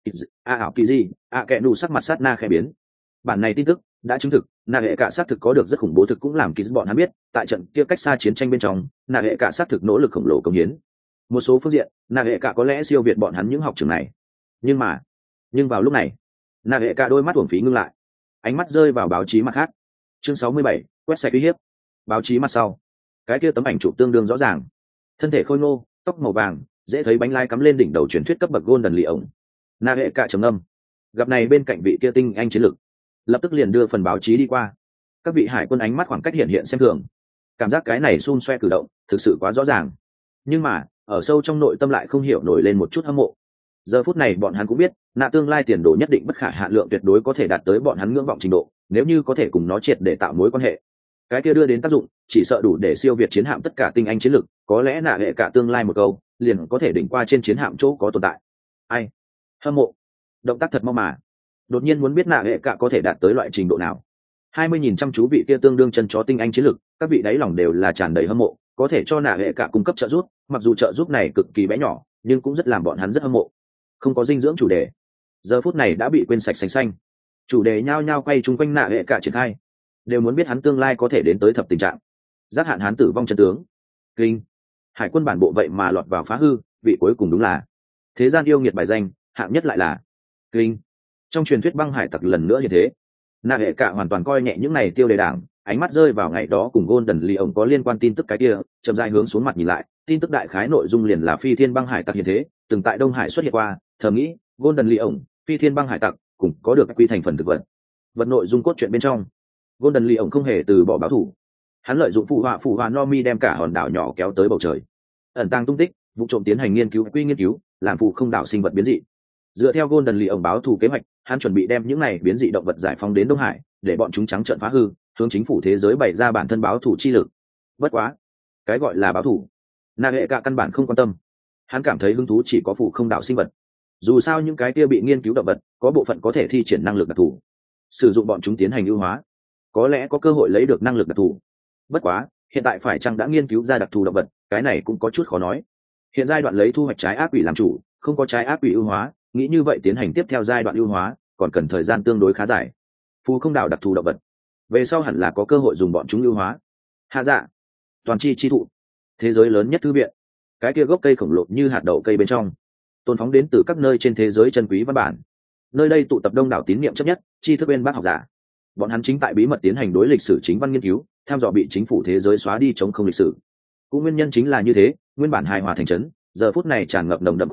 A ảo kỳ gì, a kẹ nụ sắc mặt sát na khẽ biến. Bản này tin tức đã chứng thực, Na hệ cả xác thực có được rất khủng bố thực, cũng làm kỳ bọn hắn biết, tại trận kia cách xa chiến tranh bên trong, Na hệ cả xác thực nỗ lực khổng lồ công hiến. Một số phương diện, Na hệ cả có lẽ siêu việt bọn hắn những học trường này. Nhưng mà, nhưng vào lúc này, Na hệ cả đôi mắt uổng phí ngưng lại, ánh mắt rơi vào báo chí mặt khác. Chương sáu mươi bảy, quét sạch uy hiếp. Báo chí mặt sau, cái kia tấm ảnh chụp tương đương rõ ràng. Thân thể khôi ngô, tóc màu vàng, dễ thấy bánh lai cắm lên đỉnh đầu truyền thuyết cấp bậc Golden lì ổng. Na hệ cả trầm ngâm, gặp này bên cạnh vị kia tinh anh chiến lực, lập tức liền đưa phần báo chí đi qua. Các vị hải quân ánh mắt khoảng cách hiện hiện xem thường, cảm giác cái này xun xoe cử động thực sự quá rõ ràng, nhưng mà ở sâu trong nội tâm lại không hiểu nổi lên một chút hâm mộ. Giờ phút này bọn hắn cũng biết, Na tương lai tiền đồ nhất định bất khả hạn lượng, tuyệt đối có thể đạt tới bọn hắn ngưỡng vọng trình độ. Nếu như có thể cùng nó triệt để tạo mối quan hệ, cái kia đưa đến tác dụng chỉ sợ đủ để siêu việt chiến hạm tất cả tinh anh chiến lực. Có lẽ Na hệ cả tương lai một câu liền có thể đỉnh qua trên chiến hạm chỗ có tồn tại. Ai hâm mộ, động tác thật mau mà. Đột nhiên muốn biết Na hệ cả có thể đạt tới loại trình độ nào. Hai mươi nhìn chăm chú vị kia tương đương chân chó tinh anh chiến lực, các vị đáy lòng đều là tràn đầy hâm mộ, có thể cho Na hệ cả cung cấp trợ giúp, mặc dù trợ giúp này cực kỳ bé nhỏ, nhưng cũng rất làm bọn hắn rất hâm mộ. Không có dinh dưỡng chủ đề, giờ phút này đã bị quên sạch sành xanh. Chủ đề nhao nhao quay chung quanh Na hệ cả triển khai, đều muốn biết hắn tương lai có thể đến tới thập tình trạng. Giác Hạn Hán tử vong chân tướng. Kinh, hải quân bản bộ vậy mà lọt vào phá hư, vị cuối cùng đúng là thế gian yêu nghiệt bài danh, hạng nhất lại là Kinh. Trong truyền thuyết băng hải tặc lần nữa như thế. Na hệ cả hoàn toàn coi nhẹ những này tiêu đề đảng, ánh mắt rơi vào ngày đó cùng Golden lì ổng có liên quan tin tức cái kia, chậm rãi hướng xuống mặt nhìn lại, tin tức đại khái nội dung liền là phi thiên băng hải tặc như thế, từng tại Đông Hải xuất hiện qua, thầm nghĩ, Golden lì ổng, phi thiên băng hải tặc, cùng có được quy thành phần thực vật. Vật nội dung cốt truyện bên trong, Golden lì ổng không hề từ bỏ báo thủ. Hắn lợi dụng phụ họa phụ họa Nomi đem cả hòn đảo nhỏ kéo tới bầu trời, ẩn tàng tung tích, vụ trộm tiến hành nghiên cứu quy nghiên cứu, làm phụ không đảo sinh vật biến dị. Dựa theo Golden lì ổng báo thù kế hoạch, hắn chuẩn bị đem những này biến dị động vật giải phóng đến Đông Hải, để bọn chúng trắng trợn phá hư, hướng chính phủ thế giới bày ra bản thân báo thù chi lực. Bất quá, cái gọi là báo thù, Na hệ cả căn bản không quan tâm. Hắn cảm thấy hứng thú chỉ có phụ không đảo sinh vật. Dù sao những cái kia bị nghiên cứu động vật, có bộ phận có thể thi triển năng lực đặc thù, sử dụng bọn chúng tiến hành ưu hóa, có lẽ có cơ hội lấy được năng lực đặc thù. Bất quá, hiện tại phải chăng đã nghiên cứu ra đặc thù động vật, cái này cũng có chút khó nói. Hiện giai đoạn lấy thu hoạch trái ác quỷ làm chủ, không có trái ác quỷ ưu hóa, nghĩ như vậy tiến hành tiếp theo giai đoạn ưu hóa còn cần thời gian tương đối khá dài. Phù không đảo đặc thù động vật, về sau hẳn là có cơ hội dùng bọn chúng ưu hóa. Hạ dạ, toàn chi chi thụ, thế giới lớn nhất thư viện, cái kia gốc cây khổng lồ như hạt đậu cây bên trong, tôn phóng đến từ các nơi trên thế giới chân quý văn bản. Nơi đây tụ tập đông đảo tín niệm chấp nhất, tri thức bên bác học giả. Bọn hắn chính tại bí mật tiến hành đối lịch sử chính văn nghiên cứu, tham dò bị chính phủ thế giới xóa đi chống không lịch sử. Cũng nguyên nhân chính là như thế, nguyên bản hài hòa thành trấn giờ phút này tràn ngập nồng đậm khủng hoảng,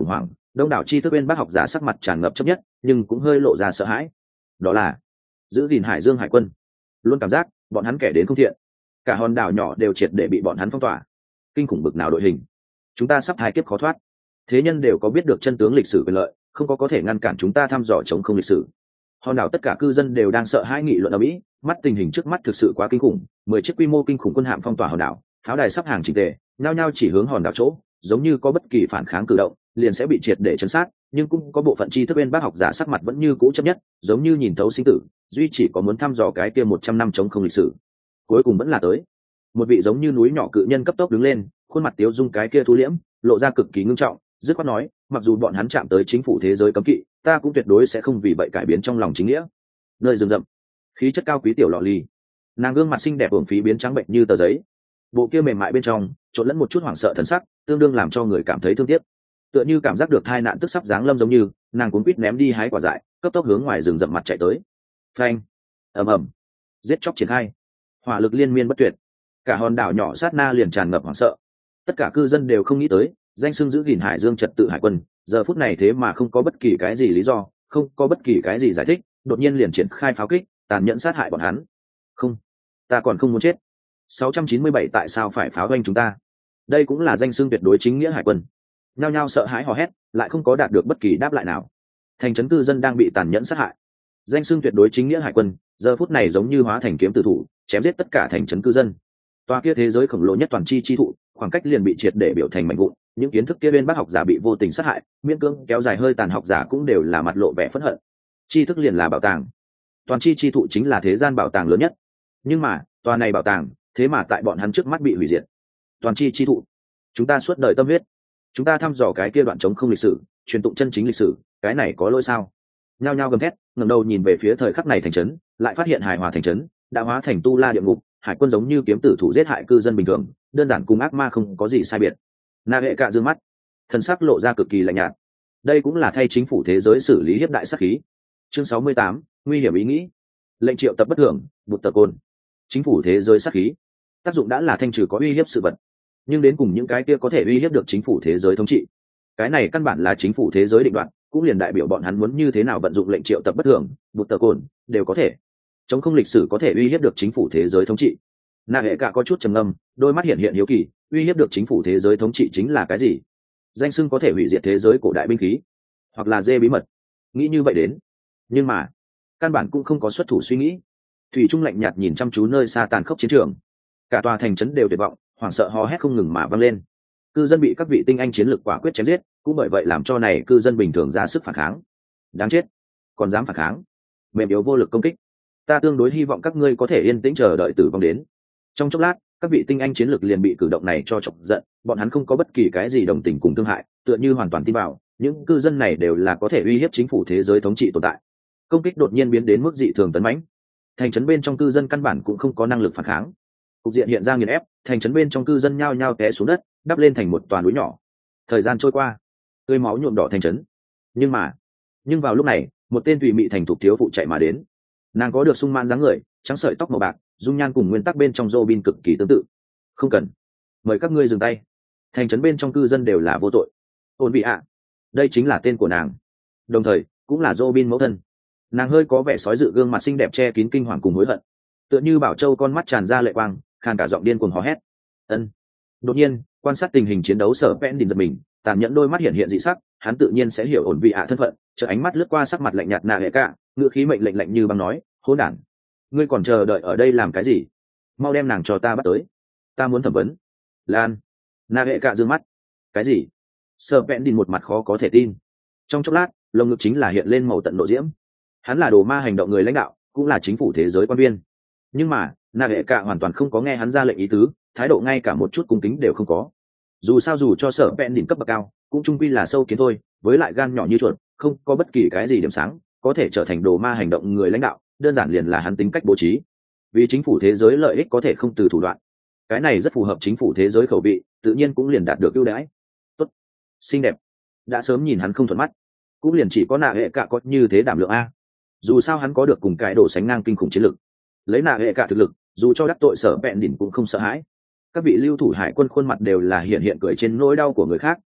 đông đảo tri thức bên bác học giả sắc mặt tràn ngập chấp nhất, nhưng cũng hơi lộ ra sợ hãi. Đó là giữ gìn hải dương hải quân. Luôn cảm giác bọn hắn kẻ đến không thiện, cả hòn đảo nhỏ đều triệt để bị bọn hắn phong tỏa. Kinh khủng bực nào đội hình, chúng ta sắp hai kiếp khó thoát. Thế nhân đều có biết được chân tướng lịch sử quyền lợi, không có có thể ngăn cản chúng ta thăm dò chống không lịch sử. Hòn đảo tất cả cư dân đều đang sợ hãi nghị luận ở mỹ, mắt tình hình trước mắt thực sự quá kinh khủng. Mười chiếc quy mô kinh khủng quân hạm phong tỏa hòn đảo, pháo đài sắp hàng chỉnh tề, nhao nhao chỉ hướng hòn đảo chỗ, giống như có bất kỳ phản kháng cử động liền sẽ bị triệt để chấn sát. Nhưng cũng có bộ phận tri thức bên bác học giả sắc mặt vẫn như cũ chấp nhất, giống như nhìn thấu sinh tử, duy chỉ có muốn thăm dò cái kia một trăm năm chống không lịch sử. Cuối cùng vẫn là tới. Một vị giống như núi nhỏ cự nhân cấp tốc đứng lên, khuôn mặt tiếu dung cái kia thu liễm, lộ ra cực kỳ ngưng trọng, dứt khoát nói, mặc dù bọn hắn chạm tới chính phủ thế giới cấm kỵ, ta cũng tuyệt đối sẽ không vì vậy cải biến trong lòng chính nghĩa. Nơi rừng rậm, khí chất cao quý tiểu lọ ly, nàng gương mặt xinh đẹp uổng phí biến trắng bệnh như tờ giấy, bộ kia mềm mại bên trong trộn lẫn một chút hoảng sợ thần sắc, tương đương làm cho người cảm thấy thương tiếc. Tựa như cảm giác được tai nạn tức sắp giáng lâm giống như, nàng cuống quýt ném đi hái quả dại, cấp tốc hướng ngoài rừng rậm mặt chạy tới. Phanh, ầm ầm, giết chóc triển khai, hỏa lực liên miên bất tuyệt, cả hòn đảo nhỏ sát na liền tràn ngập hoảng sợ. Tất cả cư dân đều không nghĩ tới, danh xưng giữ gìn hải dương trật tự hải quân, giờ phút này thế mà không có bất kỳ cái gì lý do, không có bất kỳ cái gì giải thích, đột nhiên liền triển khai pháo kích, tàn nhẫn sát hại bọn hắn. Không, ta còn không muốn chết. sáu trăm chín mươi bảy tại sao phải pháo doanh chúng ta? Đây cũng là danh xưng tuyệt đối chính nghĩa hải quân. Nhao nhao sợ hãi hò hét, lại không có đạt được bất kỳ đáp lại nào. Thành trấn cư dân đang bị tàn nhẫn sát hại. Danh xưng tuyệt đối chính nghĩa hải quân, giờ phút này giống như hóa thành kiếm tử thủ, chém giết tất cả thành trấn cư dân. Tòa kia thế giới khổng lồ nhất toàn chi chi thụ, khoảng cách liền bị triệt để biểu thành mảnh vụn. Những kiến thức kia bên bác học giả bị vô tình sát hại, miễn cưỡng kéo dài hơi tàn học giả cũng đều là mặt lộ vẻ phẫn hận. Tri thức liền là bảo tàng, toàn chi chi thụ chính là thế gian bảo tàng lớn nhất. Nhưng mà tòa này bảo tàng thế mà tại bọn hắn trước mắt bị hủy diệt. Toàn chi chi thụ, chúng ta suốt đời tâm huyết, chúng ta thăm dò cái kia đoạn chống không lịch sử, truyền tụng chân chính lịch sử, cái này có lỗi sao? Nhao nhao gầm thét, ngẩng đầu nhìn về phía thời khắc này thành trấn, lại phát hiện hài hòa thành trấn đã hóa thành tu la địa ngục, hải quân giống như kiếm tử thủ giết hại cư dân bình thường, đơn giản cùng ác ma không có gì sai biệt. Na hệ cạ dương mắt, thần sắc lộ ra cực kỳ lạnh nhạt. Đây cũng là thay chính phủ thế giới xử lý hiếp đại sát khí. Chương sáu mươi tám, nguy hiểm ý nghĩ. Lệnh triệu tập bất thường, bụt tờ côn. Chính phủ thế giới sát khí, tác dụng đã là thanh trừ có uy hiếp sự vật, nhưng đến cùng những cái kia có thể uy hiếp được chính phủ thế giới thống trị, cái này căn bản là chính phủ thế giới định đoạt, cũng liền đại biểu bọn hắn muốn như thế nào vận dụng lệnh triệu tập bất thường, bụt tờ cồn đều có thể. Chống không lịch sử có thể uy hiếp được chính phủ thế giới thống trị. Na hệ cả có chút trầm ngâm, đôi mắt hiện hiện hiếu kỳ, uy hiếp được chính phủ thế giới thống trị chính là cái gì? Danh xưng có thể hủy diệt thế giới cổ đại binh khí, hoặc là dê bí mật. Nghĩ như vậy đến, nhưng mà căn bản cũng không có xuất thủ suy nghĩ. Thủy Trung lạnh nhạt nhìn chăm chú nơi xa tàn khốc chiến trường, cả tòa thành trấn đều tuyệt vọng, hoảng sợ hò hét không ngừng mà vang lên. Cư dân bị các vị tinh anh chiến lược quả quyết chém giết, cũng bởi vậy làm cho này cư dân bình thường ra sức phản kháng. Đáng chết, còn dám phản kháng, mềm yếu vô lực công kích. Ta tương đối hy vọng các ngươi có thể yên tĩnh chờ đợi tử vong đến. Trong chốc lát, các vị tinh anh chiến lược liền bị cử động này cho chọc giận, bọn hắn không có bất kỳ cái gì đồng tình cùng thương hại, tựa như hoàn toàn tin vào những cư dân này đều là có thể uy hiếp chính phủ thế giới thống trị tồn tại. Công kích đột nhiên biến đến mức dị thường tấn mãnh, thành trấn bên trong cư dân căn bản cũng không có năng lực phản kháng. Cục diện hiện ra nghiền ép, thành trấn bên trong cư dân nhao nhao té xuống đất, đắp lên thành một toàn núi nhỏ. Thời gian trôi qua, tươi máu nhuộm đỏ thành trấn. Nhưng mà, nhưng vào lúc này, một tên thủy mị thành thục thiếu phụ chạy mà đến. Nàng có được sung mãn dáng người, trắng sợi tóc màu bạc, dung nhan cùng nguyên tắc bên trong Robin cực kỳ tương tự. Không cần, mời các ngươi dừng tay. Thành trấn bên trong cư dân đều là vô tội. Ôn vị ạ, đây chính là tên của nàng, đồng thời cũng là Robin mẫu thân. Nàng hơi có vẻ sói dự gương mặt xinh đẹp che kín kinh hoàng cùng hối hận, tựa như bảo châu con mắt tràn ra lệ quang, khàn cả giọng điên cuồng hò hét. Ân. Đột nhiên, quan sát tình hình chiến đấu Sở Vẹn Đình giật mình, tàn nhẫn đôi mắt hiện hiện dị sắc, hắn tự nhiên sẽ hiểu ổn vị ạ thân phận, chợ ánh mắt lướt qua sắc mặt lạnh nhạt Na hệ cả, ngữ khí mệnh lệnh lạnh như băng nói, hỗn đản, ngươi còn chờ đợi ở đây làm cái gì? Mau đem nàng cho ta bắt tới, ta muốn thẩm vấn. Lan. Na hệ cả dương mắt. Cái gì? Sở Vẹn Đình một mặt khó có thể tin. Trong chốc lát, lồng ngực chính là hiện lên màu tận nội diễm. Hắn là đồ ma hành động người lãnh đạo, cũng là chính phủ thế giới quan viên. Nhưng mà Na hệ cả hoàn toàn không có nghe hắn ra lệnh ý tứ, thái độ ngay cả một chút cung kính đều không có. Dù sao dù cho Sở Vẹn đỉnh cấp bậc cao, cũng trung quy là sâu kiến thôi, với lại gan nhỏ như chuột, không có bất kỳ cái gì điểm sáng, có thể trở thành đồ ma hành động người lãnh đạo, đơn giản liền là hắn tính cách bố trí. Vì chính phủ thế giới lợi ích có thể không từ thủ đoạn, cái này rất phù hợp chính phủ thế giới khẩu vị, tự nhiên cũng liền đạt được ưu đãi. Tốt, xinh đẹp, đã sớm nhìn hắn không thuận mắt, cũng liền chỉ có Na hệ cả có như thế đảm lượng a. Dù sao hắn có được cùng cái đồ sánh ngang kinh khủng chiến lực, lấy Na hệ cả thực lực, dù cho đắc tội Sở Vẹn đỉnh cũng không sợ hãi. Các vị lưu thủ hải quân khuôn mặt đều là hiện hiện cười trên nỗi đau của người khác,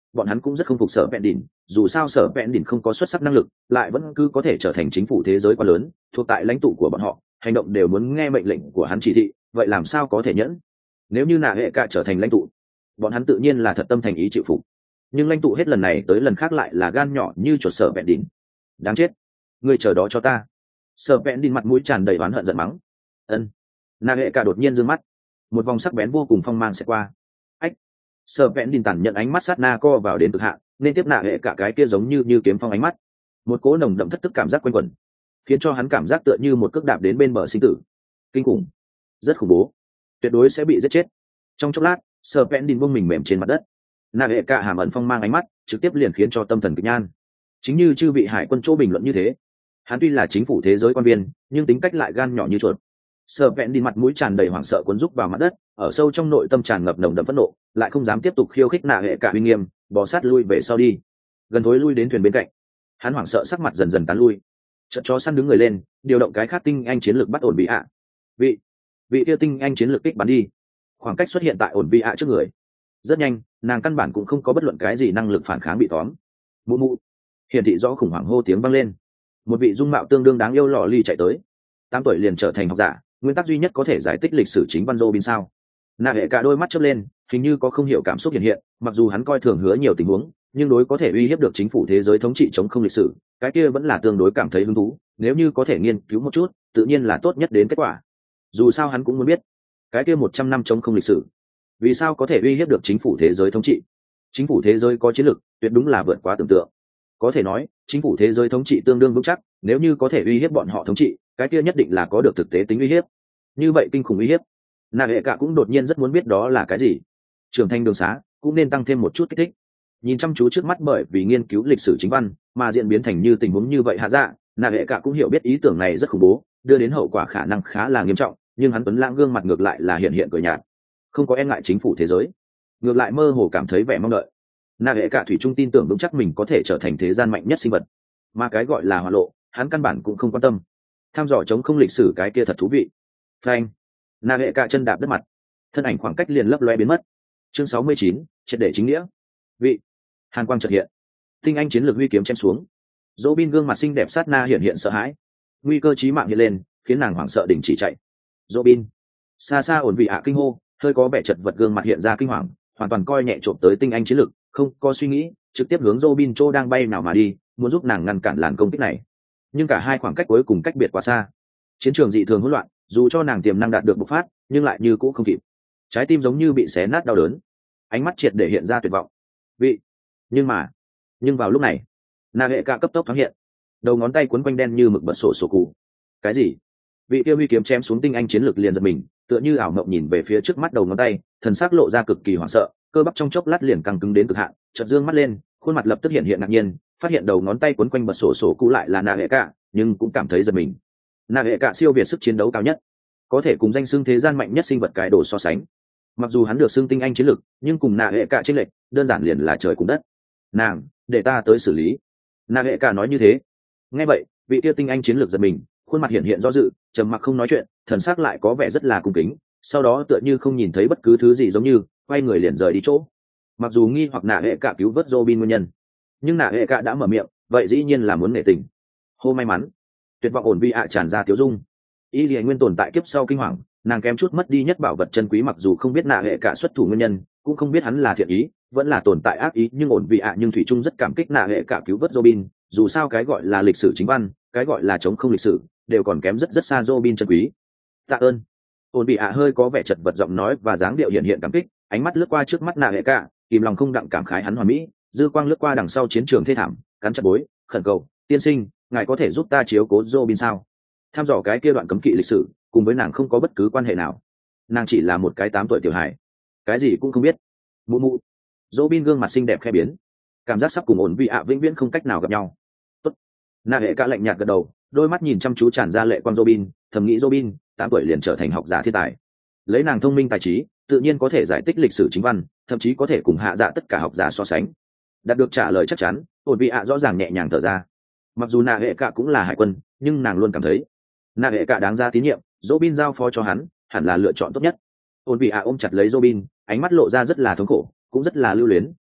bọn hắn cũng rất không phục sở vẹn đỉnh, dù sao sở vẹn đỉnh không có xuất sắc năng lực, lại vẫn cứ có thể trở thành chính phủ thế giới quá lớn, thuộc tại lãnh tụ của bọn họ, hành động đều muốn nghe mệnh lệnh của hắn chỉ thị, vậy làm sao có thể nhẫn? Nếu như nạ hệ cả trở thành lãnh tụ, bọn hắn tự nhiên là thật tâm thành ý chịu phục. Nhưng lãnh tụ hết lần này tới lần khác lại là gan nhỏ như chuột sở vẹn đỉnh. Đáng chết, ngươi chờ đó cho ta. Sở vẹn đỉnh mặt mũi tràn đầy oán hận giận mắng. Ân. Nạ hệ cả đột nhiên giương mắt, một vòng sắc bén vô cùng phong mang sẽ qua. Ách. Sở vẹn đỉnh tản nhận ánh mắt sát na co vào đến cực hạn, nên tiếp nạ hệ cả cái kia giống như như kiếm phong ánh mắt, một cỗ nồng đậm thất tức cảm giác quanh quẩn, khiến cho hắn cảm giác tựa như một cước đạp đến bên bờ sinh tử. Kinh khủng, rất khủng bố, tuyệt đối sẽ bị giết chết. Trong chốc lát, Sở vẹn đỉnh buông mình mềm trên mặt đất. Nạ hệ cả hàm ẩn phong mang ánh mắt, trực tiếp liền khiến cho tâm thần kịch nhan. Chính như chư vị hải quân chỗ bình luận như thế, hắn tuy là chính phủ thế giới quan viên, nhưng tính cách lại gan nhỏ như chuột. Sở vẹn đỉnh mặt mũi tràn đầy hoảng sợ cuốn rúc vào mặt đất, ở sâu trong nội tâm tràn ngập nồng đậm phẫn nộ, lại không dám tiếp tục khiêu khích nạ hệ cả uy nghiêm, bò sát lui về sau đi, gần thối lui đến thuyền bên cạnh. Hắn hoảng sợ sắc mặt dần dần tán lui, chợt chó săn đứng người lên, điều động cái khác tinh anh chiến lược bắt ổn bị ạ. vị vị tiêu tinh anh chiến lược kích bắn đi, khoảng cách xuất hiện tại ổn bị ạ trước người. Rất nhanh, nàng căn bản cũng không có bất luận cái gì năng lực phản kháng bị tóm. Mụ mụ, hiển thị rõ khủng hoảng hô tiếng vang lên. Một vị dung mạo tương đương đáng yêu lọ ly chạy tới, tám tuổi liền trở thành học giả, nguyên tắc duy nhất có thể giải tích lịch sử chính văn Robin sao? Nạ hệ cả đôi mắt chớp lên, hình như có không hiểu cảm xúc hiện hiện. Mặc dù hắn coi thường hứa nhiều tình huống, nhưng đối có thể uy hiếp được chính phủ thế giới thống trị chống không lịch sử, cái kia vẫn là tương đối cảm thấy hứng thú. Nếu như có thể nghiên cứu một chút, tự nhiên là tốt nhất đến kết quả. Dù sao hắn cũng muốn biết, cái kia một trăm năm chống không lịch sử, vì sao có thể uy hiếp được chính phủ thế giới thống trị. Chính phủ thế giới có chiến lược, tuyệt đúng là vượt quá tưởng tượng. Có thể nói, chính phủ thế giới thống trị tương đương vững chắc. Nếu như có thể uy hiếp bọn họ thống trị, cái kia nhất định là có được thực tế tính uy hiếp. Như vậy kinh khủng uy hiếp, nạ hệ cả cũng đột nhiên rất muốn biết đó là cái gì. Trưởng thành đường xá cũng nên tăng thêm một chút kích thích. Nhìn chăm chú trước mắt bởi vì nghiên cứu lịch sử chính văn mà diễn biến thành như tình huống như vậy hạ dạ, nạ hệ cả cũng hiểu biết ý tưởng này rất khủng bố, đưa đến hậu quả khả năng khá là nghiêm trọng. Nhưng hắn tuấn lãng gương mặt ngược lại là hiện hiện cười nhạt, không có e ngại chính phủ thế giới, ngược lại mơ hồ cảm thấy vẻ mong đợi. Nạ hệ cả thủy chung tin tưởng vững chắc mình có thể trở thành thế gian mạnh nhất sinh vật, mà cái gọi là hỏa lộ hắn căn bản cũng không quan tâm. Tham dò chống không lịch sử cái kia thật thú vị. Phanh. Nạ hệ cả chân đạp đất mặt, thân ảnh khoảng cách liền lấp loe biến mất. Chương sáu mươi chín, triệt để chính nghĩa. Vị. Hàn quang chợt hiện, tinh anh chiến lược huy kiếm chém xuống. Robin gương mặt xinh đẹp sát na hiện hiện sợ hãi, nguy cơ chí mạng hiện lên, khiến nàng hoảng sợ đình chỉ chạy. Robin. Xa xa ổn vị ạ kinh hô, hơi có vẻ chật vật gương mặt hiện ra kinh hoàng, hoàn toàn coi nhẹ trộm tới tinh anh chiến lược, không có suy nghĩ, trực tiếp hướng Robin Châu đang bay nào mà đi, muốn giúp nàng ngăn cản làn công kích này. Nhưng cả hai khoảng cách cuối cùng cách biệt quá xa, chiến trường dị thường hỗn loạn, dù cho nàng tiềm năng đạt được bộc phát, nhưng lại như cũ không kịp. Trái tim giống như bị xé nát đau đớn, ánh mắt triệt để hiện ra tuyệt vọng. Vị. Nhưng mà, nhưng vào lúc này, nạ hệ cả cấp tốc thoáng hiện, đầu ngón tay cuốn quanh đen như mực bật sổ sổ cụ. Cái gì? Vị kia huy kiếm chém xuống tinh anh chiến lược liền giật mình, tựa như ảo mộng nhìn về phía trước mắt đầu ngón tay, thần sắc lộ ra cực kỳ hoảng sợ, cơ bắp trong chốc lát liền căng cứng đến cực hạn, chợt dương mắt lên, khuôn mặt lập tức hiện hiện ngạc nhiên, phát hiện đầu ngón tay cuốn quanh bật sổ sổ cụ lại là nạ hệ cả, nhưng cũng cảm thấy giật mình. Nạ hệ cả siêu việt sức chiến đấu cao nhất, có thể cùng danh xưng thế gian mạnh nhất sinh vật cái đồ so sánh. Mặc dù hắn được xưng tinh anh chiến lược, nhưng cùng nạ hệ cả chênh lệch đơn giản liền là trời cùng đất. Nàng, để ta tới xử lý. Nạ hệ cả nói như thế. Nghe vậy, vị kia tinh anh chiến lược giật mình, khuôn mặt hiện hiện do dự, trầm mặc không nói chuyện, thần sắc lại có vẻ rất là cung kính, sau đó tựa như không nhìn thấy bất cứ thứ gì giống như quay người liền rời đi chỗ. Mặc dù nghi hoặc nạ hệ cả cứu vớt Robin nguyên nhân, nhưng nạ hệ cả đã mở miệng, vậy dĩ nhiên là muốn nể tình. Hô may mắn, tuyệt vọng ổn vi ạ tràn ra tiếu dung. Y Lệ Nguyên tồn tại kiếp sau kinh hoàng, nàng kém chút mất đi nhất bảo vật chân quý, mặc dù không biết nạ hệ cả xuất thủ nguyên nhân, cũng không biết hắn là thiện ý vẫn là tồn tại ác ý, nhưng ổn vi ạ nhưng thủy chung rất cảm kích nạ hệ cả cứu vớt Robin. Dù sao cái gọi là lịch sử chính văn, cái gọi là chống không lịch sử, đều còn kém rất rất xa Robin chân quý. Tạ ơn. Ổn bị ạ hơi có vẻ chật vật giọng nói và dáng điệu hiện hiện cảm kích, ánh mắt lướt qua trước mắt nạ hệ cả, kìm lòng không đặng cảm khái hắn hoàn mỹ, dư quang lướt qua đằng sau chiến trường thê thảm, cắn chặt bối, khẩn cầu, tiên sinh, ngài có thể giúp ta chiếu cố Robin sao? Tham dò cái kia đoạn cấm kỵ lịch sử, cùng với nàng không có bất cứ quan hệ nào. Nàng chỉ là một cái tám tuổi tiểu hài, cái gì cũng không biết. Mụ mụ. Robin gương mặt xinh đẹp khẽ biến, cảm giác sắp cùng ổn vị ạ vĩnh viễn không cách nào gặp nhau. Tốt. Nạ hệ cả lạnh nhạt gật đầu, đôi mắt nhìn chăm chú tràn ra lệ quang Robin, thầm nghĩ Robin tám tuổi liền trở thành học giả thiên tài, lấy nàng thông minh tài trí, tự nhiên có thể giải tích lịch sử chính văn, thậm chí có thể cùng hạ dạ tất cả học giả so sánh. Đạt được trả lời chắc chắn, ổn vị ạ rõ ràng nhẹ nhàng thở ra. Mặc dù nạ hệ cả cũng là hải quân, nhưng nàng luôn cảm thấy nạ hệ cả đáng ra tín nhiệm, Robin giao phó cho hắn hẳn là lựa chọn tốt nhất. Ổn vị ạ ôm chặt lấy Robin, ánh mắt lộ ra rất là thống khổ, cũng rất là lưu luyến,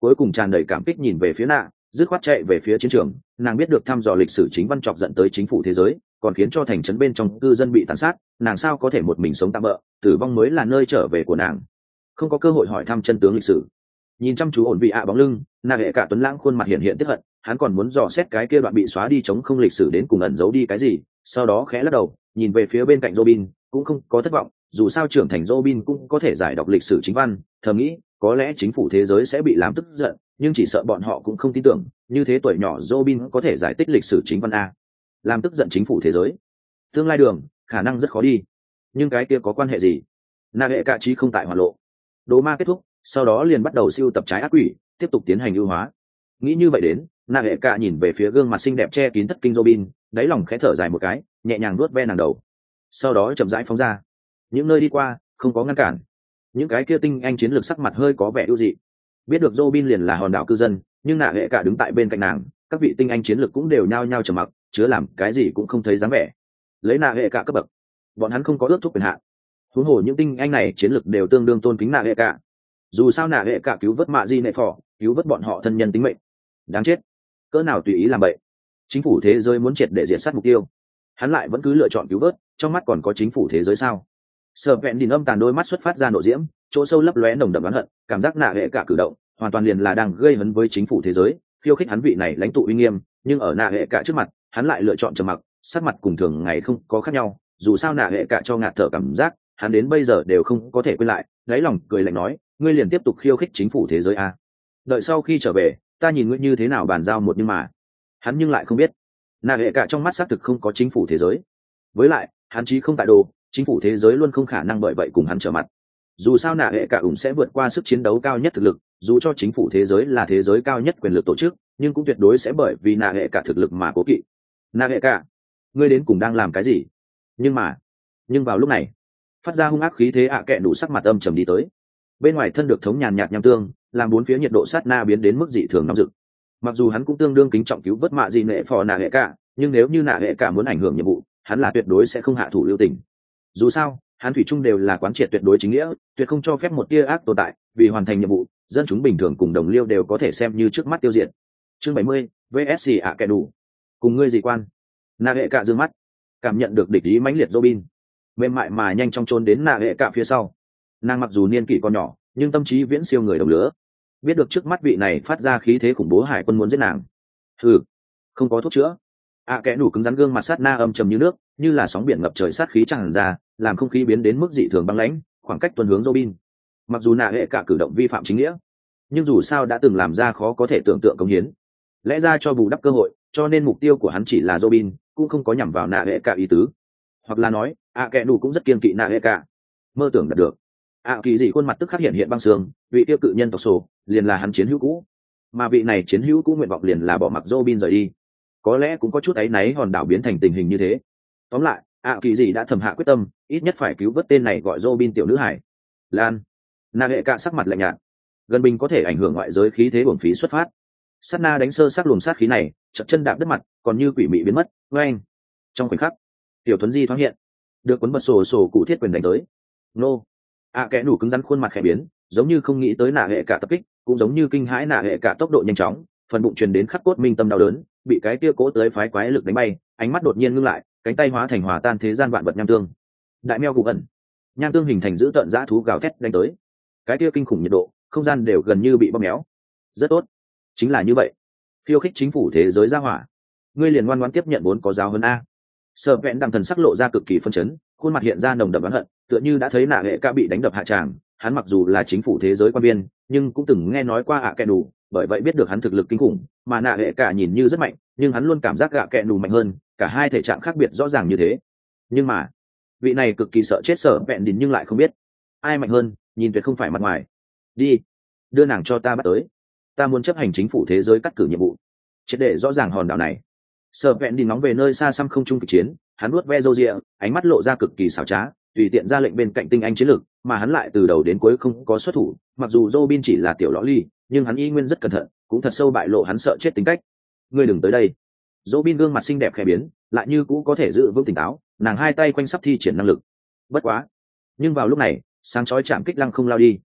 cuối cùng tràn đầy cảm kích nhìn về phía nạ, dứt khoát chạy về phía chiến trường. Nàng biết được thăm dò lịch sử chính văn chọc dẫn tới chính phủ thế giới, còn khiến cho thành trấn bên trong cư dân bị tàn sát, nàng sao có thể một mình sống tạm bỡ, tử vong mới là nơi trở về của nàng. Không có cơ hội hỏi thăm chân tướng lịch sử. Nhìn chăm chú ổn vị ạ bóng lưng, nạ hệ cả tuấn lãng khuôn mặt hiện hiện tức hận, hắn còn muốn dò xét cái kia đoạn bị xóa đi chống không lịch sử đến cùng ẩn giấu đi cái gì, sau đó khẽ lắc đầu, nhìn về phía bên cạnh Robin, cũng không có thất vọng, dù sao trưởng thành Robin cũng có thể giải đọc lịch sử chính văn, thầm nghĩ, có lẽ chính phủ thế giới sẽ bị làm tức giận, nhưng chỉ sợ bọn họ cũng không tin tưởng, như thế tuổi nhỏ Robin có thể giải tích lịch sử chính văn a. Làm tức giận chính phủ thế giới. Tương lai đường, khả năng rất khó đi. Nhưng cái kia có quan hệ gì? Nạ hệ cả trí không tại hỏa lộ. Đố ma kết thúc, sau đó liền bắt đầu siêu tập trái ác quỷ, tiếp tục tiến hành ưu hóa. Nghĩ như vậy đến, nạ hệ cả nhìn về phía gương mặt xinh đẹp che kín thất kinh Robin, đáy lòng khẽ thở dài một cái, nhẹ nhàng nuốt ve nàng đầu. Sau đó chậm rãi phóng ra. Những nơi đi qua, không có ngăn cản. Những cái kia tinh anh chiến lược sắc mặt hơi có vẻ ưu dị. Biết được Robin liền là hòn đảo cư dân, nhưng nạ hệ cả đứng tại bên cạnh nàng, các vị tinh anh chiến lược cũng đều nhao nhao trầm mặc, chứa làm cái gì cũng không thấy dáng vẻ. Lấy nạ hệ cả cấp bậc, bọn hắn không có ước thúc quyền hạn. Huống hồ những tinh anh này chiến lược đều tương đương tôn kính nạ hệ cả. Dù sao nạ hệ cả cứu vớt mạ di nệ phò, cứu vớt bọn họ thân nhân tính mệnh. Đáng chết, cỡ nào tùy ý làm vậy. Chính phủ thế giới muốn triệt để diệt sát mục tiêu, hắn lại vẫn cứ lựa chọn cứu vớt, trong mắt còn có chính phủ thế giới sao? Sở Vẹn Đình âm tàn đôi mắt xuất phát ra nộ diễm, chỗ sâu lấp lóe nồng đậm oán hận, cảm giác nạ hệ cả cử động, hoàn toàn liền là đang gây hấn với chính phủ thế giới, khiêu khích hắn vị này lãnh tụ uy nghiêm, nhưng ở nạ hệ cả trước mặt, hắn lại lựa chọn trầm mặc, sắc mặt cùng thường ngày không có khác nhau, dù sao nạ hệ cả cho ngạt thở cảm giác, hắn đến bây giờ đều không có thể quên lại, đáy lòng cười lạnh nói, ngươi liền tiếp tục khiêu khích chính phủ thế giới à? Đợi sau khi trở về, ta nhìn ngươi như thế nào bàn giao một nhưng mà, hắn nhưng lại không biết, nạ hệ cả trong mắt xác thực không có chính phủ thế giới, với lại, hắn chí không tại đồ, chính phủ thế giới luôn không khả năng bởi vậy cùng hắn trở mặt. Dù sao nạ hệ cả ủng sẽ vượt qua sức chiến đấu cao nhất thực lực, dù cho chính phủ thế giới là thế giới cao nhất quyền lực tổ chức, nhưng cũng tuyệt đối sẽ bởi vì nạ hệ cả thực lực mà cố kỵ. Nạ hệ cả, ngươi đến cùng đang làm cái gì? Nhưng mà, nhưng vào lúc này, phát ra hung ác khí thế ạ kệ đủ sắc mặt âm trầm đi tới. Bên ngoài thân được thống nhàn nhạt nham tương, làm bốn phía nhiệt độ sát na biến đến mức dị thường nóng rực. Mặc dù hắn cũng tương đương kính trọng cứu vớt mạ gì nệ phò nạ hệ cả, nhưng nếu như nạ hệ cả muốn ảnh hưởng nhiệm vụ, hắn là tuyệt đối sẽ không hạ thủ lưu tình. Dù sao, hắn thủy chung đều là quán triệt tuyệt đối chính nghĩa, tuyệt không cho phép một tia ác tồn tại, vì hoàn thành nhiệm vụ, dân chúng bình thường cùng đồng liêu đều có thể xem như trước mắt tiêu diệt. Chương bảy mươi, vê ét xê ạ kẻ đủ. Cùng ngươi gì quan? Nạ hệ cả dương mắt, cảm nhận được địch ý mãnh liệt Robin, mềm mại mà nhanh chóng trốn đến nạ hệ cả phía sau. Nàng mặc dù niên kỷ còn nhỏ, nhưng tâm trí viễn siêu người đồng lứa, biết được trước mắt vị này phát ra khí thế khủng bố hải quân muốn giết nàng. Hừ, không có thuốc chữa. ạ kẻ đủ cứng rắn gương mặt sát na âm trầm như nước, như là sóng biển ngập trời sát khí tràn ra, làm không khí biến đến mức dị thường băng lãnh, khoảng cách tuần hướng Robin. Mặc dù nạ hệ cả cử động vi phạm chính nghĩa, nhưng dù sao đã từng làm ra khó có thể tưởng tượng công hiến, lẽ ra cho bù đắp cơ hội, cho nên mục tiêu của hắn chỉ là Robin, cũng không có nhằm vào nạ hệ cả ý tứ. Hoặc là nói, ạ kẻ đủ cũng rất kiên kỵ nạ hệ cả, mơ tưởng đạt được. ạ kỳ dị khuôn mặt tức khắc hiện hiện băng sương, vị tiêu cự nhân tộc sổ liền là hắn chiến hữu cũ, mà vị này chiến hữu cũ nguyện vọng liền là bỏ mặc Robin rời đi. Có lẽ cũng có chút áy náy hòn đảo biến thành tình hình như thế. Tóm lại, ạ kỳ dị đã thầm hạ quyết tâm, ít nhất phải cứu vớt tên này gọi Robin tiểu nữ hải. Lan, nạ hệ cả sắc mặt lạnh nhạt, gần bình có thể ảnh hưởng ngoại giới khí thế uổng phí xuất phát. Sát na đánh sơ sát luồng sát khí này, chậm chân đạp đất mặt, còn như quỷ mị biến mất. Với anh, trong khoảnh khắc, tiểu thuấn di thoáng hiện, được cuốn bật sổ sổ cụ thiết quyền đánh tới. Nô, ạ kẽ nủ cứng rắn khuôn mặt khẽ biến, giống như không nghĩ tới nạ hệ cả tập kích, cũng giống như kinh hãi nạ hệ cả tốc độ nhanh chóng, phần bụng truyền đến khắc cốt minh tâm đau đớn, bị cái kia cố tới phái quái lực đánh bay, ánh mắt đột nhiên ngưng lại, cánh tay hóa thành hòa tan thế gian vạn vật nham tương. Đại meo gục ẩn, nham tương hình thành dữ tợn dã thú gào thét đánh tới. Cái kia kinh khủng nhiệt độ, không gian đều gần như bị bóp méo. Rất tốt, chính là như vậy. Khiêu khích chính phủ thế giới ra hỏa, ngươi liền ngoan ngoãn tiếp nhận bốn có giáo hơn a. Sở Vẹn đằng thần sắc lộ ra cực kỳ phân chấn, khuôn mặt hiện ra nồng đậm oán hận, tựa như đã thấy nạ hệ cả bị đánh đập hạ tràng. Hắn mặc dù là chính phủ thế giới quan biên, nhưng cũng từng nghe nói qua ạ kẹ đủ, bởi vậy biết được hắn thực lực kinh khủng, mà nạ hệ cả nhìn như rất mạnh, nhưng hắn luôn cảm giác ạ kẹ đủ mạnh hơn, cả hai thể trạng khác biệt rõ ràng như thế. Nhưng mà, vị này cực kỳ sợ chết Sở Vẹn đình nhưng lại không biết ai mạnh hơn, nhìn tuyệt không phải mặt ngoài. Đi, đưa nàng cho ta bắt tới, ta muốn chấp hành chính phủ thế giới cắt cử nhiệm vụ, triệt để rõ ràng hòn đảo này. Sở Vẹn đình nóng về nơi xa xăm không trung kịch chiến, hắn nuốt ve râu rịa, ánh mắt lộ ra cực kỳ xảo trá, tùy tiện ra lệnh bên cạnh tinh anh chiến lược, mà hắn lại từ đầu đến cuối không có xuất thủ. Mặc dù Robin chỉ là tiểu lõ ly, nhưng hắn y nguyên rất cẩn thận, cũng thật sâu bại lộ hắn sợ chết tính cách. Ngươi đừng tới đây. Robin gương mặt xinh đẹp khẽ biến, lại như cũ có thể giữ vững tỉnh táo, nàng hai tay quanh sắp thi triển năng lực. Bất quá, nhưng vào lúc này, sáng chói chạm kích lăng không lao đi.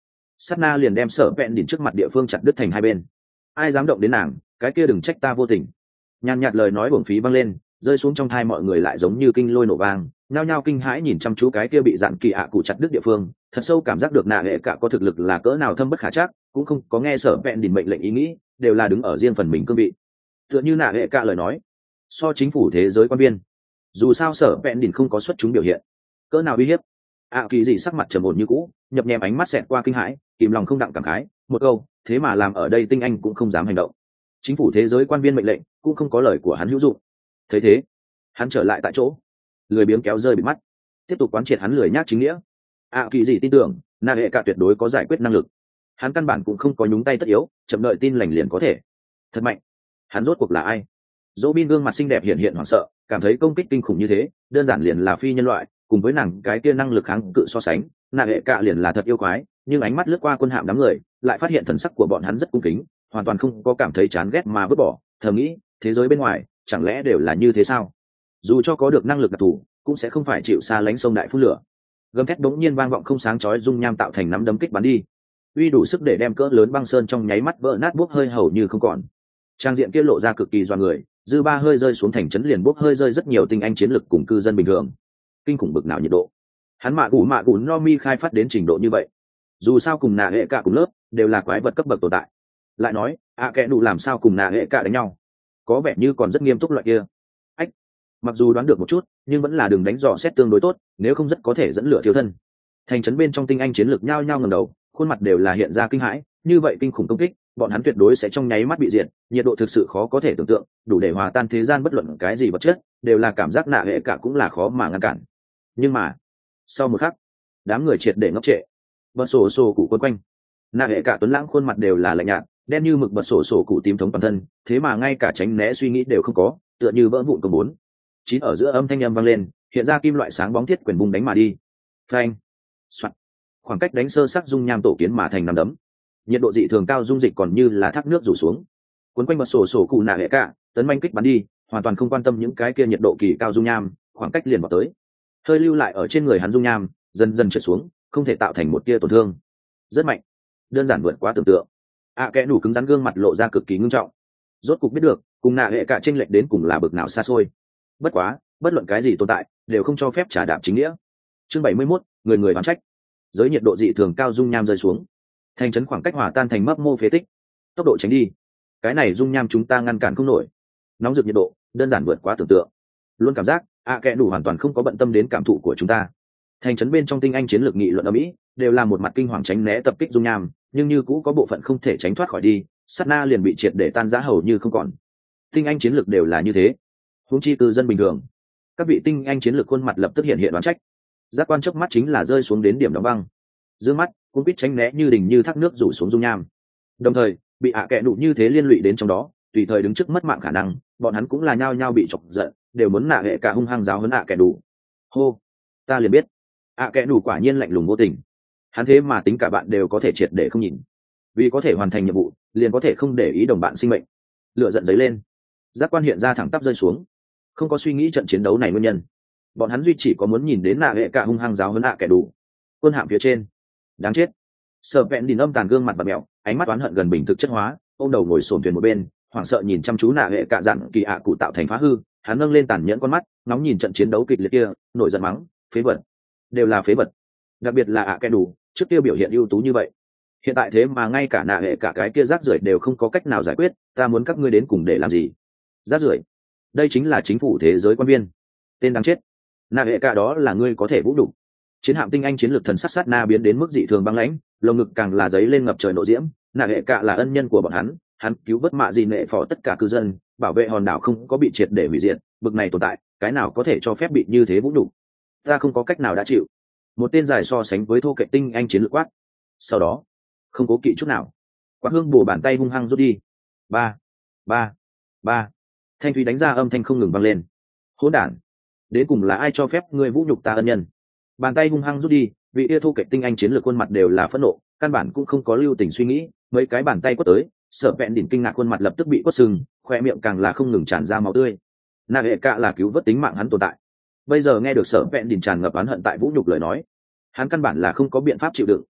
sát na liền đem sở vẹn đỉnh trước mặt địa phương chặt đứt thành hai bên. Ai dám động đến nàng, cái kia đừng trách ta vô tình. Nhàn nhạt lời nói uổng phí vang lên, rơi xuống trong thai mọi người lại giống như kinh lôi nổ vang, nhao nhao kinh hãi nhìn chăm chú cái kia bị dạn kỳ ạ cụ chặt đứt địa phương, thật sâu cảm giác được nạ hệ cả có thực lực là cỡ nào thâm bất khả trắc, cũng không có nghe sở vẹn đỉnh mệnh lệnh ý nghĩ, đều là đứng ở riêng phần mình cương vị. Tựa như nạ hệ cả lời nói, so chính phủ thế giới quan biên, dù sao sở vẹn đỉnh không có xuất chúng biểu hiện, cỡ nào uy hiếp. ạ kỳ gì sắc mặt trầm ổn như cũ, nhập nhèm ánh mắt xẹt qua kinh hãi, kìm lòng không đặng cảm khái, một câu, thế mà làm ở đây tinh anh cũng không dám hành động. Chính phủ thế giới quan viên mệnh lệnh cũng không có lời của hắn hữu dụng. Thấy thế, hắn trở lại tại chỗ, lười biếng kéo rơi bị mắt, tiếp tục quán triệt hắn lười nhác chính nghĩa. ạ kỳ gì tin tưởng nạ hệ cả tuyệt đối có giải quyết năng lực, hắn căn bản cũng không có nhúng tay tất yếu, chậm đợi tin lành liền có thể. Thật mạnh. Hắn rốt cuộc là ai? Dỗ bin gương mặt xinh đẹp hiện hiện hoảng sợ, cảm thấy công kích kinh khủng như thế đơn giản liền là phi nhân loại, cùng với nàng cái kia năng lực kháng cự so sánh, nạ hệ cả liền là thật yêu quái. Nhưng ánh mắt lướt qua quân hạm đám người, lại phát hiện thần sắc của bọn hắn rất cung kính, hoàn toàn không có cảm thấy chán ghét mà vứt bỏ. Thầm nghĩ, thế giới bên ngoài chẳng lẽ đều là như thế sao? Dù cho có được năng lực đặc thù, cũng sẽ không phải chịu xa lánh sông đại phun lửa. Gầm thét bỗng nhiên vang vọng không sáng chói, dung nham tạo thành nắm đấm kích bắn đi, uy đủ sức để đem cỡ lớn băng sơn trong nháy mắt vỡ nát, bốc hơi hầu như không còn. Trang diện kia lộ ra cực kỳ doan người, dư ba hơi rơi xuống thành trấn liền bốc hơi rơi rất nhiều tinh anh chiến lực cùng cư dân bình thường. Kinh khủng bực nào nhiệt độ, hắn mạ gù mạ gù no mi khai phát đến trình độ như vậy. Dù sao cùng nạ hệ cả cùng lớp đều là quái vật cấp bậc tồn tại, lại nói ạ kẽ đủ làm sao cùng nạ hệ cả đánh nhau, có vẻ như còn rất nghiêm túc loại kia. Ách, mặc dù đoán được một chút nhưng vẫn là đường đánh dò xét tương đối tốt, nếu không rất có thể dẫn lửa thiêu thân. Thành trấn bên trong tinh anh chiến lược nhao nhao ngẩng đầu, khuôn mặt đều là hiện ra kinh hãi, như vậy kinh khủng công kích bọn hắn tuyệt đối sẽ trong nháy mắt bị diệt, nhiệt độ thực sự khó có thể tưởng tượng, đủ để hòa tan thế gian bất luận cái gì vật chất, đều là cảm giác nạ hệ cả cũng là khó mà ngăn cản. Nhưng mà sau một khắc, đám người triệt để ngốc trệ. Bật sổ sổ cụ quấn quanh, nạ hệ cả tuấn lãng khuôn mặt đều là lạnh nhạt, đen như mực bật sổ sổ cụ tím thống toàn thân, thế mà ngay cả tránh né suy nghĩ đều không có, tựa như vỡ vụn công bốn. Chín ở giữa âm thanh âm vang lên, hiện ra kim loại sáng bóng thiết quyền bung đánh mà đi. Phanh, soạt, khoảng cách đánh sơ sắc dung nham tổ kiến mà thành nắm đấm, nhiệt độ dị thường cao, dung dịch còn như là thác nước rủ xuống, cuốn quanh bật sổ sổ cụ nạ hệ cả, tấn manh kích bắn đi, hoàn toàn không quan tâm những cái kia nhiệt độ kỳ cao dung nham, khoảng cách liền vào tới, hơi lưu lại ở trên người hắn dung nham dần dần trượt xuống, không thể tạo thành một tia tổn thương. Rất mạnh, đơn giản vượt quá tưởng tượng. ạ kẽ đủ cứng rắn gương mặt lộ ra cực kỳ ngưng trọng, rốt cục biết được cùng nạ hệ cả chênh lệch đến cùng là bực nào xa xôi. Bất quá bất luận cái gì tồn tại đều không cho phép trả đạp chính nghĩa. Chương bảy mươi mốt, người người đoán trách. Giới nhiệt độ dị thường cao, dung nham rơi xuống, thành trấn khoảng cách hòa tan thành mấp mô phế tích. Tốc độ tránh đi, cái này dung nham chúng ta ngăn cản không nổi. Nóng rực nhiệt độ đơn giản vượt quá tưởng tượng. Luôn cảm giác ạ kẽ đủ hoàn toàn không có bận tâm đến cảm thụ của chúng ta. Thành trấn bên trong tinh anh chiến lược nghị luận ở mỹ đều là một mặt kinh hoàng tránh né tập kích dung nham, nhưng như cũ có bộ phận không thể tránh thoát khỏi đi, sát na liền bị triệt để tan rã hầu như không còn. Tinh anh chiến lược đều là như thế, huống chi cư dân bình thường. Các vị tinh anh chiến lược khuôn mặt lập tức hiện hiện đoán trách, giác quan chớp mắt chính là rơi xuống đến điểm đóng băng, dương mắt cũng biết tránh né như đình như thác nước rủ xuống dung nham, đồng thời bị ạ kẽ đủ như thế liên lụy đến trong đó, tùy thời đứng trước mất mạng khả năng, bọn hắn cũng là nhao nhao bị chọc giận, đều muốn nạ hệ cả hung hăng giáo huấn ạ kẽ đủ. Hô, ta liền biết ạ kẽ đủ quả nhiên lạnh lùng vô tình, hắn thế mà tính cả bạn đều có thể triệt để không nhìn, vì có thể hoàn thành nhiệm vụ liền có thể không để ý đồng bạn sinh mệnh. Lửa giận dấy lên, giác quan hiện ra thẳng tắp rơi xuống, không có suy nghĩ trận chiến đấu này nguyên nhân, bọn hắn duy chỉ có muốn nhìn đến nạ hệ cả hung hăng giáo huấn ạ kẽ đủ. Quân hạm phía trên, đáng chết. Sở vẹn đìn âm tàn gương mặt bặm mẹo, ánh mắt oán hận gần bình thực chất hóa, ôm đầu ngồi sồn thuyền một bên, hoảng sợ nhìn chăm chú nạ hệ cả dặn kỳ ạ cụ tạo thành phá hư. Hắn nâng lên tàn nhẫn con mắt, nóng nhìn trận chiến đấu kịch liệt kia, nổi giận mắng, phế vật, đều là phế vật. Đặc biệt là ạ kẽ đủ, trước kia biểu hiện ưu tú như vậy, hiện tại thế mà ngay cả nạ hệ cả cái kia rác rưởi đều không có cách nào giải quyết, ta muốn các ngươi đến cùng để làm gì? Rác rưởi? Đây chính là chính phủ thế giới quan viên, tên đáng chết. Nạ hệ cả đó là ngươi có thể vũ đủ? Chiến hạm tinh anh chiến lược thần sát sát na biến đến mức dị thường băng lãnh, lồng ngực càng là giấy lên ngập trời nộ diễm. Nạ hệ cả là ân nhân của bọn hắn, hắn cứu vớt mạ gì nệ phò tất cả cư dân, bảo vệ hòn đảo không có bị triệt để hủy diệt, bực này tồn tại, cái nào có thể cho phép bị như thế vũ đủ? Ta không có cách nào đã chịu. Một tên dài so sánh với thô kệ tinh anh chiến lược quát. Sau đó, không cố kỵ chút nào, quát hương bổ bàn tay hung hăng rút đi. Ba, ba, ba. Thanh thúy đánh ra âm thanh không ngừng vang lên. Hỗn đản, đến cùng là ai cho phép ngươi vũ nhục ta ân nhân? Bàn tay hung hăng rút đi, vị yêu thô kệ tinh anh chiến lược khuôn mặt đều là phẫn nộ, căn bản cũng không có lưu tình suy nghĩ, mấy cái bàn tay quất tới, Sở vẹn đỉnh kinh ngạc khuôn mặt lập tức bị quất sưng, khoe miệng càng là không ngừng tràn ra máu tươi. Nạ hệ cả là cứu vớt tính mạng hắn tồn tại, bây giờ nghe được Sở vẹn đỉnh tràn ngập oán hận tại vũ nhục lời nói, hắn căn bản là không có biện pháp chịu đựng,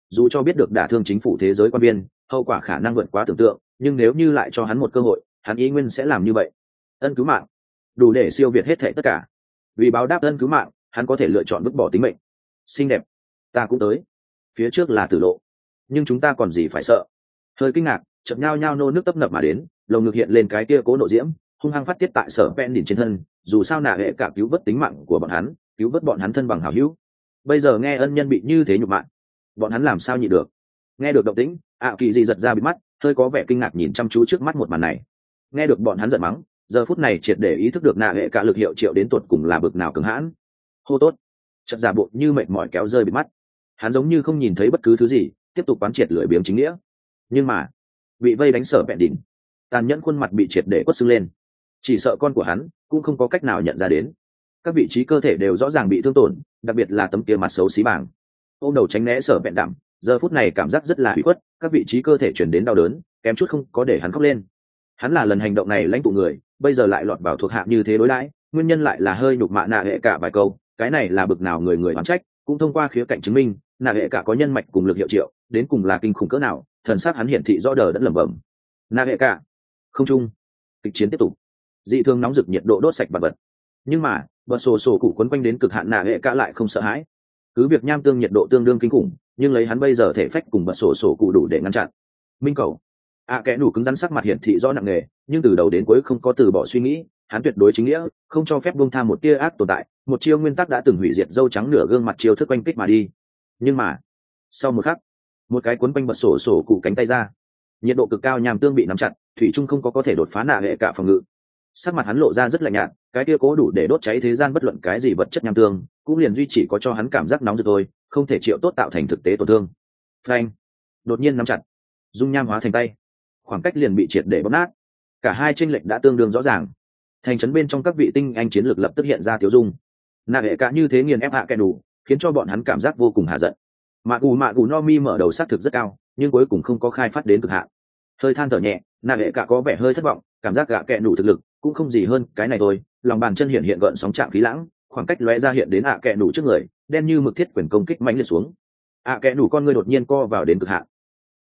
dù cho biết được đả thương chính phủ thế giới quan biên hậu quả khả năng vượt quá tưởng tượng, nhưng nếu như lại cho hắn một cơ hội, hắn ý nguyên sẽ làm như vậy. Ân cứu mạng đủ để siêu việt hết thảy tất cả. Vì báo đáp ân cứu mạng, hắn có thể lựa chọn vứt bỏ tính mệnh. Xinh đẹp, ta cũng tới. Phía trước là tử lộ, nhưng chúng ta còn gì phải sợ. Hơi kinh ngạc, chợt nhao nhao nô nước tấp nập mà đến, lồng ngực hiện lên cái kia cố nộ diễm, hung hăng phát tiết tại sở pen đỉnh trên thân. Dù sao nạ hệ cả cứu vớt tính mạng của bọn hắn, cứu vớt bọn hắn thân bằng hảo hữu. Bây giờ nghe ân nhân bị như thế nhục mạ, bọn hắn làm sao nhịn được. Nghe được động tĩnh, ạ kỳ gì giật ra bị mắt, hơi có vẻ kinh ngạc nhìn chăm chú trước mắt một màn này. Nghe được bọn hắn giận mắng, giờ phút này triệt để ý thức được nạ hệ cả lực hiệu triệu đến tột cùng là bực nào cứng hãn. Hô tốt, chợt giả bộ như mệt mỏi kéo rơi bị mắt. Hắn giống như không nhìn thấy bất cứ thứ gì, tiếp tục quán triệt lưỡi biếng chính nghĩa. Nhưng mà bị vây đánh sở bẹn đỉnh, tàn nhẫn khuôn mặt bị triệt để quất sưng lên. Chỉ sợ con của hắn cũng không có cách nào nhận ra đến. Các vị trí cơ thể đều rõ ràng bị thương tổn, đặc biệt là tấm kia mặt xấu xí bảng. Ôm đầu tránh né sở bẹn đạm, giờ phút này cảm giác rất là hủy khuất, các vị trí cơ thể chuyển đến đau đớn, kém chút không có để hắn khóc lên. Hắn là lần hành động này lãnh tụ người, bây giờ lại lọt vào thuộc hạ như thế đối đãi, nguyên nhân lại là hơi nhục mạ nạ hệ cả vài câu, cái này là bực nào người người oán trách, cũng thông qua khía cạnh chứng minh nạ hệ cả có nhân mạch cùng lực hiệu triệu, đến cùng là kinh khủng cỡ nào. Thần sắc hắn hiển thị rõ đờ đẫn lẩm bẩm. Nạ hệ cả không trung, kịch chiến tiếp tục, dị thường nóng rực nhiệt độ đốt sạch vật vật. Nhưng mà bật sổ sổ cụ quấn quanh đến cực hạn nạ hệ cả lại không sợ hãi. Cứ việc nham tương nhiệt độ tương đương kinh khủng, nhưng lấy hắn bây giờ thể phách cùng bật sổ sổ cụ đủ để ngăn chặn. Minh cầu ạ à, kẽ nủ cứng rắn sắc mặt hiển thị rõ nặng nề, nhưng từ đầu đến cuối không có từ bỏ suy nghĩ. Hắn tuyệt đối chính nghĩa, không cho phép buông tha một tia ác tồn tại. Một chiêu nguyên tắc đã từng hủy diệt dâu trắng nửa gương mặt chiêu thức quanh kích mà đi. Nhưng mà sau một khắc, một cái cuốn quanh bật sổ sổ cụ cánh tay ra, nhiệt độ cực cao nham tương bị nắm chặt, thủy trung không có có thể đột phá nạ hệ cả phòng ngự. Sắc mặt hắn lộ ra rất lạnh nhạt, cái kia cố đủ để đốt cháy thế gian bất luận cái gì vật chất nham tương, cũng liền duy chỉ có cho hắn cảm giác nóng rực thôi, không thể chịu tốt tạo thành thực tế tổn thương. Phanh! Đột nhiên nắm chặt, dung nham hóa thành tay, khoảng cách liền bị triệt để bóp nát. Cả hai chênh lệch đã tương đương rõ ràng. Thành trấn bên trong các vị tinh anh chiến lược lập tức hiện ra tiêu dung. Nạ hệ cả như thế nghiền ép hạ kẻ đủ, khiến cho bọn hắn cảm giác vô cùng hạ giận. Mạ Cù Mạ Cù no mi mở đầu sát thực rất cao, nhưng cuối cùng không có khai phát đến cực hạn. Hơi than thở nhẹ, nạ hệ cả có vẻ hơi thất vọng, cảm giác gạ kẹ đủ thực lực cũng không gì hơn cái này thôi. Lòng bàn chân hiện hiện gợn sóng trạng khí lãng, khoảng cách lóe ra hiện đến ạ kẹ đủ trước người, đen như mực thiết quyền công kích mãnh liệt xuống. ạ kẹ đủ con người đột nhiên co vào đến cực hạn.